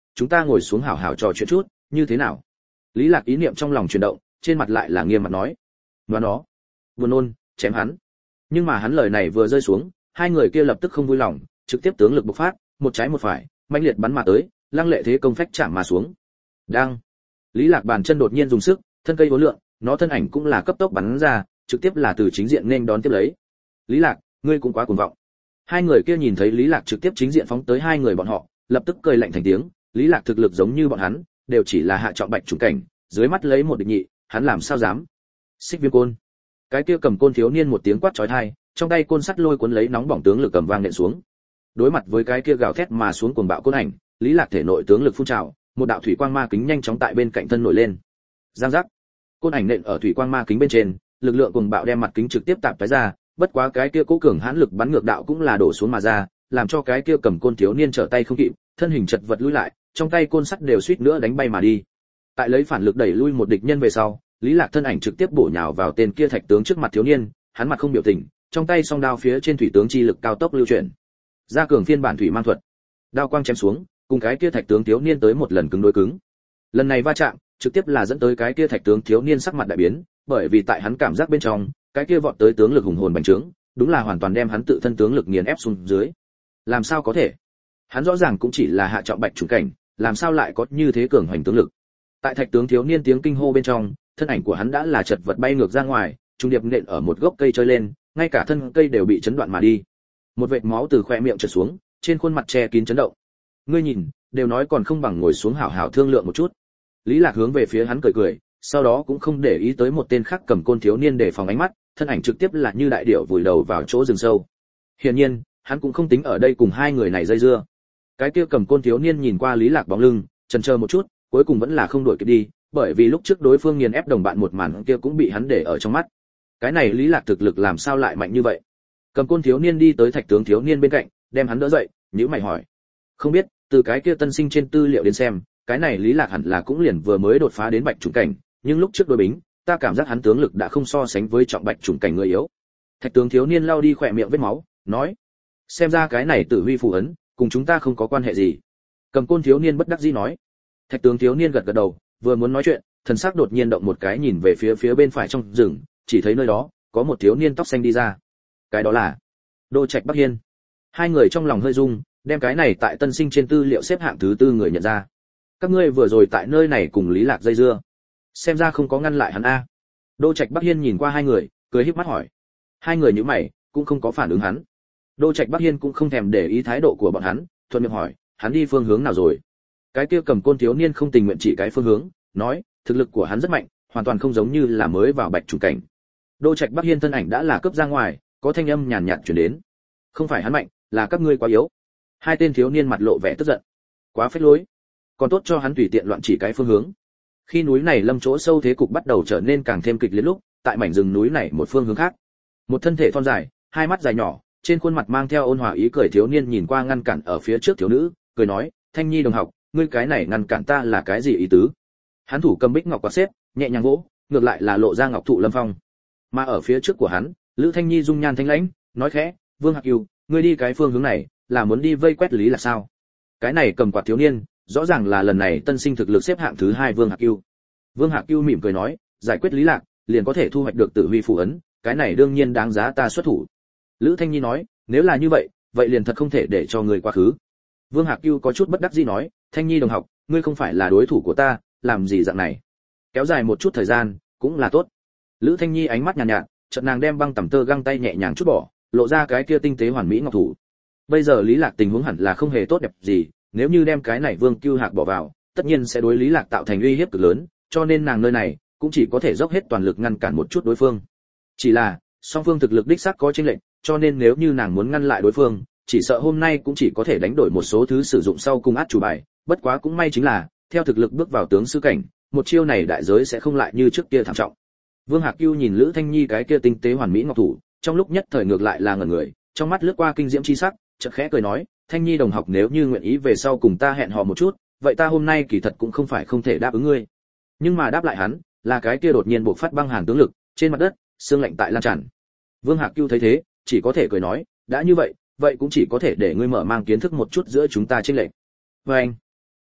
chúng ta ngồi xuống hảo hảo trò chuyện chút, như thế nào? Lý Lạc ý niệm trong lòng chuyển động, trên mặt lại là nghiêm mặt nói: "Ngoan nó, buồn nôn, chém hắn." Nhưng mà hắn lời này vừa rơi xuống, hai người kia lập tức không vui lòng, trực tiếp tướng lực bộc phát, một trái một phải, mãnh liệt bắn mà tới, lăng lệ thế công phách chạm mà xuống. Đang, Lý Lạc bàn chân đột nhiên dùng sức, thân cây uốn lượn, nó thân ảnh cũng là cấp tốc bắn ra, trực tiếp là từ chính diện nên đón tiếp lấy. Lý Lạc, ngươi cũng quá cuồng vọng. Hai người kia nhìn thấy Lý Lạc trực tiếp chính diện phóng tới hai người bọn họ, lập tức cười lạnh thành tiếng. Lý Lạc thực lực giống như bọn hắn, đều chỉ là hạ trọng bạch chủng cảnh, dưới mắt lấy một địch nhị, hắn làm sao dám? Xích viêm côn. Cái kia cầm côn thiếu niên một tiếng quát chói tai, trong tay côn sắt lôi cuốn lấy nóng bỏng tướng lực cầm vang nện xuống. Đối mặt với cái kia gào thét mà xuống cuồng bạo côn ảnh, Lý Lạc thể nội tướng lực phun trào, một đạo thủy quang ma kính nhanh chóng tại bên cạnh thân nổi lên. Giang giác. Côn ảnh nện ở thủy quang ma kính bên trên, lực lượng cuồng bạo đem mặt kính trực tiếp tạp tới ra, bất quá cái kia cố cường hãn lực bắn ngược đạo cũng là đổ xuống mà ra, làm cho cái kia cầm côn thiếu niên trở tay không kịp, thân hình chật vật lùi lại, trong tay côn sắt đều suýt nữa đánh bay mà đi. Tại lấy phản lực đẩy lui một địch nhân về sau, Lý Lạc thân ảnh trực tiếp bổ nhào vào tên kia thạch tướng trước mặt thiếu niên, hắn mặt không biểu tình, trong tay song đao phía trên thủy tướng chi lực cao tốc lưu chuyển. Gia cường phiên bản thủy mang thuật. Đao quang chém xuống, cùng cái kia thạch tướng thiếu niên tới một lần cứng đối cứng. Lần này va chạm, trực tiếp là dẫn tới cái kia thạch tướng thiếu niên sắc mặt đại biến, bởi vì tại hắn cảm giác bên trong, cái kia vọt tới tướng lực hùng hồn bành trướng, đúng là hoàn toàn đem hắn tự thân tướng lực nghiền ép xuống dưới. Làm sao có thể? Hắn rõ ràng cũng chỉ là hạ trọng bạch chủng cảnh, làm sao lại có như thế cường hoành tướng lực? Tại thạch tướng thiếu niên tiếng kinh hô bên trong, thân ảnh của hắn đã là chật vật bay ngược ra ngoài, trung điệp nện ở một gốc cây chơi lên, ngay cả thân cây đều bị chấn đoạn mà đi. Một vệt máu từ khóe miệng trượt xuống, trên khuôn mặt che kín chấn động. Ngươi nhìn, đều nói còn không bằng ngồi xuống hảo hảo thương lượng một chút. Lý Lạc hướng về phía hắn cười cười, sau đó cũng không để ý tới một tên khác cầm côn thiếu niên để phòng ánh mắt, thân ảnh trực tiếp là như đại điểu vùi đầu vào chỗ rừng sâu. Hiển nhiên, hắn cũng không tính ở đây cùng hai người này dây dưa. Cái kia cầm côn thiếu niên nhìn qua Lý Lạc bóng lưng, chần chờ một chút, cuối cùng vẫn là không đuổi kịp đi, bởi vì lúc trước đối phương nghiền ép đồng bạn một màn kia cũng bị hắn để ở trong mắt. Cái này Lý Lạc thực lực làm sao lại mạnh như vậy? Cầm côn thiếu niên đi tới thạch tướng thiếu niên bên cạnh, đem hắn đỡ dậy, nhíu mày hỏi. Không biết, từ cái kia tân sinh trên tư liệu đến xem, cái này Lý Lạc hẳn là cũng liền vừa mới đột phá đến bạch chủng cảnh, nhưng lúc trước đối bính, ta cảm giác hắn tướng lực đã không so sánh với trọng bạch chủng cảnh người yếu. Thạch tướng thiếu niên lau đi khỏe miệng vết máu, nói: xem ra cái này tử huy phù ấn, cùng chúng ta không có quan hệ gì. Cầm côn thiếu niên bất đắc dĩ nói. Thạch tướng thiếu niên gật gật đầu, vừa muốn nói chuyện, thần sắc đột nhiên động một cái nhìn về phía bên phải trong rừng, chỉ thấy nơi đó có một thiếu niên tóc xanh đi ra. Cái đó là Đô Trạch Bắc Hiên. Hai người trong lòng hơi rung, đem cái này tại tân sinh trên tư liệu xếp hạng thứ tư người nhận ra. Các ngươi vừa rồi tại nơi này cùng Lý Lạc dây dưa, xem ra không có ngăn lại hắn a. Đô Trạch Bắc Hiên nhìn qua hai người, cười híp mắt hỏi. Hai người nhíu mày, cũng không có phản ứng hắn. Đô Trạch Bắc Hiên cũng không thèm để ý thái độ của bọn hắn, thuận miệng hỏi, hắn đi phương hướng nào rồi? Cái kia cầm côn thiếu niên không tình nguyện chỉ cái phương hướng, nói, thực lực của hắn rất mạnh, hoàn toàn không giống như là mới vào bạch chủng cảnh. Đô Trạch Bắc Hiên thân ảnh đã là cướp ra ngoài, có thanh âm nhàn nhạt truyền đến. Không phải hắn mạnh, là các ngươi quá yếu. Hai tên thiếu niên mặt lộ vẻ tức giận. Quá phế lối. Còn tốt cho hắn tùy tiện loạn chỉ cái phương hướng. Khi núi này lâm chỗ sâu thế cục bắt đầu trở nên càng thêm kịch liệt lúc, tại mảnh rừng núi này một phương hướng khác, một thân thể thon dài, hai mắt dài nhỏ, trên khuôn mặt mang theo ôn hòa ý cười thiếu niên nhìn qua ngăn cản ở phía trước thiếu nữ, cười nói, Thanh Nhi đồng học, ngươi cái này ngăn cản ta là cái gì ý tứ? Hắn thủ cầm bích ngọc quạt xếp, nhẹ nhàng vỗ, ngược lại là lộ ra ngọc thụ lâm phong. Mà ở phía trước của hắn, Lữ Thanh Nhi dung nhan thanh lãnh, nói khẽ, Vương Hạc Cừu, ngươi đi cái phương hướng này, là muốn đi vây quét Lý là sao? Cái này cầm quạt thiếu niên, rõ ràng là lần này tân sinh thực lực xếp hạng thứ 2 Vương Hạc Cừu. Vương Hạc Cừu mỉm cười nói, giải quyết Lý Lạc, liền có thể thu hoạch được Tử Huy phù ấn, cái này đương nhiên đáng giá ta xuất thủ. Lữ Thanh Nhi nói, nếu là như vậy, vậy liền thật không thể để cho người quá khứ. Vương Hạc Cừu có chút bất đắc dĩ nói, Thanh Nhi đồng học, ngươi không phải là đối thủ của ta, làm gì dạng này? Kéo dài một chút thời gian, cũng là tốt. Lữ Thanh Nhi ánh mắt nhàn nhạt, chợt nàng đem băng tẩm tơ găng tay nhẹ nhàng chút bỏ, lộ ra cái kia tinh tế hoàn mỹ ngọc thủ. Bây giờ Lý Lạc tình huống hẳn là không hề tốt đẹp gì, nếu như đem cái này Vương Cưu Hạc bỏ vào, tất nhiên sẽ đối Lý Lạc tạo thành uy hiếp cực lớn, cho nên nàng nơi này cũng chỉ có thể dốc hết toàn lực ngăn cản một chút đối phương. Chỉ là, song phương thực lực đích xác có chênh lệch, cho nên nếu như nàng muốn ngăn lại đối phương, chỉ sợ hôm nay cũng chỉ có thể đánh đổi một số thứ sử dụng sau cùng át chủ bài, bất quá cũng may chính là, theo thực lực bước vào tướng sư cảnh, một chiêu này đại giới sẽ không lại như trước kia thảm trọng. Vương Hạc Cưu nhìn Lữ Thanh Nhi cái kia tinh tế hoàn mỹ ngọc thủ, trong lúc nhất thời ngược lại là ngẩn người, trong mắt lướt qua kinh diễm chi sắc, chợt khẽ cười nói, Thanh Nhi đồng học nếu như nguyện ý về sau cùng ta hẹn hò một chút, vậy ta hôm nay kỳ thật cũng không phải không thể đáp ứng ngươi. Nhưng mà đáp lại hắn, là cái kia đột nhiên bộc phát băng hàn tướng lực, trên mặt đất, xương lạnh tại lan tràn. Vương Hạc Cưu thấy thế, chỉ có thể cười nói, đã như vậy, vậy cũng chỉ có thể để ngươi mở mang kiến thức một chút giữa chúng ta chênh lệch. Và anh,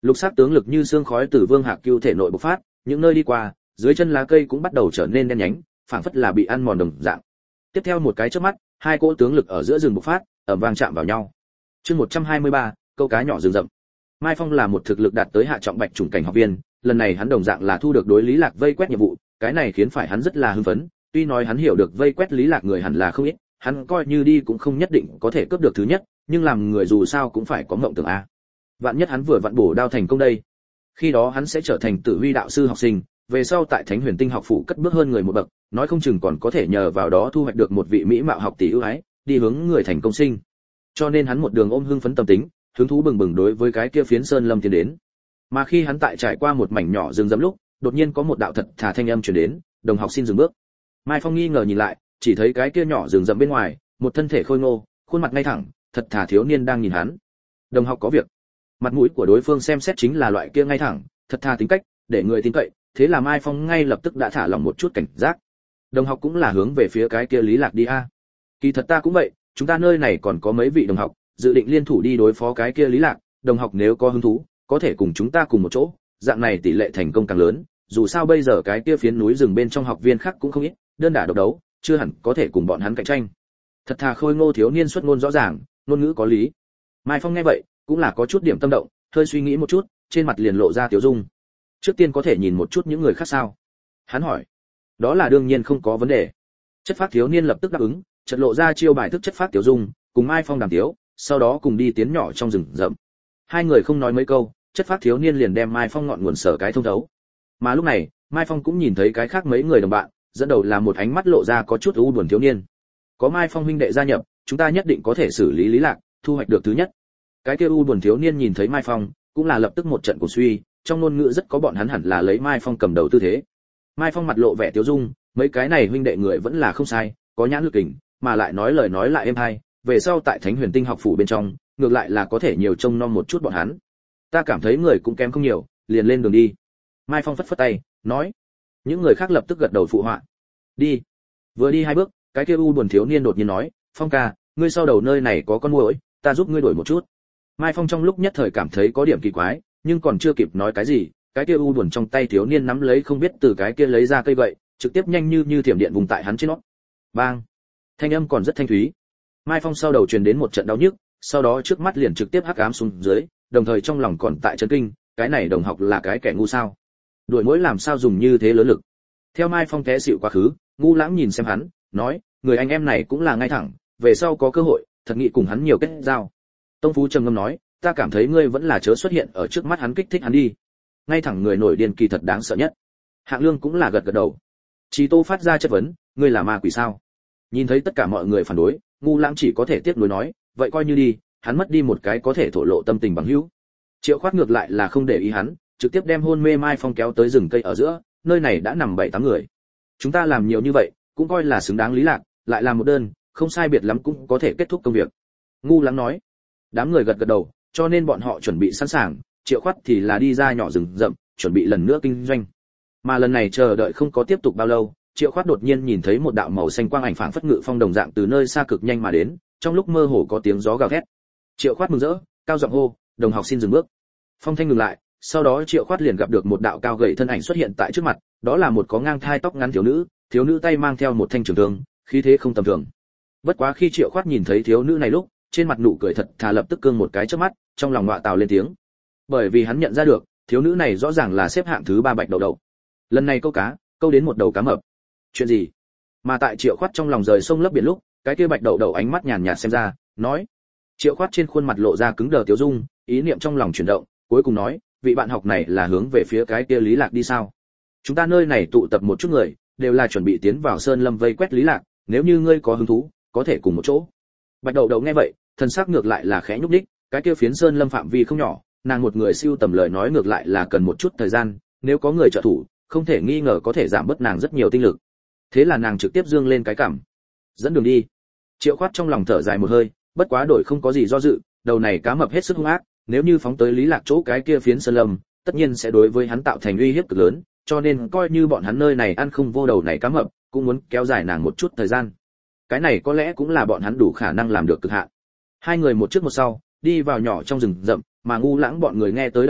Lục sắc tướng lực như sương khói từ Vương Hạc Cưu thể nội bộc phát, những nơi đi qua, dưới chân lá cây cũng bắt đầu trở nên đen nhánh, phảng phất là bị ăn mòn đồng dạng. Tiếp theo một cái chớp mắt, hai cỗ tướng lực ở giữa rừng bộc phát, ầm vang chạm vào nhau. Chương 123, câu cá nhỏ rừng rậm. Mai Phong là một thực lực đạt tới hạ trọng bạch chủng cảnh học viên, lần này hắn đồng dạng là thu được đối Lý Lạc vây quét nhiệm vụ, cái này khiến phải hắn rất là hưng phấn, tuy nói hắn hiểu được vây quét Lý Lạc người hẳn là không ít, hắn coi như đi cũng không nhất định có thể cướp được thứ nhất, nhưng làm người dù sao cũng phải có mộng tưởng a. Vạn nhất hắn vừa vặn bổ đao thành công đây, khi đó hắn sẽ trở thành Tử Huy đạo sư học sinh, về sau tại Thánh Huyền Tinh học phủ cất bước hơn người một bậc, nói không chừng còn có thể nhờ vào đó thu hoạch được một vị mỹ mạo học tỷ ưu ái, đi hướng người thành công sinh. Cho nên hắn một đường ôm hưng phấn tâm tính, hứng thú bừng bừng đối với cái kia phiến sơn lâm tiến đến. Mà khi hắn tại trải qua một mảnh nhỏ rừng rậm lúc, đột nhiên có một đạo thật thà thanh âm truyền đến, "Đồng học xin dừng bước." Mai Phong nghi ngờ nhìn lại, chỉ thấy cái kia nhỏ rừng rậm bên ngoài, một thân thể khôi ngô, khuôn mặt ngay thẳng, thật thà thiếu niên đang nhìn hắn. "Đồng học có việc." Mặt mũi của đối phương xem xét chính là loại kia ngay thẳng, thật thà tính cách, để người tin cậy, thế là Mai Phong ngay lập tức đã thả lỏng một chút cảnh giác. "Đồng học cũng là hướng về phía cái kia Lý Lạc đi a." "Kỳ thật ta cũng vậy, chúng ta nơi này còn có mấy vị đồng học, dự định liên thủ đi đối phó cái kia Lý Lạc, đồng học nếu có hứng thú, có thể cùng chúng ta cùng một chỗ, dạng này tỷ lệ thành công càng lớn, dù sao bây giờ cái kia phiến núi rừng bên trong học viên khác cũng không ít, đơn đả độc đấu, chưa hẳn có thể cùng bọn hắn cạnh tranh." Thật thà khôi ngô thiếu niên xuất ngôn rõ ràng, ngôn ngữ có lý. Mai Phong nghe vậy, cũng là có chút điểm tâm động, hơi suy nghĩ một chút, trên mặt liền lộ ra tiểu dung. "Trước tiên có thể nhìn một chút những người khác sao?" Hắn hỏi. "Đó là đương nhiên không có vấn đề." Chất phác thiếu niên lập tức đáp ứng, chợt lộ ra chiêu bài thức chất phác tiểu dung, cùng Mai Phong đàm tiếu, sau đó cùng đi tiến nhỏ trong rừng rậm. Hai người không nói mấy câu, chất phác thiếu niên liền đem Mai Phong ngọn nguồn sở cái thông thấu. Mà lúc này, Mai Phong cũng nhìn thấy cái khác mấy người đồng bạn, dẫn đầu là một ánh mắt lộ ra có chút u buồn thiếu niên. "Có Mai Phong huynh đệ gia nhập, chúng ta nhất định có thể xử lý Lý Lạc, thu hoạch được thứ nhất." Cái kia u buồn thiếu niên nhìn thấy Mai Phong, cũng là lập tức một trận cổ suy, trong ngôn ngữ rất có bọn hắn hẳn là lấy Mai Phong cầm đầu tư thế. Mai Phong mặt lộ vẻ tiêu dung, mấy cái này huynh đệ người vẫn là không sai, có nhãn lực kình, mà lại nói lời nói lại êm hay, về sau tại Thánh Huyền Tinh học phủ bên trong, ngược lại là có thể nhiều trông nom một chút bọn hắn. "Ta cảm thấy người cũng kém không nhiều, liền lên đường đi." Mai Phong phất phất tay, nói. Những người khác lập tức gật đầu phụ họa. "Đi." Vừa đi hai bước, cái kia u buồn thiếu niên đột nhiên nói, "Phong ca, ngươi sau đầu nơi này có con muỗi, ta giúp ngươi đuổi một chút." Mai Phong trong lúc nhất thời cảm thấy có điểm kỳ quái, nhưng còn chưa kịp nói cái gì, cái kia u buồn trong tay thiếu niên nắm lấy không biết từ cái kia lấy ra cây gậy, trực tiếp nhanh như thiểm điện vùng tại hắn trên nó. Bang! Thanh âm còn rất thanh thúy. Mai Phong sau đầu truyền đến một trận đau nhức, sau đó trước mắt liền trực tiếp hắc ám xuống dưới, đồng thời trong lòng còn tại chấn kinh, cái này đồng học là cái kẻ ngu sao? Đuổi mũi làm sao dùng như thế lớn lực? Theo Mai Phong té xỉu quá khứ, Ngu Lãng nhìn xem hắn, nói, người anh em này cũng là ngay thẳng, về sau có cơ hội, thật nghĩ cùng hắn nhiều kết giao. Tông Phú trầm ngâm nói, ta cảm thấy ngươi vẫn là chớ xuất hiện ở trước mắt hắn kích thích hắn đi. Ngay thẳng người nổi điên kỳ thật đáng sợ nhất. Hạng Lương cũng là gật gật đầu. Chí Tô phát ra chất vấn, ngươi là ma quỷ sao? Nhìn thấy tất cả mọi người phản đối, Ngu Lãng chỉ có thể tiếc nuối nói, vậy coi như đi, hắn mất đi một cái có thể thổ lộ tâm tình bằng hữu. Triệu Khoát ngược lại là không để ý hắn, trực tiếp đem hôn mê Mai Phong kéo tới rừng cây ở giữa, nơi này đã nằm 7-8 người. Chúng ta làm nhiều như vậy, cũng coi là xứng đáng Lý Lạc, lại làm một đơn, không sai biệt lắm cũng có thể kết thúc công việc. Ngu Lãng nói. Đám người gật gật đầu, cho nên bọn họ chuẩn bị sẵn sàng, Triệu Khoát thì là đi ra nhỏ rừng rậm, chuẩn bị lần nữa kinh doanh. Mà lần này chờ đợi không có tiếp tục bao lâu, Triệu Khoát đột nhiên nhìn thấy một đạo màu xanh quang ảnh phảng phất ngự phong đồng dạng từ nơi xa cực nhanh mà đến, trong lúc mơ hồ có tiếng gió gào thét. Triệu Khoát mừng rỡ, cao giọng hô, "Đồng học xin dừng bước." Phong thanh ngừng lại, sau đó Triệu Khoát liền gặp được một đạo cao gầy thân ảnh xuất hiện tại trước mặt, đó là một có ngang thai tóc ngắn thiếu nữ tay mang theo một thanh trường thương, khí thế không tầm thường. Bất quá khi Triệu Khoát nhìn thấy thiếu nữ này lúc, trên mặt nụ cười thật thà lập tức cương một cái chớp mắt, trong lòng ngọa tào lên tiếng. Bởi vì hắn nhận ra được, thiếu nữ này rõ ràng là xếp hạng thứ 3 bạch đầu đầu. Lần này câu cá, câu đến một đầu cá mập. Chuyện gì? Mà tại Triệu Khoát trong lòng rời sông lấp biển lúc, cái kia bạch đầu đầu ánh mắt nhàn nhạt xem ra, nói. Triệu Khoát trên khuôn mặt lộ ra cứng đờ tiêu dung, ý niệm trong lòng chuyển động, cuối cùng nói, vị bạn học này là hướng về phía cái kia Lý Lạc đi sao? Chúng ta nơi này tụ tập một chút người, đều là chuẩn bị tiến vào sơn lâm vây quét Lý Lạc, nếu như ngươi có hứng thú, có thể cùng một chỗ. Bạch đầu đầu nghe vậy, thần sắc ngược lại là khẽ nhúc nhích, cái kia phiến sơn lâm phạm vi không nhỏ, nàng một người siêu tầm lời nói ngược lại là cần một chút thời gian, nếu có người trợ thủ, không thể nghi ngờ có thể giảm bớt nàng rất nhiều tinh lực. Thế là nàng trực tiếp dương lên cái cằm. Dẫn đường đi. Triệu Khoát trong lòng thở dài một hơi, bất quá đổi không có gì do dự, đầu này cá mập hết sức hung ác, nếu như phóng tới Lý Lạc chỗ cái kia phiến sơn lâm, tất nhiên sẽ đối với hắn tạo thành uy hiếp cực lớn, cho nên coi như bọn hắn nơi này ăn không vô đầu này cá mập, cũng muốn kéo dài nàng một chút thời gian. Cái này có lẽ cũng là bọn hắn đủ khả năng làm được cực hạn. Hai người một trước một sau, đi vào nhỏ trong rừng rậm, mà Ngu Lãng bọn người nghe tới động tĩnh,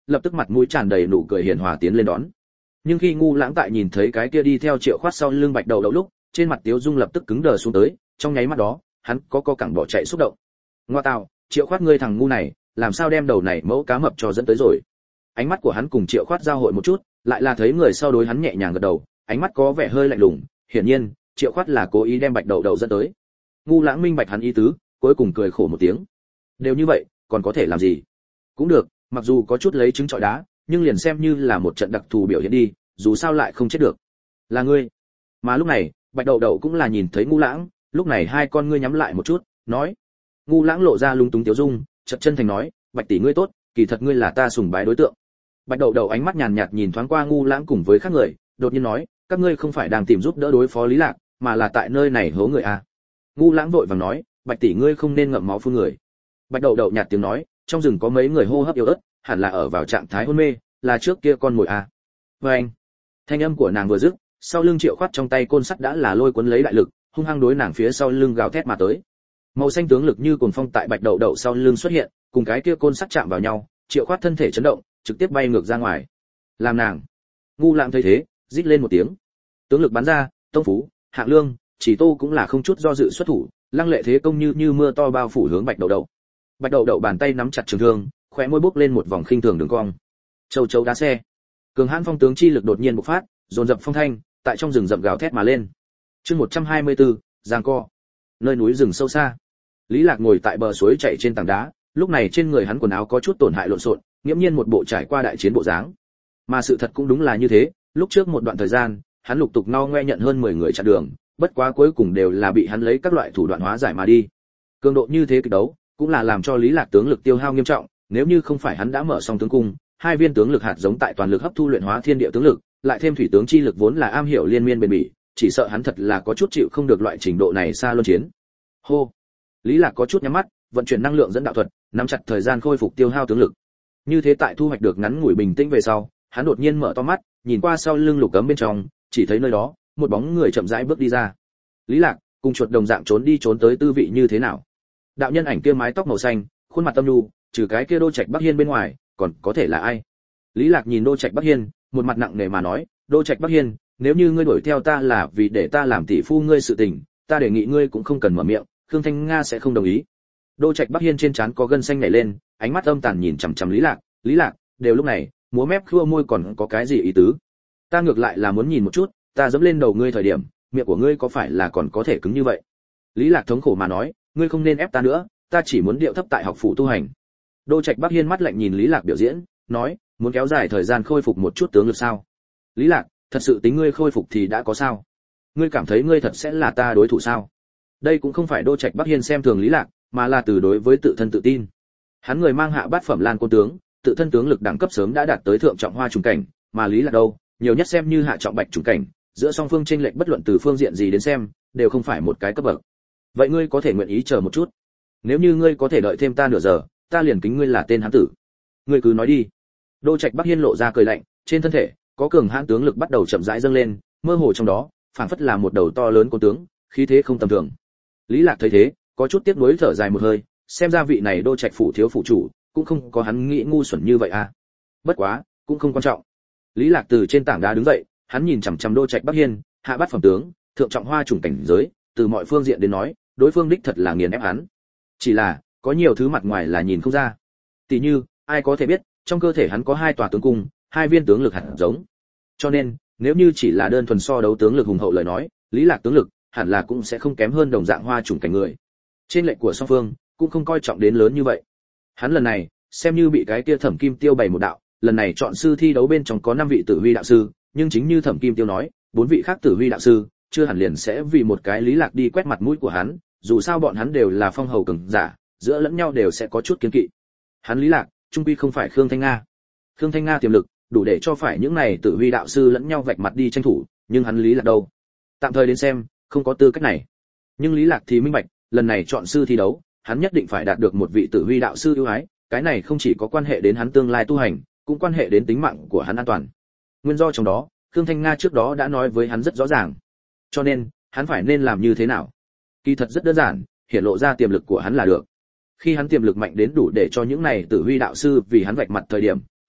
lập tức mặt mũi tràn đầy nụ cười hiền hòa tiến lên đón. Nhưng khi Ngu Lãng tại nhìn thấy cái kia đi theo Triệu Khoát sau lưng Bạch Đậu Đậu lúc, trên mặt Tiếu Dung lập tức cứng đờ xuống tới, trong nháy mắt đó, hắn có cẳng bỏ chạy xúc động. Ngoa tào, Triệu Khoát ngươi thằng ngu này, làm sao đem đầu này mẫu cá mập cho dẫn tới rồi. Ánh mắt của hắn cùng Triệu Khoát giao hội một chút, lại là thấy người sau đối hắn nhẹ nhàng gật đầu, ánh mắt có vẻ hơi lạnh lùng, hiển nhiên, Triệu Khoát là cố ý đem Bạch Đậu Đậu dẫn tới. Ngu Lãng minh bạch hắn ý tứ, cuối cùng cười khổ một tiếng. Đều như vậy, còn có thể làm gì? Cũng được, mặc dù có chút lấy trứng trọi đá, nhưng liền xem như là một trận đặc thù biểu hiện đi, dù sao lại không chết được. Là ngươi. Mà lúc này, Bạch Đậu Đậu cũng là nhìn thấy Ngu Lãng, lúc này hai con ngươi nhắm lại một chút, nói. Ngu Lãng lộ ra lung túng tiếu dung, chợt chân thành nói, Bạch tỷ ngươi tốt, kỳ thật ngươi là ta sùng bái đối tượng. Bạch Đậu Đậu ánh mắt nhàn nhạt nhìn thoáng qua Ngu Lãng cùng với các người, đột nhiên nói, các ngươi không phải đang tìm giúp đỡ đối phó Lý Lạc, mà là tại nơi này hố người à? Ngu Lãng vội vàng nói, Bạch tỷ ngươi không nên ngậm máu phun người. Bạch Đậu Đậu nhạt tiếng nói, trong rừng có mấy người hô hấp yếu ớt, hẳn là ở vào trạng thái hôn mê, là trước kia con mồi à? Vâng. Thanh âm của nàng vừa dứt, sau lưng Triệu Khoát trong tay côn sắt đã là lôi cuốn lấy đại lực, hung hăng đối nàng phía sau lưng gào thét mà tới. Màu xanh tướng lực như cuồng phong tại Bạch Đậu Đậu sau lưng xuất hiện, cùng cái kia côn sắt chạm vào nhau, Triệu Khoát thân thể chấn động, trực tiếp bay ngược ra ngoài. Làm nàng. Ngu Lãng thấy thế, rít lên một tiếng. Tướng lực bắn ra, Tông Phú, Hạng Lương, Chỉ Tô cũng là không chút do dự xuất thủ, lăng lệ thế công như mưa to bao phủ hướng Bạch Đậu Đậu. Bạch Đậu Đậu bàn tay nắm chặt trường thương, khóe môi bốc lên một vòng khinh thường đường cong. Châu chấu đá xe. Cường hãn phong tướng chi lực đột nhiên bộc phát, dồn dập phong thanh, tại trong rừng rậm gào thét mà lên. Chương 124, giằng co. Nơi núi rừng sâu xa. Lý Lạc ngồi tại bờ suối chảy trên tảng đá, lúc này trên người hắn quần áo có chút tổn hại lộn xộn, nghiễm nhiên một bộ trải qua đại chiến bộ dáng. Mà sự thật cũng đúng là như thế, lúc trước một đoạn thời gian, hắn lục tục no ngoe nhận hơn 10 người chặn đường, bất quá cuối cùng đều là bị hắn lấy các loại thủ đoạn hóa giải mà đi. Cường độ như thế kịch đấu, cũng là làm cho Lý Lạc tướng lực tiêu hao nghiêm trọng, nếu như không phải hắn đã mở xong tướng cung, hai viên tướng lực hạt giống tại toàn lực hấp thu luyện hóa thiên địa tướng lực, lại thêm thủy tướng chi lực vốn là am hiểu liên miên bền bỉ, chỉ sợ hắn thật là có chút chịu không được loại trình độ này xa luân chiến. Hô. Lý Lạc có chút nhắm mắt, vận chuyển năng lượng dẫn đạo thuật, nắm chặt thời gian khôi phục tiêu hao tướng lực. Như thế tại thu hoạch được ngắn ngủi bình tĩnh về sau, hắn đột nhiên mở to mắt, nhìn qua sau lưng lục cấm bên trong, chỉ thấy nơi đó, một bóng người chậm rãi bước đi ra. Lý Lạc, cùng chuột đồng dạng trốn đi trốn tới tư vị như thế nào? Đạo nhân ảnh kia mái tóc màu xanh, khuôn mặt tâm nhu, trừ cái kia Đô Trạch Bắc Hiên bên ngoài, còn có thể là ai? Lý Lạc nhìn Đô Trạch Bắc Hiên, một mặt nặng nề mà nói, Đô Trạch Bắc Hiên, nếu như ngươi đuổi theo ta là vì để ta làm tỷ phu ngươi sự tình, ta đề nghị ngươi cũng không cần mở miệng, Khương Thanh Nga sẽ không đồng ý. Đô Trạch Bắc Hiên trên trán có gân xanh nảy lên, ánh mắt âm tàn nhìn chằm chằm Lý Lạc, đều lúc này, múa mép khua môi còn có cái gì ý tứ? Ta ngược lại là muốn nhìn một chút, ta dẫm lên đầu ngươi thời điểm, miệng của ngươi có phải là còn có thể cứng như vậy? Lý Lạc thống khổ mà nói, ngươi không nên ép ta nữa, ta chỉ muốn điệu thấp tại học phủ tu hành. Đô Trạch Bắc Hiên mắt lạnh nhìn Lý Lạc biểu diễn, nói, muốn kéo dài thời gian khôi phục một chút tướng lực sao? Lý Lạc, thật sự tính ngươi khôi phục thì đã có sao? Ngươi cảm thấy ngươi thật sẽ là ta đối thủ sao? Đây cũng không phải Đô Trạch Bắc Hiên xem thường Lý Lạc, mà là từ đối với tự thân tự tin. Hắn người mang hạ bát phẩm Lan Côn tướng, tự thân tướng lực đẳng cấp sớm đã đạt tới thượng trọng hoa trùng cảnh, mà Lý Lạc đâu, nhiều nhất xem như hạ trọng bạch trùng cảnh, giữa song phương chênh lệch bất luận từ phương diện gì đến xem, đều không phải một cái cấp bậc. Vậy ngươi có thể nguyện ý chờ một chút? Nếu như ngươi có thể đợi thêm ta nửa giờ, ta liền kính ngươi là tên hán tử. Ngươi cứ nói đi. Đô Trạch Bắc Hiên lộ ra cười lạnh, trên thân thể có cường hãn tướng lực bắt đầu chậm rãi dâng lên, mơ hồ trong đó, phảng phất là một đầu to lớn côn tướng, khí thế không tầm thường. Lý Lạc thấy thế, có chút tiếc nuối thở dài một hơi, xem ra vị này Đô Trạch phủ thiếu phủ chủ, cũng không có hắn nghĩ ngu xuẩn như vậy à. Bất quá, cũng không quan trọng. Lý Lạc từ trên tảng đá đứng dậy, hắn nhìn chằm chằm Đô Trạch Bắc Hiên, hạ bát phẩm tướng, thượng trọng hoa trùng cảnh giới, từ mọi phương diện đến nói, đối phương đích thật là nghiền ép hắn. Chỉ là, có nhiều thứ mặt ngoài là nhìn không ra. Tỷ như, ai có thể biết, trong cơ thể hắn có hai tòa tướng cung, hai viên tướng lực hạt giống. Cho nên, nếu như chỉ là đơn thuần so đấu tướng lực hùng hậu lời nói, Lý Lạc tướng lực hẳn là cũng sẽ không kém hơn đồng dạng hoa chủng cảnh người. Trên lệnh của song phương cũng không coi trọng đến lớn như vậy. Hắn lần này xem như bị cái kia Thẩm Kim Tiêu bày một đạo, lần này chọn sư thi đấu bên trong có 5 vị tử huy đạo sư, nhưng chính như Thẩm Kim Tiêu nói, 4 vị khác tử huy đạo sư chưa hẳn liền sẽ vì một cái Lý Lạc đi quét mặt mũi của hắn, dù sao bọn hắn đều là phong hầu cường giả, giữa lẫn nhau đều sẽ có chút kiêng kỵ. Hắn Lý Lạc, trung quy không phải Khương Thanh Nga. Khương Thanh Nga tiềm lực đủ để cho phải những này tử huy đạo sư lẫn nhau vạch mặt đi tranh thủ, nhưng hắn Lý Lạc đâu? Tạm thời đến xem, không có tư cách này. Nhưng Lý Lạc thì minh bạch, lần này chọn sư thi đấu, hắn nhất định phải đạt được một vị tử huy đạo sư ưu ái, cái này không chỉ có quan hệ đến hắn tương lai tu hành, cũng quan hệ đến tính mạng của hắn an toàn. Nguyên do trong đó, Khương Thanh Nga trước đó đã nói với hắn rất rõ ràng. Cho nên, hắn phải nên làm như thế nào? Kỳ thật rất đơn giản, hiển lộ ra tiềm lực của hắn là được. Khi hắn tiềm lực mạnh đến đủ để cho những này tử huy đạo sư vì hắn vạch mặt thời điểm,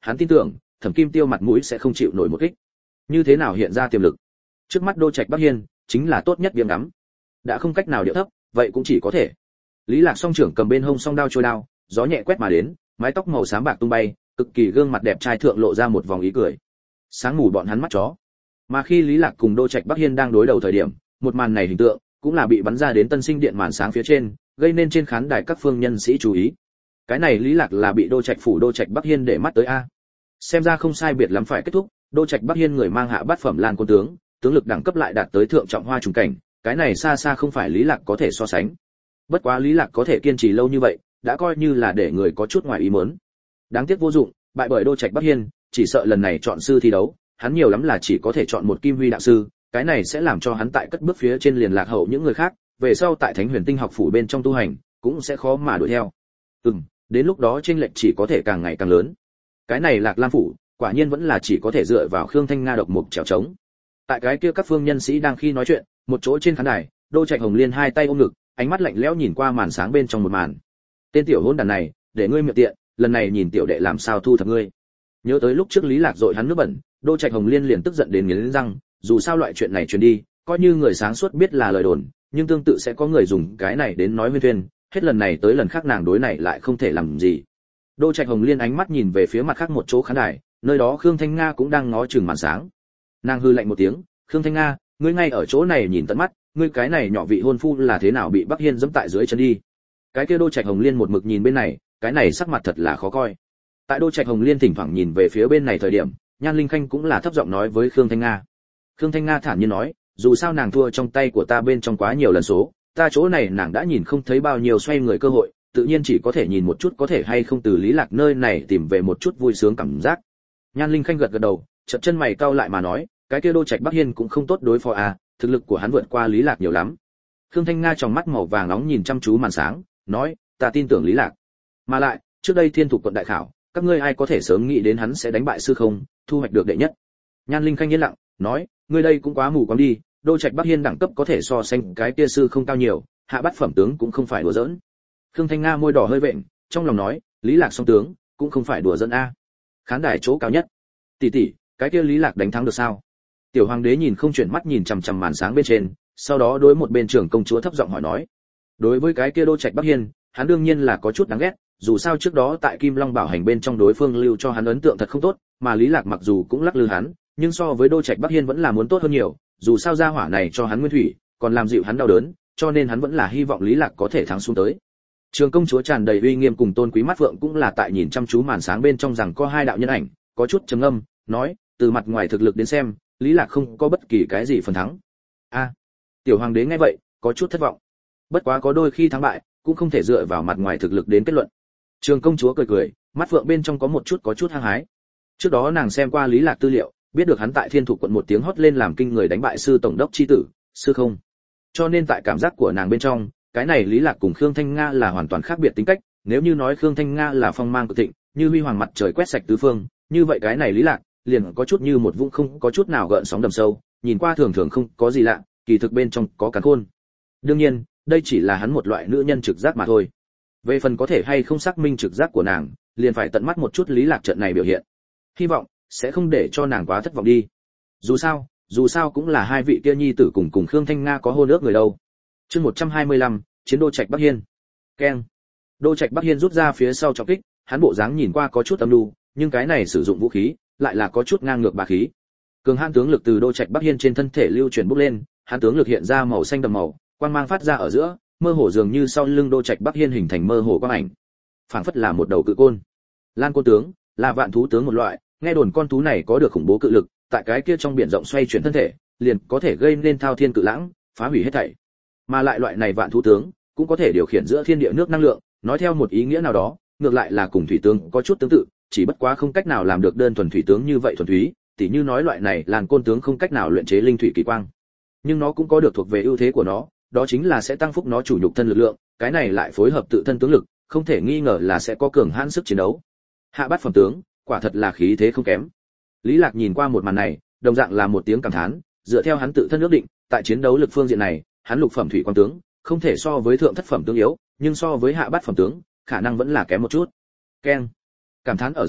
hắn tin tưởng Thẩm Kim Tiêu mặt mũi sẽ không chịu nổi một kích. Như thế nào hiện ra tiềm lực? Trước mắt Đô Trạch Bắc Hiên chính là tốt nhất biếng ngắm. Đã không cách nào điệu thấp, vậy cũng chỉ có thể. Lý Lạc song trưởng cầm bên hông song đao trôi đao, gió nhẹ quét mà đến, mái tóc màu xám bạc tung bay, cực kỳ gương mặt đẹp trai thượng lộ ra một vòng ý cười. Sáng mù bọn hắn mắt chó. Mà khi Lý Lạc cùng Đô Trạch Bắc Hiên đang đối đầu thời điểm, một màn này hình tượng cũng là bị bắn ra đến Tân Sinh Điện màn sáng phía trên, gây nên trên khán đài các phương nhân sĩ chú ý. Cái này Lý Lạc là bị Đô Trạch phủ Đô Trạch Bắc Hiên để mắt tới a. Xem ra không sai biệt lắm phải kết thúc, Đô Trạch Bắc Hiên người mang hạ bát phẩm Lan Côn tướng, tướng lực đẳng cấp lại đạt tới thượng trọng hoa trùng cảnh, cái này xa xa không phải Lý Lạc có thể so sánh. Bất quá Lý Lạc có thể kiên trì lâu như vậy, đã coi như là để người có chút ngoài ý muốn. Đáng tiếc vô dụng, bại bởi Đô Trạch Bắc Hiên, chỉ sợ lần này chọn sư thi đấu, hắn nhiều lắm là chỉ có thể chọn một Kim Huy đạo sư, cái này sẽ làm cho hắn tại cất bước phía trên liền lạc hậu những người khác, về sau tại Thánh Huyền Tinh học phủ bên trong tu hành, cũng sẽ khó mà đuổi theo. Đến lúc đó chênh lệch chỉ có thể càng ngày càng lớn. Cái này Lạc Lam phủ, quả nhiên vẫn là chỉ có thể dựa vào Khương Thanh Nga độc mục trèo trống. Tại cái kia các phương nhân sĩ đang khi nói chuyện, một chỗ trên khán đài, Đô Trạch Hồng Liên hai tay ôm ngực, ánh mắt lạnh lẽo nhìn qua màn sáng bên trong một màn. Tên tiểu hỗn đàn này, để ngươi miệng tiện, lần này nhìn tiểu đệ làm sao thu thập ngươi. Nhớ tới lúc trước Lý Lạc dội hắn nước bẩn, Đô Trạch Hồng Liên liền tức giận đến nghiến răng, dù sao loại chuyện này truyền đi, coi như người sáng suốt biết là lời đồn, nhưng tương tự sẽ có người dùng cái này đến nói huyên thuyên, hết lần này tới lần khác nàng đối này lại không thể làm gì. Đô Trạch Hồng Liên ánh mắt nhìn về phía mặt khác một chỗ khán đài, nơi đó Khương Thanh Nga cũng đang ngó chừng màn sáng. Nàng hư lạnh một tiếng, "Khương Thanh Nga, ngươi ngay ở chỗ này nhìn tận mắt, ngươi cái này nhỏ vị hôn phu là thế nào bị Bắc Hiên giẫm tại dưới chân đi?" Cái kia Đô Trạch Hồng Liên một mực nhìn bên này, cái này sắc mặt thật là khó coi. Tại Đô Trạch Hồng Liên thỉnh thoảng nhìn về phía bên này thời điểm, Nhan Linh Khanh cũng là thấp giọng nói với Khương Thanh Nga. Khương Thanh Nga thản nhiên nói, "Dù sao nàng thua trong tay của ta bên trong quá nhiều lần số, ta chỗ này nàng đã nhìn không thấy bao nhiêu xoay người cơ hội, tự nhiên chỉ có thể nhìn một chút có thể hay không từ Lý Lạc nơi này tìm về một chút vui sướng cảm giác." Nhan Linh Khanh gật gật đầu, chợt chân mày cau lại mà nói, "Cái kia Đô Trạch Bắc Hiên cũng không tốt đối phó à, thực lực của hắn vượt qua Lý Lạc nhiều lắm." Khương Thanh Nga trong mắt màu vàng nóng nhìn chăm chú màn sáng, nói, "Ta tin tưởng Lý Lạc. Mà lại, trước đây Thiên Thủ quận đại khảo, các ngươi ai có thể sớm nghĩ đến hắn sẽ đánh bại sư không, thu hoạch được đệ nhất." Nhan Linh Khanh yên lặng, nói, "Ngươi đây cũng quá mù quáng đi, Đô Trạch Bắc Hiên đẳng cấp có thể so sánh cái kia sư không cao nhiều, hạ bát phẩm tướng cũng không phải đùa giỡn." Khương Thanh Nga môi đỏ hơi vện, trong lòng nói, Lý Lạc song tướng cũng không phải đùa giỡn a. Khán đài chỗ cao nhất, tỷ tỷ, cái kia Lý Lạc đánh thắng được sao? Tiểu hoàng đế nhìn không chuyển mắt nhìn chằm chằm màn sáng bên trên, sau đó đối một bên trưởng công chúa thấp giọng hỏi nói. Đối với cái kia Đô Trạch Bắc Hiên, hắn đương nhiên là có chút đáng ghét, dù sao trước đó tại Kim Long Bảo hành bên trong đối phương lưu cho hắn ấn tượng thật không tốt, mà Lý Lạc mặc dù cũng lắc lư hắn, nhưng so với Đô Trạch Bắc Hiên vẫn là muốn tốt hơn nhiều, dù sao gia hỏa này cho hắn nguyên thủy, còn làm dịu hắn đau đớn, cho nên hắn vẫn là hy vọng Lý Lạc có thể thắng xuống tới. Trường công chúa tràn đầy uy nghiêm cùng tôn quý mắt phượng cũng là tại nhìn chăm chú màn sáng bên trong rằng có hai đạo nhân ảnh, có chút trầm ngâm, nói, từ mặt ngoài thực lực đến xem, Lý Lạc không có bất kỳ cái gì phần thắng. Tiểu hoàng đế nghe vậy, có chút thất vọng. Bất quá có đôi khi thắng bại, cũng không thể dựa vào mặt ngoài thực lực đến kết luận. Trường công chúa cười cười, mắt phượng bên trong có chút hăng hái. Trước đó nàng xem qua Lý Lạc tư liệu, biết được hắn tại Thiên Thủ quận một tiếng hót lên làm kinh người đánh bại sư tổng đốc chi tử, sư không. Cho nên tại cảm giác của nàng bên trong, cái này Lý Lạc cùng Khương Thanh Nga là hoàn toàn khác biệt tính cách, nếu như nói Khương Thanh Nga là phong mang cực thịnh, như huy hoàng mặt trời quét sạch tứ phương, như vậy cái này Lý Lạc liền có chút như một vũng không có chút nào gợn sóng đầm sâu, nhìn qua thường thường không có gì lạ, kỳ thực bên trong có càn khôn. Đương nhiên, đây chỉ là hắn một loại nữ nhân trực giác mà thôi. Về phần có thể hay không xác minh trực giác của nàng, liền phải tận mắt một chút Lý Lạc trận này biểu hiện. Hy vọng sẽ không để cho nàng quá thất vọng đi. Dù sao cũng là hai vị kia nhi tử cùng Khương Thanh Nga có hôn ước người đâu. Chương 125, chiến Đô Trạch Bắc Hiên. Keng. Đô Trạch Bắc Hiên rút ra phía sau trọng kích, hắn bộ dáng nhìn qua có chút âm nhu, nhưng cái này sử dụng vũ khí, lại là có chút ngang ngược bá khí. Cường hãn tướng lực từ Đô Trạch Bắc Hiên trên thân thể lưu chuyển bốc lên, hắn tướng lực hiện ra màu xanh đậm màu, quang mang phát ra ở giữa, mơ hồ dường như sau lưng Đô Trạch Bắc Hiên hình thành mơ hồ quang ảnh. Phảng phất là một đầu cự côn. Lan côn tướng, là vạn thú tướng một loại, nghe đồn con thú này có được khủng bố cự lực, tại cái kia trong biển rộng xoay chuyển thân thể, liền có thể gây nên thao thiên cự lãng, phá hủy hết thảy. Mà lại loại này vạn thú tướng, cũng có thể điều khiển giữa thiên địa nước năng lượng, nói theo một ý nghĩa nào đó, ngược lại là cùng thủy tướng có chút tương tự, chỉ bất quá không cách nào làm được đơn thuần thủy tướng như vậy thuần túy, tỉ như nói loại này Lan côn tướng không cách nào luyện chế linh thủy kỳ quang. Nhưng nó cũng có được thuộc về ưu thế của nó, đó chính là sẽ tăng phúc nó chủ nhục thân lực lượng, cái này lại phối hợp tự thân tướng lực, không thể nghi ngờ là sẽ có cường hãn sức chiến đấu. Hạ bát phẩm tướng, quả thật là khí thế không kém. Lý Lạc nhìn qua một màn này, đồng dạng là một tiếng cảm thán, dựa theo hắn tự thân ước định, tại chiến đấu lực phương diện này, hắn lục phẩm thủy quang tướng, không thể so với thượng thất phẩm tướng yếu, nhưng so với hạ bát phẩm tướng, khả năng vẫn là kém một chút. Keng. Cảm thán ở giữa,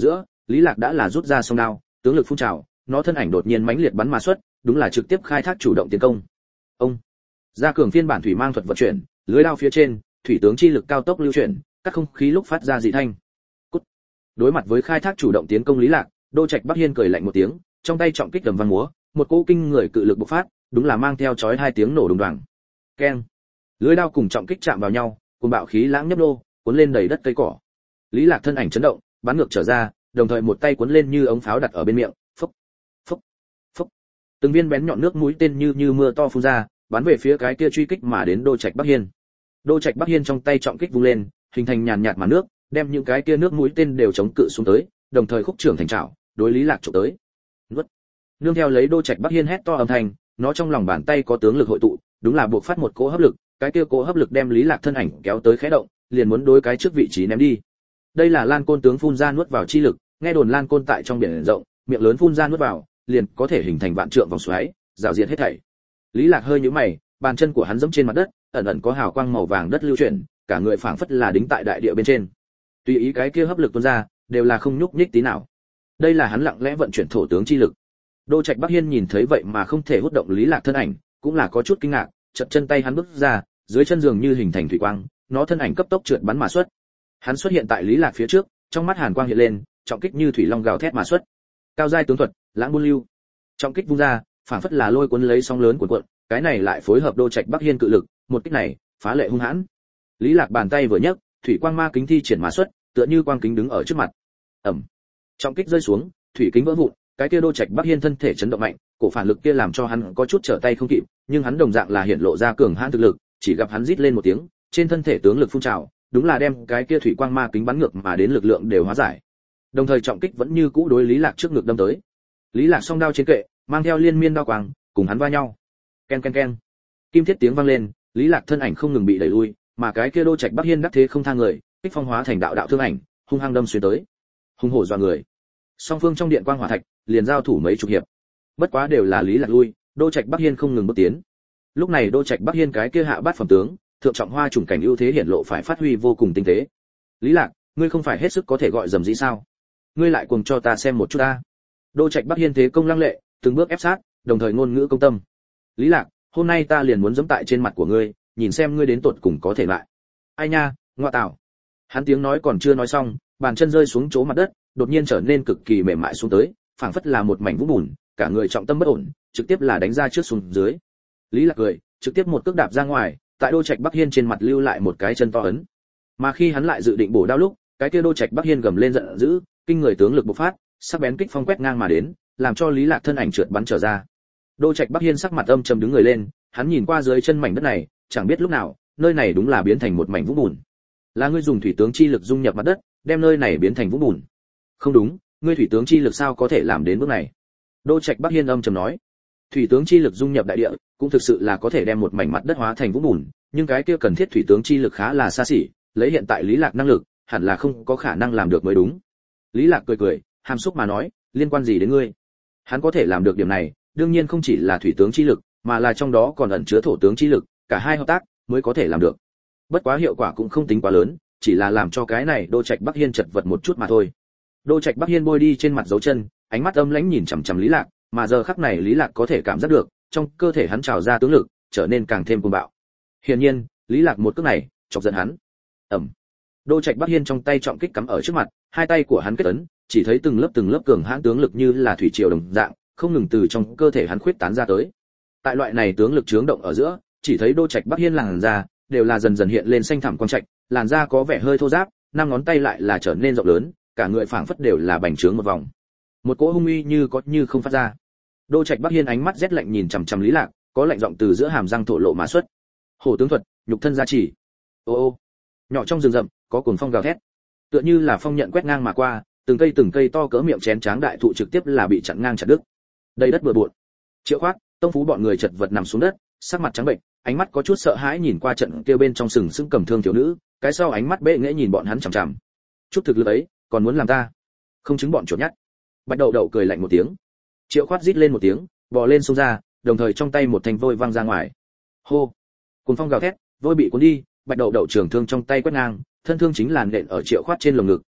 Lý Lạc đã là rút ra song đao, tướng lực phun trào, nó thân ảnh đột nhiên mãnh liệt bắn mà xuất, đúng là trực tiếp khai thác chủ động tiến công. Ông gia cường phiên bản thủy mang thuật vận chuyển, lưới đao phía trên, thủy tướng chi lực cao tốc lưu chuyển, các không khí lúc phát ra dị thanh. Cút. Đối mặt với khai thác chủ động tiến công Lý Lạc, Đô Trạch Bắc Hiên cười lạnh một tiếng, trong tay trọng kích đầm vang múa, một cỗ kinh người cự lực bộc phát, đúng là mang theo chói hai tiếng nổ đùng đoàng. Keng. Lưới đao cùng trọng kích chạm vào nhau, cùng bạo khí lãng nhấp nô, cuốn lên đầy đất cây cỏ. Lý Lạc thân ảnh chấn động, bắn ngược trở ra, đồng thời một tay cuốn lên như ống pháo đặt ở bên miệng, phốc, phốc, phốc. Từng viên bén nhọn nước mũi tên như mưa to phun ra, bắn về phía cái kia truy kích mà đến Đô Trạch Bắc Hiên. Đô Trạch Bắc Hiên trong tay trọng kích vung lên, hình thành nhàn nhạt màn nước, đem những cái kia nước mũi tên đều chống cự xuống tới, đồng thời khúc trưởng thành trảo, đối Lý Lạc chụp tới. Nuốt. Nương theo lấy Đô Trạch Bắc Hiên hét to âm thanh, nó trong lòng bàn tay có tướng lực hội tụ, đúng là buộc phát một cỗ hấp lực, cái kia cỗ hấp lực đem Lý Lạc thân ảnh kéo tới khẽ động, liền muốn đối cái trước vị trí ném đi. Đây là Lan Côn tướng phun ra nuốt vào chi lực, nghe đồn Lan Côn tại trong biển rộng, miệng lớn phun ra nuốt vào, liền có thể hình thành vạn trượng vòng xoáy, rào diệt hết thảy. Lý Lạc hơi nhíu mày, bàn chân của hắn giẫm trên mặt đất, ẩn ẩn có hào quang màu vàng đất lưu chuyển, cả người phảng phất là đính tại đại địa bên trên. Tùy ý cái kia hấp lực tuôn ra, đều là không nhúc nhích tí nào. Đây là hắn lặng lẽ vận chuyển thổ tướng chi lực. Đô Trạch Bắc Hiên nhìn thấy vậy mà không thể hút động Lý Lạc thân ảnh, cũng là có chút kinh ngạc, chợt chân tay hắn bước ra, dưới chân giường như hình thành thủy quang, nó thân ảnh cấp tốc trượt bắn mà xuất. Hắn xuất hiện tại Lý Lạc phía trước, trong mắt hàn quang hiện lên, trọng kích như thủy long gào thét mà xuất. Cao giai tướng thuật, lãng buôn lưu. Trọng kích vung ra, phảng phất là lôi cuốn lấy sóng lớn cuộn cuộn, cái này lại phối hợp Đô Trạch Bắc Hiên cự lực, một kích này, phá lệ hung hãn. Lý Lạc bàn tay vừa nhấc, thủy quang ma kính thi triển mà xuất, tựa như quang kính đứng ở trước mặt. Ầm. Trọng kích rơi xuống, thủy kính vỡ vụn, cái kia Đô Trạch Bắc Hiên thân thể chấn động mạnh, cổ phản lực kia làm cho hắn có chút trở tay không kịp, nhưng hắn đồng dạng là hiện lộ ra cường hãn thực lực, chỉ gặp hắn rít lên một tiếng, trên thân thể tướng lực phun trào, đúng là đem cái kia thủy quang ma kính bắn ngược mà đến lực lượng đều hóa giải. Đồng thời trọng kích vẫn như cũ đối Lý Lạc trước ngực đâm tới. Lý Lạc song đao trên kệ, mang theo liên miên đao quang, cùng hắn va nhau. Ken ken ken. Kim thiết tiếng vang lên, Lý Lạc thân ảnh không ngừng bị đẩy lui, mà cái kia Đô Trạch Bắc Hiên đắc thế không tha người, kích phong hóa thành đạo đạo thương ảnh, hung hăng đâm xuyên tới. Hung hổ dọa người. Song phương trong điện quang hỏa thạch, liền giao thủ mấy chục hiệp. Bất quá đều là Lý Lạc lui, Đô Trạch Bắc Hiên không ngừng bước tiến. Lúc này Đô Trạch Bắc Hiên cái kia hạ bát phẩm tướng, thượng trọng hoa trùng cảnh ưu thế hiển lộ phải phát huy vô cùng tinh tế. Lý Lạc, ngươi không phải hết sức có thể gọi dầm dĩ sao? Ngươi lại cùng cho ta xem một chút ta. Đô Trạch Bắc Hiên thế công lăng lệ, từng bước ép sát, đồng thời ngôn ngữ công tâm. Lý Lạc, hôm nay ta liền muốn giẫm tại trên mặt của ngươi, nhìn xem ngươi đến tột cùng có thể lại. Ai nha, ngoa tạo. Hắn tiếng nói còn chưa nói xong, bàn chân rơi xuống chỗ mặt đất, đột nhiên trở nên cực kỳ mềm mại xuống tới, phảng phất là một mảnh vũng bùn, cả người trọng tâm bất ổn, trực tiếp là đánh ra trước xuống dưới. Lý Lạc cười, trực tiếp một cước đạp ra ngoài, tại Đô Trạch Bắc Hiên trên mặt lưu lại một cái chân to ấn. Mà khi hắn lại dự định bổ đao lúc, cái kia Đô Trạch Bắc Hiên gầm lên giận dữ, kinh người tướng lực bộc phát, sắc bén kích phong quét ngang mà đến, làm cho Lý Lạc thân ảnh trượt bắn trở ra. Đô Trạch Bắc Hiên sắc mặt âm trầm đứng người lên, hắn nhìn qua dưới chân mảnh đất này, chẳng biết lúc nào, nơi này đúng là biến thành một mảnh vũng bùn. Là ngươi dùng thủy tướng chi lực dung nhập mặt đất, đem nơi này biến thành vũng bùn. Không đúng, ngươi thủy tướng chi lực sao có thể làm đến bước này? Đô Trạch Bắc Hiên âm trầm nói. Thủy tướng chi lực dung nhập đại địa, cũng thực sự là có thể đem một mảnh mặt đất hóa thành vũng bùn, nhưng cái kia cần thiết thủy tướng chi lực khá là xa xỉ, lấy hiện tại Lý Lạc năng lực, hẳn là không có khả năng làm được mới đúng. Lý Lạc cười cười, hàm xúc mà nói, liên quan gì đến ngươi? Hắn có thể làm được điểm này, đương nhiên không chỉ là thủy tướng chi lực, mà là trong đó còn ẩn chứa thổ tướng chi lực, cả hai hợp tác mới có thể làm được. Bất quá hiệu quả cũng không tính quá lớn, chỉ là làm cho cái này Đô Trạch Bắc Hiên chật vật một chút mà thôi. Đô Trạch Bắc Hiên bôi đi trên mặt dấu chân, ánh mắt âm lãnh nhìn chằm chằm Lý Lạc, mà giờ khắc này Lý Lạc có thể cảm giác được, trong cơ thể hắn trào ra tướng lực, trở nên càng thêm cuồng bạo. Hiển nhiên, Lý Lạc một cước này, chọc giận hắn. Ầm. Đô Trạch Bắc Hiên trong tay trọng kích cắm ở trước mặt, hai tay của hắn kết ấn, chỉ thấy từng lớp cường hãn tướng lực như là thủy triều đồng dạng, không ngừng từ trong cơ thể hắn khuyết tán ra tới. Tại loại này tướng lực chướng động ở giữa, chỉ thấy Đô Trạch Bắc Hiên làn da đều là dần dần hiện lên xanh thẳm quang trạch, làn da có vẻ hơi thô ráp, năm ngón tay lại là trở nên rộng lớn, cả người phảng phất đều là bành trướng một vòng. Một cỗ hung uy như có như không phát ra. Đô Trạch Bắc Hiên ánh mắt rét lạnh nhìn chằm chằm Lý Lạc, có lạnh giọng từ giữa hàm răng thổ lộ mà xuất. Hổ tướng thuật, nhục thân gia trì. Ô ô. Nhỏ trong rừng rậm, có cuồng phong gào thét. Tựa như là phong nhận quét ngang mà qua, từng cây to cỡ miệng chén tráng đại thụ trực tiếp là bị chặn ngang chặt đứt. Đây đất bừa bộn. Triệu Khoát, Tông Phú bọn người chật vật nằm xuống đất, sắc mặt trắng bệnh, ánh mắt có chút sợ hãi nhìn qua trận kia bên trong sừng sững cầm thương thiếu nữ, cái sau ánh mắt bệ nghễ nhìn bọn hắn chằm chằm. Chút thực lực ấy, còn muốn làm ta? Không chứng bọn chuột nhắt. Bạch Đậu Đậu cười lạnh một tiếng. Triệu Khoát rít lên một tiếng, bò lên xông ra, đồng thời trong tay một thanh vôi văng ra ngoài. Hô! Cuồng phong gào thét, vôi bị cuốn đi, Bạch Đậu Đậu trường thương trong tay quét ngang, thân thương chính là nện ở Triệu Khoát trên lồng ngực,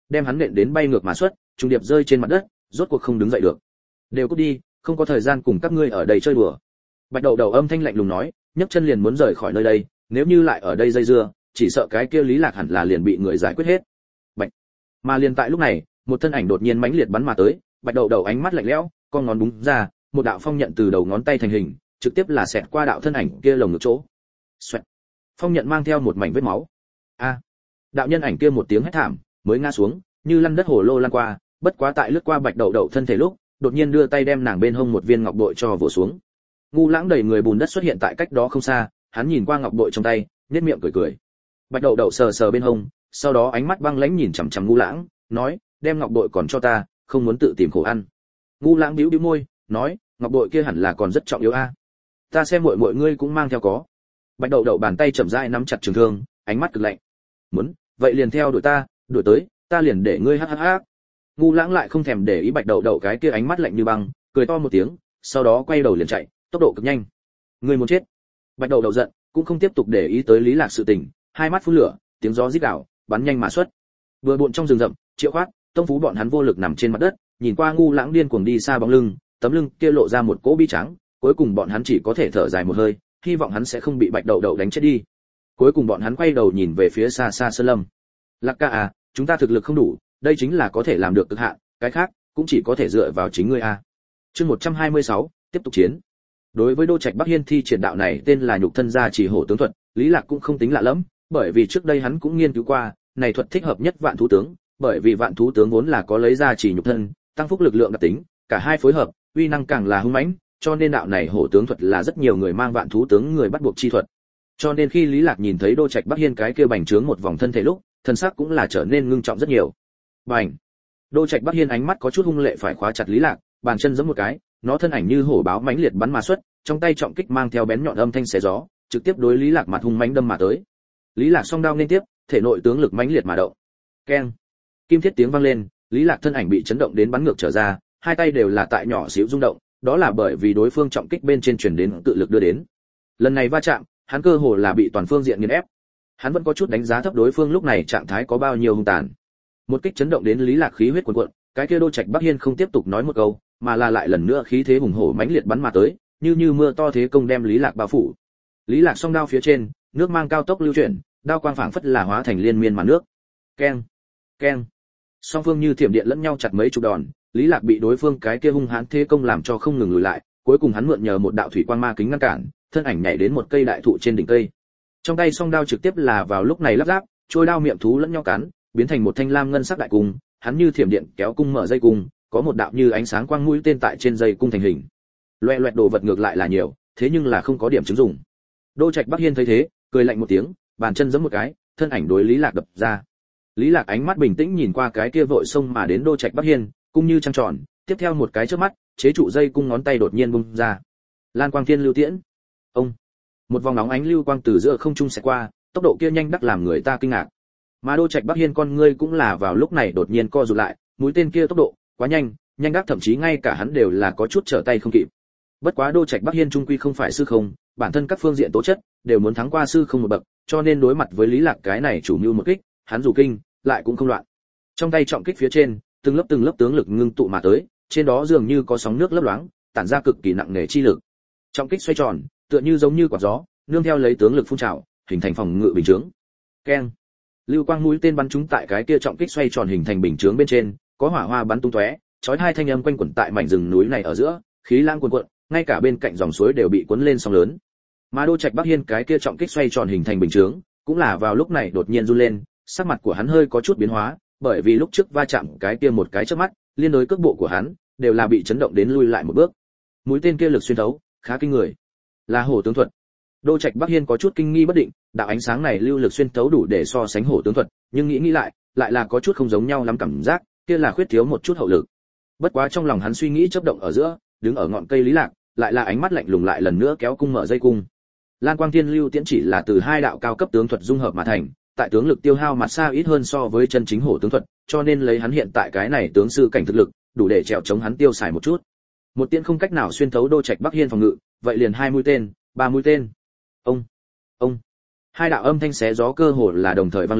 đem hắn nện đến bay ngược mà xuất, trùng điệp rơi trên mặt đất, rốt cuộc không đứng dậy được. Đều cút đi, không có thời gian cùng các ngươi ở đây chơi đùa. Bạch Đậu Đậu âm thanh lạnh lùng nói, nhấc chân liền muốn rời khỏi nơi đây, nếu như lại ở đây dây dưa, chỉ sợ cái kia Lý Lạc hẳn là liền bị người giải quyết hết. Bạch. Mà liền tại lúc này, một thân ảnh đột nhiên mãnh liệt bắn mà tới, Bạch Đậu Đậu ánh mắt lạnh lẽo, con ngón búng ra, một đạo phong nhận từ đầu ngón tay thành hình, trực tiếp là xẹt qua đạo thân ảnh kia lồng ngực chỗ. Xoẹt. Phong nhận mang theo một mảnh vết máu. A. Đạo nhân ảnh kia một tiếng hét thảm, mới ngã xuống, như lăn đất hồ lô lăn qua, bất quá tại lướt qua Bạch Đậu Đậu thân thể lúc, đột nhiên đưa tay đem nàng bên hông một viên ngọc bội cho vỗ xuống. Ngu Lãng đầy người bùn đất xuất hiện tại cách đó không xa, hắn nhìn qua ngọc bội trong tay, nhếch miệng cười cười. Bạch Đậu Đậu sờ sờ bên hông, sau đó ánh mắt băng lãnh nhìn chằm chằm Ngu Lãng, nói, đem ngọc bội còn cho ta, không muốn tự tìm khổ ăn. Ngu Lãng bĩu bĩu môi, nói, ngọc bội kia hẳn là còn rất trọng yếu a. Ta xem muội muội ngươi cũng mang theo có. Bạch Đậu Đậu bàn tay chậm rãi nắm chặt trường thương, ánh mắt cực lạnh. Muốn, vậy liền theo đuổi ta, đuổi tới, ta liền để ngươi hắc. Ngu Lãng lại không thèm để ý Bạch Đậu Đậu cái kia ánh mắt lạnh như băng, cười to một tiếng, sau đó quay đầu liền chạy, tốc độ cực nhanh. Ngươi muốn chết. Bạch Đậu Đậu giận, cũng không tiếp tục để ý tới Lý Lạc sự tình, hai mắt phun lửa, tiếng gió rít gào, bắn nhanh mà xuất. Vừa bộn trong rừng rậm, Triệu Khoát, Tông Phú bọn hắn vô lực nằm trên mặt đất, nhìn qua Ngu Lãng điên cuồng đi xa bóng lưng, tấm lưng kia lộ ra một cỗ bi trắng, cuối cùng bọn hắn chỉ có thể thở dài một hơi, hy vọng hắn sẽ không bị Bạch Đậu Đậu đánh chết đi. Cuối cùng bọn hắn quay đầu nhìn về phía xa xa sơn lâm. Lạc ca à, chúng ta thực lực không đủ, đây chính là có thể làm được cực hạn, cái khác cũng chỉ có thể dựa vào chính ngươi a. Chương 126, tiếp tục chiến. Đối với Đô Trạch Bắc Hiên thi triển đạo này tên là nhục thân gia chỉ hổ tướng thuật, Lý Lạc cũng không tính lạ lắm, bởi vì trước đây hắn cũng nghiên cứu qua, này thuật thích hợp nhất vạn thú tướng, bởi vì vạn thú tướng vốn là có lấy gia chỉ nhục thân, tăng phúc lực lượng đặc tính, cả hai phối hợp, uy năng càng là hung mãnh, cho nên đạo này hổ tướng thuật là rất nhiều người mang vạn thú tướng người bắt buộc chi thuật. Cho nên khi Lý Lạc nhìn thấy Đô Trạch Bắc Hiên cái kia bành trướng một vòng thân thể lúc, thân sắc cũng là trở nên ngưng trọng rất nhiều. Bành. Đô Trạch Bắc Hiên ánh mắt có chút hung lệ phải khóa chặt Lý Lạc, bàn chân giẫm một cái, nó thân ảnh như hổ báo mãnh liệt bắn mà xuất, trong tay trọng kích mang theo bén nhọn âm thanh xé gió, trực tiếp đối Lý Lạc mặt hung mãnh đâm mà tới. Lý Lạc song đao liên tiếp, thể nội tướng lực mãnh liệt mà động. Keng. Kim thiết tiếng vang lên, Lý Lạc thân ảnh bị chấn động đến bắn ngược trở ra, hai tay đều là tại nhỏ xíu rung động, đó là bởi vì đối phương trọng kích bên trên truyền đến tự lực đưa đến. Lần này va chạm, hắn cơ hồ là bị toàn phương diện nghiền ép. Hắn vẫn có chút đánh giá thấp đối phương lúc này trạng thái có bao nhiêu hung tàn. Một kích chấn động đến Lý Lạc khí huyết cuồn cuộn, cái kia Đô Trạch Bắc Hiên không tiếp tục nói một câu, mà là lại lần nữa khí thế hùng hổ mãnh liệt bắn mà tới, như mưa to thế công đem Lý Lạc bao phủ. Lý Lạc song đao phía trên, nước mang cao tốc lưu chuyển, đao quang phảng phất là hóa thành liên miên màn nước. Keng, keng. Song phương như thiểm điện lẫn nhau chặt mấy chục đòn, Lý Lạc bị đối phương cái kia hung hãn thế công làm cho không ngừng lùi lại, cuối cùng hắn mượn nhờ một đạo thủy quang ma kính ngăn cản, thân ảnh nhảy đến một cây đại thụ trên đỉnh cây. Trong tay song đao trực tiếp là vào lúc này lắp ráp, trôi đao miệng thú lẫn nhau cắn, biến thành một thanh lam ngân sắc đại cung, hắn như thiểm điện kéo cung mở dây cung, có một đạo như ánh sáng quang mũi tên tại trên dây cung thành hình. Loẹt loẹt đồ vật ngược lại là nhiều, thế nhưng là không có điểm chứng dụng. Đô Trạch Bắc Hiên thấy thế, cười lạnh một tiếng, bàn chân giẫm một cái, thân ảnh đối Lý Lạc đập ra. Lý Lạc ánh mắt bình tĩnh nhìn qua cái kia vội xông mà đến Đô Trạch Bắc Hiên, cung như trăng tròn, tiếp theo một cái chớp mắt, chế trụ dây cung ngón tay đột nhiên bung ra. Lan Quang Thiên Lưu Tiễn. Ông. Một vòng nóng ánh lưu quang từ giữa không trung xẹt qua, tốc độ kia nhanh đắc làm người ta kinh ngạc. Mà Đô Trạch Bắc Hiên con ngươi cũng là vào lúc này đột nhiên co rụt lại, mũi tên kia tốc độ quá nhanh, nhanh đắc thậm chí ngay cả hắn đều là có chút trở tay không kịp. Bất quá Đô Trạch Bắc Hiên trung quy không phải sư không, bản thân các phương diện tố chất đều muốn thắng qua sư không một bậc, cho nên đối mặt với Lý Lạc cái này chủ mưu một kích, hắn dù kinh, lại cũng không loạn. Trong tay trọng kích phía trên, từng lớp tướng lực ngưng tụ mà tới, trên đó dường như có sóng nước lấp loáng, tản ra cực kỳ nặng nề chi lực. Trọng kích xoay tròn, tựa như giống như quạt gió, nương theo lấy tướng lực phun trào, hình thành phòng ngự bình chướng. Keng. Lưu quang mũi tên bắn trúng tại cái kia trọng kích xoay tròn hình thành bình chướng bên trên, có hỏa hoa bắn tung tóe, chói hai thanh âm quanh quẩn tại mảnh rừng núi này ở giữa, khí lãng cuồn cuộn, ngay cả bên cạnh dòng suối đều bị cuốn lên sóng lớn. Mà Đô Trạch Bắc Hiên cái kia trọng kích xoay tròn hình thành bình chướng, cũng là vào lúc này đột nhiên run lên, sắc mặt của hắn hơi có chút biến hóa, bởi vì lúc trước va chạm cái kia một cái chớp mắt, liên đối cước bộ của hắn đều là bị chấn động đến lui lại một bước. Mũi tên kia lực xuyên thấu, khá kinh người. Là hổ tướng thuật. Đô Trạch Bắc Hiên có chút kinh nghi bất định, đạo ánh sáng này lưu lực xuyên thấu đủ để so sánh hổ tướng thuật, nhưng nghĩ lại, lại là có chút không giống nhau lắm cảm giác, kia là khuyết thiếu một chút hậu lực. Bất quá trong lòng hắn suy nghĩ chớp động ở giữa, đứng ở ngọn cây Lý Lạc, lại là ánh mắt lạnh lùng lại lần nữa kéo cung mở dây cung. Lan Quang Thiên Lưu Tiễn chỉ là từ hai đạo cao cấp tướng thuật dung hợp mà thành, tại tướng lực tiêu hao mặt xa ít hơn so với chân chính hổ tướng thuật, cho nên lấy hắn hiện tại cái này tướng sư cảnh thực lực, đủ để trèo chống hắn tiêu xài một chút. Một tiễn không cách nào xuyên thấu Đô Trạch Bắc Hiên phòng ngự, vậy liền hai mũi tên, ba mũi tên. Ông. Hai đạo âm thanh xé gió cơ hồ là đồng thời vang lên,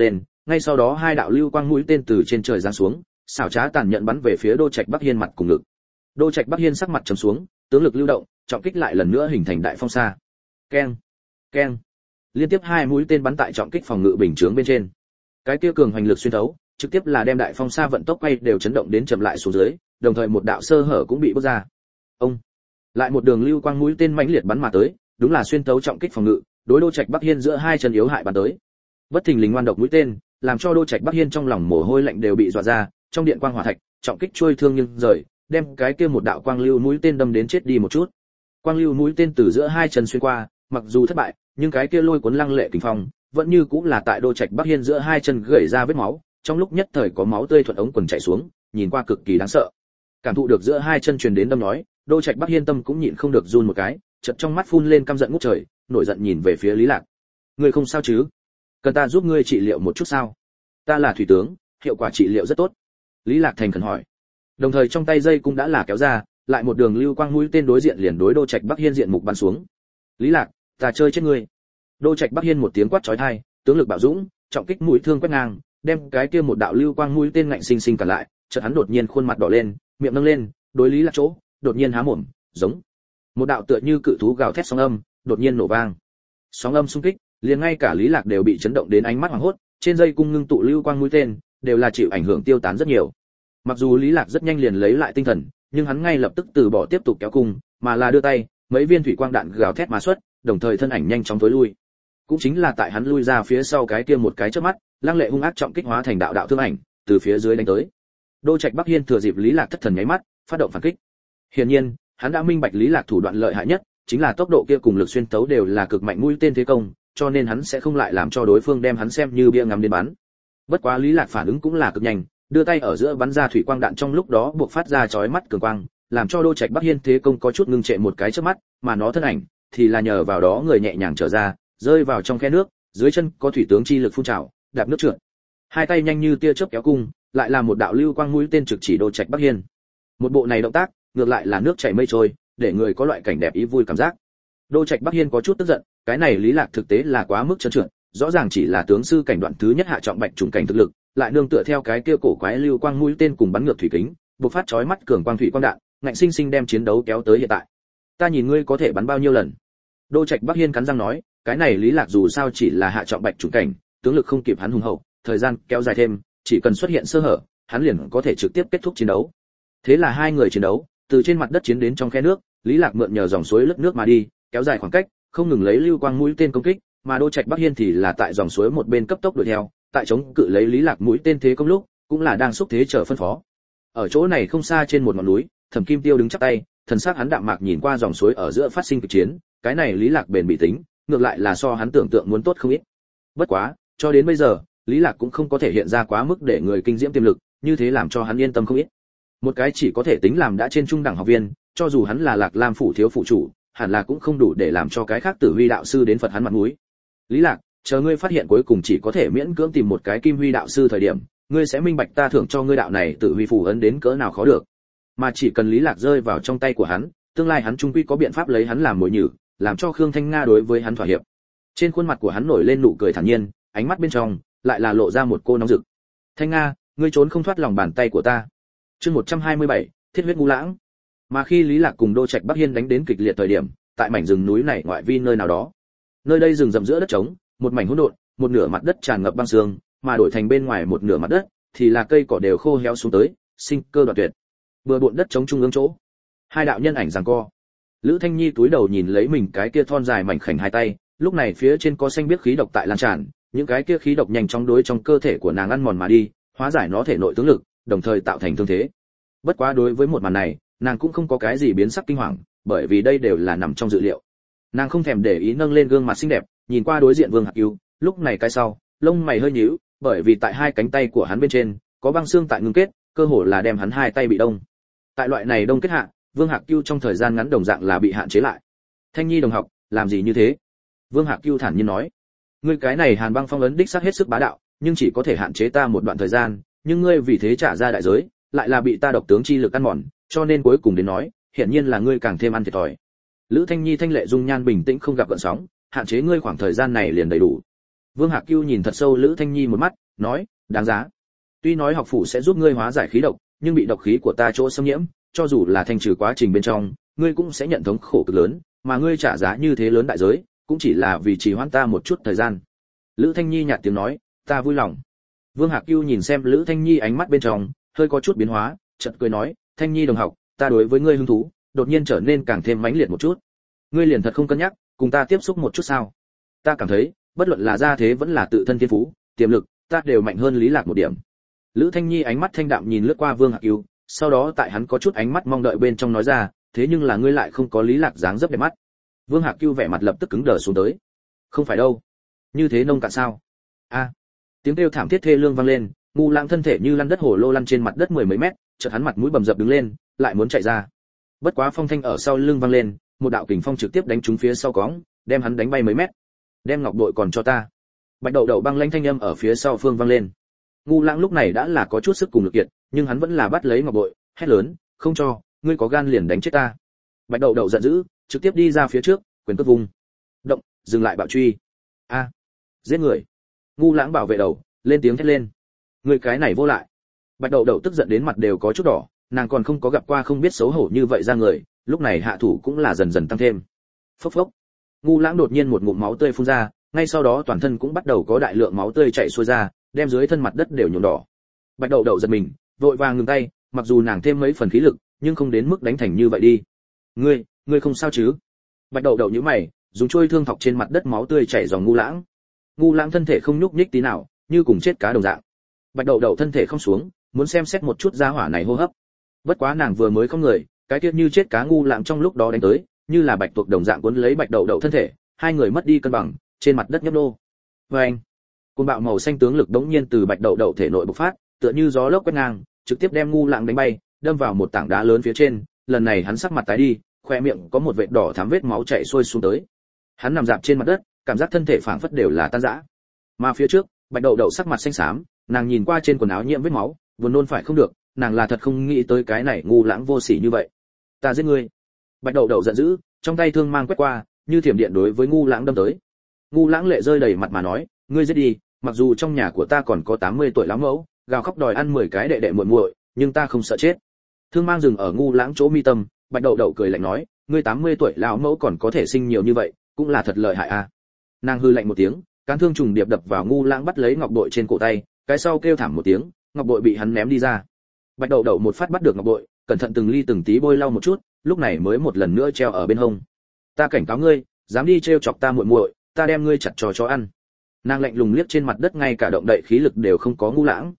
ngay sau đó hai đạo lưu quang mũi tên từ trên trời giáng xuống, xảo trá tàn nhẫn bắn về phía Đô Trạch Bắc Hiên mặt cùng ngực. Đô Trạch Bắc Hiên sắc mặt trầm xuống, tướng lực lưu động, trọng kích lại lần nữa hình thành đại phong sa. Keng, keng. Liên tiếp hai mũi tên bắn tại trọng kích phòng ngự bình chướng bên trên. Cái kia cường hoành lực xuyên thấu, trực tiếp là đem đại phong sa vận tốc quay đều chấn động đến chậm lại xuống dưới, đồng thời một đạo sơ hở cũng bị bứt ra. Ông, lại một đường lưu quang mũi tên mãnh liệt bắn mà tới, đúng là xuyên thấu trọng kích phòng ngự, đối Đô Trạch Bắc Hiên giữa hai chân yếu hại bắn tới. Bất thình lình ngoan độc mũi tên, làm cho Đô Trạch Bắc Hiên trong lòng mồ hôi lạnh đều bị dọa ra, trong điện quang hỏa thạch, trọng kích trôi thương nhưng rời, đem cái kia một đạo quang lưu mũi tên đâm đến chết đi một chút. Quang lưu mũi tên từ giữa hai chân xuyên qua, mặc dù thất bại, nhưng cái kia lôi cuốn lăng lệ kình phong, vẫn như cũng là tại Đô Trạch Bắc Hiên giữa hai chân gãy ra vết máu, trong lúc nhất thời có máu tươi thuận ống quần chảy xuống, nhìn qua cực kỳ đáng sợ. Cảm thụ được giữa hai chân truyền đến đâm nói, Đô Trạch Bắc Hiên tâm cũng nhịn không được run một cái, chợt trong mắt phun lên căm giận ngút trời, nổi giận nhìn về phía Lý Lạc. Ngươi không sao chứ? Cần ta giúp ngươi trị liệu một chút sao? Ta là thủy tướng, hiệu quả trị liệu rất tốt. Lý Lạc thành khẩn hỏi. Đồng thời trong tay dây cung đã là kéo ra, lại một đường lưu quang mũi tên đối diện liền đối Đô Trạch Bắc Hiên diện mục bắn xuống. Lý Lạc, ta chơi chết ngươi. Đô Trạch Bắc Hiên một tiếng quát chói tai, tướng lực bạo dũng, trọng kích mũi thương quét ngang, đem cái kia một đạo lưu quang mũi tên ngạnh sinh sinh cản lại, chợt hắn đột nhiên khuôn mặt đỏ lên, miệng nâng lên, đối Lý Lạc chỗ, đột nhiên há mồm, giống một đạo tựa như cự thú gào thét sóng âm, đột nhiên nổ vang. Sóng âm xung kích, liền ngay cả Lý Lạc đều bị chấn động đến ánh mắt hoảng hốt, trên dây cung ngưng tụ lưu quang mũi tên, đều là chịu ảnh hưởng tiêu tán rất nhiều. Mặc dù Lý Lạc rất nhanh liền lấy lại tinh thần, nhưng hắn ngay lập tức từ bỏ tiếp tục kéo cung, mà là đưa tay, mấy viên thủy quang đạn gào thét mà xuất, đồng thời thân ảnh nhanh chóng tối lui. Cũng chính là tại hắn lui ra phía sau cái kia một cái chớp mắt, lăng lệ hung ác trọng kích hóa thành đạo đạo thương ảnh, từ phía dưới đánh tới. Đô Trạch Bắc Hiên thừa dịp Lý Lạc thất thần nháy mắt, phát động phản kích. Hiển nhiên, hắn đã minh bạch Lý Lạc thủ đoạn lợi hại nhất, chính là tốc độ kia cùng lực xuyên tấu đều là cực mạnh mũi tên thế công, cho nên hắn sẽ không lại làm cho đối phương đem hắn xem như bia ngắm đến bắn. Bất quá Lý Lạc phản ứng cũng là cực nhanh, đưa tay ở giữa bắn ra thủy quang đạn trong lúc đó buộc phát ra chói mắt cường quang, làm cho Đô Trạch Bắc Hiên thế công có chút ngưng trệ một cái chớp mắt, mà nó thân ảnh thì là nhờ vào đó người nhẹ nhàng trở ra, rơi vào trong khe nước, dưới chân có thủy tướng chi lực phun trào, đạp nước trượt. Hai tay nhanh như tia chớp kéo cung, lại là một đạo lưu quang mũi tên trực chỉ Đô Trạch Bắc Hiên. Một bộ này động tác, ngược lại là nước chảy mây trôi, để người có loại cảnh đẹp ý vui cảm giác. Đô Trạch Bắc Hiên có chút tức giận, cái này Lý Lạc thực tế là quá mức trơn trượt, rõ ràng chỉ là tướng sư cảnh đoạn thứ nhất hạ trọng bạch trùng cảnh thực lực, lại nương tựa theo cái kia cổ quái lưu quang mũi tên cùng bắn ngược thủy kính, bộc phát chói mắt cường quang thủy quang đạn, ngạnh sinh sinh đem chiến đấu kéo tới hiện tại. Ta nhìn ngươi có thể bắn bao nhiêu lần? Đô Trạch Bắc Hiên cắn răng nói, cái này Lý Lạc dù sao chỉ là hạ trọng bạch trùng cảnh, tướng lực không kịp hắn hùng hậu, thời gian kéo dài thêm, chỉ cần xuất hiện sơ hở, hắn liền có thể trực tiếp kết thúc chiến đấu. Thế là hai người chiến đấu, từ trên mặt đất chiến đến trong khe nước, Lý Lạc mượn nhờ dòng suối lướt nước mà đi, kéo dài khoảng cách, không ngừng lấy lưu quang mũi tên công kích, mà Đô Trạch Bắc Hiên thì là tại dòng suối một bên cấp tốc đuổi theo, tại chống cự lấy Lý Lạc mũi tên thế công lúc, cũng là đang xúc thế chờ phân phó. Ở chỗ này không xa trên một ngọn núi, Thẩm Kim Tiêu đứng chắp tay, thần sắc hắn đạm mạc nhìn qua dòng suối ở giữa phát sinh kịch chiến, cái này Lý Lạc bền bị tính, ngược lại là so hắn tưởng tượng muốn tốt không ít. Bất quá, cho đến bây giờ, Lý Lạc cũng không có thể hiện ra quá mức để người kinh diễm tiềm lực, như thế làm cho hắn yên tâm không ít. Một cái chỉ có thể tính làm đã trên trung đẳng học viên, cho dù hắn là Lạc Lam phủ thiếu phụ chủ, hẳn là cũng không đủ để làm cho cái khác Tử Huy đạo sư đến phật hắn mặt mũi. Lý Lạc, chờ ngươi phát hiện cuối cùng chỉ có thể miễn cưỡng tìm một cái Kim Huy đạo sư thời điểm, ngươi sẽ minh bạch ta thưởng cho ngươi đạo này Tử Huy phù ấn đến cỡ nào khó được. Mà chỉ cần Lý Lạc rơi vào trong tay của hắn, tương lai hắn trung quy có biện pháp lấy hắn làm mồi nhử, làm cho Khương Thanh Nga đối với hắn thỏa hiệp. Trên khuôn mặt của hắn nổi lên nụ cười thản nhiên, ánh mắt bên trong lại là lộ ra một cô nóng rực. Thanh Nga, ngươi trốn không thoát lòng bàn tay của ta. Chương 127, Thiết huyết ngũ lãng. Mà khi Lý Lạc cùng Đô Trạch Bắc Hiên đánh đến kịch liệt thời điểm, tại mảnh rừng núi này ngoại vi nơi nào đó. Nơi đây rừng rậm giữa đất trống, một mảnh hỗn độn, một nửa mặt đất tràn ngập băng sương, mà đổi thành bên ngoài một nửa mặt đất thì là cây cỏ đều khô héo xuống tới, sinh cơ đoạn tuyệt. Bừa bộn đất trống trung ương chỗ, hai đạo nhân ảnh giằng co. Lữ Thanh Nhi túi đầu nhìn lấy mình cái kia thon dài mảnh khảnh hai tay, lúc này phía trên có xanh biếc khí độc tại lan tràn, những cái kia khí độc nhanh chóng đối trong cơ thể của nàng ăn mòn mà đi, hóa giải nó thể nội tướng lực, đồng thời tạo thành thương thế. Bất quá đối với một màn này, nàng cũng không có cái gì biến sắc kinh hoàng, bởi vì đây đều là nằm trong dự liệu. Nàng không thèm để ý nâng lên gương mặt xinh đẹp, nhìn qua đối diện Vương Hạc Cưu, lúc này cái sau, lông mày hơi nhíu, bởi vì tại hai cánh tay của hắn bên trên có băng xương tại ngưng kết, cơ hồ là đem hắn hai tay bị đông. Tại loại này đông kết hạ, Vương Hạc Cưu trong thời gian ngắn đồng dạng là bị hạn chế lại. Thanh Nhi đồng học, làm gì như thế? Vương Hạc Cưu thản nhiên nói, ngươi cái này Hàn Băng Phong ấn đích xác hết sức bá đạo, nhưng chỉ có thể hạn chế ta một đoạn thời gian, nhưng ngươi vì thế trả ra đại giới, lại là bị ta độc tướng chi lực ăn mòn, cho nên cuối cùng đến nói, hiển nhiên là ngươi càng thêm ăn thiệt thòi. Lữ Thanh Nhi thanh lệ dung nhan bình tĩnh không gặp gợn sóng, hạn chế ngươi khoảng thời gian này liền đầy đủ. Vương Hạc Cưu nhìn thật sâu Lữ Thanh Nhi một mắt, nói, đáng giá. Tuy nói học phủ sẽ giúp ngươi hóa giải khí độc, nhưng bị độc khí của ta chỗ xâm nhiễm, cho dù là thanh trừ quá trình bên trong, ngươi cũng sẽ nhận thống khổ cực lớn, mà ngươi trả giá như thế lớn đại giới, cũng chỉ là vì trì hoãn ta một chút thời gian. Lữ Thanh Nhi nhạt tiếng nói, ta vui lòng. Vương Hạc Cưu nhìn xem Lữ Thanh Nhi ánh mắt bên trong hơi có chút biến hóa, chợt cười nói, Thanh Nhi đồng học, ta đối với ngươi hứng thú đột nhiên trở nên càng thêm mãnh liệt một chút. Ngươi liền thật không cân nhắc cùng ta tiếp xúc một chút sao? Ta cảm thấy, bất luận là gia thế vẫn là tự thân thiên phú, tiềm lực, ta đều mạnh hơn Lý Lạc một điểm. Lữ Thanh Nhi ánh mắt thanh đạm nhìn lướt qua Vương Hạc Cưu, sau đó tại hắn có chút ánh mắt mong đợi bên trong nói ra, thế nhưng là ngươi lại không có Lý Lạc dáng dấp đẹp mắt. Vương Hạc Cưu vẻ mặt lập tức cứng đờ xuống tới. Không phải đâu, như thế nông cạn sao? A! Tiếng kêu thảm thiết thê lương vang lên, Ngu Lãng thân thể như lăn đất hổ lô lăn trên mặt đất mười mấy mét, chợt hắn mặt mũi bầm dập đứng lên, lại muốn chạy ra. Bất quá phong thanh ở sau lưng vang lên, một đạo kình phong trực tiếp đánh trúng phía sau cõng, đem hắn đánh bay mấy mét. Đem ngọc bội còn cho ta. Bạch Đậu Đậu băng lãnh thanh âm ở phía sau phương vang lên. Ngu Lãng lúc này đã là có chút sức cùng lực kiệt, nhưng hắn vẫn là bắt lấy ngọc bội, hét lớn, không cho, ngươi có gan liền đánh chết ta. Bạch Đậu Đậu giận dữ, trực tiếp đi ra phía trước, quyền cước vùng. Động, dừng lại bạo truy. A, giết người. Ngu Lãng bảo vệ đầu, lên tiếng thét lên. Ngươi cái này vô lại. Bạch Đậu Đậu tức giận đến mặt đều có chút đỏ, nàng còn không có gặp qua không biết xấu hổ như vậy ra người, lúc này hạ thủ cũng là dần dần tăng thêm. Phốc phốc. Ngu Lãng đột nhiên một ngụm máu tươi phun ra, ngay sau đó toàn thân cũng bắt đầu có đại lượng máu tươi chảy xuôi ra, đem dưới thân mặt đất đều nhuộm đỏ. Bạch Đậu Đậu giật mình, vội vàng ngừng tay, mặc dù nàng thêm mấy phần khí lực, nhưng không đến mức đánh thành như vậy đi. Ngươi không sao chứ? Bạch Đậu Đậu nhíu mày, dùng chuôi thương thọc trên mặt đất máu tươi chảy dòng Ngu Lãng. Ngu Lãng thân thể không nhúc nhích tí nào, như cùng chết cá đồng dạng. Bạch Đậu Đậu thân thể không xuống, muốn xem xét một chút gia hỏa này hô hấp. Bất quá nàng vừa mới không người, cái tiết như chết cá Ngu Lãng trong lúc đó đánh tới, như là bạch tuộc đồng dạng cuốn lấy Bạch Đậu Đậu thân thể, hai người mất đi cân bằng, trên mặt đất nhấp nô. Oeng! Cơn bạo màu xanh tướng lực đống nhiên từ Bạch Đậu Đậu thể nội bộc phát, tựa như gió lốc quét ngang, trực tiếp đem Ngu Lãng đánh bay, đâm vào một tảng đá lớn phía trên, lần này hắn sắc mặt tái đi, khoe miệng có một vệt đỏ thắm vết máu chảy xuôi xuống tới. Hắn nằm dạp trên mặt đất, cảm giác thân thể phảng phất đều là tan rã. Mà phía trước, Bạch Đậu Đậu sắc mặt xanh xám, nàng nhìn qua trên quần áo nhiễm vết máu, buồn nôn phải không được, nàng là thật không nghĩ tới cái này Ngu Lãng vô sỉ như vậy. Ta giết ngươi. Bạch Đậu Đậu giận dữ, trong tay thương mang quét qua, như thiểm điện đối với Ngu Lãng đâm tới. Ngu Lãng lệ rơi đầy mặt mà nói, ngươi giết đi, mặc dù trong nhà của ta còn có 80 tuổi lão mẫu, gào khóc đòi ăn 10 cái đệ đệ muội muội, nhưng ta không sợ chết. Thương mang dừng ở Ngu Lãng chỗ mi tâm, Bạch Đậu Đậu cười lạnh nói, ngươi 80 tuổi lão mẫu còn có thể sinh nhiều như vậy, cũng là thật lợi hại a. Nàng hư lạnh một tiếng, cán thương trùng điệp đập vào Ngu Lãng bắt lấy ngọc bội trên cổ tay, cái sau kêu thảm một tiếng, ngọc bội bị hắn ném đi ra. Bạch Đậu Đậu một phát bắt được ngọc bội, cẩn thận từng ly từng tí bôi lau một chút, lúc này mới một lần nữa treo ở bên hông. Ta cảnh cáo ngươi, dám đi trêu chọc ta muội muội, ta đem ngươi chặt cho chó ăn. Nàng lạnh lùng liếc trên mặt đất ngay cả động đậy khí lực đều không có Ngu Lãng,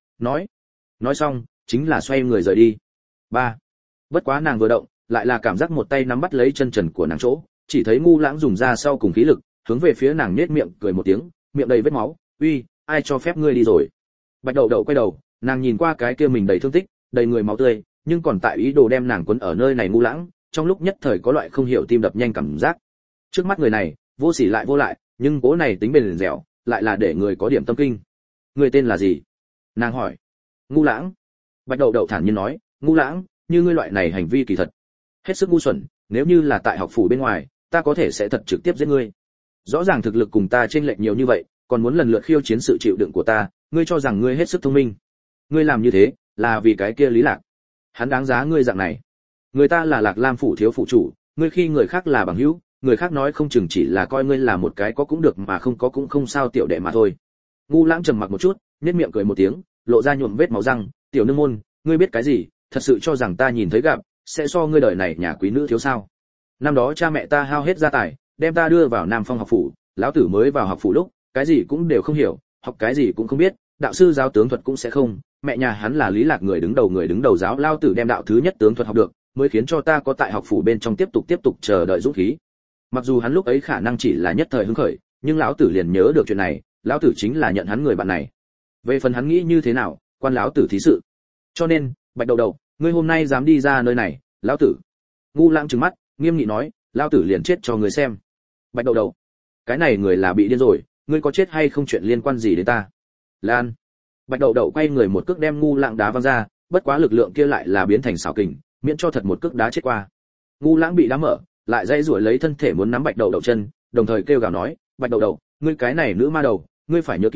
nói xong, chính là xoay người rời đi. Ba. Bất quá nàng vừa động, lại là cảm giác một tay nắm bắt lấy chân trần của nàng chỗ, chỉ thấy Ngu Lãng dùng ra sau cùng khí lực, hướng về phía nàng nhếch miệng cười một tiếng, miệng đầy vết máu, "Uy, ai cho phép ngươi đi rồi?" Bạch Đậu Đậu quay đầu, nàng nhìn qua cái kia mình đầy thương tích, đầy người máu tươi, nhưng còn tại ý đồ đem nàng quấn ở nơi này Ngu Lãng, trong lúc nhất thời có loại không hiểu tim đập nhanh cảm giác. Trước mắt người này, vô sỉ lại vô lại, nhưng cố này tính bền dẻo, lại là để người có điểm tâm kinh. Người tên là gì? Nàng hỏi. Ngu Lãng. Bạch Đậu Đậu thản nhiên nói, Ngu Lãng, như ngươi loại này hành vi kỳ thật hết sức ngu xuẩn, nếu như là tại học phủ bên ngoài, ta có thể sẽ thật trực tiếp giết ngươi. Rõ ràng thực lực cùng ta chênh lệch nhiều như vậy, còn muốn lần lượt khiêu chiến sự chịu đựng của ta, ngươi cho rằng ngươi hết sức thông minh. Ngươi làm như thế, là vì cái kia Lý Lạc. Hắn đáng giá ngươi dạng này. Người ta là Lạc Lam phủ thiếu phụ chủ, ngươi khi người khác là bằng hữu, người khác nói không chừng chỉ là coi ngươi là một cái có cũng được mà không có cũng không sao tiểu đệ mà thôi. Ngu Lãng trầm mặc một chút, nhếch miệng cười một tiếng, lộ ra nhuộm vết máu răng, tiểu nương môn, ngươi biết cái gì, thật sự cho rằng ta nhìn thấy gặp, sẽ so ngươi đời này nhà quý nữ thiếu sao? Năm đó cha mẹ ta hao hết gia tài, đem ta đưa vào Nam Phong học phủ, lão tử mới vào học phủ lúc, cái gì cũng đều không hiểu, học cái gì cũng không biết, đạo sư giáo tướng thuật cũng sẽ không, mẹ nhà hắn là Lý Lạc người đứng đầu giáo, lao tử đem đạo thứ nhất tướng thuật học được, mới khiến cho ta có tại học phủ bên trong tiếp tục chờ đợi dũng khí. Mặc dù hắn lúc ấy khả năng chỉ là nhất thời hứng khởi, nhưng lão tử liền nhớ được chuyện này, lão tử chính là nhận hắn người bạn này. Về phần hắn nghĩ như thế nào, quan lão tử thí sự. Cho nên, Bạch Đậu Đậu, ngươi hôm nay dám đi ra nơi này, lão tử. Ngu Lãng trừng mắt, nghiêm nghị nói, lão tử liền chết cho ngươi xem. Bạch Đậu Đậu, cái này người là bị điên rồi, ngươi có chết hay không chuyện liên quan gì đến ta? Lan. Bạch Đậu Đậu quay người một cước đem Ngu Lãng đá văng ra, bất quá lực lượng kia lại là biến thành xảo kình, miễn cho thật một cước đá chết qua. Ngu Lãng bị đá mở, lại dây rủi lấy thân thể muốn nắm Bạch Đậu Đậu chân, đồng thời kêu gào nói, Bạch Đậu Đậu, ngươi cái này nữ ma đầu, ngươi phải nhớ kỹ,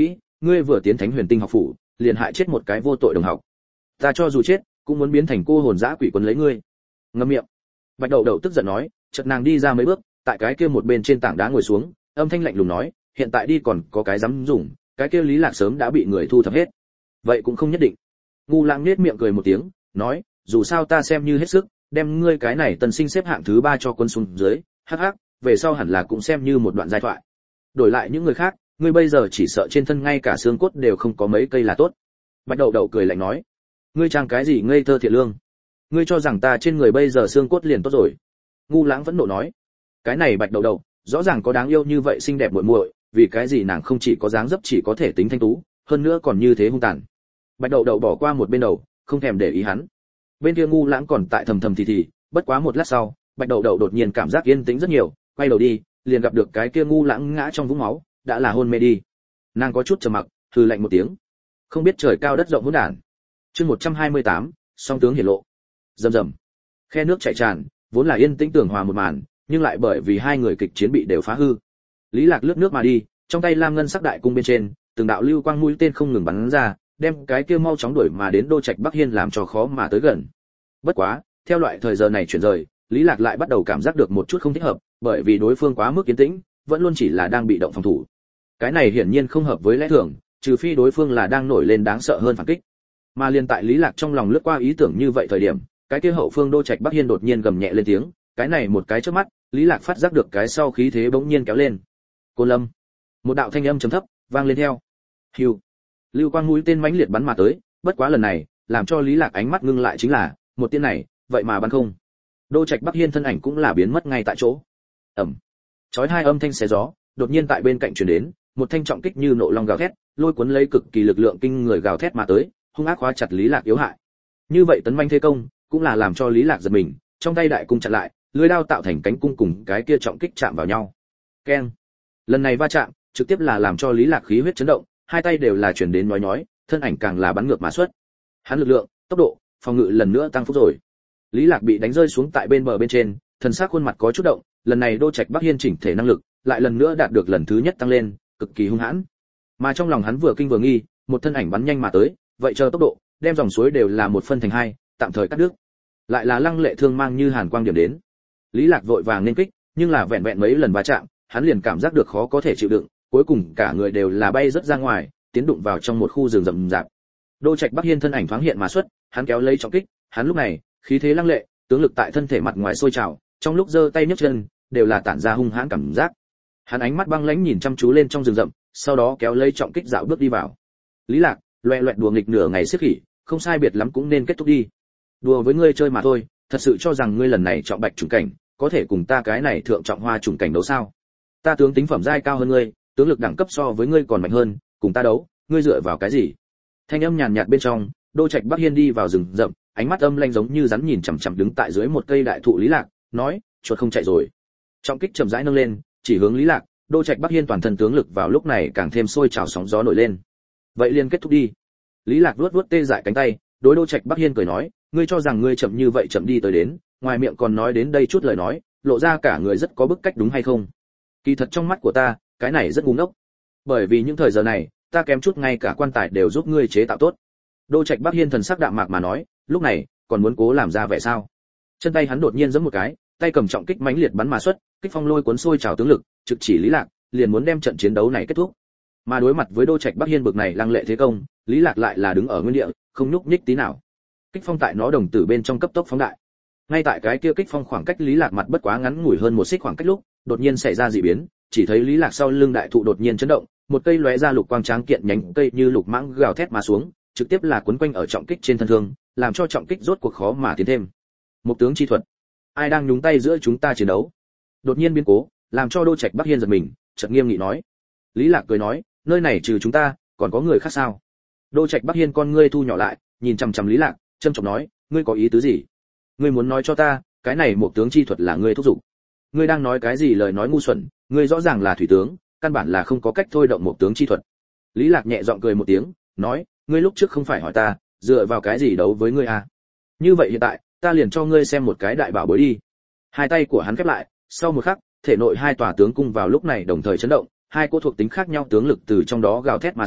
ngươi vừa tiến Thánh Huyền Tinh học phủ, liền hại chết một cái vô tội đồng học. Ta cho dù chết, cũng muốn biến thành cô hồn dã quỷ quấn lấy ngươi. Ngậm miệng. Bạch Đậu Đậu tức giận nói, chợt nàng đi ra mấy bước, tại cái kia một bên trên tảng đá ngồi xuống, âm thanh lạnh lùng nói, hiện tại đi còn có cái dám dùng, cái kia Lý Lạc sớm đã bị người thu thập hết. Vậy cũng không nhất định. Ngu Lãng nhếch miệng cười một tiếng, nói, dù sao ta xem như hết sức, đem ngươi cái này tần sinh xếp hạng thứ 3 cho quân xuống dưới, hắc hắc, về sau hẳn là cũng xem như một đoạn giai thoại. Đổi lại những người khác, ngươi bây giờ chỉ sợ trên thân ngay cả xương cốt đều không có mấy cây là tốt. Bạch Đậu Đậu cười lạnh nói, ngươi trang cái gì ngây thơ thiện lương? Ngươi cho rằng ta trên người bây giờ xương cốt liền tốt rồi? Ngu Lãng vẫn nộ nói, cái này Bạch Đậu Đậu, rõ ràng có đáng yêu như vậy xinh đẹp muội muội, vì cái gì nàng không chỉ có dáng dấp chỉ có thể tính thanh tú, hơn nữa còn như thế hung tàn. Bạch Đậu Đậu bỏ qua một bên đầu, không thèm để ý hắn. Bên kia Ngu Lãng còn tại thầm thầm thì, bất quá một lát sau, Bạch Đậu Đậu đột nhiên cảm giác yên tĩnh rất nhiều, quay đầu đi, liền gặp được cái kia Ngu Lãng ngã trong vũng máu, đã là hôn mê đi. Nàng có chút trầm mặc, hừ lạnh một tiếng. Không biết trời cao đất rộng hỗn đản. Chương 128, song tướng hiển lộ. Rầm rầm. Khe nước chảy tràn, vốn là yên tĩnh tường hòa một màn, nhưng lại bởi vì hai người kịch chiến bị đều phá hư. Lý Lạc lướt nước mà đi, trong tay lam ngân sắc đại cung bên trên, từng đạo lưu quang mũi tên không ngừng bắn ra, đem cái kia mau chóng đuổi mà đến Đô Trạch Bắc Hiên làm cho khó mà tới gần. Bất quá, theo loại thời giờ này chuyển rời, Lý Lạc lại bắt đầu cảm giác được một chút không thích hợp, bởi vì đối phương quá mức yên tĩnh, vẫn luôn chỉ là đang bị động phòng thủ. Cái này hiển nhiên không hợp với lẽ thường, trừ phi đối phương là đang nổi lên đáng sợ hơn phản kích. Mà liên tại Lý Lạc trong lòng lướt qua ý tưởng như vậy thời điểm, cái kia hậu phương Đô Trạch Bắc Hiên đột nhiên gầm nhẹ lên tiếng, cái này một cái chớp mắt, Lý Lạc phát giác được cái sau khí thế bỗng nhiên kéo lên. Cô Lâm, một đạo thanh âm trầm thấp vang lên theo. Hưu, lưu quang mũi tên mãnh liệt bắn mà tới, bất quá lần này, làm cho Lý Lạc ánh mắt ngưng lại chính là, một tên này, vậy mà bắn không. Đô Trạch Bắc Hiên thân ảnh cũng là biến mất ngay tại chỗ. Ầm. Chói hai âm thanh xé gió, đột nhiên tại bên cạnh truyền đến, một thanh trọng kích như nộ long gào thét, lôi cuốn lấy cực kỳ lực lượng kinh người gào thét mà tới, hung ác khóa chặt Lý Lạc yếu hại. Như vậy tấn manh thế công, cũng là làm cho Lý Lạc giật mình, trong tay đại cung chặn lại, lưỡi đao tạo thành cánh cung cùng cái kia trọng kích chạm vào nhau. Keng. Lần này va chạm, trực tiếp là làm cho Lý Lạc khí huyết chấn động, hai tay đều là chuyển đến nhói nhói, thân ảnh càng là bắn ngược mà xuất. Hắn lực lượng, tốc độ, phòng ngự lần nữa tăng phúc rồi. Lý Lạc bị đánh rơi xuống tại bên bờ bên trên, thần sắc khuôn mặt có chút động, lần này Đô Trạch Bắc Hiên chỉnh thể năng lực, lại lần nữa đạt được lần thứ nhất tăng lên, cực kỳ hung hãn. Mà trong lòng hắn vừa kinh vừa nghi, một thân ảnh bắn nhanh mà tới, vậy chờ tốc độ, đem dòng suối đều là một phân thành hai, tạm thời cắt đứt. Lại là lăng lệ thương mang như hàn quang điểm đến. Lý Lạc vội vàng nên kích, nhưng là vẹn vẹn mấy lần va chạm, hắn liền cảm giác được khó có thể chịu đựng, cuối cùng cả người đều là bay rất ra ngoài, tiến đụng vào trong một khu rừng rậm rạp. Đô Trạch Bắc Hiên thân ảnh thoáng hiện mà xuất, hắn kéo lấy trọng kích, hắn lúc này, khí thế lăng lệ, tướng lực tại thân thể mặt ngoài sôi trào, trong lúc giơ tay nhấc chân, đều là tản ra hung hãn cảm giác. Hắn ánh mắt băng lãnh nhìn chăm chú lên trong rừng rậm, sau đó kéo lấy trọng kích dạo bước đi vào. Lý Lạc, loẹt loẹt đùa nghịch nửa ngày xiết khỉ, không sai biệt lắm cũng nên kết thúc đi. Đùa với ngươi chơi mà thôi, thật sự cho rằng ngươi lần này trọng bạch trùng cảnh, có thể cùng ta cái này thượng trọng hoa trùng cảnh đấu sao? Ta tướng tính phẩm giai cao hơn ngươi, tướng lực đẳng cấp so với ngươi còn mạnh hơn, cùng ta đấu, ngươi dựa vào cái gì? Thanh âm nhàn nhạt bên trong, Đô Trạch Bắc Hiên đi vào rừng rậm, ánh mắt âm lanh giống như rắn nhìn chằm chằm đứng tại dưới một cây đại thụ Lý Lạc, nói, chuột không chạy rồi. Trọng kích chậm rãi nâng lên, chỉ hướng Lý Lạc, Đô Trạch Bắc Hiên toàn thân tướng lực vào lúc này càng thêm sôi trào sóng gió nổi lên. Vậy liền kết thúc đi. Lý Lạc vuốt tê dại cánh tay, đối Đô Trạch Bắc Hiên cười nói, ngươi cho rằng ngươi chậm như vậy chậm đi tới đến, ngoài miệng còn nói đến đây chút lời nói, lộ ra cả người rất có bức cách đúng hay không? Kỳ thật trong mắt của ta, cái này rất ngu ngốc. Bởi vì những thời giờ này, ta kém chút ngay cả quan tài đều giúp ngươi chế tạo tốt. Đô Trạch Bắc Hiên thần sắc đạm mạc mà nói, lúc này, còn muốn cố làm ra vẻ sao? Chân tay hắn đột nhiên giẫm một cái, tay cầm trọng kích mãnh liệt bắn mà xuất, kích phong lôi cuốn sôi trào tướng lực, trực chỉ Lý Lạc, liền muốn đem trận chiến đấu này kết thúc. Mà đối mặt với Đô Trạch Bắc Hiên bực này lăng lệ thế công, Lý Lạc lại là đứng ở nguyên địa, không nhúc nhích tí nào. Kích phong tại nó đồng tử bên trong cấp tốc phóng đại. Ngay tại cái kia kích phong khoảng cách Lý Lạc mặt bất quá ngắn ngủi hơn một xích khoảng cách lúc, đột nhiên xảy ra dị biến, chỉ thấy Lý Lạc sau lưng đại thụ đột nhiên chấn động, một cây lóe ra lục quang tráng kiện nhánh cây như lục mãng gào thét mà xuống, trực tiếp là quấn quanh ở trọng kích trên thân thương, làm cho trọng kích rốt cuộc khó mà tiến thêm. Một tướng chi thuật, ai đang nhúng tay giữa chúng ta chiến đấu? Đột nhiên biến cố, làm cho Đô Trạch Bắc Hiên giật mình, chợt nghiêm nghị nói. Lý Lạc cười nói, nơi này trừ chúng ta, còn có người khác sao? Đô Trạch Bắc Hiên con ngươi thu nhỏ lại, nhìn chằm chằm Lý Lạc, châm chọc nói, ngươi có ý tứ gì? Ngươi muốn nói cho ta, cái này một tướng chi thuật là ngươi thúc giục? Ngươi đang nói cái gì lời nói ngu xuẩn, ngươi rõ ràng là thủy tướng, căn bản là không có cách thôi động một tướng chi thuật. Lý Lạc nhẹ giọng cười một tiếng, nói, ngươi lúc trước không phải hỏi ta, dựa vào cái gì đấu với ngươi à? Như vậy hiện tại, ta liền cho ngươi xem một cái đại bảo bối đi. Hai tay của hắn khép lại, sau một khắc, thể nội hai tòa tướng cung vào lúc này đồng thời chấn động, hai cỗ thuộc tính khác nhau tướng lực từ trong đó gào thét mà xuất,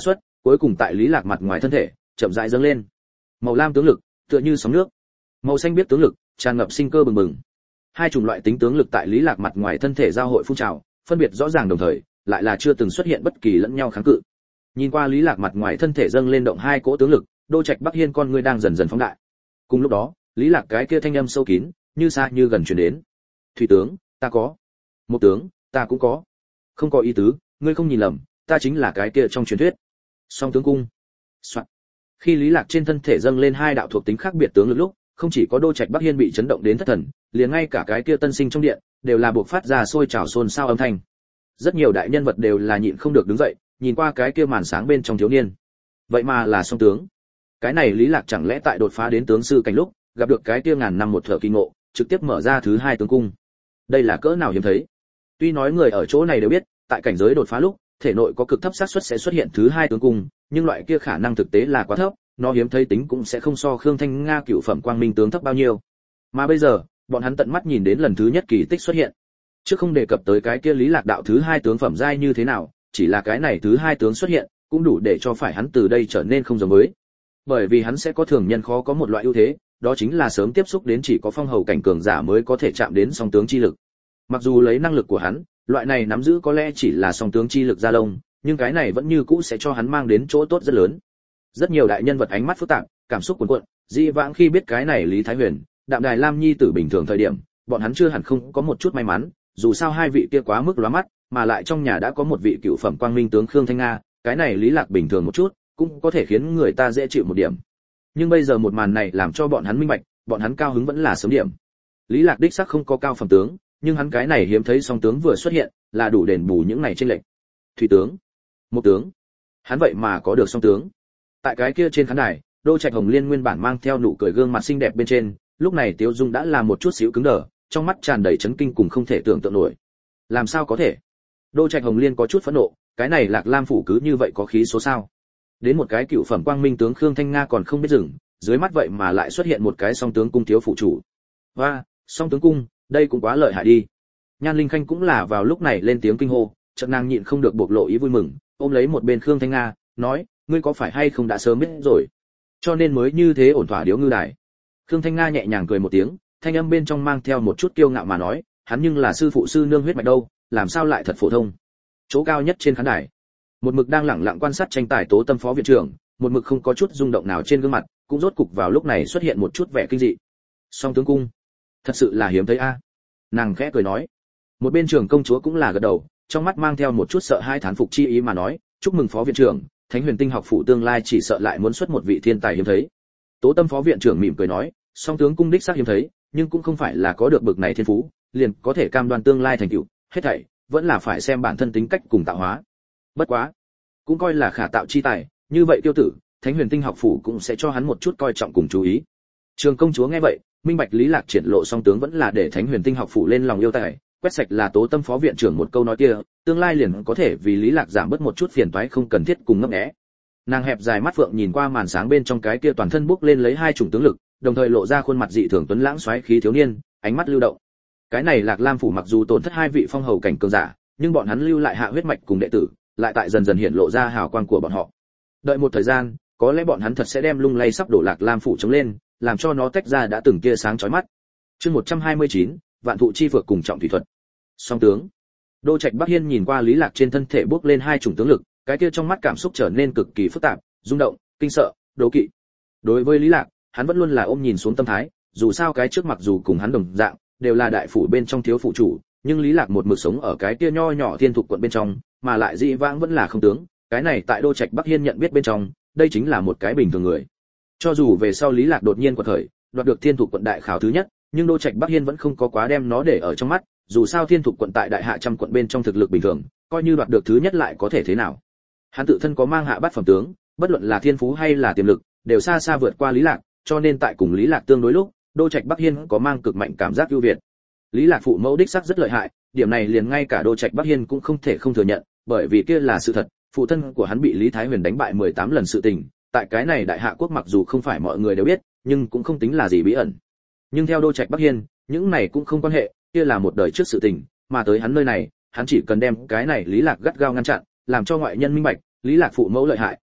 cuối cùng tại Lý Lạc mặt ngoài thân thể chậm rãi dâng lên. Màu lam tướng lực tựa như sóng nước, màu xanh biết tướng lực tràn ngập sinh cơ bừng bừng. Hai chủng loại tính tướng lực tại Lý Lạc mặt ngoài thân thể giao hội phun trào, phân biệt rõ ràng đồng thời, lại là chưa từng xuất hiện bất kỳ lẫn nhau kháng cự. Nhìn qua Lý Lạc mặt ngoài thân thể dâng lên động hai cỗ tướng lực, Đô Trạch Bắc Hiên con ngươi đang dần dần phóng đại. Cùng lúc đó, Lý Lạc cái kia thanh âm sâu kín, như xa như gần truyền đến. "Thủy tướng, ta có. Một tướng, ta cũng có. Không có ý tứ, ngươi không nhìn lầm, ta chính là cái kia trong truyền thuyết." Song tướng cung. Soạn. Khi Lý Lạc trên thân thể dâng lên hai đạo thuộc tính khác biệt tướng lực lúc, không chỉ có Đô Trạch Bắc Hiên bị chấn động đến thất thần, liền ngay cả cái kia tân sinh trong điện đều là buộc phát ra sôi trào xôn xao âm thanh. Rất nhiều đại nhân vật đều là nhịn không được đứng dậy, nhìn qua cái kia màn sáng bên trong thiếu niên. Vậy mà là song tướng. Cái này Lý Lạc chẳng lẽ tại đột phá đến tướng sư cảnh lúc, gặp được cái kia ngàn năm một thở kỳ ngộ, trực tiếp mở ra thứ hai tướng cung. Đây là cỡ nào hiếm thấy. Tuy nói người ở chỗ này đều biết, tại cảnh giới đột phá lúc, thể nội có cực thấp xác suất sẽ xuất hiện thứ hai tướng cung, nhưng loại kia khả năng thực tế là quá thấp, nó hiếm thấy tính cũng sẽ không so Khương Thanh Nga cửu phẩm quang minh tướng thấp bao nhiêu. Mà bây giờ, bọn hắn tận mắt nhìn đến lần thứ nhất kỳ tích xuất hiện. Trước không đề cập tới cái kia Lý Lạc đạo thứ hai tướng phẩm giai như thế nào, chỉ là cái này thứ hai tướng xuất hiện, cũng đủ để cho phải hắn từ đây trở nên không giống mới. Bởi vì hắn sẽ có thường nhân khó có một loại ưu thế, đó chính là sớm tiếp xúc đến chỉ có phong hầu cảnh cường giả mới có thể chạm đến song tướng chi lực. Mặc dù lấy năng lực của hắn, loại này nắm giữ có lẽ chỉ là song tướng chi lực gia lông, nhưng cái này vẫn như cũ sẽ cho hắn mang đến chỗ tốt rất lớn. Rất nhiều đại nhân vật ánh mắt phức tạp, cảm xúc cuồn cuộn, dị vãng khi biết cái này Lý Thái Huyền, Đạm Đài Lam Nhi tử bình thường thời điểm, bọn hắn chưa hẳn không có một chút may mắn, dù sao hai vị kia quá mức lóa mắt, mà lại trong nhà đã có một vị cựu phẩm quang minh tướng Khương Thanh Nga, cái này Lý Lạc bình thường một chút, cũng có thể khiến người ta dễ chịu một điểm. Nhưng bây giờ một màn này làm cho bọn hắn minh bạch, bọn hắn cao hứng vẫn là sớm điểm. Lý Lạc đích xác không có cao phẩm tướng, nhưng hắn cái này hiếm thấy song tướng vừa xuất hiện, là đủ đền bù những này chênh lệch. Thủy tướng, một tướng, hắn vậy mà có được song tướng. Tại cái kia trên khán đài, Đô Trạch Hồng Liên nguyên bản mang theo nụ cười gương mặt xinh đẹp bên trên, lúc này Tiêu Dung đã là một chút xíu cứng đờ, trong mắt tràn đầy chấn kinh cùng không thể tưởng tượng nổi. Làm sao có thể? Đô Trạch Hồng Liên có chút phẫn nộ, cái này Lạc Lam phủ cứ như vậy có khí số sao? Đến một cái cựu phẩm quang minh tướng Khương Thanh Nga còn không biết dừng, dưới mắt vậy mà lại xuất hiện một cái song tướng cung thiếu phụ chủ. Và, song tướng cung, đây cũng quá lợi hại đi. Nhan Linh Khanh cũng là vào lúc này lên tiếng kinh hô, chợt nàng nhịn không được bộc lộ ý vui mừng, ôm lấy một bên Khương Thanh Nga, nói, ngươi có phải hay không đã sớm biết rồi, cho nên mới như thế ổn thỏa điếu ngư đài. Khương Thanh Nga nhẹ nhàng cười một tiếng, thanh âm bên trong mang theo một chút kiêu ngạo mà nói, hắn nhưng là sư phụ sư nương huyết mạch đâu, làm sao lại thật phổ thông. Chỗ cao nhất trên khán đài, một mực đang lẳng lặng quan sát tranh tài Tố Tâm phó viện trưởng, một mực không có chút rung động nào trên gương mặt, cũng rốt cục vào lúc này xuất hiện một chút vẻ kinh dị. Song tướng cung, thật sự là hiếm thấy a. Nàng khẽ cười nói. Một bên trưởng công chúa cũng là gật đầu, trong mắt mang theo một chút sợ hãi thán phục chi ý mà nói, chúc mừng phó viện trưởng, Thánh Huyền Tinh học phủ tương lai chỉ sợ lại muốn xuất một vị thiên tài hiếm thấy. Tố Tâm phó viện trưởng mỉm cười nói, song tướng cung đích xác hiếm thấy, nhưng cũng không phải là có được bực này thiên phú, liền có thể cam đoan tương lai thành tựu, hết thảy vẫn là phải xem bản thân tính cách cùng tạo hóa. Bất quá, cũng coi là khả tạo chi tài, như vậy tiêu tử, Thánh Huyền Tinh học phủ cũng sẽ cho hắn một chút coi trọng cùng chú ý. Trường công chúa nghe vậy, minh bạch Lý Lạc triển lộ song tướng vẫn là để Thánh Huyền Tinh học phủ lên lòng yêu tài, quét sạch là Tố Tâm phó viện trưởng một câu nói kia, tương lai liền có thể vì Lý Lạc giảm bớt một chút phiền toái không cần thiết cùng ngấp nghé. Nàng hẹp dài mắt phượng nhìn qua màn sáng bên trong cái kia toàn thân bốc lên lấy hai chủng tướng lực, đồng thời lộ ra khuôn mặt dị thường tuấn lãng xoáy khí thiếu niên, ánh mắt lưu động. Cái này Lạc Lam phủ mặc dù tổn thất hai vị phong hầu cảnh cường giả, nhưng bọn hắn lưu lại hạ huyết mạch cùng đệ tử, lại tại dần dần hiện lộ ra hào quang của bọn họ. Đợi một thời gian, có lẽ bọn hắn thật sẽ đem lung lay sắp đổ Lạc Lam phủ chống lên, làm cho nó tách ra đã từng kia sáng chói mắt. Chương 129, Vạn thụ chi phược cùng trọng thủy thuật. Song tướng. Đô Trạch Bắc Hiên nhìn qua Lý Lạc trên thân thể bước lên hai chủng tướng lực, cái kia trong mắt cảm xúc trở nên cực kỳ phức tạp, rung động, kinh sợ, đố kỵ. Đối với Lý Lạc, hắn vẫn luôn là ôm nhìn xuống tâm thái, dù sao cái trước mặc dù cùng hắn đồng dạng, đều là đại phủ bên trong thiếu phụ chủ, nhưng Lý Lạc một mực sống ở cái kia nho nhỏ thiên thục quận bên trong, mà lại dị vãng vẫn là không tướng, cái này tại Đô Trạch Bắc Hiên nhận biết bên trong, đây chính là một cái bình thường người. Cho dù về sau Lý Lạc đột nhiên quật khởi, đoạt được thiên thục quận đại khảo thứ nhất, nhưng Đô Trạch Bắc Hiên vẫn không có quá đem nó để ở trong mắt, dù sao thiên thục quận tại đại hạ trăm quận bên trong thực lực bình thường, coi như đoạt được thứ nhất lại có thể thế nào. Hắn tự thân có mang hạ bát phẩm tướng, bất luận là thiên phú hay là tiềm lực, đều xa xa vượt qua Lý Lạc, cho nên tại cùng Lý Lạc tương đối lúc, Đô Trạch Bắc Hiên có mang cực mạnh cảm giác ưu việt. Lý Lạc phụ mẫu đích xác rất lợi hại, điểm này liền ngay cả Đô Trạch Bắc Hiên cũng không thể không thừa nhận, bởi vì kia là sự thật, phụ thân của hắn bị Lý Thái Huyền đánh bại 18 lần sự tình, tại cái này đại hạ quốc mặc dù không phải mọi người đều biết, nhưng cũng không tính là gì bí ẩn. Nhưng theo Đô Trạch Bắc Hiên, những này cũng không quan hệ, kia là một đời trước sự tình, mà tới hắn nơi này, hắn chỉ cần đem cái này Lý Lạc gắt gao ngăn chặn, làm cho ngoại nhân minh bạch, Lý Lạc phụ mẫu lợi hại,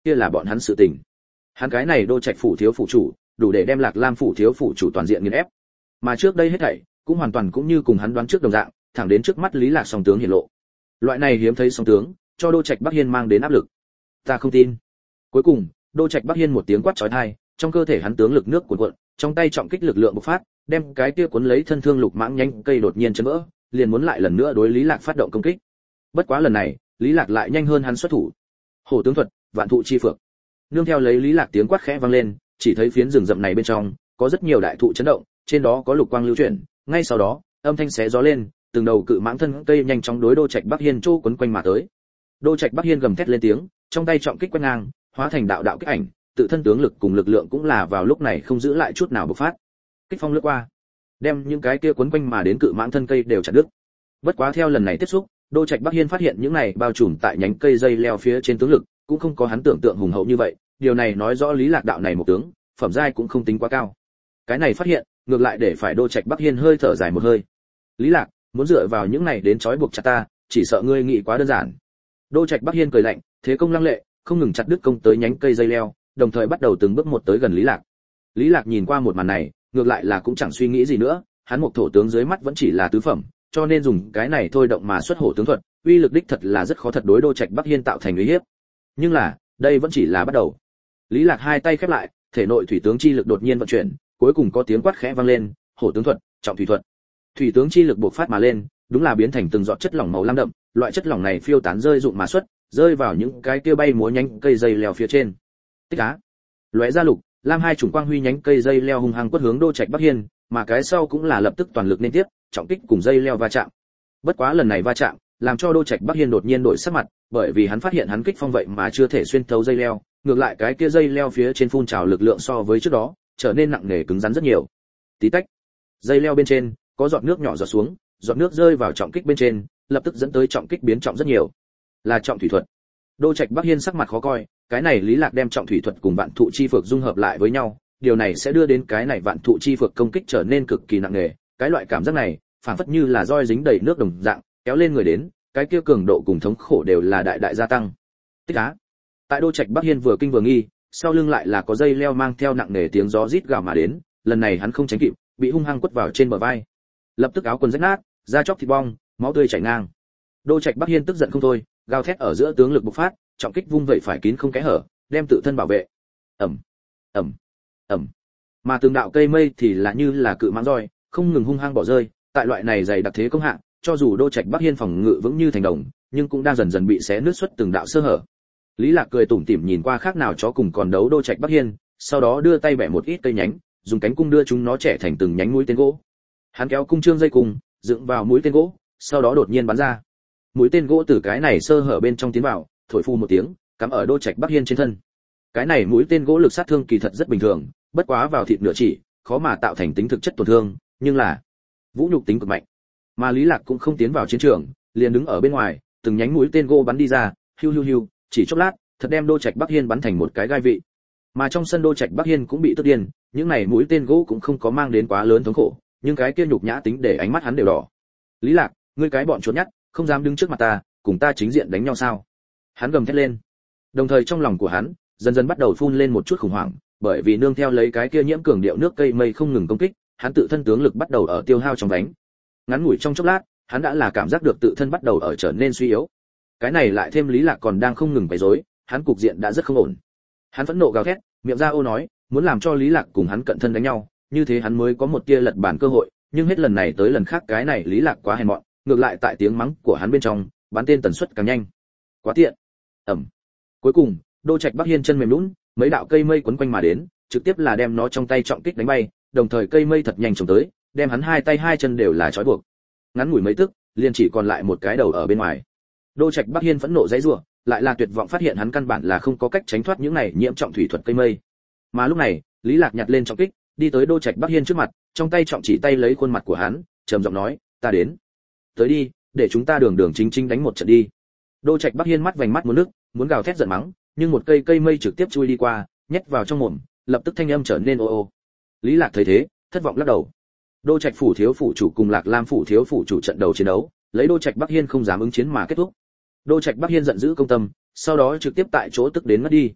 kia là bọn hắn sự tình. Hắn cái này Đô Trạch phủ thiếu phủ chủ, đủ để đem Lạc Lam phủ thiếu phủ chủ toàn diện nghiền ép. Mà trước đây hết thảy cũng hoàn toàn cũng như cùng hắn đoán trước đồng dạng, thẳng đến trước mắt Lý Lạc song tướng hiện lộ. Loại này hiếm thấy song tướng, cho Đô Trạch Bắc Hiên mang đến áp lực. Ta không tin. Cuối cùng, Đô Trạch Bắc Hiên một tiếng quát chói tai, trong cơ thể hắn tướng lực nước cuồn cuộn, trong tay trọng kích lực lượng bộc phát, đem cái kia cuốn lấy thân thương lục mãng nhanh cây đột nhiên chấn vỡ, liền muốn lại lần nữa đối Lý Lạc phát động công kích. Bất quá lần này, Lý Lạc lại nhanh hơn hắn xuất thủ. Hổ tướng thuật, vạn thụ chi phượng. Nương theo lấy Lý Lạc tiếng quát khẽ vang lên, chỉ thấy phiến rừng rậm này bên trong có rất nhiều đại thụ chấn động, trên đó có lục quang lưu chuyển, ngay sau đó, âm thanh xé gió lên, từng đầu cự mãng thân cây nhanh chóng đối Đô Trạch Bắc Hiên chô quấn quanh mà tới. Đô Trạch Bắc Hiên gầm thét lên tiếng, trong tay trọng kích quét ngang, hóa thành đạo đạo kích ảnh, tự thân tướng lực cùng lực lượng cũng là vào lúc này không giữ lại chút nào bộc phát. Kích phong lướt qua, đem những cái kia quấn quanh mà đến cự mãng thân cây đều chặt đứt. Bất quá theo lần này tiếp xúc, Đô Trạch Bắc Hiên phát hiện những này bao trùm tại nhánh cây dây leo phía trên tướng lực, cũng không có hắn tưởng tượng hùng hậu như vậy, điều này nói rõ Lý Lạc đạo này một tướng, phẩm giai cũng không tính quá cao. Cái này phát hiện, ngược lại để phải Đô Trạch Bắc Hiên hơi thở dài một hơi. Lý Lạc, muốn dựa vào những này đến trói buộc chặt ta, chỉ sợ ngươi nghĩ quá đơn giản. Đô Trạch Bắc Hiên cười lạnh, thế công lăng lệ, không ngừng chặt đứt công tới nhánh cây dây leo, đồng thời bắt đầu từng bước một tới gần Lý Lạc. Lý Lạc nhìn qua một màn này, ngược lại là cũng chẳng suy nghĩ gì nữa, hắn một thổ tướng dưới mắt vẫn chỉ là tứ phẩm, cho nên dùng cái này thôi động mà xuất hổ tướng thuật, uy lực đích thật là rất khó thật đối Đô Trạch Bắc Hiên tạo thành uy hiếp. Nhưng là, đây vẫn chỉ là bắt đầu. Lý Lạc hai tay khép lại, thể nội thủy tướng chi lực đột nhiên vận chuyển, cuối cùng có tiếng quát khẽ vang lên, hổ tướng thuật, trọng thủy thuật. Thủy tướng chi lực bộc phát mà lên, đúng là biến thành từng giọt chất lỏng màu lam đậm, loại chất lỏng này phiêu tán rơi rụng mà xuất, rơi vào những cái kia bay múa nhánh cây dây leo phía trên. Tích á, lóe ra lục, lam hai chủng quang huy nhánh cây dây leo hung hăng quất hướng Đô Trạch Bắc Hiên, mà cái sau cũng là lập tức toàn lực liên tiếp, trọng kích cùng dây leo va chạm. Bất quá lần này va chạm, làm cho Đô Trạch Bắc Hiên đột nhiên đổi sắc mặt, bởi vì hắn phát hiện hắn kích phong vậy mà chưa thể xuyên thấu dây leo, ngược lại cái kia dây leo phía trên phun trào lực lượng so với trước đó, trở nên nặng nề cứng rắn rất nhiều. Tí tách, dây leo bên trên có giọt nước nhỏ giọt xuống, giọt nước rơi vào trọng kích bên trên, lập tức dẫn tới trọng kích biến trọng rất nhiều. Là trọng thủy thuật. Đô Trạch Bắc Hiên sắc mặt khó coi, cái này Lý Lạc đem trọng thủy thuật cùng vạn thụ chi phược dung hợp lại với nhau, điều này sẽ đưa đến cái này vạn thụ chi phược công kích trở nên cực kỳ nặng nề, cái loại cảm giác này, phảng phất như là roi dính đầy nước đồng dạng, kéo lên người đến, cái kia cường độ cùng thống khổ đều là đại đại gia tăng. Tích á. Tại Đô Trạch Bắc Hiên vừa kinh vừa nghi, sau lưng lại là có dây leo mang theo nặng nề tiếng gió rít gào mà đến, lần này hắn không tránh kịp, bị hung hăng quất vào trên bờ vai. Lập tức áo quần rách nát, da chóc thịt bong, máu tươi chảy ngang. Đô Trạch Bắc Hiên tức giận không thôi, gào thét ở giữa tướng lực bộc phát, trọng kích vung vậy phải kín không kẽ hở, đem tự thân bảo vệ. Ầm, ầm, ầm. Mà từng đạo cây mây thì là như là cự mãng roi, không ngừng hung hăng bỏ rơi, tại loại này dày đặc thế công hạng, cho dù Đô Trạch Bắc Hiên phòng ngự vững như thành đồng, nhưng cũng đang dần dần bị xé nứt xuất từng đạo sơ hở. Lý Lạc cười tủm tỉm nhìn qua khác nào chó cùng còn đấu Đô Trạch Bắc Hiên, sau đó đưa tay bẻ một ít cây nhánh, dùng cánh cung đưa chúng nó trẻ thành từng nhánh mũi tên gỗ. Hắn kéo cung trương dây cung, dựng vào mũi tên gỗ, sau đó đột nhiên bắn ra. Mũi tên gỗ từ cái này sơ hở bên trong tiến vào, thổi phu một tiếng, cắm ở Đô Trạch Bắc Hiên trên thân. Cái này mũi tên gỗ lực sát thương kỳ thật rất bình thường, bất quá vào thịt nửa chỉ, khó mà tạo thành tính thực chất tổn thương, nhưng là vũ nhục tính cực mạnh. Mà Lý Lạc cũng không tiến vào chiến trường, liền đứng ở bên ngoài, từng nhánh mũi tên gỗ bắn đi ra, hiu hiu hiu, chỉ chốc lát, thật đem Đô Trạch Bắc Hiên bắn thành một cái gai vị. Mà trong sân Đô Trạch Bắc Hiên cũng bị tức điên, những này mũi tên gỗ cũng không có mang đến quá lớn thống khổ, nhưng cái kia nhục nhã tính để ánh mắt hắn đều đỏ. Lý Lạc, ngươi cái bọn chuột nhắt, không dám đứng trước mặt ta, cùng ta chính diện đánh nhau sao? Hắn gầm thét lên. Đồng thời trong lòng của hắn dần dần bắt đầu phun lên một chút khủng hoảng, bởi vì nương theo lấy cái kia nhiễm cường điệu nước cây mây không ngừng công kích, hắn tự thân tướng lực bắt đầu ở tiêu hao trong đánh. Ngắn ngủi trong chốc lát, hắn đã là cảm giác được tự thân bắt đầu ở trở nên suy yếu. Cái này lại thêm Lý Lạc còn đang không ngừng bày rối, hắn cục diện đã rất không ổn. Hắn phẫn nộ gào thét, miệng ra ô nói, muốn làm cho Lý Lạc cùng hắn cận thân đánh nhau, như thế hắn mới có một tia lật bản cơ hội, nhưng hết lần này tới lần khác cái này Lý Lạc quá hèn mọn, ngược lại tại tiếng mắng của hắn bên trong, bắn tên tần suất càng nhanh. Quá tiện. Ầm. Cuối cùng, Đô Trạch Bắc Hiên chân mềm nhũn, mấy đạo cây mây quấn quanh mà đến, trực tiếp là đem nó trong tay trọng kích đánh bay, đồng thời cây mây thật nhanh chồng tới, đem hắn hai tay hai chân đều là trói buộc. Ngắn ngủi mấy tức, liền chỉ còn lại một cái đầu ở bên ngoài. Đô Trạch Bắc Hiên phẫn nộ giãy giụa, lại là tuyệt vọng phát hiện hắn căn bản là không có cách tránh thoát những này nhiễm trọng thủy thuật cây mây. Mà lúc này, Lý Lạc nhặt lên trọng kích, đi tới Đô Trạch Bắc Hiên trước mặt, trong tay trọng chỉ tay lấy khuôn mặt của hắn, trầm giọng nói, "Ta đến. Tới đi, để chúng ta đường đường chính chính đánh một trận đi." Đô Trạch Bắc Hiên mắt vành mắt muốn nước, muốn gào thét giận mắng, nhưng một cây mây trực tiếp chui đi qua, nhét vào trong mồm, lập tức thanh âm trở nên ô ô. Lý Lạc thấy thế, thất vọng lắc đầu. Đô Trạch phủ thiếu phủ chủ cùng Lạc Lam phủ thiếu phủ chủ trận đầu chiến đấu, lấy Đô Trạch Bắc Hiên không dám ứng chiến mà kết thúc. Đô Trạch Bắc Hiên giận dữ công tâm, sau đó trực tiếp tại chỗ tức đến mất đi.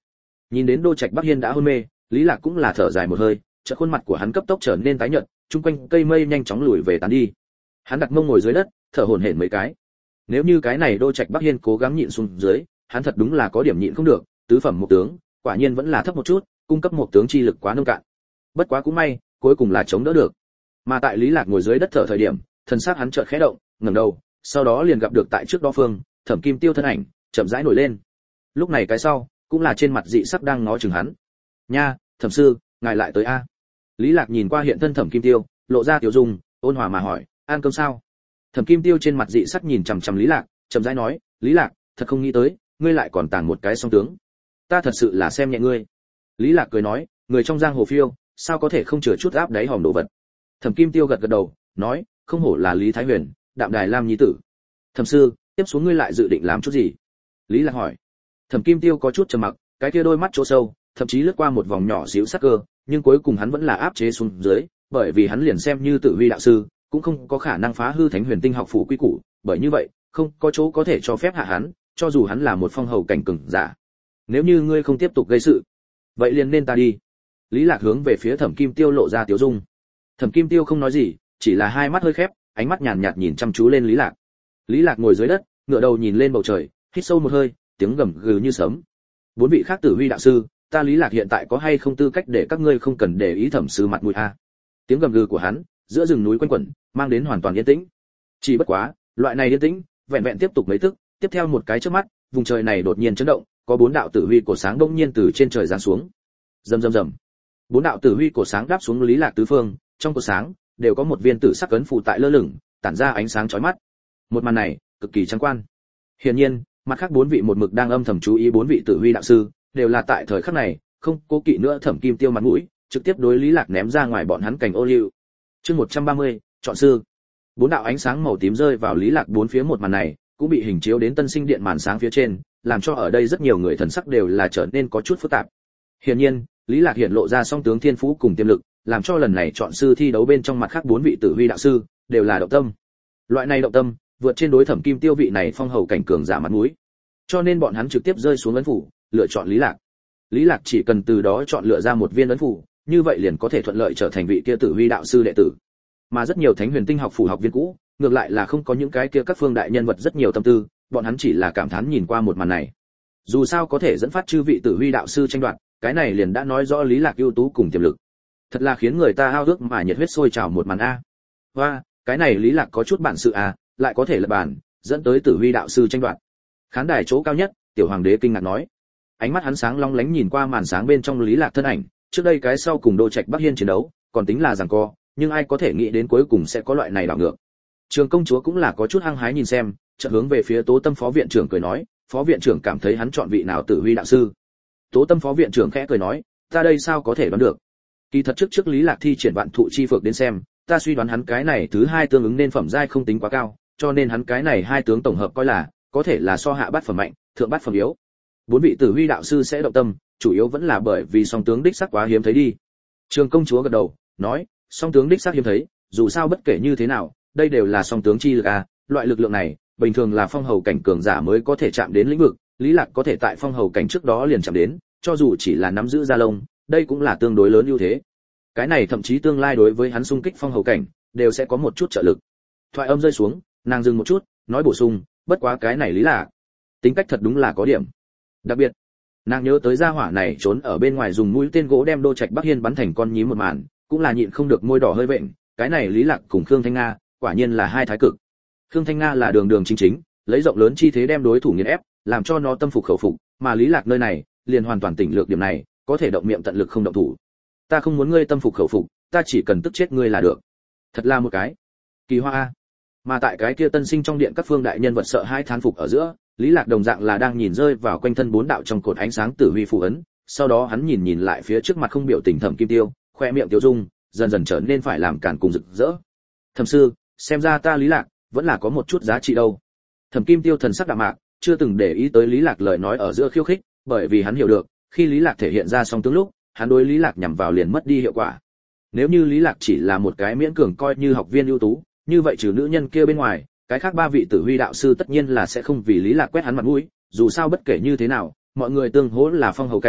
Nhìn đến Đô Trạch Bắc Hiên đã hôn mê, Lý Lạc cũng là thở dài một hơi, chợt khuôn mặt của hắn cấp tốc trở nên tái nhợt, chung quanh cây mây nhanh chóng lùi về tán đi. Hắn đặt mông ngồi dưới đất, thở hổn hển mấy cái. Nếu như cái này Đô Trạch Bắc Hiên cố gắng nhịn xuống dưới, hắn thật đúng là có điểm nhịn không được, tứ phẩm một tướng, quả nhiên vẫn là thấp một chút, cung cấp một tướng chi lực quá nông cạn. Bất quá cũng may, cuối cùng là chống đỡ được. Mà tại Lý Lạc ngồi dưới đất thở thời điểm, thần sắc hắn chợt khẽ động, ngẩng đầu, sau đó liền gặp được tại trước đó phương, Thẩm Kim Tiêu thân ảnh, chậm rãi nổi lên. Lúc này cái sau, cũng là trên mặt dị sắc đang ngó chừng hắn. "Nha, Thẩm sư, ngài lại tới a?" Lý Lạc nhìn qua hiện thân Thẩm Kim Tiêu, lộ ra tiểu dung, ôn hòa mà hỏi, "Ăn cơm sao?" Thẩm Kim Tiêu trên mặt dị sắc nhìn chằm chằm Lý Lạc, chậm rãi nói, "Lý Lạc, thật không nghĩ tới, ngươi lại còn tàng một cái song tướng. Ta thật sự là xem nhẹ ngươi." Lý Lạc cười nói, "Người trong giang hồ phiêu, sao có thể không chừa chút áp đáy hòm đồ vật." Thẩm Kim Tiêu gật gật đầu, nói, "Không hổ là Lý Thái Huyền, Đạm Đài Lam nhi tử. Thẩm sư, tiếp xuống ngươi lại dự định làm chút gì?" Lý Lạc hỏi. Thẩm Kim Tiêu có chút trầm mặc, cái kia đôi mắt chỗ sâu, thậm chí lướt qua một vòng nhỏ xíu sắc cơ, nhưng cuối cùng hắn vẫn là áp chế xuống dưới, bởi vì hắn liền xem như Tử Huy đạo sư, cũng không có khả năng phá hư Thánh Huyền Tinh học phủ quy củ, bởi như vậy, không có chỗ có thể cho phép hạ hắn, cho dù hắn là một phong hầu cảnh cường giả. "Nếu như ngươi không tiếp tục gây sự, vậy liền nên ta đi." Lý Lạc hướng về phía Thẩm Kim Tiêu lộ ra tiểu dung. Thẩm Kim Tiêu không nói gì, chỉ là hai mắt hơi khép, ánh mắt nhàn nhạt nhìn chăm chú lên Lý Lạc. Lý Lạc ngồi dưới đất, ngửa đầu nhìn lên bầu trời, hít sâu một hơi, tiếng gầm gừ như sấm. "Bốn vị khác Tử Huy đạo sư, ta Lý Lạc hiện tại có hay không tư cách để các ngươi không cần để ý Thẩm sư mặt mũi a?" Tiếng gầm gừ của hắn, giữa rừng núi quanh quẩn, mang đến hoàn toàn yên tĩnh. Chỉ bất quá, loại này yên tĩnh, vẹn vẹn tiếp tục mấy tức, tiếp theo một cái chớp mắt, vùng trời này đột nhiên chấn động, có bốn đạo tử huy cổ sáng bỗng nhiên từ trên trời giáng xuống. Rầm rầm rầm. Bốn đạo tử huy cổ sáng đáp xuống Lý Lạc tứ phương, trong cổ sáng đều có một viên tử sắc ấn phù tại lơ lửng, tản ra ánh sáng chói mắt. Một màn này, cực kỳ trắng quan. Hiển nhiên, mặt khác bốn vị một mực đang âm thầm chú ý bốn vị tử huy đạo sư, đều là tại thời khắc này, không cố kỵ nữa Thẩm Kim Tiêu mặt mũi, trực tiếp đối Lý Lạc ném ra ngoài bọn hắn cảnh ô liu. Chương 130, chọn sư. Bốn đạo ánh sáng màu tím rơi vào Lý Lạc bốn phía, một màn này cũng bị hình chiếu đến Tân Sinh Điện màn sáng phía trên, làm cho ở đây rất nhiều người thần sắc đều là trở nên có chút phức tạp. Hiển nhiên, Lý Lạc hiện lộ ra song tướng thiên phú cùng tiềm lực, làm cho lần này chọn sư thi đấu bên trong mặt khác bốn vị Tử Huy đạo sư đều là động tâm. Loại này động tâm vượt trên đối Thẩm Kim Tiêu vị này phong hầu cảnh cường giả mặt mũi, cho nên bọn hắn trực tiếp rơi xuống ấn phủ, lựa chọn Lý Lạc. Lý Lạc chỉ cần từ đó chọn lựa ra một viên ấn phủ, như vậy liền có thể thuận lợi trở thành vị kia Tử Huy đạo sư đệ tử. Mà rất nhiều Thánh Huyền Tinh học phủ học viên cũ, ngược lại là không có những cái kia các phương đại nhân vật rất nhiều tâm tư, bọn hắn chỉ là cảm thán nhìn qua một màn này. Dù sao có thể dẫn phát chư vị Tử Huy đạo sư tranh đoạt, cái này liền đã nói rõ Lý Lạc ưu tú cùng tiềm lực. Thật là khiến người ta hao ước mà nhiệt huyết sôi trào một màn a. Và, cái này Lý Lạc có chút bản sự a, lại có thể là bản, dẫn tới Tử Huy đạo sư tranh đoạt. Khán đài chỗ cao nhất, tiểu hoàng đế kinh ngạc nói. Ánh mắt hắn sáng long lánh nhìn qua màn sáng bên trong Lý Lạc thân ảnh, trước đây cái sau cùng Đô Trạch Bắc Hiên chiến đấu, còn tính là giằng co, nhưng ai có thể nghĩ đến cuối cùng sẽ có loại này đảo ngược. Trường công chúa cũng là có chút hăng hái nhìn xem, chợt hướng về phía Tố Tâm phó viện trưởng cười nói, phó viện trưởng cảm thấy hắn chọn vị nào Tử Huy đạo sư. Tố Tâm phó viện trưởng khẽ cười nói, ta đây sao có thể đoán được. Kỳ thật trước Lý Lạc thi triển Vạn Thụ Chi Phược đến xem, ta suy đoán hắn cái này thứ hai tương ứng nên phẩm giai không tính quá cao, cho nên hắn cái này hai tướng tổng hợp coi là có thể là so hạ bát phẩm mạnh, thượng bát phẩm yếu. Bốn vị Tử Huy đạo sư sẽ động tâm, chủ yếu vẫn là bởi vì song tướng đích sắc quá hiếm thấy đi. Trường công chúa gật đầu, nói, song tướng đích xác hiếm thấy, dù sao bất kể như thế nào, đây đều là song tướng chi lực a, loại lực lượng này, bình thường là phong hầu cảnh cường giả mới có thể chạm đến lĩnh vực, Lý Lạc có thể tại phong hầu cảnh trước đó liền chạm đến, cho dù chỉ là nắm giữ gia lông, đây cũng là tương đối lớn ưu thế. Cái này thậm chí tương lai đối với hắn xung kích phong hầu cảnh, đều sẽ có một chút trợ lực. Thoại âm rơi xuống, nàng dừng một chút, nói bổ sung, bất quá cái này Lý Lạc, tính cách thật đúng là có điểm. Đặc biệt, nàng nhớ tới gia hỏa này trốn ở bên ngoài dùng mũi tên gỗ đem Đô Trạch Bắc Hiên bắn thành con nhím một màn, cũng là nhịn không được môi đỏ hơi vện, cái này Lý Lạc cùng Khương Thanh Nga, quả nhiên là hai thái cực. Khương Thanh Nga là đường đường chính chính, lấy rộng lớn chi thế đem đối thủ nghiền ép, làm cho nó tâm phục khẩu phục, mà Lý Lạc nơi này, liền hoàn toàn tỉnh lược điểm này, có thể động miệng tận lực không động thủ. Ta không muốn ngươi tâm phục khẩu phục, ta chỉ cần tức chết ngươi là được. Thật là một cái kỳ hoa a. Mà tại cái kia Tân Sinh trong điện các phương đại nhân vật sợ hai thán phục ở giữa, Lý Lạc đồng dạng là đang nhìn rơi vào quanh thân bốn đạo trong cột ánh sáng Tử Huy phù ấn, sau đó hắn nhìn lại phía trước mặt không biểu tình Thẩm Kim Tiêu, khoe miệng tiêu dung dần dần trở nên phải làm càn cùng rực rỡ. Thẩm sư, xem ra ta Lý Lạc vẫn là có một chút giá trị đâu. Thẩm Kim Tiêu thần sắc đạm mạc, chưa từng để ý tới Lý Lạc lời nói ở giữa khiêu khích, bởi vì hắn hiểu được, khi Lý Lạc thể hiện ra song tướng lúc, hắn đối Lý Lạc nhằm vào liền mất đi hiệu quả. Nếu như Lý Lạc chỉ là một cái miễn cường coi như học viên ưu tú, như vậy trừ nữ nhân kia bên ngoài, cái khác ba vị Tử Huy đạo sư tất nhiên là sẽ không vì Lý Lạc quét hắn mặt mũi, dù sao bất kể như thế nào, mọi người tương hỗ là phong hầu cảnh,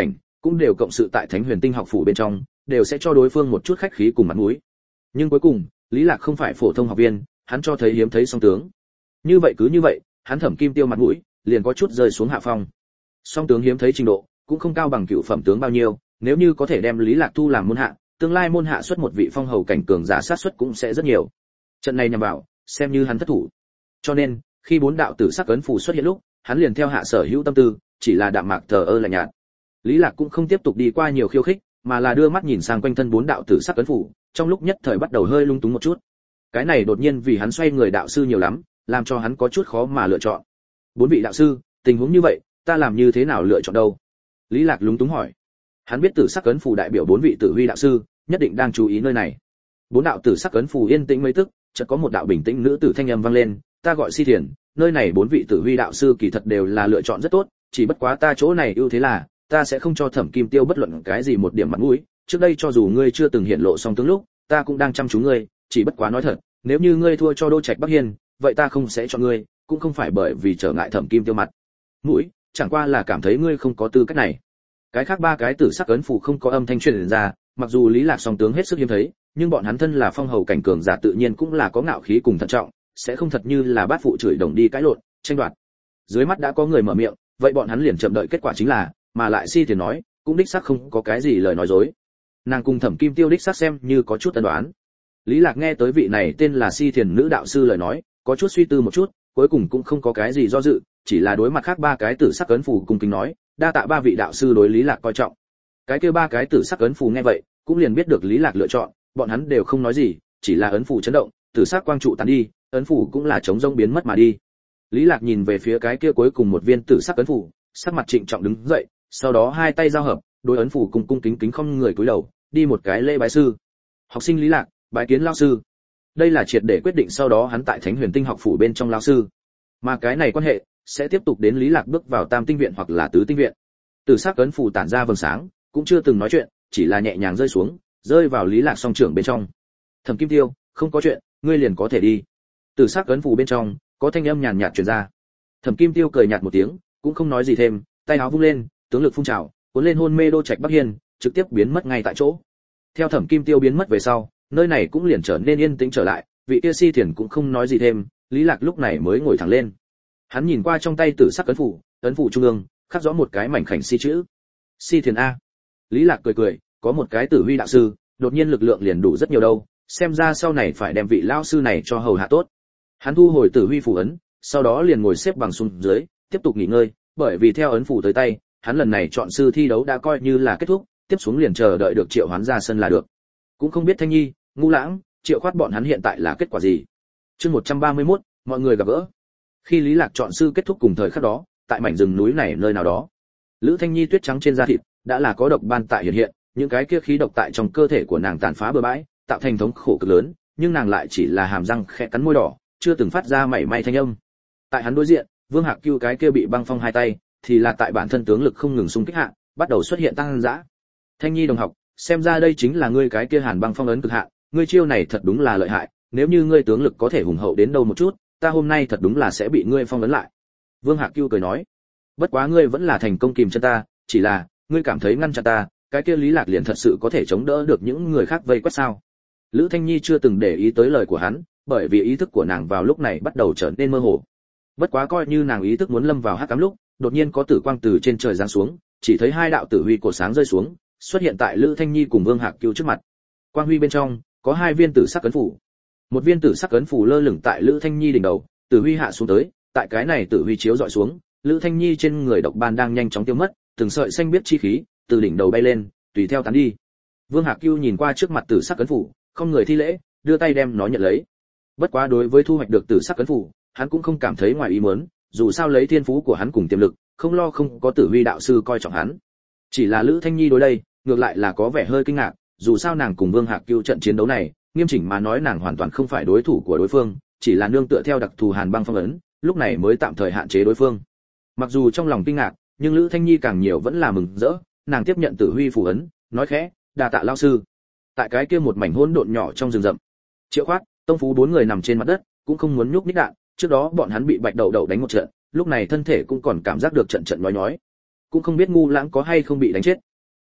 cũng đều cộng sự tại Thánh Huyền Tinh học phủ bên trong, đều sẽ cho đối phương một chút khách khí cùng mặt mũi. Nhưng cuối cùng, Lý Lạc không phải phổ thông học viên, hắn cho thấy hiếm thấy song tướng. Như vậy, hắn Thẩm Kim Tiêu mặt mũi liền có chút rơi xuống hạ phong. Song tướng hiếm thấy trình độ, cũng không cao bằng cựu phẩm tướng bao nhiêu, nếu như có thể đem Lý Lạc thu làm môn hạ, tương lai môn hạ xuất một vị phong hầu cảnh cường giả sát suất cũng sẽ rất nhiều. Trận này nhằm vào, xem như hắn thất thủ. Cho nên, khi bốn đạo tử sắc ấn phù xuất hiện lúc, hắn liền theo hạ sở hữu tâm tư, chỉ là đạm mạc thờ ơ lạnh nhạt. Lý Lạc cũng không tiếp tục đi qua nhiều khiêu khích, mà là đưa mắt nhìn sang quanh thân bốn đạo tử sắc ấn phù, trong lúc nhất thời bắt đầu hơi lung túng một chút. Cái này đột nhiên vì hắn xoay người đạo sư nhiều lắm, làm cho hắn có chút khó mà lựa chọn. Bốn vị đạo sư, tình huống như vậy, ta làm như thế nào lựa chọn đâu? Lý Lạc lúng túng hỏi. Hắn biết tử sắc ấn phù đại biểu bốn vị tử huy đạo sư, nhất định đang chú ý nơi này. Bốn đạo tử sắc ấn phù yên tĩnh mấy tức, chợt có một đạo bình tĩnh nữ tử thanh âm vang lên, ta gọi Si Thiền, nơi này bốn vị tử huy đạo sư kỳ thật đều là lựa chọn rất tốt, chỉ bất quá ta chỗ này ưu thế là, ta sẽ không cho Thẩm Kim Tiêu bất luận cái gì một điểm mặt mũi, trước đây cho dù ngươi chưa từng hiện lộ song tướng lúc, ta cũng đang chăm chú ngươi, chỉ bất quá nói thật, nếu như ngươi thua cho Đô Trạch Bắc Hiên, vậy ta không sẽ cho ngươi, cũng không phải bởi vì trở ngại Thẩm Kim Tiêu mặt mũi, chẳng qua là cảm thấy ngươi không có tư cách này. Cái khác ba cái tử sắc ấn phù không có âm thanh truyền ra, mặc dù Lý Lạc song tướng hết sức hiếm thấy, nhưng bọn hắn thân là phong hầu cảnh cường giả tự nhiên cũng là có ngạo khí cùng thận trọng, sẽ không thật như là bát phụ chửi đồng đi cãi lộn, tranh đoạt. Dưới mắt đã có người mở miệng, vậy bọn hắn liền chậm đợi kết quả chính là, mà lại Si Tiền nói, cũng đích xác không có cái gì lời nói dối. Nàng cùng Thẩm Kim Tiêu đích xác xem như có chút tân đoán. Lý Lạc nghe tới vị này tên là Si Tiền nữ đạo sư lời nói, có chút suy tư một chút, cuối cùng cũng không có cái gì do dự, chỉ là đối mặt khác ba cái tử sắc ấn phù cung kính nói, đa tạ ba vị đạo sư đối Lý Lạc coi trọng. Cái kia ba cái tử sắc ấn phù nghe vậy, cũng liền biết được Lý Lạc lựa chọn, bọn hắn đều không nói gì, chỉ là ấn phù chấn động, tử sắc quang trụ tàn đi, ấn phù cũng là trống rỗng biến mất mà đi. Lý Lạc nhìn về phía cái kia cuối cùng một viên tử sắc ấn phù, sắc mặt trịnh trọng đứng dậy, sau đó hai tay giao hợp, đối ấn phù cung kính kính không người cúi đầu, đi một cái lễ bái sư. Học sinh Lý Lạc, bái kiến lão sư. Đây là triệt để quyết định sau đó hắn tại Thánh Huyền Tinh học phủ bên trong lão sư. Mà cái này quan hệ sẽ tiếp tục đến Lý Lạc bước vào Tam tinh viện hoặc là Tứ tinh viện. Tử sắc ấn phù tản ra vầng sáng, cũng chưa từng nói chuyện, chỉ là nhẹ nhàng rơi xuống, rơi vào Lý Lạc song trưởng bên trong. Thẩm Kim Tiêu, không có chuyện, ngươi liền có thể đi. Tử sắc ấn phù bên trong có thanh âm nhàn nhạt truyền ra. Thẩm Kim Tiêu cười nhạt một tiếng, cũng không nói gì thêm, tay áo vung lên, tướng lực phun trào, cuốn lên hôn mê Đô Trạch Bắc Hiên, trực tiếp biến mất ngay tại chỗ. Theo Thẩm Kim Tiêu biến mất về sau, nơi này cũng liền trở nên yên tĩnh trở lại, vị kia Si Thiền cũng không nói gì thêm, Lý Lạc lúc này mới ngồi thẳng lên. Hắn nhìn qua trong tay tử sắc ấn phù trung ương, khắc rõ một cái mảnh khảnh Si chữ. Si Thiền a. Lý Lạc cười cười, có một cái tử huy đạo sư, đột nhiên lực lượng liền đủ rất nhiều đâu, xem ra sau này phải đem vị lão sư này cho hầu hạ tốt. Hắn thu hồi tử huy phù ấn, sau đó liền ngồi xếp bằng xuống dưới, tiếp tục nghỉ ngơi, bởi vì theo ấn phù tới tay, hắn lần này chọn sư thi đấu đã coi như là kết thúc, tiếp xuống liền chờ đợi được triệu hoán ra sân là được. Cũng không biết Thanh Nhi, Ngũ Lãng, Triệu Khoát bọn hắn hiện tại là kết quả gì. Chương 131, mọi người gặp gỡ. Khi Lý Lạc chọn sư kết thúc cùng thời khắc đó, tại mảnh rừng núi này nơi nào đó, Lữ Thanh Nhi tuyết trắng trên da thịt đã là có độc ban tại hiện hiện, những cái kia khí độc tại trong cơ thể của nàng tàn phá bừa bãi, tạo thành thống khổ cực lớn, nhưng nàng lại chỉ là hàm răng khẽ cắn môi đỏ, chưa từng phát ra mảy may thanh âm. Tại hắn đối diện, Vương Hạc Cưu cái kia bị băng phong hai tay, thì là tại bản thân tướng lực không ngừng xung kích hạ, bắt đầu xuất hiện tăng dã. Thanh Nhi đồng học, xem ra đây chính là ngươi cái kia Hàn Băng Phong ấn cực hạn, ngươi chiêu này thật đúng là lợi hại, nếu như ngươi tướng lực có thể hùng hậu đến đâu một chút, ta hôm nay thật đúng là sẽ bị ngươi phong ấn lại. Vương Hạc Cưu cười nói, bất quá ngươi vẫn là thành công kìm chân ta, chỉ là ngươi cảm thấy ngăn chặn ta, cái kia Lý Lạc liền thật sự có thể chống đỡ được những người khác vây quét sao? Lữ Thanh Nhi chưa từng để ý tới lời của hắn, bởi vì ý thức của nàng vào lúc này bắt đầu trở nên mơ hồ. Bất quá coi như nàng ý thức muốn lâm vào hắc ám lúc, đột nhiên có tử quang từ trên trời giáng xuống, chỉ thấy hai đạo tử huy cổ sáng rơi xuống, xuất hiện tại Lữ Thanh Nhi cùng Vương Hạc Cưu trước mặt. Quang huy bên trong có hai viên tử sắc ấn phù. Một viên tử sắc ấn phù lơ lửng tại Lữ Thanh Nhi đỉnh đầu, tử huy hạ xuống tới, tại cái này tử huy chiếu dọi xuống, Lữ Thanh Nhi trên người độc ban đang nhanh chóng tiêu mất, từng sợi xanh biết chi khí từ đỉnh đầu bay lên, tùy theo tán đi. Vương Hạc Cưu nhìn qua trước mặt tử sắc ấn phù, không người thi lễ, đưa tay đem nó nhận lấy. Bất quá đối với thu hoạch được tử sắc ấn phù, hắn cũng không cảm thấy ngoài ý muốn, dù sao lấy thiên phú của hắn cùng tiềm lực, không lo không có tử huy đạo sư coi trọng hắn. Chỉ là Lữ Thanh Nhi đối đây, ngược lại là có vẻ hơi kinh ngạc, dù sao nàng cùng Vương Hạc Cưu trận chiến đấu này, nghiêm chỉnh mà nói nàng hoàn toàn không phải đối thủ của đối phương, chỉ là nương tựa theo đặc thù Hàn Băng Phong ấn, lúc này mới tạm thời hạn chế đối phương. Mặc dù trong lòng kinh ngạc, nhưng Lữ Thanh Nhi càng nhiều vẫn là mừng rỡ, nàng tiếp nhận tử huy phù ấn, nói khẽ, đa tạ lão sư. Tại cái kia một mảnh hỗn độn nhỏ trong rừng rậm, Triệu Khoát, Tông Phú bốn người nằm trên mặt đất, cũng không muốn nhúc nhích đạn, trước đó bọn hắn bị Bạch Đậu Đậu đánh một trận, lúc này thân thể cũng còn cảm giác được trận trận nhói nhói. Cũng không biết Ngu Lãng có hay không bị đánh chết.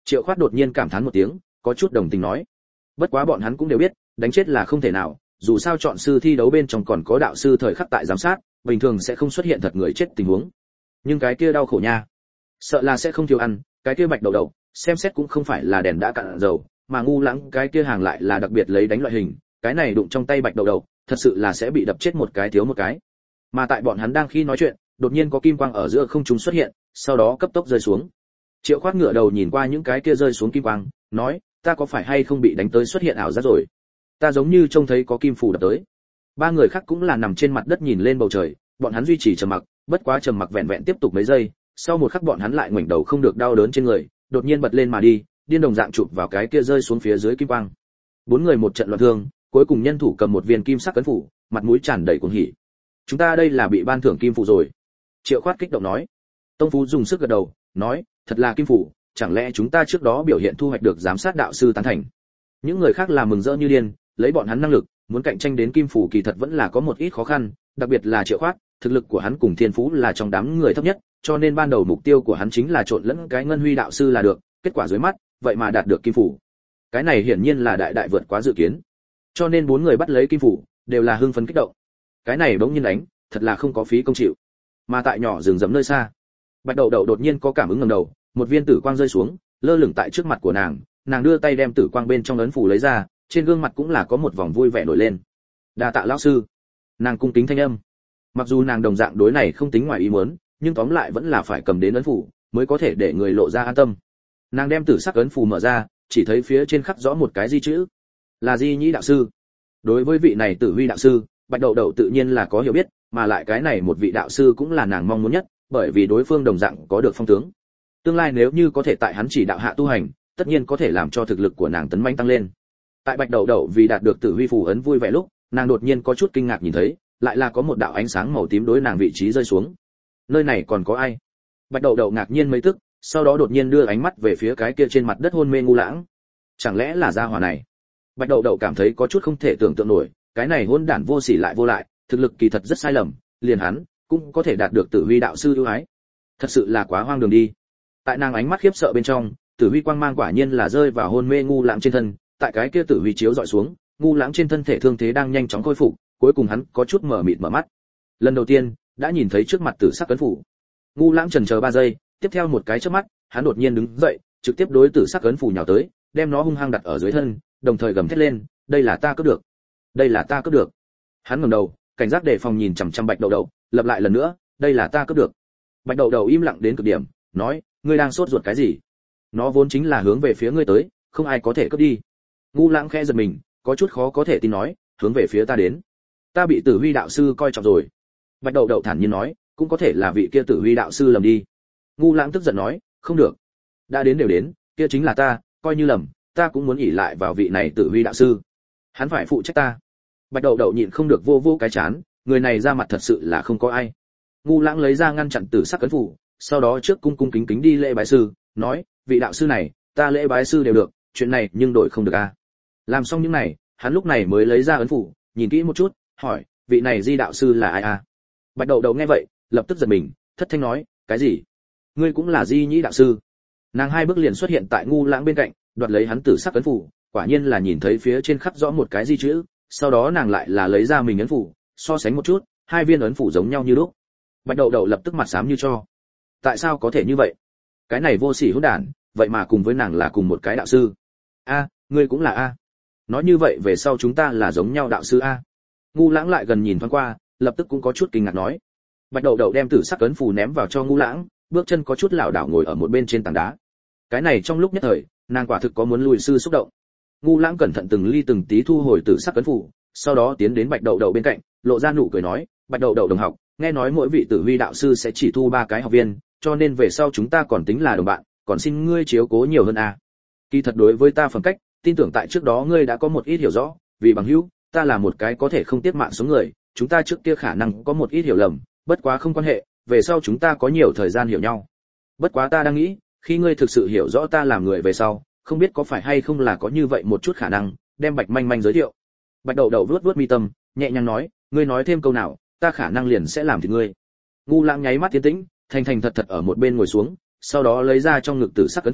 Triệu Khoát đột nhiên cảm thán một tiếng, có chút đồng tình nói, bất quá bọn hắn cũng đều biết, đánh chết là không thể nào, dù sao chọn sư thi đấu bên trong còn có đạo sư thời khắc tại giám sát, bình thường sẽ không xuất hiện thật người chết tình huống. Nhưng cái kia đau khổ nha, sợ là sẽ không thiếu ăn, cái kia Bạch Đậu Đậu, xem xét cũng không phải là đèn đã cạn dầu, mà ngu lãng cái kia hàng lại là đặc biệt lấy đánh loại hình, cái này đụng trong tay Bạch Đậu Đậu, thật sự là sẽ bị đập chết một cái thiếu một cái. Mà tại bọn hắn đang khi nói chuyện, đột nhiên có kim quang ở giữa không trung xuất hiện, sau đó cấp tốc rơi xuống. Triệu Khoát ngửa đầu nhìn qua những cái kia rơi xuống kim quang, nói, ta có phải hay không bị đánh tới xuất hiện ảo giác rồi? Ta giống như trông thấy có kim phù đập tới. Ba người khác cũng là nằm trên mặt đất nhìn lên bầu trời, bọn hắn duy trì trầm mặc, bất quá trầm mặc vẹn vẹn tiếp tục mấy giây, sau một khắc bọn hắn lại ngoảnh đầu không được đau đớn trên người, đột nhiên bật lên mà đi, điên đồng dạng chụp vào cái kia rơi xuống phía dưới kim quang. Bốn người một trận loạn thương, cuối cùng nhân thủ cầm một viên kim sắc cấn phủ, mặt mũi tràn đầy cuồng hỉ. Chúng ta đây là bị ban thưởng kim phù rồi. Triệu Khoát kích động nói. Tông Phú dùng sức gật đầu, nói, thật là kim phù, chẳng lẽ chúng ta trước đó biểu hiện thu hoạch được giám sát đạo sư tán thành. Những người khác là mừng rỡ như điên, lấy bọn hắn năng lực, muốn cạnh tranh đến kim phù kỳ thật vẫn là có một ít khó khăn, đặc biệt là Triệu Khoát, thực lực của hắn cùng Thiên Phú là trong đám người thấp nhất, cho nên ban đầu mục tiêu của hắn chính là trộn lẫn cái ngân huy đạo sư là được, kết quả dưới mắt, vậy mà đạt được kim phù. Cái này hiển nhiên là đại vượt quá dự kiến. Cho nên bốn người bắt lấy kim phù, đều là hưng phấn kích động. Cái này bỗng nhiên đánh, thật là không có phí công chịu. Mà tại nhỏ rừng rậm nơi xa, Bạch Đậu Đậu đột nhiên có cảm ứng ngẩng đầu, một viên tử quang rơi xuống, lơ lửng tại trước mặt của nàng, nàng đưa tay đem tử quang bên trong ấn phù lấy ra, trên gương mặt cũng là có một vòng vui vẻ nổi lên. Đa tạ lão sư. Nàng cung kính thanh âm. Mặc dù nàng đồng dạng đối này không tính ngoài ý muốn, nhưng tóm lại vẫn là phải cầm đến ấn phù, mới có thể để người lộ ra an tâm. Nàng đem tử sắc ấn phù mở ra, chỉ thấy phía trên khắc rõ một cái di chữ, là Di Nhĩ đạo sư. Đối với vị này Tử Huy đạo sư, Bạch Đậu Đậu tự nhiên là có hiểu biết, mà lại cái này một vị đạo sư cũng là nàng mong muốn nhất, bởi vì đối phương đồng dạng có được phong tướng. Tương lai nếu như có thể tại hắn chỉ đạo hạ tu hành, tất nhiên có thể làm cho thực lực của nàng tấn mãnh tăng lên. Tại Bạch Đậu Đậu vì đạt được Tử Huy phù ấn vui vẻ lúc, nàng đột nhiên có chút kinh ngạc nhìn thấy, lại là có một đạo ánh sáng màu tím đối nàng vị trí rơi xuống. Nơi này còn có ai? Bạch Đậu Đậu ngạc nhiên mấy tức, sau đó đột nhiên đưa ánh mắt về phía cái kia trên mặt đất hôn mê ngu lãng. Chẳng lẽ là gia hỏa này? Bạch Đậu Đậu cảm thấy có chút không thể tưởng tượng nổi, cái này hôn đản vô sỉ lại vô lại, thực lực kỳ thật rất sai lầm, liền hắn cũng có thể đạt được Tử Huy đạo sư ưu ái. Thật sự là quá hoang đường đi. Tại nàng ánh mắt khiếp sợ bên trong, Tử Huy quang mang quả nhiên là rơi vào hôn mê ngu lãng trên thân, tại cái kia Tử Huy chiếu dọi xuống, ngu lãng trên thân thể thương thế đang nhanh chóng khôi phục, cuối cùng hắn có chút mở mịt mở mắt. Lần đầu tiên đã nhìn thấy trước mặt tử sắc cấn phủ. Ngu lãng chần chờ 3 giây, tiếp theo một cái chớp mắt, hắn đột nhiên đứng dậy, trực tiếp đối tử sắc cấn phủ nhào tới, đem nó hung hăng đặt ở dưới thân, đồng thời gầm thét lên, đây là ta cướp được, đây là ta cướp được. Hắn ngẩng đầu, cảnh giác đề phòng nhìn chằm chằm Bạch Đậu Đậu, lặp lại lần nữa, đây là ta cướp được. Bạch Đậu Đậu im lặng đến cực điểm, nói, ngươi đang sốt ruột cái gì? Nó vốn chính là hướng về phía ngươi tới, không ai có thể cướp đi. Ngu lãng khẽ giật mình, có chút khó có thể tin nói, hướng về phía ta đến. Ta bị Tử Huy đạo sư coi trọng rồi. Bạch Đậu Đậu thản nhiên nói, cũng có thể là vị kia Tử Huy đạo sư lầm đi. Ngu lãng tức giận nói, không được, đã đến đều đến, kia chính là ta, coi như lầm, ta cũng muốn ỷ lại vào vị này Tử Huy đạo sư. Hắn phải phụ trách ta. Bạch Đậu Đậu nhịn không được vô vô cái chán, người này ra mặt thật sự là không có ai. Ngu lãng lấy ra ngăn chặn tử sắc cấn phủ, sau đó trước cung cung kính kính đi lễ bái sư, nói, vị đạo sư này, ta lễ bái sư đều được, chuyện này nhưng đổi không được a. Làm xong những này, hắn lúc này mới lấy ra ấn phủ, nhìn kỹ một chút, hỏi, vị này Di đạo sư là ai a? Bạch Đậu Đậu nghe vậy, lập tức giật mình, thất thanh nói, cái gì? Ngươi cũng là Di Nhĩ đạo sư? Nàng hai bước liền xuất hiện tại ngu lãng bên cạnh, đoạt lấy hắn tử sắc ấn phủ, quả nhiên là nhìn thấy phía trên khắc rõ một cái di chữ, sau đó nàng lại là lấy ra mình ấn phủ, so sánh một chút, hai viên ấn phủ giống nhau như lúc. Bạch Đậu Đậu lập tức mặt xám như cho. Tại sao có thể như vậy? Cái này vô sỉ hỗn đản, vậy mà cùng với nàng là cùng một cái đạo sư. A, ngươi cũng là a. Nói như vậy về sau chúng ta là giống nhau đạo sư a. Ngu lãng lại gần nhìn thoáng qua, lập tức cũng có chút kinh ngạc nói. Bạch Đậu Đậu đem tử sắc ấn phù ném vào cho ngu lãng, bước chân có chút lảo đảo ngồi ở một bên trên tảng đá. Cái này trong lúc nhất thời, nàng quả thực có muốn lùi sư xúc động. Ngu lãng cẩn thận từng ly từng tí thu hồi tử sắc ấn phù, sau đó tiến đến Bạch Đậu Đậu bên cạnh, lộ ra nụ cười nói, Bạch Đậu Đậu đồng học, nghe nói mỗi vị Tử Huy đạo sư sẽ chỉ thu 3 cái học viên, cho nên về sau chúng ta còn tính là đồng bạn, còn xin ngươi chiếu cố nhiều hơn a. Kỳ thật đối với ta phẩm cách, tin tưởng tại trước đó ngươi đã có một ít hiểu rõ, vì bằng hữu, ta là một cái có thể không tiếc mạng sống người, chúng ta trước kia khả năng có một ít hiểu lầm, bất quá không quan hệ, về sau chúng ta có nhiều thời gian hiểu nhau. Bất quá ta đang nghĩ, khi ngươi thực sự hiểu rõ ta làm người về sau, không biết có phải hay không là có như vậy một chút khả năng, đem Bạch Manh Manh giới thiệu. Bạch Đậu Đậu vuốt vuốt mi tâm, nhẹ nhàng nói, ngươi nói thêm câu nào, ta khả năng liền sẽ làm thịt ngươi. Ngu lãng nháy mắt tiến tĩnh, thành thành thật thật ở một bên ngồi xuống, sau đó lấy ra trong ngực tử sắc ấn phủ,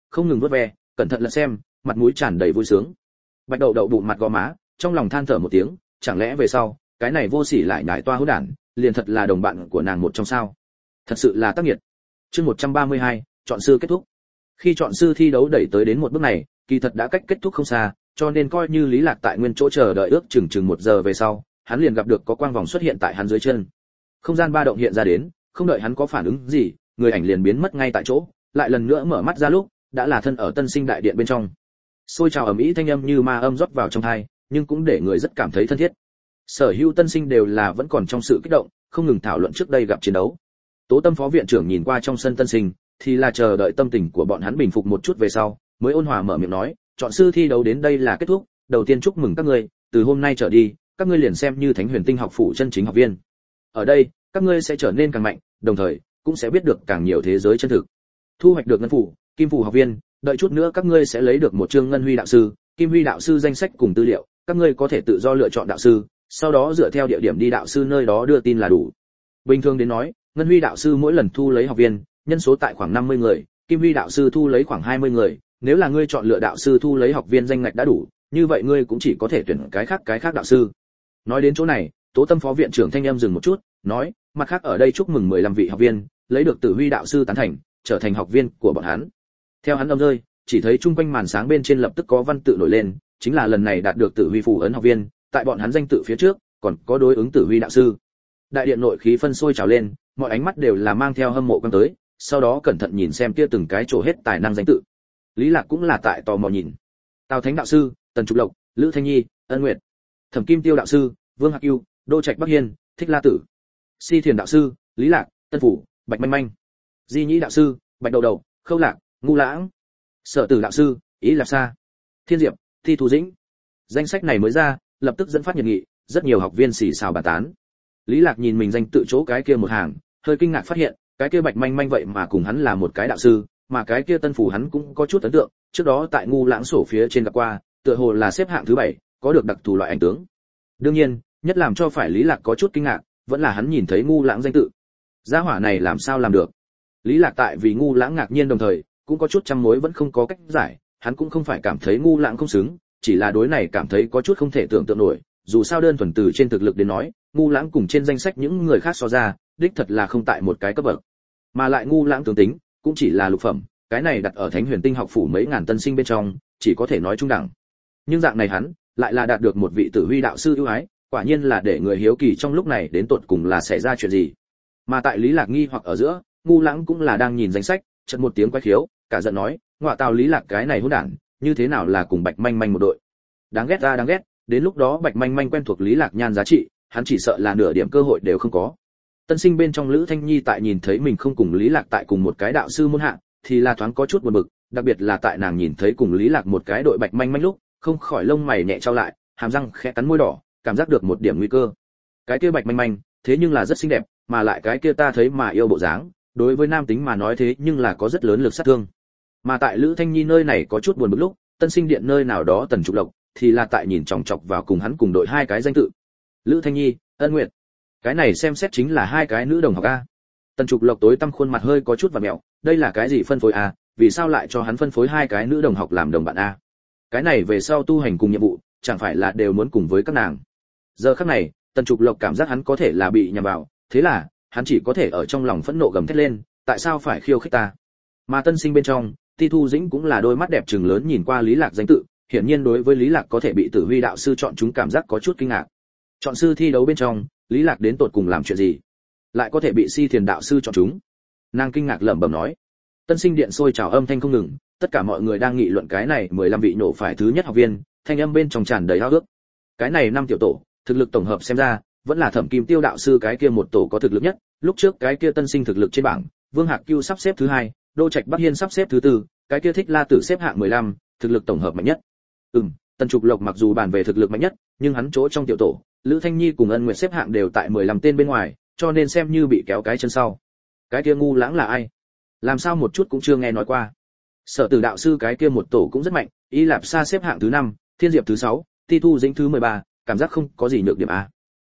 không ngừng vuốt ve, cẩn thận lật xem, mặt mũi tràn đầy vui sướng. Bạch Đậu Đậu bụng mặt gò má, trong lòng than thở một tiếng, chẳng lẽ về sau, cái này vô sỉ lại nhảy toa hỗn đản, liền thật là đồng bạn của nàng một trong sao? Thật sự là tác nghiệt. Chương 132, chọn sư kết thúc. Khi chọn sư thi đấu đẩy tới đến một bước này, kỳ thật đã cách kết thúc không xa, cho nên coi như Lý Lạc tại nguyên chỗ chờ đợi ước chừng 1 giờ về sau, hắn liền gặp được có quang vòng xuất hiện tại hắn dưới chân. Không gian ba động hiện ra đến, không đợi hắn có phản ứng gì, người ảnh liền biến mất ngay tại chỗ, lại lần nữa mở mắt ra lúc, đã là thân ở Tân Sinh đại điện bên trong. Xôi trào ầm ĩ thanh âm như ma âm rót vào trong tai, nhưng cũng để người rất cảm thấy thân thiết. Sở hữu Tân Sinh đều là vẫn còn trong sự kích động, không ngừng thảo luận trước đây gặp chiến đấu. Tố Tâm phó viện trưởng nhìn qua trong sân Tân Sinh, thì là chờ đợi tâm tình của bọn hắn bình phục một chút về sau, mới ôn hòa mở miệng nói, chọn sư thi đấu đến đây là kết thúc, đầu tiên chúc mừng các ngươi, từ hôm nay trở đi, các ngươi liền xem như Thánh Huyền Tinh học phủ chân chính học viên. Ở đây, các ngươi sẽ trở nên càng mạnh, đồng thời cũng sẽ biết được càng nhiều thế giới chân thực. Thu hoạch được ngân phủ, kim phủ học viên, đợi chút nữa các ngươi sẽ lấy được một chương ngân huy đạo sư, kim huy đạo sư danh sách cùng tư liệu, các ngươi có thể tự do lựa chọn đạo sư, sau đó dựa theo địa điểm đi đạo sư nơi đó đưa tin là đủ. Bình thường đến nói, ngân huy đạo sư mỗi lần thu lấy học viên, nhân số tại khoảng 50 người, kim huy đạo sư thu lấy khoảng 20 người, nếu là ngươi chọn lựa đạo sư thu lấy học viên danh ngạch đã đủ, như vậy ngươi cũng chỉ có thể tuyển cái khác đạo sư. Nói đến chỗ này, Tố Tâm phó viện trưởng thanh em dừng một chút, nói, mặt khác ở đây chúc mừng 15 vị học viên, lấy được Tử Huy đạo sư tán thành, trở thành học viên của bọn hắn. Theo hắn âm rơi, chỉ thấy chung quanh màn sáng bên trên lập tức có văn tự nổi lên, chính là lần này đạt được Tử Huy phù ấn học viên, tại bọn hắn danh tự phía trước, còn có đối ứng Tử Huy đạo sư. Đại điện nội khí phân sôi trào lên, mọi ánh mắt đều là mang theo hâm mộ quan tới, sau đó cẩn thận nhìn xem kia từng cái trổ hết tài năng danh tự. Lý Lạc cũng là tại tò mò nhìn. Tào Thánh đạo sư, Tần Trục Lộc, Lữ Thanh Nhi, Ân Nguyệt. Thẩm Kim Tiêu đạo sư, Vương Hạc Ưu, Đô Trạch Bắc Hiên, Thích La Tử. Si Thiền đạo sư, Lý Lạc, Tân Phủ, Bạch Manh Manh. Di Nhĩ đạo sư, Bạch Đầu Đầu, Khâu Lạc, Ngu Lãng. Sở Tử đạo sư, Ý Lạp Sa. Thiên Diệp, Thi Thu Dĩnh. Danh sách này mới ra, lập tức dẫn phát nhiệt nghị, rất nhiều học viên xì xào bàn tán. Lý Lạc nhìn mình danh tự chỗ cái kia một hàng, hơi kinh ngạc phát hiện, cái kia Bạch Manh Manh vậy mà cùng hắn là một cái đạo sư, mà cái kia Tân Phủ hắn cũng có chút ấn tượng, trước đó tại Ngu Lãng sổ phía trên gặp qua, tựa hồ là xếp hạng thứ 7, có được đặc thù loại ảnh tướng. Đương nhiên, nhất làm cho phải Lý Lạc có chút kinh ngạc, vẫn là hắn nhìn thấy Ngu Lãng danh tự. Gia hỏa này làm sao làm được? Lý Lạc tại vì Ngu Lãng ngạc nhiên đồng thời, cũng có chút trăm mối vẫn không có cách giải, hắn cũng không phải cảm thấy Ngu Lãng không xứng, chỉ là đối này cảm thấy có chút không thể tưởng tượng nổi, dù sao đơn thuần từ trên thực lực đến nói, Ngu Lãng cùng trên danh sách những người khác so ra, đích thật là không tại một cái cấp bậc. Mà lại Ngu Lãng tướng tính, cũng chỉ là lục phẩm, cái này đặt ở Thánh Huyền Tinh học phủ mấy ngàn tân sinh bên trong, chỉ có thể nói trung đẳng. Nhưng dạng này hắn, lại là đạt được một vị Tử Huy đạo sư ưu ái, quả nhiên là để người hiếu kỳ trong lúc này đến tột cùng là xảy ra chuyện gì. Mà tại Lý Lạc nghi hoặc ở giữa, Ngu Lãng cũng là đang nhìn danh sách, chợt một tiếng quái khiếu, cả giận nói, ngọa tào Lý Lạc cái này hỗn đản, như thế nào là cùng Bạch Manh Manh một đội. Đáng ghét ra đáng ghét, đến lúc đó Bạch Manh Manh quen thuộc Lý Lạc nhan giá trị, hắn chỉ sợ là nửa điểm cơ hội đều không có. Tân sinh bên trong Lữ Thanh Nhi tại nhìn thấy mình không cùng Lý Lạc tại cùng một cái đạo sư môn hạ, thì là thoáng có chút buồn bực, đặc biệt là tại nàng nhìn thấy cùng Lý Lạc một cái đội Bạch Manh Manh lúc, không khỏi lông mày nhẹ trao lại, hàm răng khẽ cắn môi đỏ, cảm giác được một điểm nguy cơ. Cái kia Bạch Manh Manh, thế nhưng là rất xinh đẹp, mà lại cái kia ta thấy mà yêu bộ dáng, đối với nam tính mà nói thế nhưng là có rất lớn lực sát thương. Mà tại Lữ Thanh Nhi nơi này có chút buồn bực lúc, Tân sinh điện nơi nào đó Tần Trục Lộc, thì là tại nhìn chòng chọc vào cùng hắn cùng đội hai cái danh tự. Lữ Thanh Nhi, Ân Nguyệt. Cái này xem xét chính là hai cái nữ đồng học a. Tần Trục Lộc tối tăm khuôn mặt hơi có chút vặn mẹo, đây là cái gì phân phối a, vì sao lại cho hắn phân phối hai cái nữ đồng học làm đồng bạn a? Cái này về sau tu hành cùng nhiệm vụ, chẳng phải là đều muốn cùng với các nàng. Giờ khắc này, Tần Trục Lộc cảm giác hắn có thể là bị nhầm vào, thế là, hắn chỉ có thể ở trong lòng phẫn nộ gầm thét lên, tại sao phải khiêu khích ta? Mà tân sinh bên trong, Ti Thu Dĩnh cũng là đôi mắt đẹp trừng lớn nhìn qua Lý Lạc danh tự, hiển nhiên đối với Lý Lạc có thể bị Tử Huy đạo sư chọn chúng cảm giác có chút kinh ngạc. Chọn sư thi đấu bên trong, Lý Lạc đến tột cùng làm chuyện gì, lại có thể bị Si Thiền đạo sư chọn chúng? Nàng kinh ngạc lẩm bẩm nói. Tân sinh điện sôi trào âm thanh không ngừng, tất cả mọi người đang nghị luận cái này 15 vị nổ phải thứ nhất học viên, thanh âm bên trong tràn đầy háo ước. Cái này năm tiểu tổ, thực lực tổng hợp xem ra, vẫn là Thẩm Kim Tiêu đạo sư cái kia một tổ có thực lực nhất, lúc trước cái kia tân sinh thực lực trên bảng, Vương Hạc Cưu sắp xếp thứ 2, Đô Trạch Bắc Hiên sắp xếp thứ 4, cái kia Thích La Tử xếp hạng 15, thực lực tổng hợp mạnh nhất. Tần Trục Lộc mặc dù bàn về thực lực mạnh nhất, nhưng hắn chỗ trong tiểu tổ, Lữ Thanh Nhi cùng Ân Nguyệt xếp hạng đều tại 15 tên bên ngoài, cho nên xem như bị kéo cái chân sau. Cái kia Ngu Lãng là ai? Làm sao một chút cũng chưa nghe nói qua. Sở Tử đạo sư cái kia một tổ cũng rất mạnh, Y Lạp Sa xếp hạng thứ 5, Thiên Diệp thứ 6, Ti Thu Dĩnh thứ 13, cảm giác không có gì nhược điểm a.